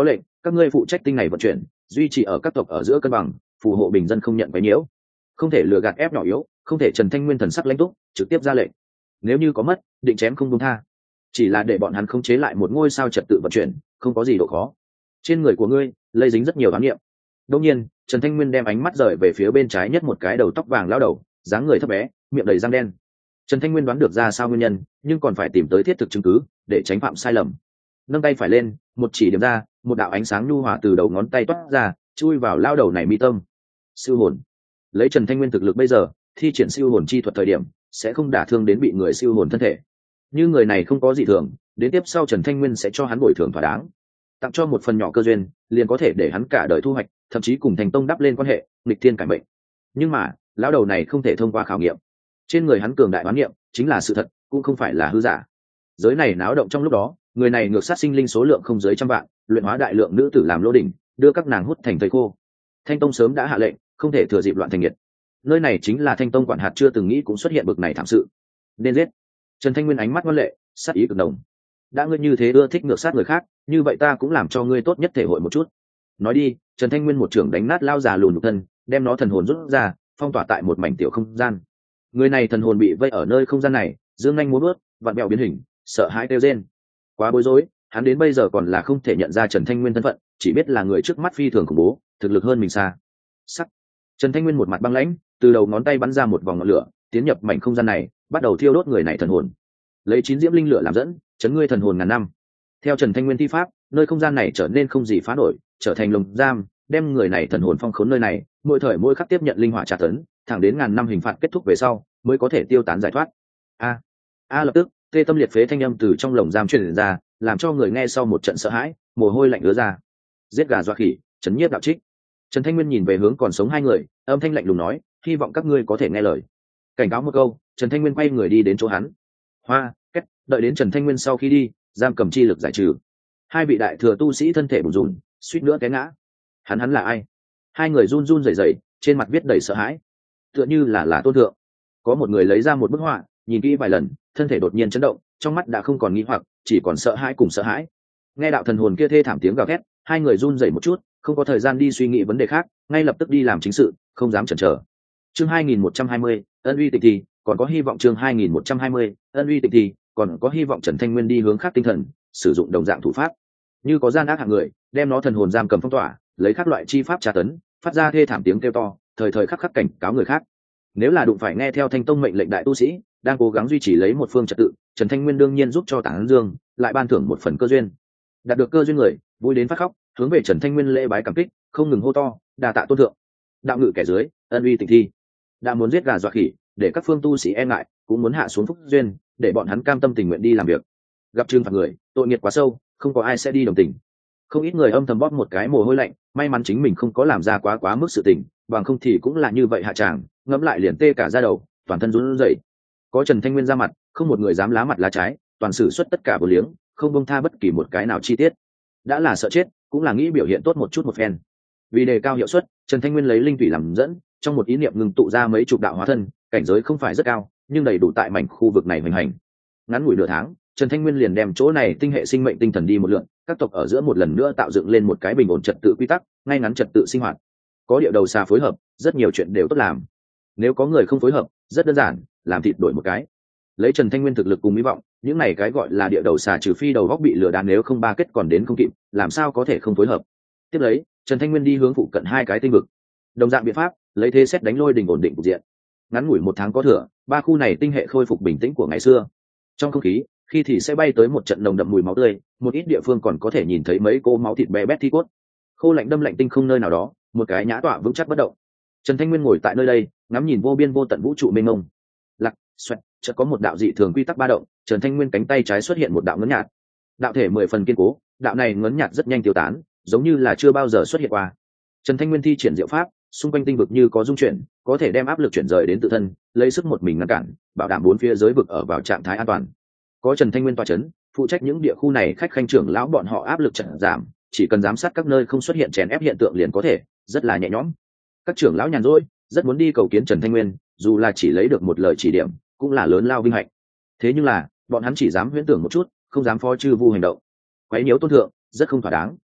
các ngươi phụ trách tinh này vận chuyển, duy trì ở các tộc ở giữa cân bằng, phù hộ bình dân không nhận quấy nhiễu, không thể lừa gạt ép nhỏ yếu, không thể Trần Thanh Nguyên thần sắc lãnh túc trực tiếp ra lệnh, nếu như có mất định chém không buông tha, chỉ là để bọn hắn khống chế lại một ngôi sao trật tự vận chuyển, không có gì độ khó. Trên người của ngươi lây dính rất nhiều ám niệm. Đương nhiên Trần Thanh Nguyên đem ánh mắt rời về phía bên trái nhất một cái đầu tóc vàng lão đầu, dáng người thấp bé, miệng đầy răng đen. Trần Thanh Nguyên đoán được ra sao nguyên nhân, nhưng còn phải tìm tới thiết thực chứng cứ để tránh phạm sai lầm. Nâng tay phải lên, một chỉ điểm ra, một đạo ánh sáng nhu hòa từ đầu ngón tay toát ra, chui vào lao đầu này mi tâm. Siêu hồn. Lấy Trần Thanh Nguyên thực lực bây giờ, thi triển siêu hồn chi thuật thời điểm sẽ không đả thương đến bị người siêu hồn thân thể. Như người này không có gì thường, đến tiếp sau Trần Thanh Nguyên sẽ cho hắn bồi thường thỏa đáng, tặng cho một phần nhỏ cơ duyên, liền có thể để hắn cả đời thu hoạch, thậm chí cùng Thành Tông đắp lên quan hệ, nghịch thiên cải mệnh. Nhưng mà lão đầu này không thể thông qua khảo nghiệm, trên người hắn cường đại oán niệm chính là sự thật, cũng không phải là hư giả. Giới này náo động trong lúc đó, người này ngược sát sinh linh số lượng không dưới trăm vạn, luyện hóa đại lượng nữ tử làm lô đỉnh, đưa các nàng hút thành thây khô. Thanh Tông sớm đã hạ lệnh không thể thừa dịp loạn thành nghiệt. Nơi này chính là Thanh Tông quản hạt chưa từng nghĩ cũng xuất hiện bực này thảm sự, nên giết. Trần Thanh Nguyên ánh mắt ngoan lệ, sát ý cực nồng. Đã ngươi như thế ưa thích ngược sát người khác, như vậy ta cũng làm cho ngươi tốt nhất thể hội một chút. Nói đi, Trần Thanh Nguyên một trưởng đánh nát lao già lùn nhục thân, đem nó thần hồn rút ra, phong tỏa tại một mảnh tiểu không gian. Người này thần hồn bị vây ở nơi không gian này, dương nhanh múa bước, vặn bèo biến hình, sợ hãi kêu rên. Quá bối rối, hắn đến bây giờ còn là không thể nhận ra Trần Thanh Nguyên thân phận, chỉ biết là người trước mắt phi thường khủng bố, thực lực hơn mình xa. Sắc. Trần Thanh Nguyên một mặt băng lãnh, từ đầu ngón tay bắn ra một vòng ngọn lửa, tiến nhập mảnh không gian này, bắt đầu thiêu đốt người này thần hồn. Lấy chín diễm linh lửa làm dẫn, chấn ngươi thần hồn ngàn năm. Theo Trần Thanh Nguyên thi pháp, nơi không gian này trở nên không gì phá nổi, trở thành lồng giam, đem người này thần hồn phong khốn nơi này, mỗi thời mỗi khắc tiếp nhận linh hỏa tra tấn, thẳng đến ngàn năm hình phạt kết thúc về sau, mới có thể tiêu tán giải thoát. A, a lập tức, tê tâm liệt phế thanh âm từ trong lồng giam truyền ra, làm cho người nghe sau một trận sợ hãi, mồ hôi lạnh ứa ra. Giết gà dọa khỉ, chấn nhiếp đạo trích. Trần Thanh Nguyên nhìn về hướng còn sống hai người, âm thanh lạnh lùng nói, hy vọng các ngươi có thể nghe lời. Cảnh cáo một câu, Trần Thanh Nguyên quay người đi đến chỗ hắn. Hoa, kết, đợi đến Trần Thanh Nguyên sau khi đi, giam cầm chi lực giải trừ. Hai vị đại thừa tu sĩ thân thể bùn rùn, suýt nữa té ngã. Hắn hắn là ai? Hai người run run rẩy rẩy, trên mặt viết đầy sợ hãi, tựa như là là Tôn Thượng. Có một người lấy ra một bức họa, nhìn kỹ vài lần, thân thể đột nhiên chấn động, trong mắt đã không còn nghi hoặc, chỉ còn sợ hãi cùng sợ hãi. Nghe đạo thần hồn kia thê thảm tiếng gào thét, hai người run rẩy một chút, không có thời gian đi suy nghĩ vấn đề khác, ngay lập tức đi làm chính sự, không dám chần chờ. Chương hai nghìn một trăm hai mươi, ân uy tịch thì, còn có hy vọng. Chương hai nghìn một trăm hai mươi, ân uy tịch thì, còn có hy vọng. Trần Thanh Nguyên đi hướng khác tinh thần, sử dụng đồng dạng thủ pháp, như có gian ác hạng người, đem nó thần hồn giam cầm phong tỏa, lấy các loại chi pháp tra tấn, phát ra thê thảm tiếng kêu to, thời thời khắc khắc cảnh cáo người khác. Nếu là đụng phải nghe theo Thanh Tông mệnh lệnh đại tu sĩ, đang cố gắng duy trì lấy một phương trật tự, Trần Thanh Nguyên đương nhiên giúp cho Tảng Dương, lại ban thưởng một phần cơ duyên. Đạt được cơ duyên người, vui đến phát khóc, hướng về Trần Thanh Nguyên lễ bái cảm kích, không ngừng hô to, đà tạ Tôn Thượng. Đạo ngự kẻ dưới, ân uy tịch thi. Đã muốn giết gà dọa khỉ, để các phương tu sĩ e ngại, cũng muốn hạ xuống phúc duyên, để bọn hắn cam tâm tình nguyện đi làm việc. Gặp trừng phạt người, tội nghiệp quá sâu, không có ai sẽ đi đồng tình. Không ít người âm thầm bóp một cái mồ hôi lạnh, may mắn chính mình không có làm ra quá quá mức sự tình, bằng không thì cũng là như vậy hạ tràng, ngẫm lại liền tê cả da đầu, toàn thân run rẩy. Có Trần Thanh Nguyên ra mặt, không một người dám lá mặt lá trái, toàn sử xuất tất cả vô liếng, không buông tha bất kỳ một cái nào chi tiết. Đã là sợ chết, cũng là nghĩ biểu hiện tốt một chút một phen. Vì đề cao hiệu suất, Trần Thanh Nguyên lấy linh thủy làm dẫn, trong một ý niệm ngừng tụ ra mấy chục đạo hóa thân, cảnh giới không phải rất cao, nhưng đầy đủ tại mảnh khu vực này hoành hành. Ngắn ngủi nửa tháng, Trần Thanh Nguyên liền đem chỗ này tinh hệ sinh mệnh tinh thần đi một lượt, các tộc ở giữa một lần nữa tạo dựng lên một cái bình ổn trật tự quy tắc, ngay ngắn trật tự sinh hoạt. Có địa đầu xa phối hợp, rất nhiều chuyện đều tốt làm. Nếu có người không phối hợp, rất đơn giản, làm thịt đổi một cái. Lấy Trần Thanh Nguyên thực lực cùng hy vọng, những này cái gọi là địa đầu xà trừ phi đầu góc bị lừa đán, nếu không ba kết còn đến không kịp, làm sao có thể không phối hợp. Tiếp lấy, Trần Thanh Nguyên đi hướng phụ cận hai cái tinh vực, đồng dạng biện pháp, lấy thế xét đánh lôi đình ổn định cục diện. Ngắn ngủi một tháng có thừa, ba khu này tinh hệ khôi phục bình tĩnh của ngày xưa. Trong không khí, khi thì sẽ bay tới một trận nồng đậm mùi máu tươi, một ít địa phương còn có thể nhìn thấy mấy cô máu thịt bé bét thi cốt. Khô lạnh đâm lạnh tinh không nơi nào đó, một cái nhã tọa vững chắc bất động. Trần Thanh Nguyên ngồi tại nơi đây, ngắm nhìn vô biên vô tận vũ trụ mênh mông. Lặc, xoẹt, chợt có một đạo dị thường quy tắc ba động, Trần Thanh Nguyên cánh tay trái xuất hiện một đạo ngấn nhạt. Đạo thể mười phần kiên cố, đạo này ngấn nhạt rất nhanh tiêu tán, giống như là chưa bao giờ xuất hiện qua. Trần Thanh Nguyên thi triển diệu pháp, xung quanh tinh vực như có dung chuyển, có thể đem áp lực chuyển rời đến tự thân, lấy sức một mình ngăn cản, bảo đảm bốn phía giới vực ở vào trạng thái an toàn. Có Trần Thanh Nguyên tọa chấn, phụ trách những địa khu này khách khanh trưởng lão bọn họ áp lực chậm giảm, chỉ cần giám sát các nơi không xuất hiện chèn ép hiện tượng liền có thể, rất là nhẹ nhõm. Các trưởng lão nhàn rỗi, rất muốn đi cầu kiến Trần Thanh Nguyên, dù là chỉ lấy được một lời chỉ điểm, cũng là lớn lao vinh hạnh. Thế nhưng là, bọn hắn chỉ dám huyễn tưởng một chút, không dám phó chư vu hành động. Quấy nhiễu Tôn Thượng, rất không thỏa đáng.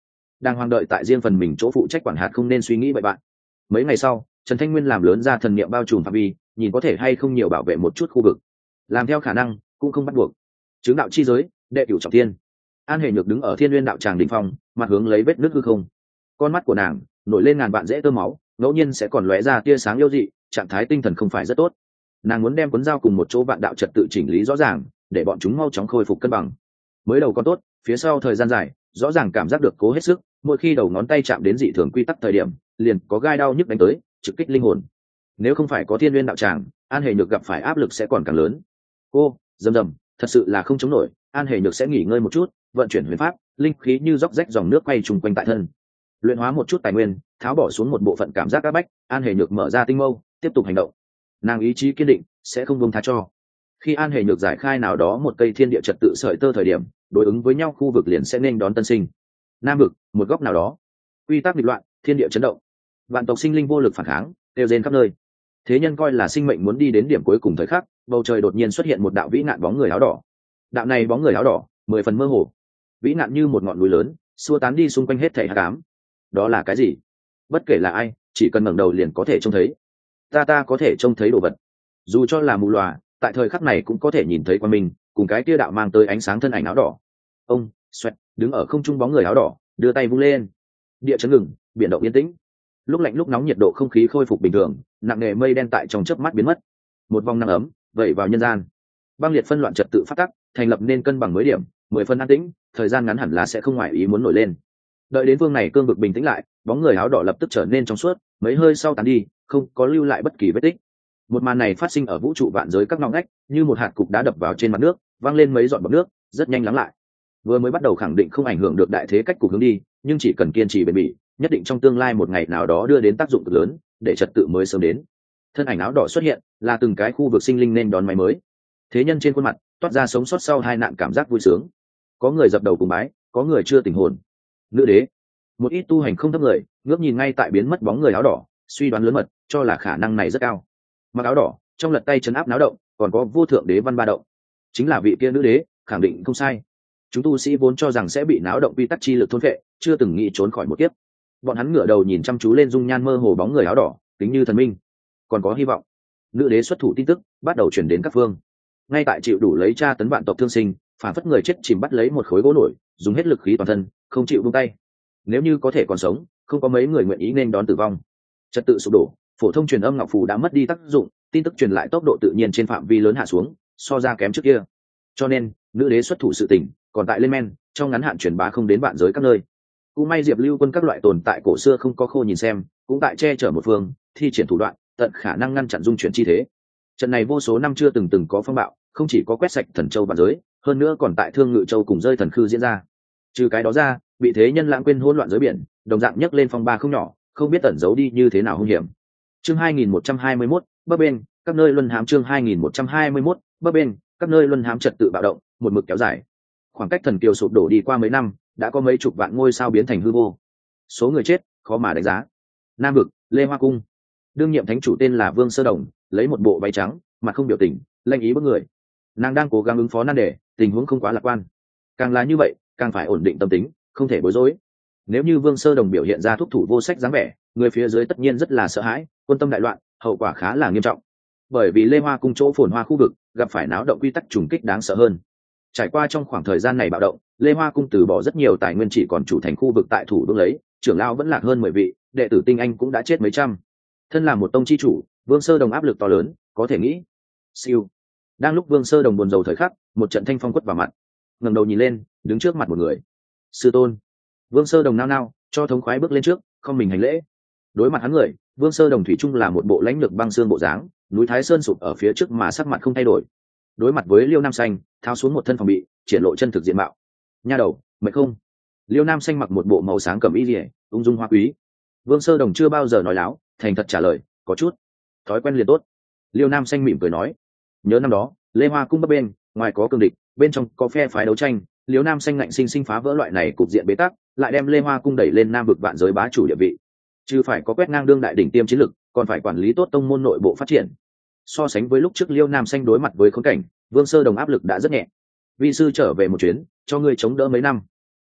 đang hoang đợi tại riêng phần mình chỗ phụ trách quản hạt, không nên suy nghĩ bậy bạn. Mấy ngày sau, Trần Thanh Nguyên làm lớn ra thần niệm bao trùm phạm vi, nhìn có thể hay không nhiều bảo vệ một chút khu vực, làm theo khả năng cũng không bắt buộc. Chứng đạo chi giới, đệ cửu trọng thiên. An Hề Nhược đứng ở Thiên Nguyên đạo tràng đỉnh phong, mặt hướng lấy vết nứt hư không. Con mắt của nàng nổi lên ngàn vạn rễ tơ máu, ngẫu nhiên sẽ còn lóe ra tia sáng yêu dị, trạng thái tinh thần không phải rất tốt. Nàng muốn đem cuốn dao cùng một chỗ vạn đạo trật tự chỉnh lý rõ ràng, để bọn chúng mau chóng khôi phục cân bằng. Mới đầu còn tốt, phía sau thời gian dài, rõ ràng cảm giác được cố hết sức, mỗi khi đầu ngón tay chạm đến dị thường quy tắc thời điểm, liền có gai đau nhức đánh tới, trực kích linh hồn. Nếu không phải có Thiên Nguyên đạo tràng, An Hề Nhược gặp phải áp lực sẽ còn càng lớn. Cô, rầm rầm, thật sự là không chống nổi. An Hề Nhược sẽ nghỉ ngơi một chút, vận chuyển huyền pháp, linh khí như róc rách dòng nước quay trùng quanh tại thân, luyện hóa một chút tài nguyên, tháo bỏ xuống một bộ phận cảm giác áp bách. An Hề Nhược mở ra tinh mâu, tiếp tục hành động. Nàng ý chí kiên định, sẽ không buông tha cho. Khi An Hề Nhược giải khai nào đó một cây thiên địa trật tự sợi tơ thời điểm, đối ứng với nhau khu vực liền sẽ nên đón tân sinh. Nam vực, một góc nào đó, quy tắc nghịch loạn, thiên địa chấn động, vạn tộc sinh linh vô lực phản kháng, kêu rên khắp nơi. Thế nhân coi là sinh mệnh muốn đi đến điểm cuối cùng thời khắc, bầu trời đột nhiên xuất hiện một đạo vĩ nạn bóng người áo đỏ. Đạo này bóng người áo đỏ, mười phần mơ hồ, vĩ nạn như một ngọn núi lớn, xua tán đi xung quanh hết thảy hắc ám. Đó là cái gì? Bất kể là ai, chỉ cần ngẩng đầu liền có thể trông thấy. Ta ta có thể trông thấy đồ vật, dù cho là mù lòa, tại thời khắc này cũng có thể nhìn thấy qua mình, cùng cái kia đạo mang tới ánh sáng thân ảnh áo đỏ. Ông xoẹt, đứng ở không trung bóng người áo đỏ, đưa tay vung lên. Địa chấn ngừng, biển động yên tĩnh. Lúc lạnh lúc nóng nhiệt độ không khí khôi phục bình thường, nặng nề mây đen tại trong chớp mắt biến mất. Một vòng nắng ấm vẩy vào nhân gian. Băng liệt phân loạn trật tự phát tắc, thành lập nên cân bằng mới điểm, mười phân an tĩnh, thời gian ngắn hẳn là sẽ không ngoại ý muốn nổi lên. Đợi đến vương này cương vực bình tĩnh lại, bóng người áo đỏ lập tức trở nên trong suốt, mấy hơi sau tán đi, không có lưu lại bất kỳ vết tích. Một màn này phát sinh ở vũ trụ vạn giới các ngóc ngách, như một hạt cục đá đập vào trên mặt nước, văng lên mấy giọt bọt nước, rất nhanh lắng lại. Vừa mới bắt đầu khẳng định không ảnh hưởng được đại thế cách cục hướng đi, nhưng chỉ cần kiên trì bền bỉ, nhất định trong tương lai một ngày nào đó đưa đến tác dụng cực lớn, để trật tự mới sớm đến. Thân ảnh áo đỏ xuất hiện, là từng cái khu vực sinh linh nên đón máy mới. Thế nhân trên khuôn mặt toát ra sống sót sau hai nạn cảm giác vui sướng. Có người dập đầu cùng bái, có người chưa tỉnh hồn. Nữ đế, một ít tu hành không thấp người, ngước nhìn ngay tại biến mất bóng người áo đỏ, suy đoán lớn mật, cho là khả năng này rất cao. Mặc áo đỏ, trong lật tay chấn áp náo động, còn có vô thượng đế văn ba động, chính là vị kia nữ đế, khẳng định không sai. Chúng tu sĩ vốn cho rằng sẽ bị náo động quy tắc chi lực thôn phệ, chưa từng nghĩ trốn khỏi một kiếp. Bọn hắn ngửa đầu nhìn chăm chú lên dung nhan mơ hồ bóng người áo đỏ, tính như thần minh, còn có hy vọng. Nữ đế xuất thủ tin tức bắt đầu chuyển đến các phương. Ngay tại chịu đủ lấy tra tấn vạn tộc thương sinh, phản phất người chết chìm bắt lấy một khối gỗ nổi, dùng hết lực khí toàn thân, không chịu buông tay. Nếu như có thể còn sống, không có mấy người nguyện ý nên đón tử vong. Trật tự sụp đổ, phổ thông truyền âm ngọc phù đã mất đi tác dụng, tin tức truyền lại tốc độ tự nhiên trên phạm vi lớn hạ xuống, so ra kém trước kia. Cho nên, nữ đế xuất thủ sự tình, còn tại lên men, trong ngắn hạn truyền bá không đến vạn giới các nơi. Cũng may Diệp Lưu Quân các loại tồn tại cổ xưa không có khô nhìn xem, cũng tại che chở một phương, thi triển thủ đoạn, tận khả năng ngăn chặn dung chuyển chi thế. Trận này vô số năm chưa từng từng có phong bạo, không chỉ có quét sạch thần châu vạn giới, hơn nữa còn tại Thương Ngự Châu cùng rơi thần khư diễn ra. Trừ cái đó ra, bị thế nhân lãng quên hỗn loạn giới biển, đồng dạng nhấc lên phong ba không nhỏ, không biết tẩn giấu đi như thế nào hung hiểm. Chương hai nghìn một trăm hai mươi mốt, bấp bên, các nơi luân hãm. Chương hai nghìn một trăm hai mươi mốt, bấp bên, các nơi luân hãm trật tự bạo động, một mực kéo dài. Khoảng cách thần kiều sụp đổ đi qua mấy năm, đã có mấy chục vạn ngôi sao biến thành hư vô. Số người chết khó mà đánh giá. Nam vực, Lê Hoa cung. Đương nhiệm thánh chủ tên là Vương Sơ Đồng, lấy một bộ váy trắng, mặt không biểu tình, lanh ý bức người. Nàng đang cố gắng ứng phó nan đề, tình huống không quá lạc quan. Càng là như vậy, càng phải ổn định tâm tính, không thể bối rối. Nếu như Vương Sơ Đồng biểu hiện ra thúc thủ vô sách dáng vẻ, người phía dưới tất nhiên rất là sợ hãi, quân tâm đại loạn, hậu quả khá là nghiêm trọng. Bởi vì Lê Hoa cung chỗ phồn hoa khu vực gặp phải náo động quy tắc trùng kích đáng sợ hơn. Trải qua trong khoảng thời gian này bạo động, Lê Hoa cung từ bỏ rất nhiều tài nguyên, chỉ còn chủ thành khu vực tại thủ đô lấy, trưởng lão vẫn lạc hơn mười vị, đệ tử tinh anh cũng đã chết mấy trăm. Thân là một tông chi chủ, Vương Sơ Đồng áp lực to lớn, có thể nghĩ. Siêu. Đang lúc Vương Sơ Đồng buồn rầu thời khắc, một trận thanh phong quất vào mặt. Ngẩng đầu nhìn lên, đứng trước mặt một người. Sư tôn. Vương Sơ Đồng nao nao, cho thống khoái bước lên trước, không mình hành lễ. Đối mặt hắn người, Vương Sơ Đồng thủy chung là một bộ lãnh lược băng xương bộ dáng, núi Thái Sơn sụp ở phía trước mà sắc mặt không thay đổi. Đối mặt với Liêu Nam Xanh, tháo xuống một thân phòng bị, triển lộ chân thực diện mạo. Nha đầu, mệt không? Liêu Nam Xanh mặc một bộ màu sáng cẩm y liễu, ung dung hoa quý. Vương Sơ Đồng chưa bao giờ nói láo, thành thật trả lời, có chút. Thói quen liền tốt. Liêu Nam Xanh mỉm cười nói, nhớ năm đó, Lê Hoa cung bấp bên, ngoài có cương địch, bên trong có phe phái đấu tranh, Liêu Nam Xanh ngạnh sinh sinh phá vỡ loại này cục diện bế tắc, lại đem Lê Hoa cung đẩy lên nam vực vạn giới bá chủ địa vị. Chứ phải có quét ngang đương đại đỉnh tiêm chiến lực, còn phải quản lý tốt tông môn nội bộ phát triển. So sánh với lúc trước Liêu Nam Xanh đối mặt với khốn cảnh, Vương Sơ Đồng áp lực đã rất nhẹ. Vi sư trở về một chuyến, cho ngươi chống đỡ mấy năm.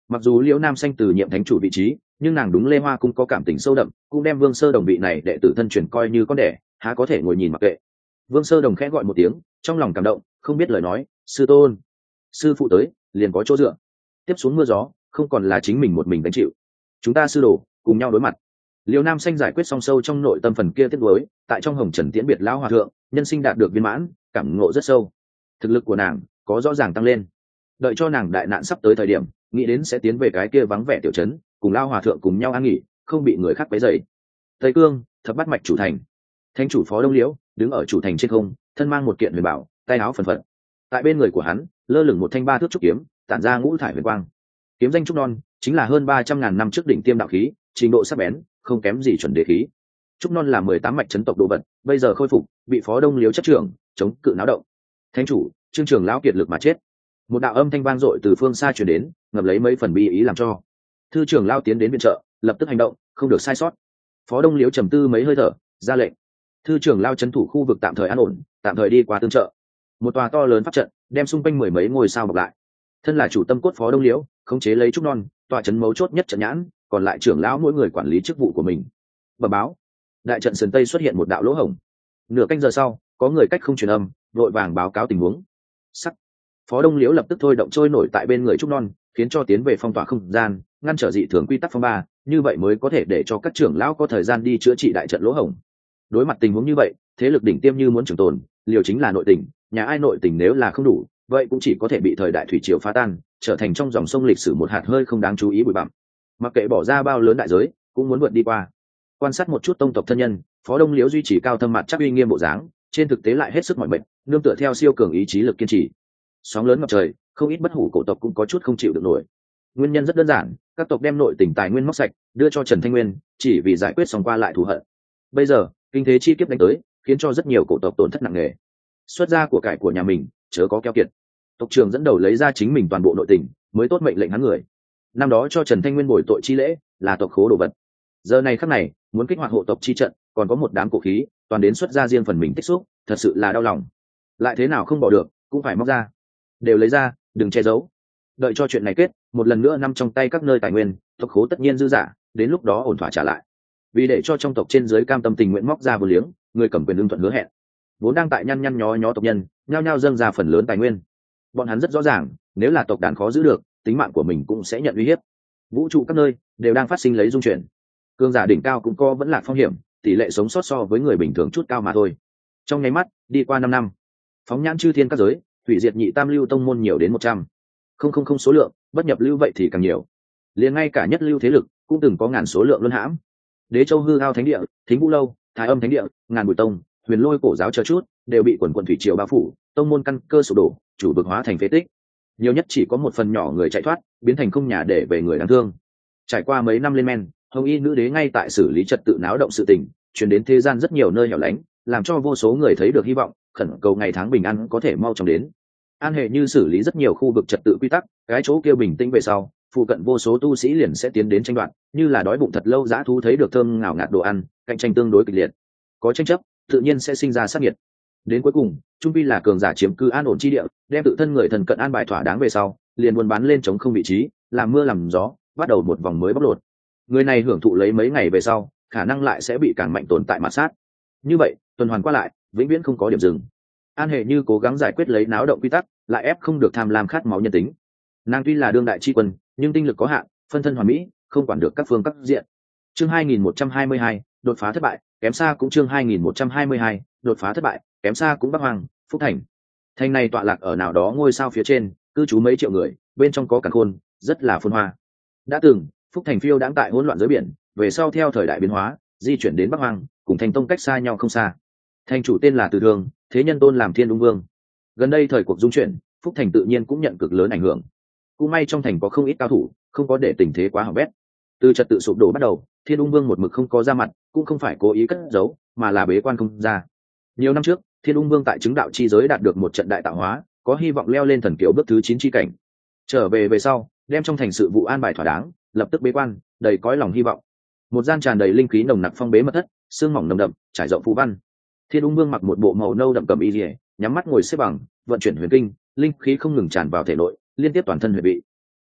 Mặc dù liễu nam xanh từ nhiệm thánh chủ vị trí, nhưng nàng đúng lê hoa cung có cảm tình sâu đậm, cũng đem vương sơ đồng vị này đệ tử thân truyền coi như con đẻ, há có thể ngồi nhìn mặc kệ. Vương sơ đồng khẽ gọi một tiếng, trong lòng cảm động, không biết lời nói. Sư tôn, sư phụ tới liền có chỗ dựa. Tiếp xuống mưa gió không còn là chính mình một mình gánh chịu, chúng ta sư đồ cùng nhau đối mặt. Liễu nam xanh giải quyết song sâu trong nội tâm phần kia tiếc nuối, tại trong hồng trần tiễn biệt lão hòa thượng, nhân sinh đạt được viên mãn, cảm ngộ rất sâu. Thực lực của nàng có rõ ràng tăng lên. Đợi cho nàng đại nạn sắp tới thời điểm, nghĩ đến sẽ tiến về cái kia vắng vẻ tiểu trấn, cùng lao hòa thượng cùng nhau an nghỉ, không bị người khác quấy rầy. Tây cương thập bát mạch chủ thành, thánh chủ phó đông liễu đứng ở chủ thành trên không, thân mang một kiện huyền bảo, tay áo phần phật. Tại bên người của hắn lơ lửng một thanh ba thước trúc kiếm, tản ra ngũ thải huyền quang. Kiếm danh trúc non, chính là hơn ba trăm ngàn năm trước đỉnh tiêm đạo khí, trình độ sắc bén không kém gì chuẩn đế khí. Trúc non là mười tám mạch chấn tộc đồ vật, bây giờ khôi phục, bị phó đông liễu chất trưởng, chống cự náo động. Thánh chủ trương trường lão kiệt lực mà chết. Một đạo âm thanh vang dội từ phương xa truyền đến, ngập lấy mấy phần bi ý làm cho thư trưởng lao tiến đến viện trợ, lập tức hành động, không được sai sót. Phó đông liễu trầm tư mấy hơi thở, ra lệnh thư trưởng lao trấn thủ khu vực tạm thời an ổn, tạm thời đi qua tương trợ. Một tòa to lớn pháp trận đem xung quanh mười mấy ngôi sao bọc lại. Thân là chủ tâm cốt phó đông liễu khống chế lấy trúc non, tòa trấn mấu chốt nhất trận nhãn, còn lại trưởng lão mỗi người quản lý chức vụ của mình. Bẩm báo, đại trận sườn tây xuất hiện một đạo lỗ hổng. Nửa canh giờ sau, có người cách không truyền âm, vội vàng báo cáo tình huống. Sắc phó đông liễu lập tức thôi động trôi nổi tại bên người trúc non, khiến cho tiến về phong tỏa không gian, ngăn trở dị thường quy tắc phong ba, như vậy mới có thể để cho các trưởng lão có thời gian đi chữa trị đại trận lỗ hổng. Đối mặt tình huống như vậy, thế lực đỉnh tiêm như muốn trường tồn, liều chính là nội tình, nhà ai nội tình nếu là không đủ, vậy cũng chỉ có thể bị thời đại thủy triều phá tan, trở thành trong dòng sông lịch sử một hạt hơi không đáng chú ý bụi bặm. Mặc kệ bỏ ra bao lớn đại giới, cũng muốn vượt đi qua. Quan sát một chút tông tộc thân nhân, phó đông liễu duy trì cao thâm mặt chắc uy nghiêm bộ dáng, trên thực tế lại hết sức mỏi mệt, nương tựa theo siêu cường ý chí lực kiên trì. Sóng lớn ngập trời, không ít bất hủ cổ tộc cũng có chút không chịu được nổi. Nguyên nhân rất đơn giản, các tộc đem nội tình tài nguyên móc sạch, đưa cho Trần Thanh Nguyên, chỉ vì giải quyết xong qua lại thù hận. Bây giờ, kinh thế chi kiếp đánh tới, khiến cho rất nhiều cổ tộc tổn thất nặng nề. Xuất gia của cải của nhà mình, chớ có keo kiệt. Tộc trưởng dẫn đầu lấy ra chính mình toàn bộ nội tình, mới tốt mệnh lệnh hắn người. Năm đó cho Trần Thanh Nguyên bồi tội chi lễ, là tộc khố đồ vật. Giờ này khắc này, muốn kích hoạt hộ tộc chi trận, còn có một đám cổ khí, toàn đến xuất ra riêng phần mình tích xúc, thật sự là đau lòng. Lại thế nào không bỏ được, cũng phải móc ra. Đều lấy ra, đừng che giấu. Đợi cho chuyện này kết, một lần nữa nằm trong tay các nơi tài nguyên, tộc khố tất nhiên dư giả, đến lúc đó ổn thỏa trả lại. Vì để cho trong tộc trên dưới cam tâm tình nguyện móc ra vừa liếng, người cầm quyền ưng thuận hứa hẹn. Vốn đang tại nhăn nhăn nhó nhó tộc nhân, nhao nhao dâng ra phần lớn tài nguyên. Bọn hắn rất rõ ràng, nếu là tộc đàn khó giữ được, tính mạng của mình cũng sẽ nhận uy hiếp. Vũ trụ các nơi đều đang phát sinh lấy dung chuyển. Cường giả đỉnh cao cũng có vẫn lạc phong hiểm, tỷ lệ sống sót so với người bình thường chút cao mà thôi. Trong nháy mắt, đi qua năm năm, phóng nhãn chư thiên các giới, hủy diệt nhị tam lưu tông môn nhiều đến một trăm không không không số lượng, bất nhập lưu vậy thì càng nhiều. Liền ngay cả nhất lưu thế lực cũng từng có ngàn số lượng luân hãm. Đế Châu hư hao thánh địa, Thính Vũ lâu, Thái Âm thánh địa, ngàn bùi tông, Huyền Lôi cổ giáo chờ chút, đều bị quần quần thủy triều bao phủ, tông môn căn cơ sụp đổ, chủ vực hóa thành phế tích. Nhiều nhất chỉ có một phần nhỏ người chạy thoát, biến thành không nhà để về người đáng thương. Trải qua mấy năm lên men, Hồng Y nữ đế ngay tại xử lý trật tự náo động sự tình, truyền đến thế gian rất nhiều nơi hẻo lánh, làm cho vô số người thấy được hy vọng, khẩn cầu ngày tháng bình an có thể mau chóng đến. An hệ như xử lý rất nhiều khu vực trật tự quy tắc, cái chỗ kia bình tĩnh về sau, phụ cận vô số tu sĩ liền sẽ tiến đến tranh đoạt, như là đói bụng thật lâu dã thú thấy được thơm ngào ngạt đồ ăn, cạnh tranh tương đối kịch liệt. Có tranh chấp, tự nhiên sẽ sinh ra sát nhiệt. Đến cuối cùng, trung pi là cường giả chiếm cư an ổn chi địa, đem tự thân người thần cận an bài thỏa đáng về sau, liền buôn bán lên chống không vị trí, làm mưa làm gió, bắt đầu một vòng mới bóc lột. Người này hưởng thụ lấy mấy ngày về sau, khả năng lại sẽ bị càng mạnh tồn tại mà sát. Như vậy, tuần hoàn qua lại, vĩnh viễn không có điểm dừng. An hệ như cố gắng giải quyết lấy náo động quy tắc, lại ép không được tham lam khát máu nhân tính. Nàng tuy là đương đại chi quân, nhưng tinh lực có hạn, phân thân hoàn mỹ, không quản được các phương các diện. Chương hai nghìn một trăm hai mươi hai, đột phá thất bại, kém xa cũng chương hai nghìn một trăm hai mươi hai, đột phá thất bại, kém xa cũng Bắc Hoàng, Phúc Thành. Thành này tọa lạc ở nào đó ngôi sao phía trên, cư trú mấy triệu người, bên trong có càn khôn, rất là phồn hoa. Đã từng, Phúc Thành phiêu đãng tại hỗn loạn dưới biển, về sau theo thời đại biến hóa, di chuyển đến Bắc Hoàng, cùng Thành Tông cách xa nhau không xa. Thành chủ tên là Từ Thường, thế nhân tôn làm Thiên Ung Vương. Gần đây thời cuộc dung chuyển, Phúc Thành tự nhiên cũng nhận cực lớn ảnh hưởng. Cũng may trong thành có không ít cao thủ, không có để tình thế quá hỏng bét. Từ trật tự sụp đổ bắt đầu, Thiên Ung Vương một mực không có ra mặt, cũng không phải cố ý cất giấu, mà là bế quan không ra. Nhiều năm trước, Thiên Ung Vương tại chứng đạo chi giới đạt được một trận đại tạo hóa, có hy vọng leo lên thần kiều bước thứ chín chi cảnh. Trở về về sau, đem trong thành sự vụ an bài thỏa đáng, lập tức bế quan, đầy cõi lòng hy vọng. Một gian tràn đầy linh khí nồng nặc phong bế mật thất, xương mỏng nồng đậm, trải rộng phù văn. Thiên Ung Vương mặc một bộ màu nâu đậm cầm y liễu, nhắm mắt ngồi xếp bằng, vận chuyển huyền kinh, linh khí không ngừng tràn vào thể nội, liên tiếp toàn thân huyệt vị.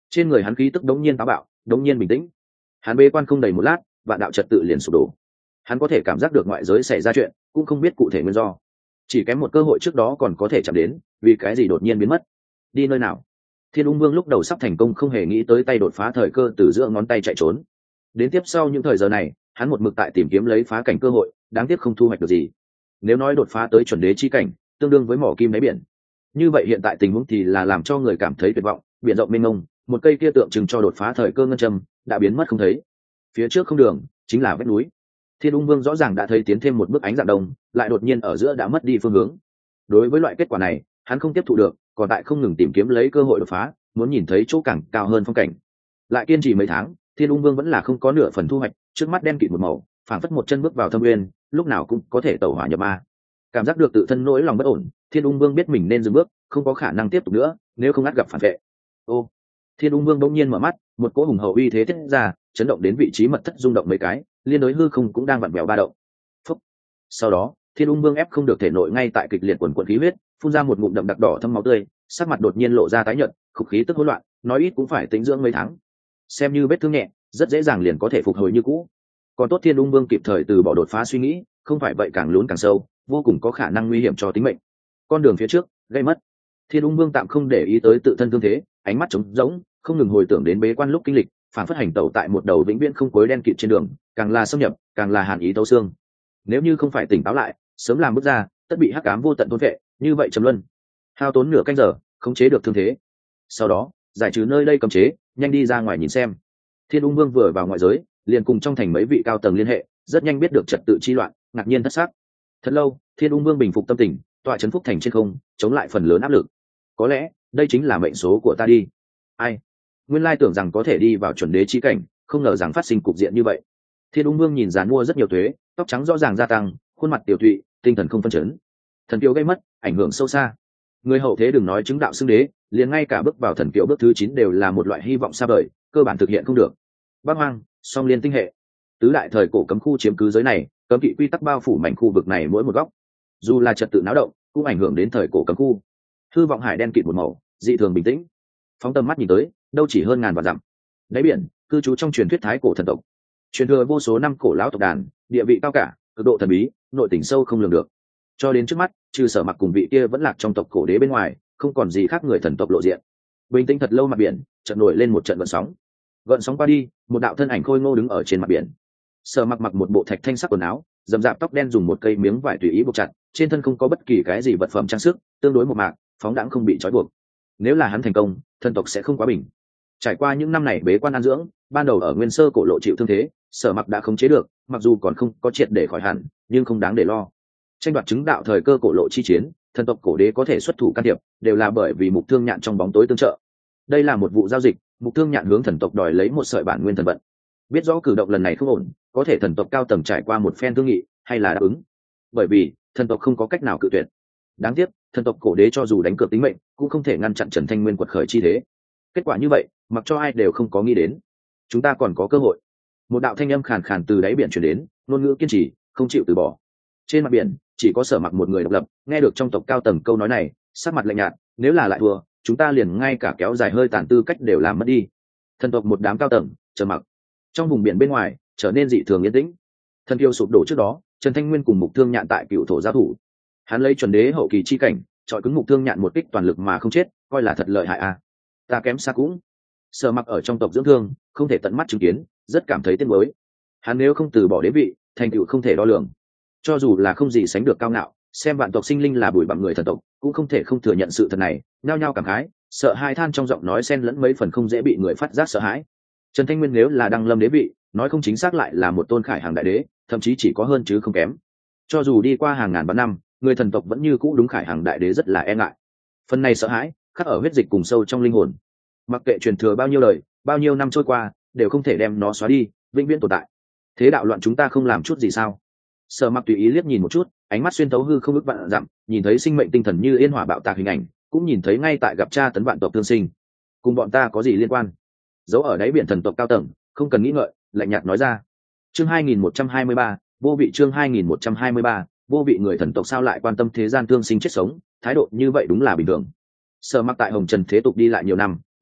Trên người hắn khí tức đống nhiên táo bạo, đống nhiên bình tĩnh. Hắn bế quan không đầy một lát, vạn đạo trật tự liền sụp đổ. Hắn có thể cảm giác được ngoại giới xảy ra chuyện, cũng không biết cụ thể nguyên do. Chỉ kém một cơ hội trước đó còn có thể chạm đến, vì cái gì đột nhiên biến mất. Đi nơi nào? Thiên Ung Vương lúc đầu sắp thành công, không hề nghĩ tới tay đột phá thời cơ từ giữa ngón tay chạy trốn. Đến tiếp sau những thời giờ này, hắn một mực tại tìm kiếm lấy phá cảnh cơ hội, đáng tiếc không thu hoạch được gì. Nếu nói đột phá tới chuẩn đế chi cảnh, tương đương với mỏ kim đáy biển. Như vậy hiện tại tình huống thì là làm cho người cảm thấy tuyệt vọng, biển rộng mênh mông, một cây kia tượng trưng cho đột phá thời cơ ngân châm đã biến mất không thấy. Phía trước không đường, chính là vách núi. Thiên Ung Vương rõ ràng đã thấy tiến thêm một bước ánh dạng đông, lại đột nhiên ở giữa đã mất đi phương hướng. Đối với loại kết quả này, hắn không tiếp thụ được, còn tại không ngừng tìm kiếm lấy cơ hội đột phá, muốn nhìn thấy chỗ càng cao hơn phong cảnh. Lại kiên trì mấy tháng, Thiên Ung Vương vẫn là không có nửa phần thu hoạch, trước mắt đen kịt một màu, phảng phất một chân bước vào thâm nguyên, lúc nào cũng có thể tẩu hỏa nhập ma. Cảm giác được tự thân nỗi lòng bất ổn, Thiên Ung Vương biết mình nên dừng bước, không có khả năng tiếp tục nữa, nếu không ngắt gặp phản vệ. Ô, Thiên Ung Vương bỗng nhiên mở mắt, một cỗ hùng hậu uy thế tiết ra, chấn động đến vị trí mật thất rung động mấy cái, liên đối hư không cũng đang vặn vẹo ba động. Phúc. Sau đó, Thiên Ung Vương ép không được thể nội ngay tại kịch liệt quần quần khí huyết, phun ra một ngụm đậm đặc đỏ thâm máu tươi, sắc mặt đột nhiên lộ ra tái nhợt, khục khí tức hỗn loạn, nói ít cũng phải tĩnh dưỡng mấy tháng. Xem như vết thương nhẹ, rất dễ dàng liền có thể phục hồi như cũ. Còn tốt Thiên Ung Vương kịp thời từ bỏ đột phá suy nghĩ, không phải vậy càng lún càng sâu, vô cùng có khả năng nguy hiểm cho tính mệnh. Con đường phía trước gây mất. Thiên Ung Vương tạm không để ý tới tự thân thương thế, ánh mắt trống rỗng, không ngừng hồi tưởng đến bế quan lúc kinh lịch, phản phất hành tẩu tại một đầu vĩnh viễn không cuối đen kịt trên đường, càng là xâm nhập, càng là hàn ý tấu xương. Nếu như không phải tỉnh táo lại, sớm làm bước ra, tất bị hắc ám vô tận thôn vệ, như vậy trầm luân. Hao tốn nửa canh giờ, khống chế được thương thế. Sau đó, giải trừ nơi đây cấm chế, nhanh đi ra ngoài nhìn xem. Thiên Ung Vương vừa vào ngoại giới, liền cùng trong thành mấy vị cao tầng liên hệ, rất nhanh biết được trật tự chi loạn, ngạc nhiên thất sắc. Thật lâu, Thiên Ung Vương bình phục tâm tình, tọa trấn phúc thành trên không, chống lại phần lớn áp lực. Có lẽ, đây chính là mệnh số của ta đi. Ai? Nguyên lai tưởng rằng có thể đi vào chuẩn đế chi cảnh, không ngờ rằng phát sinh cục diện như vậy. Thiên Ung Vương nhìn dàn mua rất nhiều thuế, tóc trắng rõ ràng gia tăng, khuôn mặt tiểu thụy, tinh thần không phân chấn. Thần kiều gây mất, ảnh hưởng sâu xa. Người hậu thế đừng nói chứng đạo xưng đế, liền ngay cả bước vào thần kiều bước thứ chín đều là một loại hy vọng xa vời, cơ bản thực hiện không được. Bắc Hoang, song liên tinh hệ, tứ đại thời cổ cấm khu chiếm cứ giới này, cấm kỵ quy tắc bao phủ mảnh khu vực này mỗi một góc. Dù là trật tự náo động, cũng ảnh hưởng đến thời cổ cấm khu. Hư vọng hải đen kịt một màu, dị thường bình tĩnh. Phóng tầm mắt nhìn tới, đâu chỉ hơn ngàn vạn dặm. Đáy biển, cư trú trong truyền thuyết thái cổ thần tộc, truyền thừa vô số năm cổ lão tộc đàn, địa vị cao cả, cực độ thần bí, nội tình sâu không lường được. Cho đến trước mắt, trừ Sở Mặc cùng vị kia vẫn lạc trong tộc cổ đế bên ngoài, không còn gì khác người thần tộc lộ diện. Bình tĩnh thật lâu mặt biển, chợt nổi lên một trận gợn sóng. Gợn sóng qua đi, một đạo thân ảnh khôi ngô đứng ở trên mặt biển. Sở Mặc mặc một bộ thạch thanh sắc quần áo, rậm rạp tóc đen dùng một cây miếng vải tùy ý buộc chặt, trên thân không có bất kỳ cái gì vật phẩm trang sức, tương đối một mạc, phóng đãng không bị trói buộc. Nếu là hắn thành công, thần tộc sẽ không quá bình. Trải qua những năm này bế quan an dưỡng, ban đầu ở Nguyên Sơ cổ lộ chịu thương thế, Sở Mặc đã khống chế được, mặc dù còn không có triệt để khỏi hẳn, nhưng không đáng để lo. Tranh đoạt chứng đạo thời cơ cổ lộ chi chiến, thần tộc cổ đế có thể xuất thủ can thiệp, đều là bởi vì Mục Thương Nhạn trong bóng tối tương trợ. Đây là một vụ giao dịch, Mục Thương Nhạn hướng thần tộc đòi lấy một sợi bản nguyên thần vận. Biết rõ cử động lần này không ổn, có thể thần tộc cao tầng trải qua một phen thương nghị, hay là đáp ứng. Bởi vì thần tộc không có cách nào cự tuyệt. Đáng tiếc, thần tộc cổ đế cho dù đánh cược tính mệnh, cũng không thể ngăn chặn Trần Thanh Nguyên quật khởi chi thế. Kết quả như vậy, mặc cho ai đều không có nghĩ đến. Chúng ta còn có cơ hội. Một đạo thanh âm khàn khàn từ đáy biển truyền đến, ngôn ngữ kiên trì, không chịu từ bỏ. Trên mặt biển, chỉ có Sở Mặc một người độc lập, nghe được trong tộc cao tầng câu nói này, sắc mặt lạnh nhạt, nếu là lại thua, chúng ta liền ngay cả kéo dài hơi tàn tư cách đều làm mất đi. Thần tộc một đám cao tầng, trầm mặc. Trong vùng biển bên ngoài, trở nên dị thường yên tĩnh. Thần kiêu sụp đổ trước đó, Trần Thanh Nguyên cùng Mục Thương Nhạn tại cựu thổ giao thủ. Hắn lấy chuẩn đế hậu kỳ chi cảnh, chọi cứng Mục Thương Nhạn một kích toàn lực mà không chết, coi là thật lợi hại a. À. Ta kém xa cũng. Sở Mặc ở trong tộc dưỡng thương, không thể tận mắt chứng kiến, rất cảm thấy tiếc nuối. Hắn nếu không từ bỏ đế vị, thành tựu không thể đo lường. Cho dù là không gì sánh được cao ngạo, xem vạn tộc sinh linh là bụi bặm người thần tộc, cũng không thể không thừa nhận sự thật này, nhao nhao cảm khái, sợ hai than trong giọng nói xen lẫn mấy phần không dễ bị người phát giác sợ hãi. Trần Thanh Nguyên nếu là đăng lâm đế vị, nói không chính xác lại là một tôn khải hàng đại đế, thậm chí chỉ có hơn chứ không kém. Cho dù đi qua hàng ngàn vạn năm, người thần tộc vẫn như cũ đúng khải hàng đại đế rất là e ngại. Phần này sợ hãi, khắc ở huyết dịch cùng sâu trong linh hồn. Mặc kệ truyền thừa bao nhiêu lời, bao nhiêu năm trôi qua, đều không thể đem nó xóa đi, vĩnh viễn tồn tại. Thế đạo loạn chúng ta không làm chút gì sao? Sở Mặc tùy ý liếc nhìn một chút, ánh mắt xuyên thấu hư không ức vạn dặm, nhìn thấy sinh mệnh tinh thần như yên hỏa bạo tạc hình ảnh, cũng nhìn thấy ngay tại gặp cha tấn vạn tộc thương sinh. Cùng bọn ta có gì liên quan? Giấu ở đáy biển thần tộc cao tầng, không cần nghĩ ngợi, lạnh nhạt nói ra. Chương hai nghìn một trăm hai mươi ba, vô vị chương hai nghìn một trăm hai mươi ba, vô vị người thần tộc sao lại quan tâm thế gian thương sinh chết sống, thái độ như vậy đúng là bình thường. Sở Mặc tại Hồng Trần thế tục đi lại nhiều năm,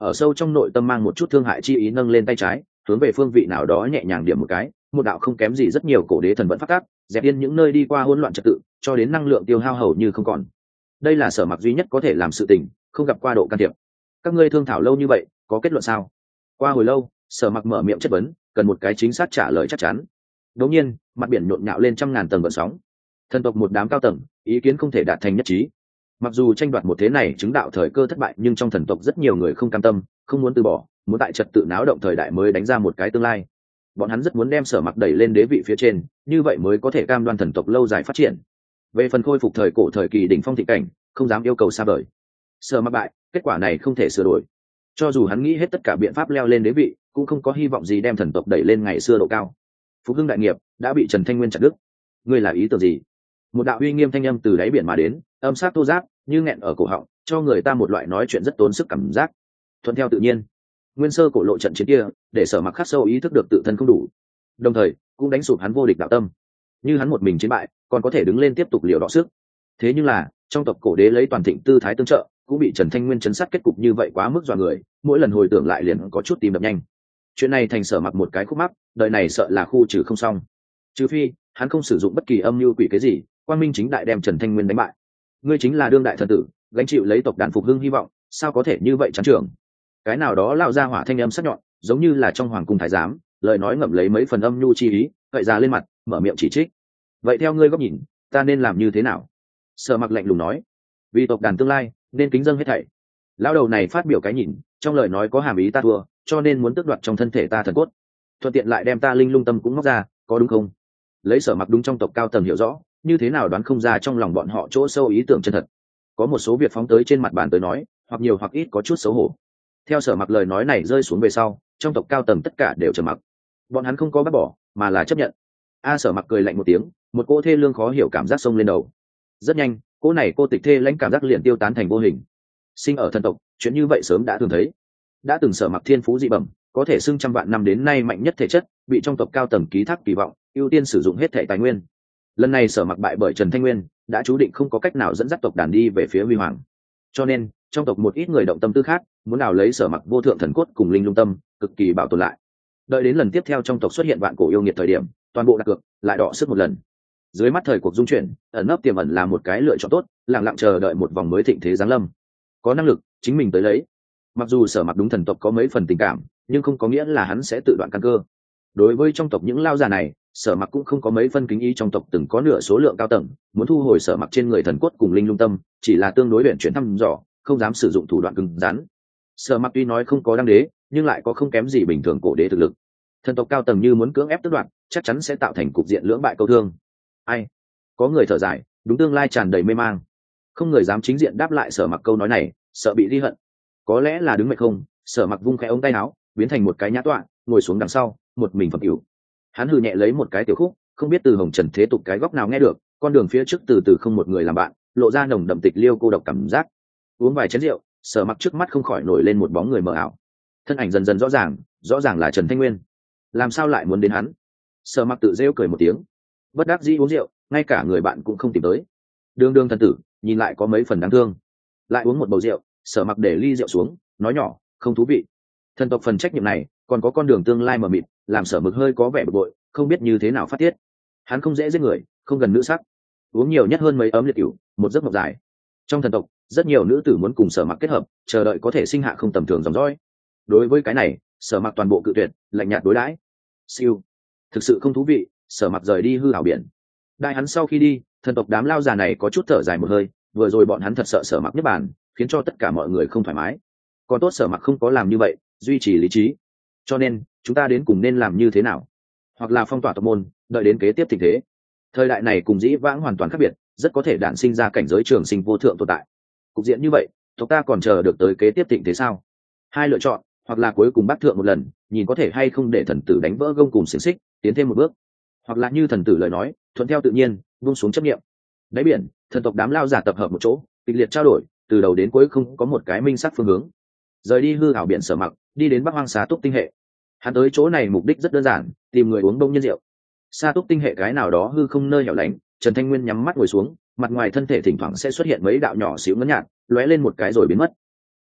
ở sâu trong nội tâm mang một chút thương hại chi ý, nâng lên tay trái hướng về phương vị nào đó nhẹ nhàng điểm một cái, một đạo không kém gì rất nhiều cổ đế thần vẫn phát tác, dẹp yên những nơi đi qua hỗn loạn trật tự, cho đến năng lượng tiêu hao hầu như không còn. Đây là Sở Mặc duy nhất có thể làm sự tình, không gặp qua độ can thiệp. Các ngươi thương thảo lâu như vậy, có kết luận sao? Qua hồi lâu, Sở Mặc mở miệng chất vấn, cần một cái chính xác trả lời chắc chắn. Đột nhiên, mặt biển nhộn nhạo lên trăm ngàn tầng gợn sóng. Thần tộc một đám cao tầng, ý kiến không thể đạt thành nhất trí. Mặc dù tranh đoạt một thế này chứng đạo thời cơ thất bại, nhưng trong thần tộc rất nhiều người không cam tâm, không muốn từ bỏ, muốn tại trật tự náo động thời đại mới đánh ra một cái tương lai. Bọn hắn rất muốn đem Sở Mặc đẩy lên đế vị phía trên, như vậy mới có thể cam đoan thần tộc lâu dài phát triển. Về phần khôi phục thời cổ thời kỳ đỉnh phong thịnh cảnh, không dám yêu cầu xa vời. Sở Mặc bại, kết quả này không thể sửa đổi. Cho dù hắn nghĩ hết tất cả biện pháp leo lên đế vị, cũng không có hy vọng gì đem thần tộc đẩy lên ngày xưa độ cao. Phục hưng đại nghiệp đã bị Trần Thanh Nguyên chặt đứt. Ngươi là ý tưởng gì? Một đạo uy nghiêm thanh âm từ đáy biển mà đến, âm sắc thô ráp, như nghẹn ở cổ họng, cho người ta một loại nói chuyện rất tốn sức cảm giác. Thuận theo tự nhiên. Nguyên sơ cổ lộ trận chiến kia, để Sở Mặc khắc sâu ý thức được tự thân không đủ, đồng thời cũng đánh sụp hắn vô địch đạo tâm. Như hắn một mình chiến bại, còn có thể đứng lên tiếp tục liều đọ sức. Thế nhưng là, trong tộc cổ đế lấy toàn thịnh tư thái tương trợ, cũng bị Trần Thanh Nguyên chấn sát, kết cục như vậy quá mức dọa người, mỗi lần hồi tưởng lại liền có chút tim đập nhanh. Chuyện này thành Sở Mặc một cái khúc mắc, đời này sợ là khu trừ không xong. Trừ phi, hắn không sử dụng bất kỳ âm mưu quỷ kế gì, quang minh chính đại đem Trần Thanh Nguyên đánh bại. Ngươi chính là đương đại thần tử, gánh chịu lấy tộc đàn phục hưng hy vọng, sao có thể như vậy chán trường? Cái nào đó lao ra hỏa thanh âm sắc nhọn, giống như là trong hoàng cung thái giám, lời nói ngậm lấy mấy phần âm nhu chi ý, gợi ra lên mặt, mở miệng chỉ trích. Vậy theo ngươi góc nhìn, ta nên làm như thế nào? Sở Mặc lạnh lùng nói. Vì tộc đàn tương lai, nên kính dâng hết thảy. Lão đầu này phát biểu cái nhìn, trong lời nói có hàm ý ta thua, cho nên muốn tước đoạt trong thân thể ta thần cốt, thuận tiện lại đem ta linh lung tâm cũng móc ra, có đúng không? Lấy Sở Mặc đúng trong tộc cao tầng hiểu rõ, như thế nào đoán không ra trong lòng bọn họ chỗ sâu ý tưởng chân thật. Có một số việc phóng tới trên mặt bàn tới nói, hoặc nhiều hoặc ít có chút xấu hổ. Theo Sở Mặc lời nói này rơi xuống về sau, trong tộc cao tầng tất cả đều trầm mặc. Bọn hắn không có bác bỏ, mà là chấp nhận. A Sở Mặc cười lạnh một tiếng, một cô thê lương khó hiểu cảm giác xông lên đầu. Rất nhanh, cô này cô tịch thê lãnh cảm giác liền tiêu tán thành vô hình. Sinh ở thần tộc, chuyện như vậy sớm đã thường thấy. Đã từng Sở Mặc thiên phú dị bẩm, có thể xưng trăm vạn năm đến nay mạnh nhất thể chất, bị trong tộc cao tầng ký thác kỳ vọng, ưu tiên sử dụng hết thể tài nguyên. Lần này Sở Mặc bại bởi Trần Thanh Nguyên, đã chú định không có cách nào dẫn dắt tộc đàn đi về phía huy hoàng. Cho nên, trong tộc một ít người động tâm tư khác, muốn nào lấy Sở Mặc vô thượng thần cốt cùng linh lung tâm, cực kỳ bảo tồn lại. Đợi đến lần tiếp theo trong tộc xuất hiện vạn cổ yêu nghiệt thời điểm, toàn bộ đặt cược lại đọ sức một lần. Dưới mắt thời cuộc dung chuyển, ẩn nấp tiềm ẩn là một cái lựa chọn tốt, lặng lặng chờ đợi một vòng mới thịnh thế giáng lâm. Có năng lực, chính mình tới lấy. Mặc dù Sở Mặc đúng thần tộc có mấy phần tình cảm, nhưng không có nghĩa là hắn sẽ tự đoạn căn cơ. Đối với trong tộc những lao già này, Sở Mặc cũng không có mấy phân kính ý, trong tộc từng có nửa số lượng cao tầng muốn thu hồi Sở Mặc trên người thần cốt cùng linh lung tâm, chỉ là tương đối luyện chuyển thăm dò, không dám sử dụng thủ đoạn cứng rắn. Sở Mặc tuy nói không có đăng đế, nhưng lại có không kém gì bình thường cổ đế thực lực. Thần tộc cao tầng như muốn cưỡng ép tước đoạt, chắc chắn sẽ tạo thành cục diện lưỡng bại câu thương. Ai? Có người thở dài, đúng tương lai tràn đầy mê mang. Không người dám chính diện đáp lại Sở Mặc câu nói này, sợ bị ghi hận. Có lẽ là đứng mệt không, Sở Mặc vung khẽ ống tay áo, biến thành một cái nhã tọa, ngồi xuống đằng sau, một mình phẩm cửu. Hắn hừ nhẹ lấy một cái tiểu khúc, không biết từ hồng trần thế tục cái góc nào nghe được, con đường phía trước từ từ không một người làm bạn, lộ ra nồng đậm tịch liêu cô độc cảm giác. Uống vài chén rượu, Sở Mặc trước mắt không khỏi nổi lên một bóng người mờ ảo. Thân ảnh dần dần rõ ràng, rõ ràng là Trần Thanh Nguyên. Làm sao lại muốn đến hắn? Sở Mặc tự rêu cười một tiếng, bất đắc dĩ uống rượu, ngay cả người bạn cũng không tìm tới. Đường đường thần tử, nhìn lại có mấy phần đáng thương. Lại uống một bầu rượu, Sở Mặc để ly rượu xuống, nói nhỏ, không thú vị. Thần tộc phần trách nhiệm này, còn có con đường tương lai mờ mịt, làm Sở Mực hơi có vẻ bực bội, không biết như thế nào phát tiết. Hắn không dễ giết người, không gần nữ sắc, uống nhiều nhất hơn mấy ấm liệt cửu, một giấc mộng dài. Trong thần tộc, rất nhiều nữ tử muốn cùng Sở Mặc kết hợp, chờ đợi có thể sinh hạ không tầm thường dòng dõi. Đối với cái này, Sở Mặc toàn bộ cự tuyệt, lạnh nhạt đối đãi. Siêu, thực sự không thú vị. Sở Mặc rời đi hư ảo biển. Đại hắn sau khi đi, thần tộc đám lao già này có chút thở dài một hơi, vừa rồi bọn hắn thật sợ Sở Mặc nhất bản, khiến cho tất cả mọi người không thoải mái. Còn tốt Sở Mặc không có làm như vậy, duy trì lý trí. Cho nên, chúng ta đến cùng nên làm như thế nào? Hoặc là phong tỏa tộc môn, đợi đến kế tiếp tình thế. Thời đại này cùng dĩ vãng hoàn toàn khác biệt, rất có thể đản sinh ra cảnh giới trường sinh vô thượng tồn tại. Cục diện như vậy, tộc ta còn chờ được tới kế tiếp tình thế sao? Hai lựa chọn, hoặc là cuối cùng bác thượng một lần, nhìn có thể hay không để thần tử đánh vỡ gông cùng xiềng xích, tiến thêm một bước. Hoặc là như thần tử lời nói, thuận theo tự nhiên, buông xuống chấp niệm. Đáy biển, thần tộc đám lao giả tập hợp một chỗ, kịch liệt trao đổi, từ đầu đến cuối không có một cái minh xác phương hướng. Rời đi hư ảo biển Sở Mặc, đi đến Bắc Hoang Xá Túc tinh hệ. Hắn tới chỗ này mục đích rất đơn giản, tìm người uống đông nhân rượu. Xá Túc tinh hệ cái nào đó hư không nơi hẻo lánh, Trần Thanh Nguyên nhắm mắt ngồi xuống, mặt ngoài thân thể thỉnh thoảng sẽ xuất hiện mấy đạo nhỏ xíu ngấn nhạt, lóe lên một cái rồi biến mất.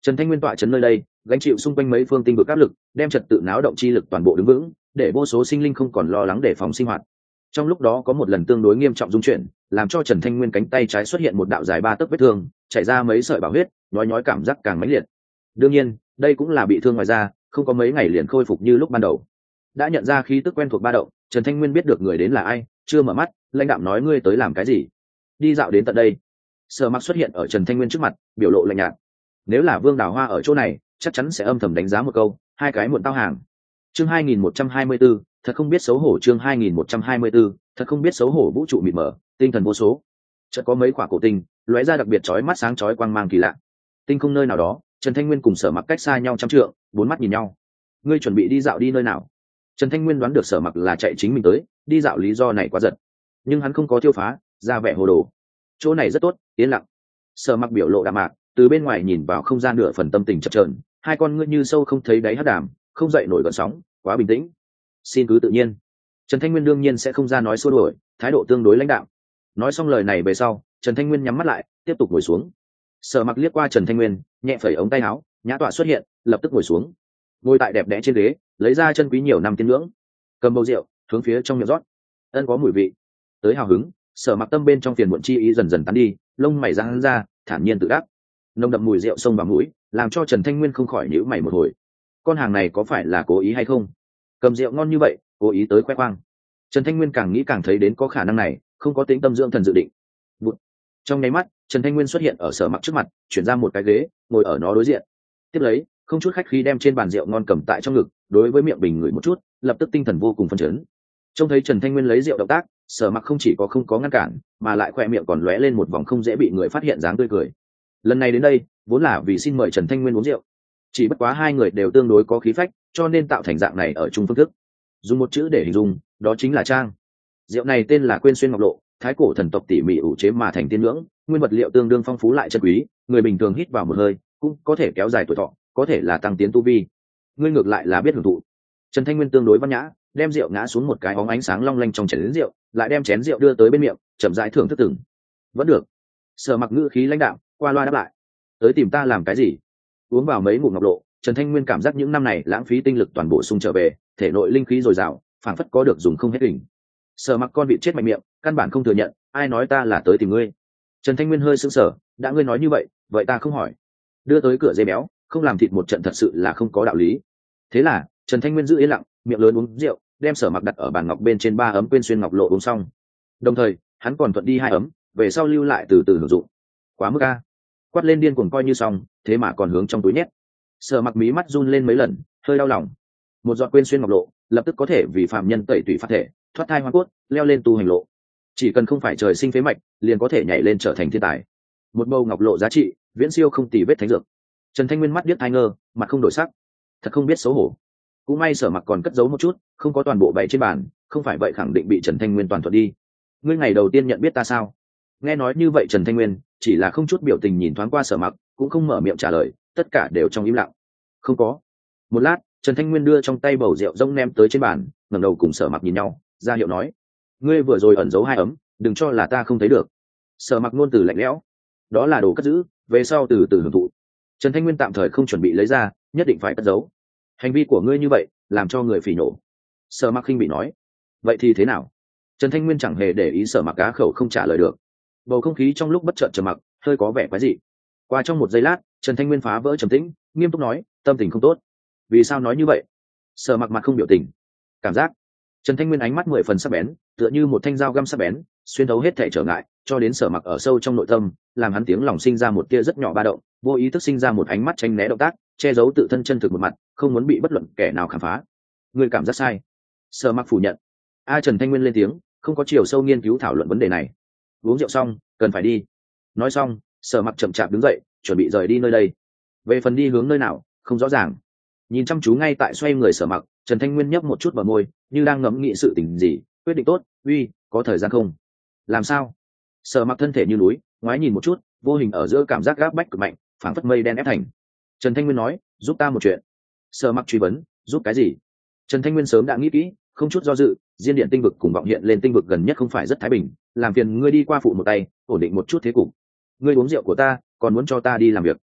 Trần Thanh Nguyên tọa trấn nơi đây, gánh chịu xung quanh mấy phương tinh vực áp lực, đem trật tự náo động chi lực toàn bộ đứng vững, để vô số sinh linh không còn lo lắng đề phòng sinh hoạt. Trong lúc đó có một lần tương đối nghiêm trọng dung chuyển, làm cho Trần Thanh Nguyên cánh tay trái xuất hiện một đạo dài ba tấc vết thương, chảy ra mấy sợi bảo huyết, nhói nhói cảm giác càng mãnh liệt. Đương nhiên, đây cũng là bị thương ngoài da, không có mấy ngày liền khôi phục như lúc ban đầu. Đã nhận ra khí tức quen thuộc ba động, Trần Thanh Nguyên biết được người đến là ai, chưa mở mắt, lãnh đạm nói ngươi tới làm cái gì? Đi dạo đến tận đây. Sở Mặc xuất hiện ở Trần Thanh Nguyên trước mặt, biểu lộ lạnh nhạt. Nếu là Vương Đào Hoa ở chỗ này, chắc chắn sẽ âm thầm đánh giá một câu, hai cái muộn tao hàng. Chương hai nghìn một trăm hai mươi tư, thật không biết xấu hổ. Chương hai nghìn một trăm hai mươi tư, thật không biết xấu hổ. Vũ trụ mịt mờ, tinh thần vô số. Chợt có mấy quả cổ tinh, lóe ra đặc biệt chói mắt sáng chói quang mang kỳ lạ. Tinh không nơi nào đó, Trần Thanh Nguyên cùng Sở Mặc cách xa nhau trăm trượng, bốn mắt nhìn nhau. Ngươi chuẩn bị đi dạo đi nơi nào? Trần Thanh Nguyên đoán được Sở Mặc là chạy chính mình tới, đi dạo lý do này quá giật. Nhưng hắn không có tiêu phá, ra vẻ hồ đồ. Chỗ này rất tốt, yên lặng. Sở Mặc biểu lộ đạm mạc, từ bên ngoài nhìn vào không gian nửa phần tâm tình chập chờn, hai con ngươi như sâu không thấy đáy hắc đàm, không dậy nổi gợn sóng, quá bình tĩnh. Xin cứ tự nhiên. Trần Thanh Nguyên đương nhiên sẽ không ra nói xua đuổi, thái độ tương đối lãnh đạm. Nói xong lời này về sau, Trần Thanh Nguyên nhắm mắt lại, tiếp tục ngồi xuống. Sở Mặc liếc qua Trần Thanh Nguyên, nhẹ phẩy ống tay áo, nhã tọa xuất hiện, lập tức ngồi xuống. Ngồi tại đẹp đẽ trên ghế, lấy ra chân quý nhiều năm tiên ngưỡng, cầm bầu rượu, hướng phía trong miệng rót. Ân có mùi vị. Tới hào hứng, Sở Mặc tâm bên trong phiền muộn chi ý dần dần tán đi, lông mày giãn ra, thản nhiên tự đắc. Nồng đậm mùi rượu xông vào mũi, làm cho Trần Thanh Nguyên không khỏi nhíu mày một hồi. Con hàng này có phải là cố ý hay không? Cầm rượu ngon như vậy, cố ý tới khoe khoang. Trần Thanh Nguyên càng nghĩ càng thấy đến có khả năng này, không có tính tâm dưỡng thần dự định. Bụt. Trong nháy mắt, Trần Thanh Nguyên xuất hiện ở Sở Mặc trước mặt, chuyển ra một cái ghế, ngồi ở nó đối diện. Tiếp lấy, không chút khách khí đem trên bàn rượu ngon cầm tại trong ngực, đối với miệng bình ngửi một chút, lập tức tinh thần vô cùng phấn chấn. Trông thấy Trần Thanh Nguyên lấy rượu động tác, Sở Mặc không chỉ có không có ngăn cản, mà lại khoe miệng còn lóe lên một vòng không dễ bị người phát hiện dáng tươi cười. Lần này đến đây, vốn là vì xin mời Trần Thanh Nguyên uống rượu. Chỉ bất quá hai người đều tương đối có khí phách, cho nên tạo thành dạng này ở chung phương thức. Dùng một chữ để hình dung, đó chính là trang. Rượu này tên là Quên Xuyên Ngọc Lộ, thái cổ thần tộc tỉ mỉ ủ chế mà thành tiên ngưỡng, nguyên vật liệu tương đương phong phú lại chân quý, người bình thường hít vào một hơi, cũng có thể kéo dài tuổi thọ, có thể là tăng tiến tu vi. Ngươi ngược lại là biết hưởng thụ. Trần Thanh Nguyên tương đối văn nhã, đem rượu ngã xuống một cái óng ánh sáng long lanh trong chén rượu, lại đem chén rượu đưa tới bên miệng, chậm rãi thưởng thức từng. Vẫn được. Sở Mặc ngữ khí lãnh đạm, qua loa đáp lại. Tới tìm ta làm cái gì? Uống vào mấy ngụm Ngọc Lộ, Trần Thanh Nguyên cảm giác những năm này lãng phí tinh lực toàn bộ sung trở về, thể nội linh khí dồi dào, phảng phất có được dùng không hết đỉnh. Sở Mặc con vịt chết mạnh miệng, căn bản không thừa nhận, ai nói ta là tới tìm ngươi? Trần Thanh Nguyên hơi sững sờ, đã ngươi nói như vậy, vậy ta không hỏi. Đưa tới cửa dây béo, không làm thịt một trận thật sự là không có đạo lý. Thế là, Trần Thanh Nguyên giữ yên lặng, miệng lớn uống rượu, đem Sở Mặc đặt ở bàn ngọc bên trên ba ấm Quên Xuyên Ngọc Lộ uống xong. Đồng thời, hắn còn thuận đi hai ấm, về sau lưu lại từ từ hưởng dụng. Quá mức a. Quát lên điên cuồng coi như xong, thế mà còn hướng trong túi nhét. Sở Mặc mí mắt run lên mấy lần, hơi đau lòng. Một giọt Quên Xuyên Ngọc Lộ, lập tức có thể vì phạm nhân tẩy tủy phát thể, thoát thai hoa cốt, leo lên tu hành lộ. Chỉ cần không phải trời sinh phế mạch, liền có thể nhảy lên trở thành thiên tài. Một bầu Ngọc Lộ giá trị, viễn siêu không tì vết thánh dược. Trần Thanh Nguyên mắt điếc tai ngơ, mặt không đổi sắc. Thật không biết xấu hổ. Cũng may Sở Mặc còn cất giấu một chút, không có toàn bộ bày trên bàn, không phải vậy khẳng định bị Trần Thanh Nguyên toàn thuận đi. Ngươi ngày đầu tiên nhận biết ta sao? Nghe nói như vậy Trần Thanh Nguyên chỉ là không chút biểu tình nhìn thoáng qua Sở Mặc, cũng không mở miệng trả lời, tất cả đều trong im lặng. Không có. Một lát, Trần Thanh Nguyên đưa trong tay bầu rượu rỗng ném tới trên bàn, ngẩng đầu cùng Sở Mặc nhìn nhau, ra hiệu nói: ngươi vừa rồi ẩn giấu hai ấm, đừng cho là ta không thấy được. Sở Mặc ngôn từ lạnh lẽo: đó là đồ cất giữ, về sau từ từ hưởng thụ. Trần Thanh Nguyên tạm thời không chuẩn bị lấy ra, nhất định phải cất giấu. Hành vi của ngươi như vậy, làm cho người phỉ nổ. Sở Mặc khinh bị nói: vậy thì thế nào? Trần Thanh Nguyên chẳng hề để ý Sở Mặc cá khẩu không trả lời được. Bầu không khí trong lúc bất chợt trầm mặc, hơi có vẻ quái dị. Qua trong một giây lát, Trần Thanh Nguyên phá vỡ trầm tĩnh, nghiêm túc nói: tâm tình không tốt. Vì sao nói như vậy? Sở Mặc mặt không biểu tình. Cảm giác. Trần Thanh Nguyên ánh mắt mười phần sắc bén, tựa như một thanh dao găm sắc bén, xuyên thấu hết thảy trở ngại, cho đến Sở Mặc ở sâu trong nội tâm, làm hắn tiếng lòng sinh ra một tia rất nhỏ ba động, vô ý thức sinh ra một ánh mắt tránh né động tác, che giấu tự thân chân thực một mặt, không muốn bị bất luận kẻ nào khám phá. Người cảm giác sai. Sở Mặc phủ nhận. A Trần Thanh Nguyên lên tiếng, không có chiều sâu nghiên cứu thảo luận vấn đề này. Uống rượu xong, cần phải đi. Nói xong, Sở Mặc chậm chạp đứng dậy, chuẩn bị rời đi nơi đây. Về phần đi hướng nơi nào, không rõ ràng. Nhìn chăm chú ngay tại xoay người Sở Mặc, Trần Thanh Nguyên nhấp một chút bờ môi, như đang ngẫm nghĩ sự tình gì, quyết định tốt, uy, có thời gian không? Làm sao? Sở Mặc thân thể như núi, ngoái nhìn một chút, vô hình ở giữa cảm giác gáp bách cực mạnh, phảng phất mây đen ép thành. Trần Thanh Nguyên nói: giúp ta một chuyện. Sở Mặc truy vấn: giúp cái gì? Trần Thanh Nguyên sớm đã nghĩ kỹ, không chút do dự, diên điện tinh vực cùng vọng hiện lên tinh vực gần nhất không phải rất thái bình, làm phiền ngươi đi qua phụ một tay, ổn định một chút thế cục. Ngươi uống rượu của ta, còn muốn cho ta đi làm việc.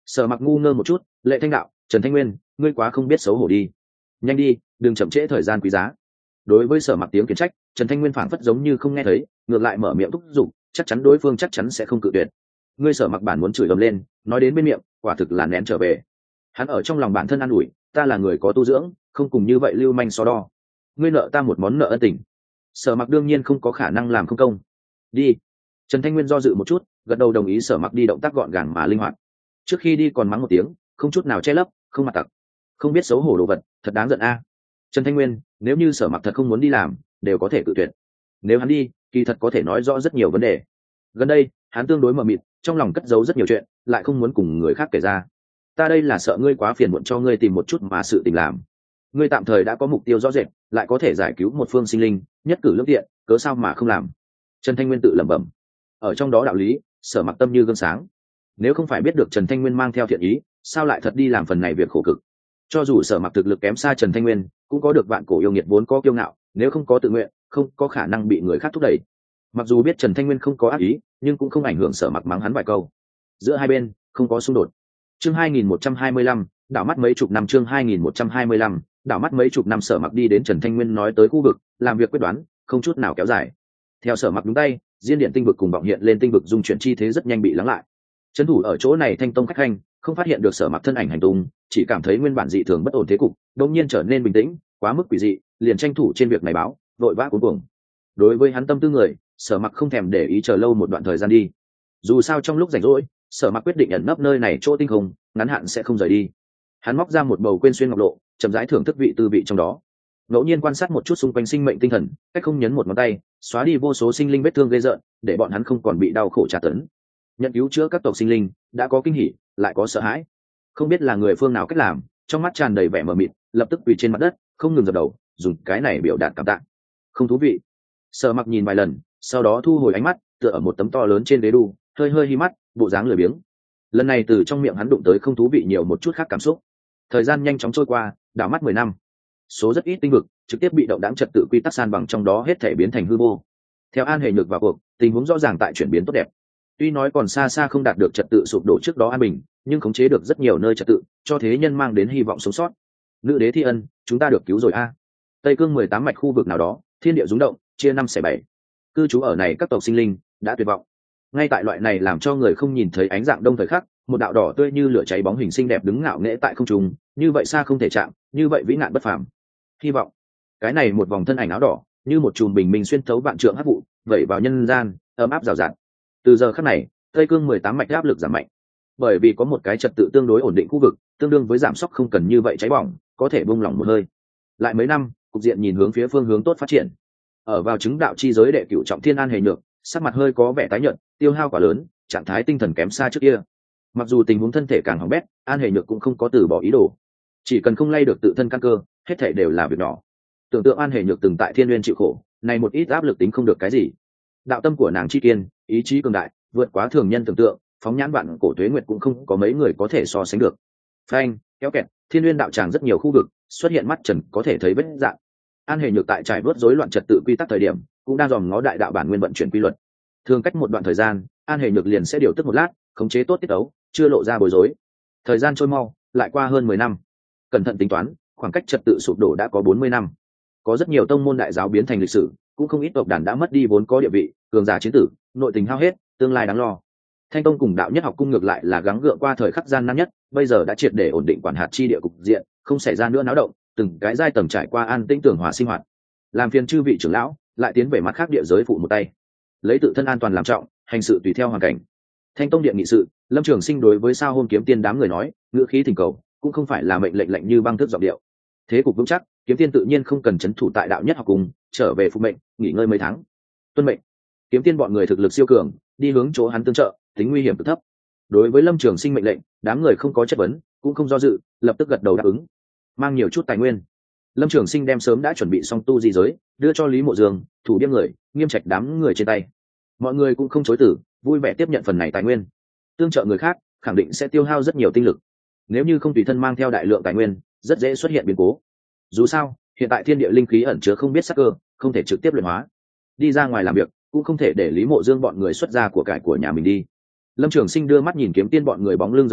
Sở Mặc ngu ngơ một chút, Lệ Thanh đạo, Trần Thanh Nguyên, ngươi quá không biết xấu hổ đi, nhanh đi, đừng chậm trễ thời gian quý giá. Đối với Sở Mặc tiếng khiển trách, Trần Thanh Nguyên phảng phất giống như không nghe thấy, ngược lại mở miệng thúc giục, chắc chắn đối phương chắc chắn sẽ không cự tuyệt. Ngươi Sở Mặc bản muốn chửi ầm lên, nói đến bên miệng, quả thực là nén trở về. Hắn ở trong lòng bản thân an ủi, ta là người có tu dưỡng, không cùng như vậy lưu manh so đo. Ngươi nợ ta một món nợ ân tình. Sở Mặc đương nhiên không có khả năng làm không công. Đi. Trần Thanh Nguyên do dự một chút, gật đầu đồng ý. Sở Mặc đi động tác gọn gàng mà linh hoạt. Trước khi đi còn mắng một tiếng, không chút nào che lấp, không mặt tặc, không biết xấu hổ đồ vật, thật đáng giận a. Trần Thanh Nguyên, nếu như Sở Mặc thật không muốn đi làm, đều có thể cự tuyệt. Nếu hắn đi, kỳ thật có thể nói rõ rất nhiều vấn đề. Gần đây, hắn tương đối mờ mịt, trong lòng cất giấu rất nhiều chuyện, lại không muốn cùng người khác kể ra. Ta đây là sợ ngươi quá phiền muộn cho ngươi tìm một chút mà sự tình làm. Ngươi tạm thời đã có mục tiêu rõ rệt, lại có thể giải cứu một phương sinh linh, nhất cử lưỡng tiện, cớ sao mà không làm? Trần Thanh Nguyên tự lẩm bẩm. Ở trong đó đạo lý, Sở Mặc tâm như gương sáng. Nếu không phải biết được Trần Thanh Nguyên mang theo thiện ý, sao lại thật đi làm phần này việc khổ cực? Cho dù Sở Mặc thực lực kém xa Trần Thanh Nguyên, cũng có được vạn cổ yêu nghiệt vốn có kiêu ngạo, nếu không có tự nguyện, không có khả năng bị người khác thúc đẩy. Mặc dù biết Trần Thanh Nguyên không có ác ý, nhưng cũng không ảnh hưởng Sở Mặc mắng hắn vài câu. Giữa hai bên không có xung đột. Chương hai nghìn một trăm hai mươi lăm, đảo mắt mấy chục năm. Chương hai nghìn một trăm hai mươi lăm, đảo mắt mấy chục năm. Sở Mặc đi đến Trần Thanh Nguyên nói tới khu vực, làm việc quyết đoán, không chút nào kéo dài. Theo Sở Mặc đúng tay, diên điện tinh vực cùng vọng hiện lên tinh vực dung chuyển chi thế rất nhanh bị lắng lại. Trấn thủ ở chỗ này Thanh Tông khách hành, không phát hiện được Sở Mặc thân ảnh hành tung, chỉ cảm thấy nguyên bản dị thường bất ổn thế cục, đột nhiên trở nên bình tĩnh, quá mức quỷ dị, liền tranh thủ trên việc này báo, vội vã cuống cuồng. Đối với hắn tâm tư người, Sở Mặc không thèm để ý chờ lâu một đoạn thời gian đi. Dù sao trong lúc rảnh rỗi, Sở Mặc quyết định ẩn nấp nơi này chỗ tinh không, ngắn hạn sẽ không rời đi. Hắn móc ra một bầu quên xuyên ngọc lộ, chậm rãi thưởng thức vị tư vị trong đó. Ngẫu nhiên quan sát một chút xung quanh sinh mệnh tinh thần, cách không nhấn một ngón tay, xóa đi vô số sinh linh vết thương gây rợn, để bọn hắn không còn bị đau khổ tra tấn. Nhận cứu chữa các tộc sinh linh, đã có kinh hỉ, lại có sợ hãi. Không biết là người phương nào cách làm, trong mắt tràn đầy vẻ mờ mịt, lập tức quỳ trên mặt đất, không ngừng dập đầu, dùng cái này biểu đạt cảm tạ. Không thú vị. Sở Mặc nhìn vài lần, sau đó thu hồi ánh mắt, tựa ở một tấm to lớn trên đế đu, hơi hơi hi mắt, bộ dáng lười biếng. Lần này từ trong miệng hắn đụng tới không thú vị nhiều một chút khác cảm xúc. Thời gian nhanh chóng trôi qua, đảo mắt mười năm. Số rất ít tinh vực trực tiếp bị động đáng trật tự quy tắc san bằng, trong đó hết thể biến thành hư vô. Theo An Hề Nhược vào cuộc, tình huống rõ ràng tại chuyển biến tốt đẹp. Tuy nói còn xa xa không đạt được trật tự sụp đổ trước đó an bình, nhưng khống chế được rất nhiều nơi trật tự, cho thế nhân mang đến hy vọng sống sót. Nữ đế thi ân, chúng ta được cứu rồi a. Tây Cương mười tám mạch khu vực nào đó, thiên địa rung động, chia năm xẻ bảy. Cư trú ở này các tộc sinh linh đã tuyệt vọng. Ngay tại loại này làm cho người không nhìn thấy ánh dạng đông thời khắc, một đạo đỏ tươi như lửa cháy bóng hình xinh đẹp đứng ngạo nghễ tại không trung, như vậy xa không thể chạm, như vậy vĩ nạn bất phàm. Hy vọng. Cái này một vòng thân ảnh áo đỏ, như một chùm bình minh xuyên thấu vạn trượng hắc vụ, vẩy vào nhân gian, ấm áp rào rạt. Từ giờ khắc này, Tây Cương mười tám mạch áp lực giảm mạnh, bởi vì có một cái trật tự tương đối ổn định khu vực, tương đương với giảm sốc không cần như vậy cháy bỏng, có thể buông lỏng một hơi. Lại mấy năm, cục diện nhìn hướng phía phương hướng tốt phát triển. Ở vào chứng đạo chi giới đệ cửu trọng thiên An Hề Nhược, sắc mặt hơi có vẻ tái nhợt, tiêu hao quá lớn, trạng thái tinh thần kém xa trước kia. Mặc dù tình huống thân thể càng hỏng bét, An Hề Nhược cũng không có từ bỏ ý đồ. Chỉ cần không lay được tự thân căn cơ, hết thảy đều là việc nhỏ. Tưởng tượng An Hề Nhược từng tại Thiên Nguyên chịu khổ, này một ít áp lực tính không được cái gì. Đạo tâm của nàng chi kiên, ý chí cường đại, vượt quá thường nhân tưởng tượng, phóng nhãn vạn cổ tuế nguyệt cũng không có mấy người có thể so sánh được. Phanh, kéo kẹt, Thiên Nguyên đạo tràng rất nhiều khu vực xuất hiện mắt trần có thể thấy vết dạng. An Hề Nhược tại trải vớt rối loạn trật tự quy tắc thời điểm, cũng đang dòm ngó đại đạo bản nguyên vận chuyển quy luật. Thường cách một đoạn thời gian, An Hề Nhược liền sẽ điều tức một lát, khống chế tốt tiết tấu, chưa lộ ra bối rối. Thời gian trôi mau, lại qua hơn mười năm. Cẩn thận tính toán, khoảng cách trật tự sụp đổ đã có bốn mươi năm. Có rất nhiều tông môn đại giáo biến thành lịch sử, cũng không ít tộc đàn đã mất đi vốn có địa vị, cường giả chiến tử, nội tình hao hết, tương lai đáng lo. Thanh Tông cùng Đạo Nhất Học Cung ngược lại là gắng gượng qua thời khắc gian nan nhất, bây giờ đã triệt để ổn định quản hạt chi địa cục diện, không xảy ra nữa náo động, từng cái giai tầng trải qua an tĩnh tường hòa sinh hoạt. Làm phiền chư vị trưởng lão, lại tiến về mặt khác địa giới phụ một tay, lấy tự thân an toàn làm trọng, hành sự tùy theo hoàn cảnh. Thanh Tông điện nghị sự, Lâm Trường Sinh đối với Sao Hôn Kiếm Tiên đám người nói, ngữ khí thỉnh cầu, cũng không phải là mệnh lệnh lệnh như băng thức giọng điệu. Thế cục vững chắc, Kiếm Tiên tự nhiên không cần trấn thủ tại Đạo Nhất Học Cung, trở về phục mệnh, nghỉ ngơi mấy tháng. Tuân mệnh. Kiếm Tiên bọn người thực lực siêu cường, đi hướng chỗ hắn tương trợ, tính nguy hiểm cực thấp. Đối với Lâm Trường Sinh mệnh lệnh, đám người không có chất vấn, cũng không do dự, lập tức gật đầu đáp ứng. Mang nhiều chút tài nguyên. Lâm Trường Sinh đem sớm đã chuẩn bị xong tu di giới, đưa cho Lý Mộ Dương, thủ biêm người, Nghiêm Trạch đám người trên tay. Mọi người cũng không chối từ, vui vẻ tiếp nhận phần này tài nguyên. Tương trợ người khác, khẳng định sẽ tiêu hao rất nhiều tinh lực. Nếu như không tùy thân mang theo đại lượng tài nguyên, rất dễ xuất hiện biến cố. Dù sao, hiện tại thiên địa linh khí ẩn chứa không biết sắc cơ, không thể trực tiếp luyện hóa. Đi ra ngoài làm việc, cũng không thể để Lý Mộ Dương bọn người xuất ra của cải của nhà mình đi. Lâm Trường Sinh đưa mắt nhìn Kiếm Tiên bọn người bóng lưng rời đi,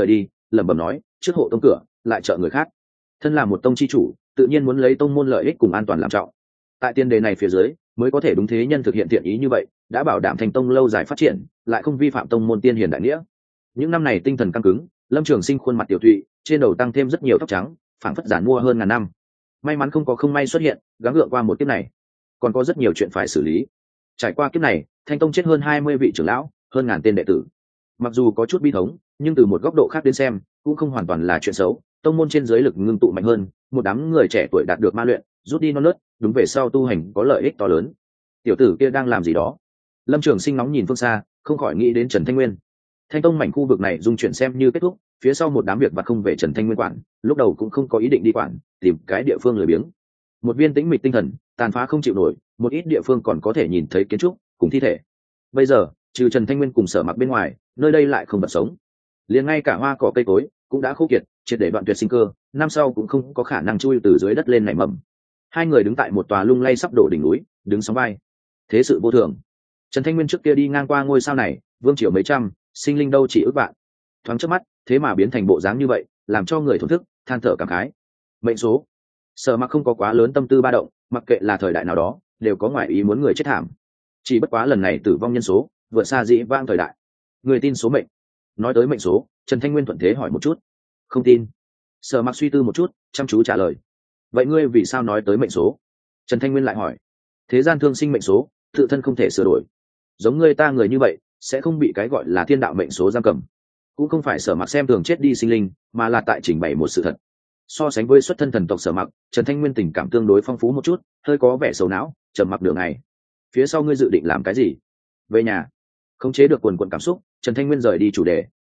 lẩm bẩm nói trước hộ tông cửa lại trợ người khác. Thân là một tông chi chủ, tự nhiên muốn lấy tông môn lợi ích cùng an toàn làm trọng. Tại tiền đề này phía dưới mới có thể đúng thế nhân thực hiện thiện ý như vậy, đã bảo đảm thành tông lâu dài phát triển, lại không vi phạm tông môn tiên hiền đại nghĩa. Những năm này tinh thần căng cứng, Lâm Trường Sinh khuôn mặt tiểu thụy, trên đầu tăng thêm rất nhiều tóc trắng, phảng phất giản mua hơn ngàn năm. May mắn không có không may xuất hiện, gắng gượng qua một kiếp này, còn có rất nhiều chuyện phải xử lý. Trải qua kiếp này, Thanh tông chết hơn hai mươi vị trưởng lão, hơn ngàn tên đệ tử. Mặc dù có chút bi thống, nhưng từ một góc độ khác đến xem, cũng không hoàn toàn là chuyện xấu. Tông môn trên dưới lực ngưng tụ mạnh hơn, một đám người trẻ tuổi đạt được ma luyện, rút đi non nớt, đúng về sau tu hành có lợi ích to lớn. Tiểu tử kia đang làm gì đó? Lâm Trường Sinh nóng nhìn phương xa, không khỏi nghĩ đến Trần Thanh Nguyên. Thanh tông mảnh khu vực này dung chuyển xem như kết thúc, phía sau một đám việc vặt không về Trần Thanh Nguyên quản, lúc đầu cũng không có ý định đi quản, tìm cái địa phương lười biếng. Một viên tĩnh mịch tinh thần, tàn phá không chịu nổi, một ít địa phương còn có thể nhìn thấy kiến trúc cùng thi thể. Bây giờ, trừ Trần Thanh Nguyên cùng Sở Mặc bên ngoài, nơi đây lại không vật sống. Liền ngay cả hoa cỏ cây cối cũng đã khô kiệt, triệt để đoạn tuyệt sinh cơ, năm sau cũng không có khả năng chui từ dưới đất lên nảy mầm. Hai người đứng tại một tòa lung lay sắp đổ đỉnh núi, đứng sóng vai. Thế sự vô thường. Trần Thanh Nguyên trước kia đi ngang qua ngôi sao này, vương triều mấy trăm, sinh linh đâu chỉ ước vạn. Thoáng chớp mắt, thế mà biến thành bộ dáng như vậy, làm cho người thổn thức, than thở cảm khái. Mệnh số. Sở Mặc không có quá lớn tâm tư ba động, mặc kệ là thời đại nào đó, đều có ngoại ý muốn người chết thảm. Chỉ bất quá lần này tử vong nhân số vượt xa dĩ vãng thời đại. Người tin số mệnh. Nói tới mệnh số, Trần Thanh Nguyên thuận thế hỏi một chút. Không tin. Sở Mặc suy tư một chút, chăm chú trả lời. Vậy ngươi vì sao nói tới mệnh số? Trần Thanh Nguyên lại hỏi. Thế gian thương sinh mệnh số, tự thân không thể sửa đổi. Giống ngươi ta người như vậy, sẽ không bị cái gọi là thiên đạo mệnh số giam cầm. Cũng không phải Sở Mặc xem thường chết đi sinh linh, mà là tại trình bày một sự thật. So sánh với xuất thân thần tộc Sở Mặc, Trần Thanh Nguyên tình cảm tương đối phong phú một chút, hơi có vẻ sầu não, trầm mặc đường này. Phía sau ngươi dự định làm cái gì? Về nhà. Khống chế được quần quần cảm xúc, Trần Thanh Nguyên rời đi chủ đề.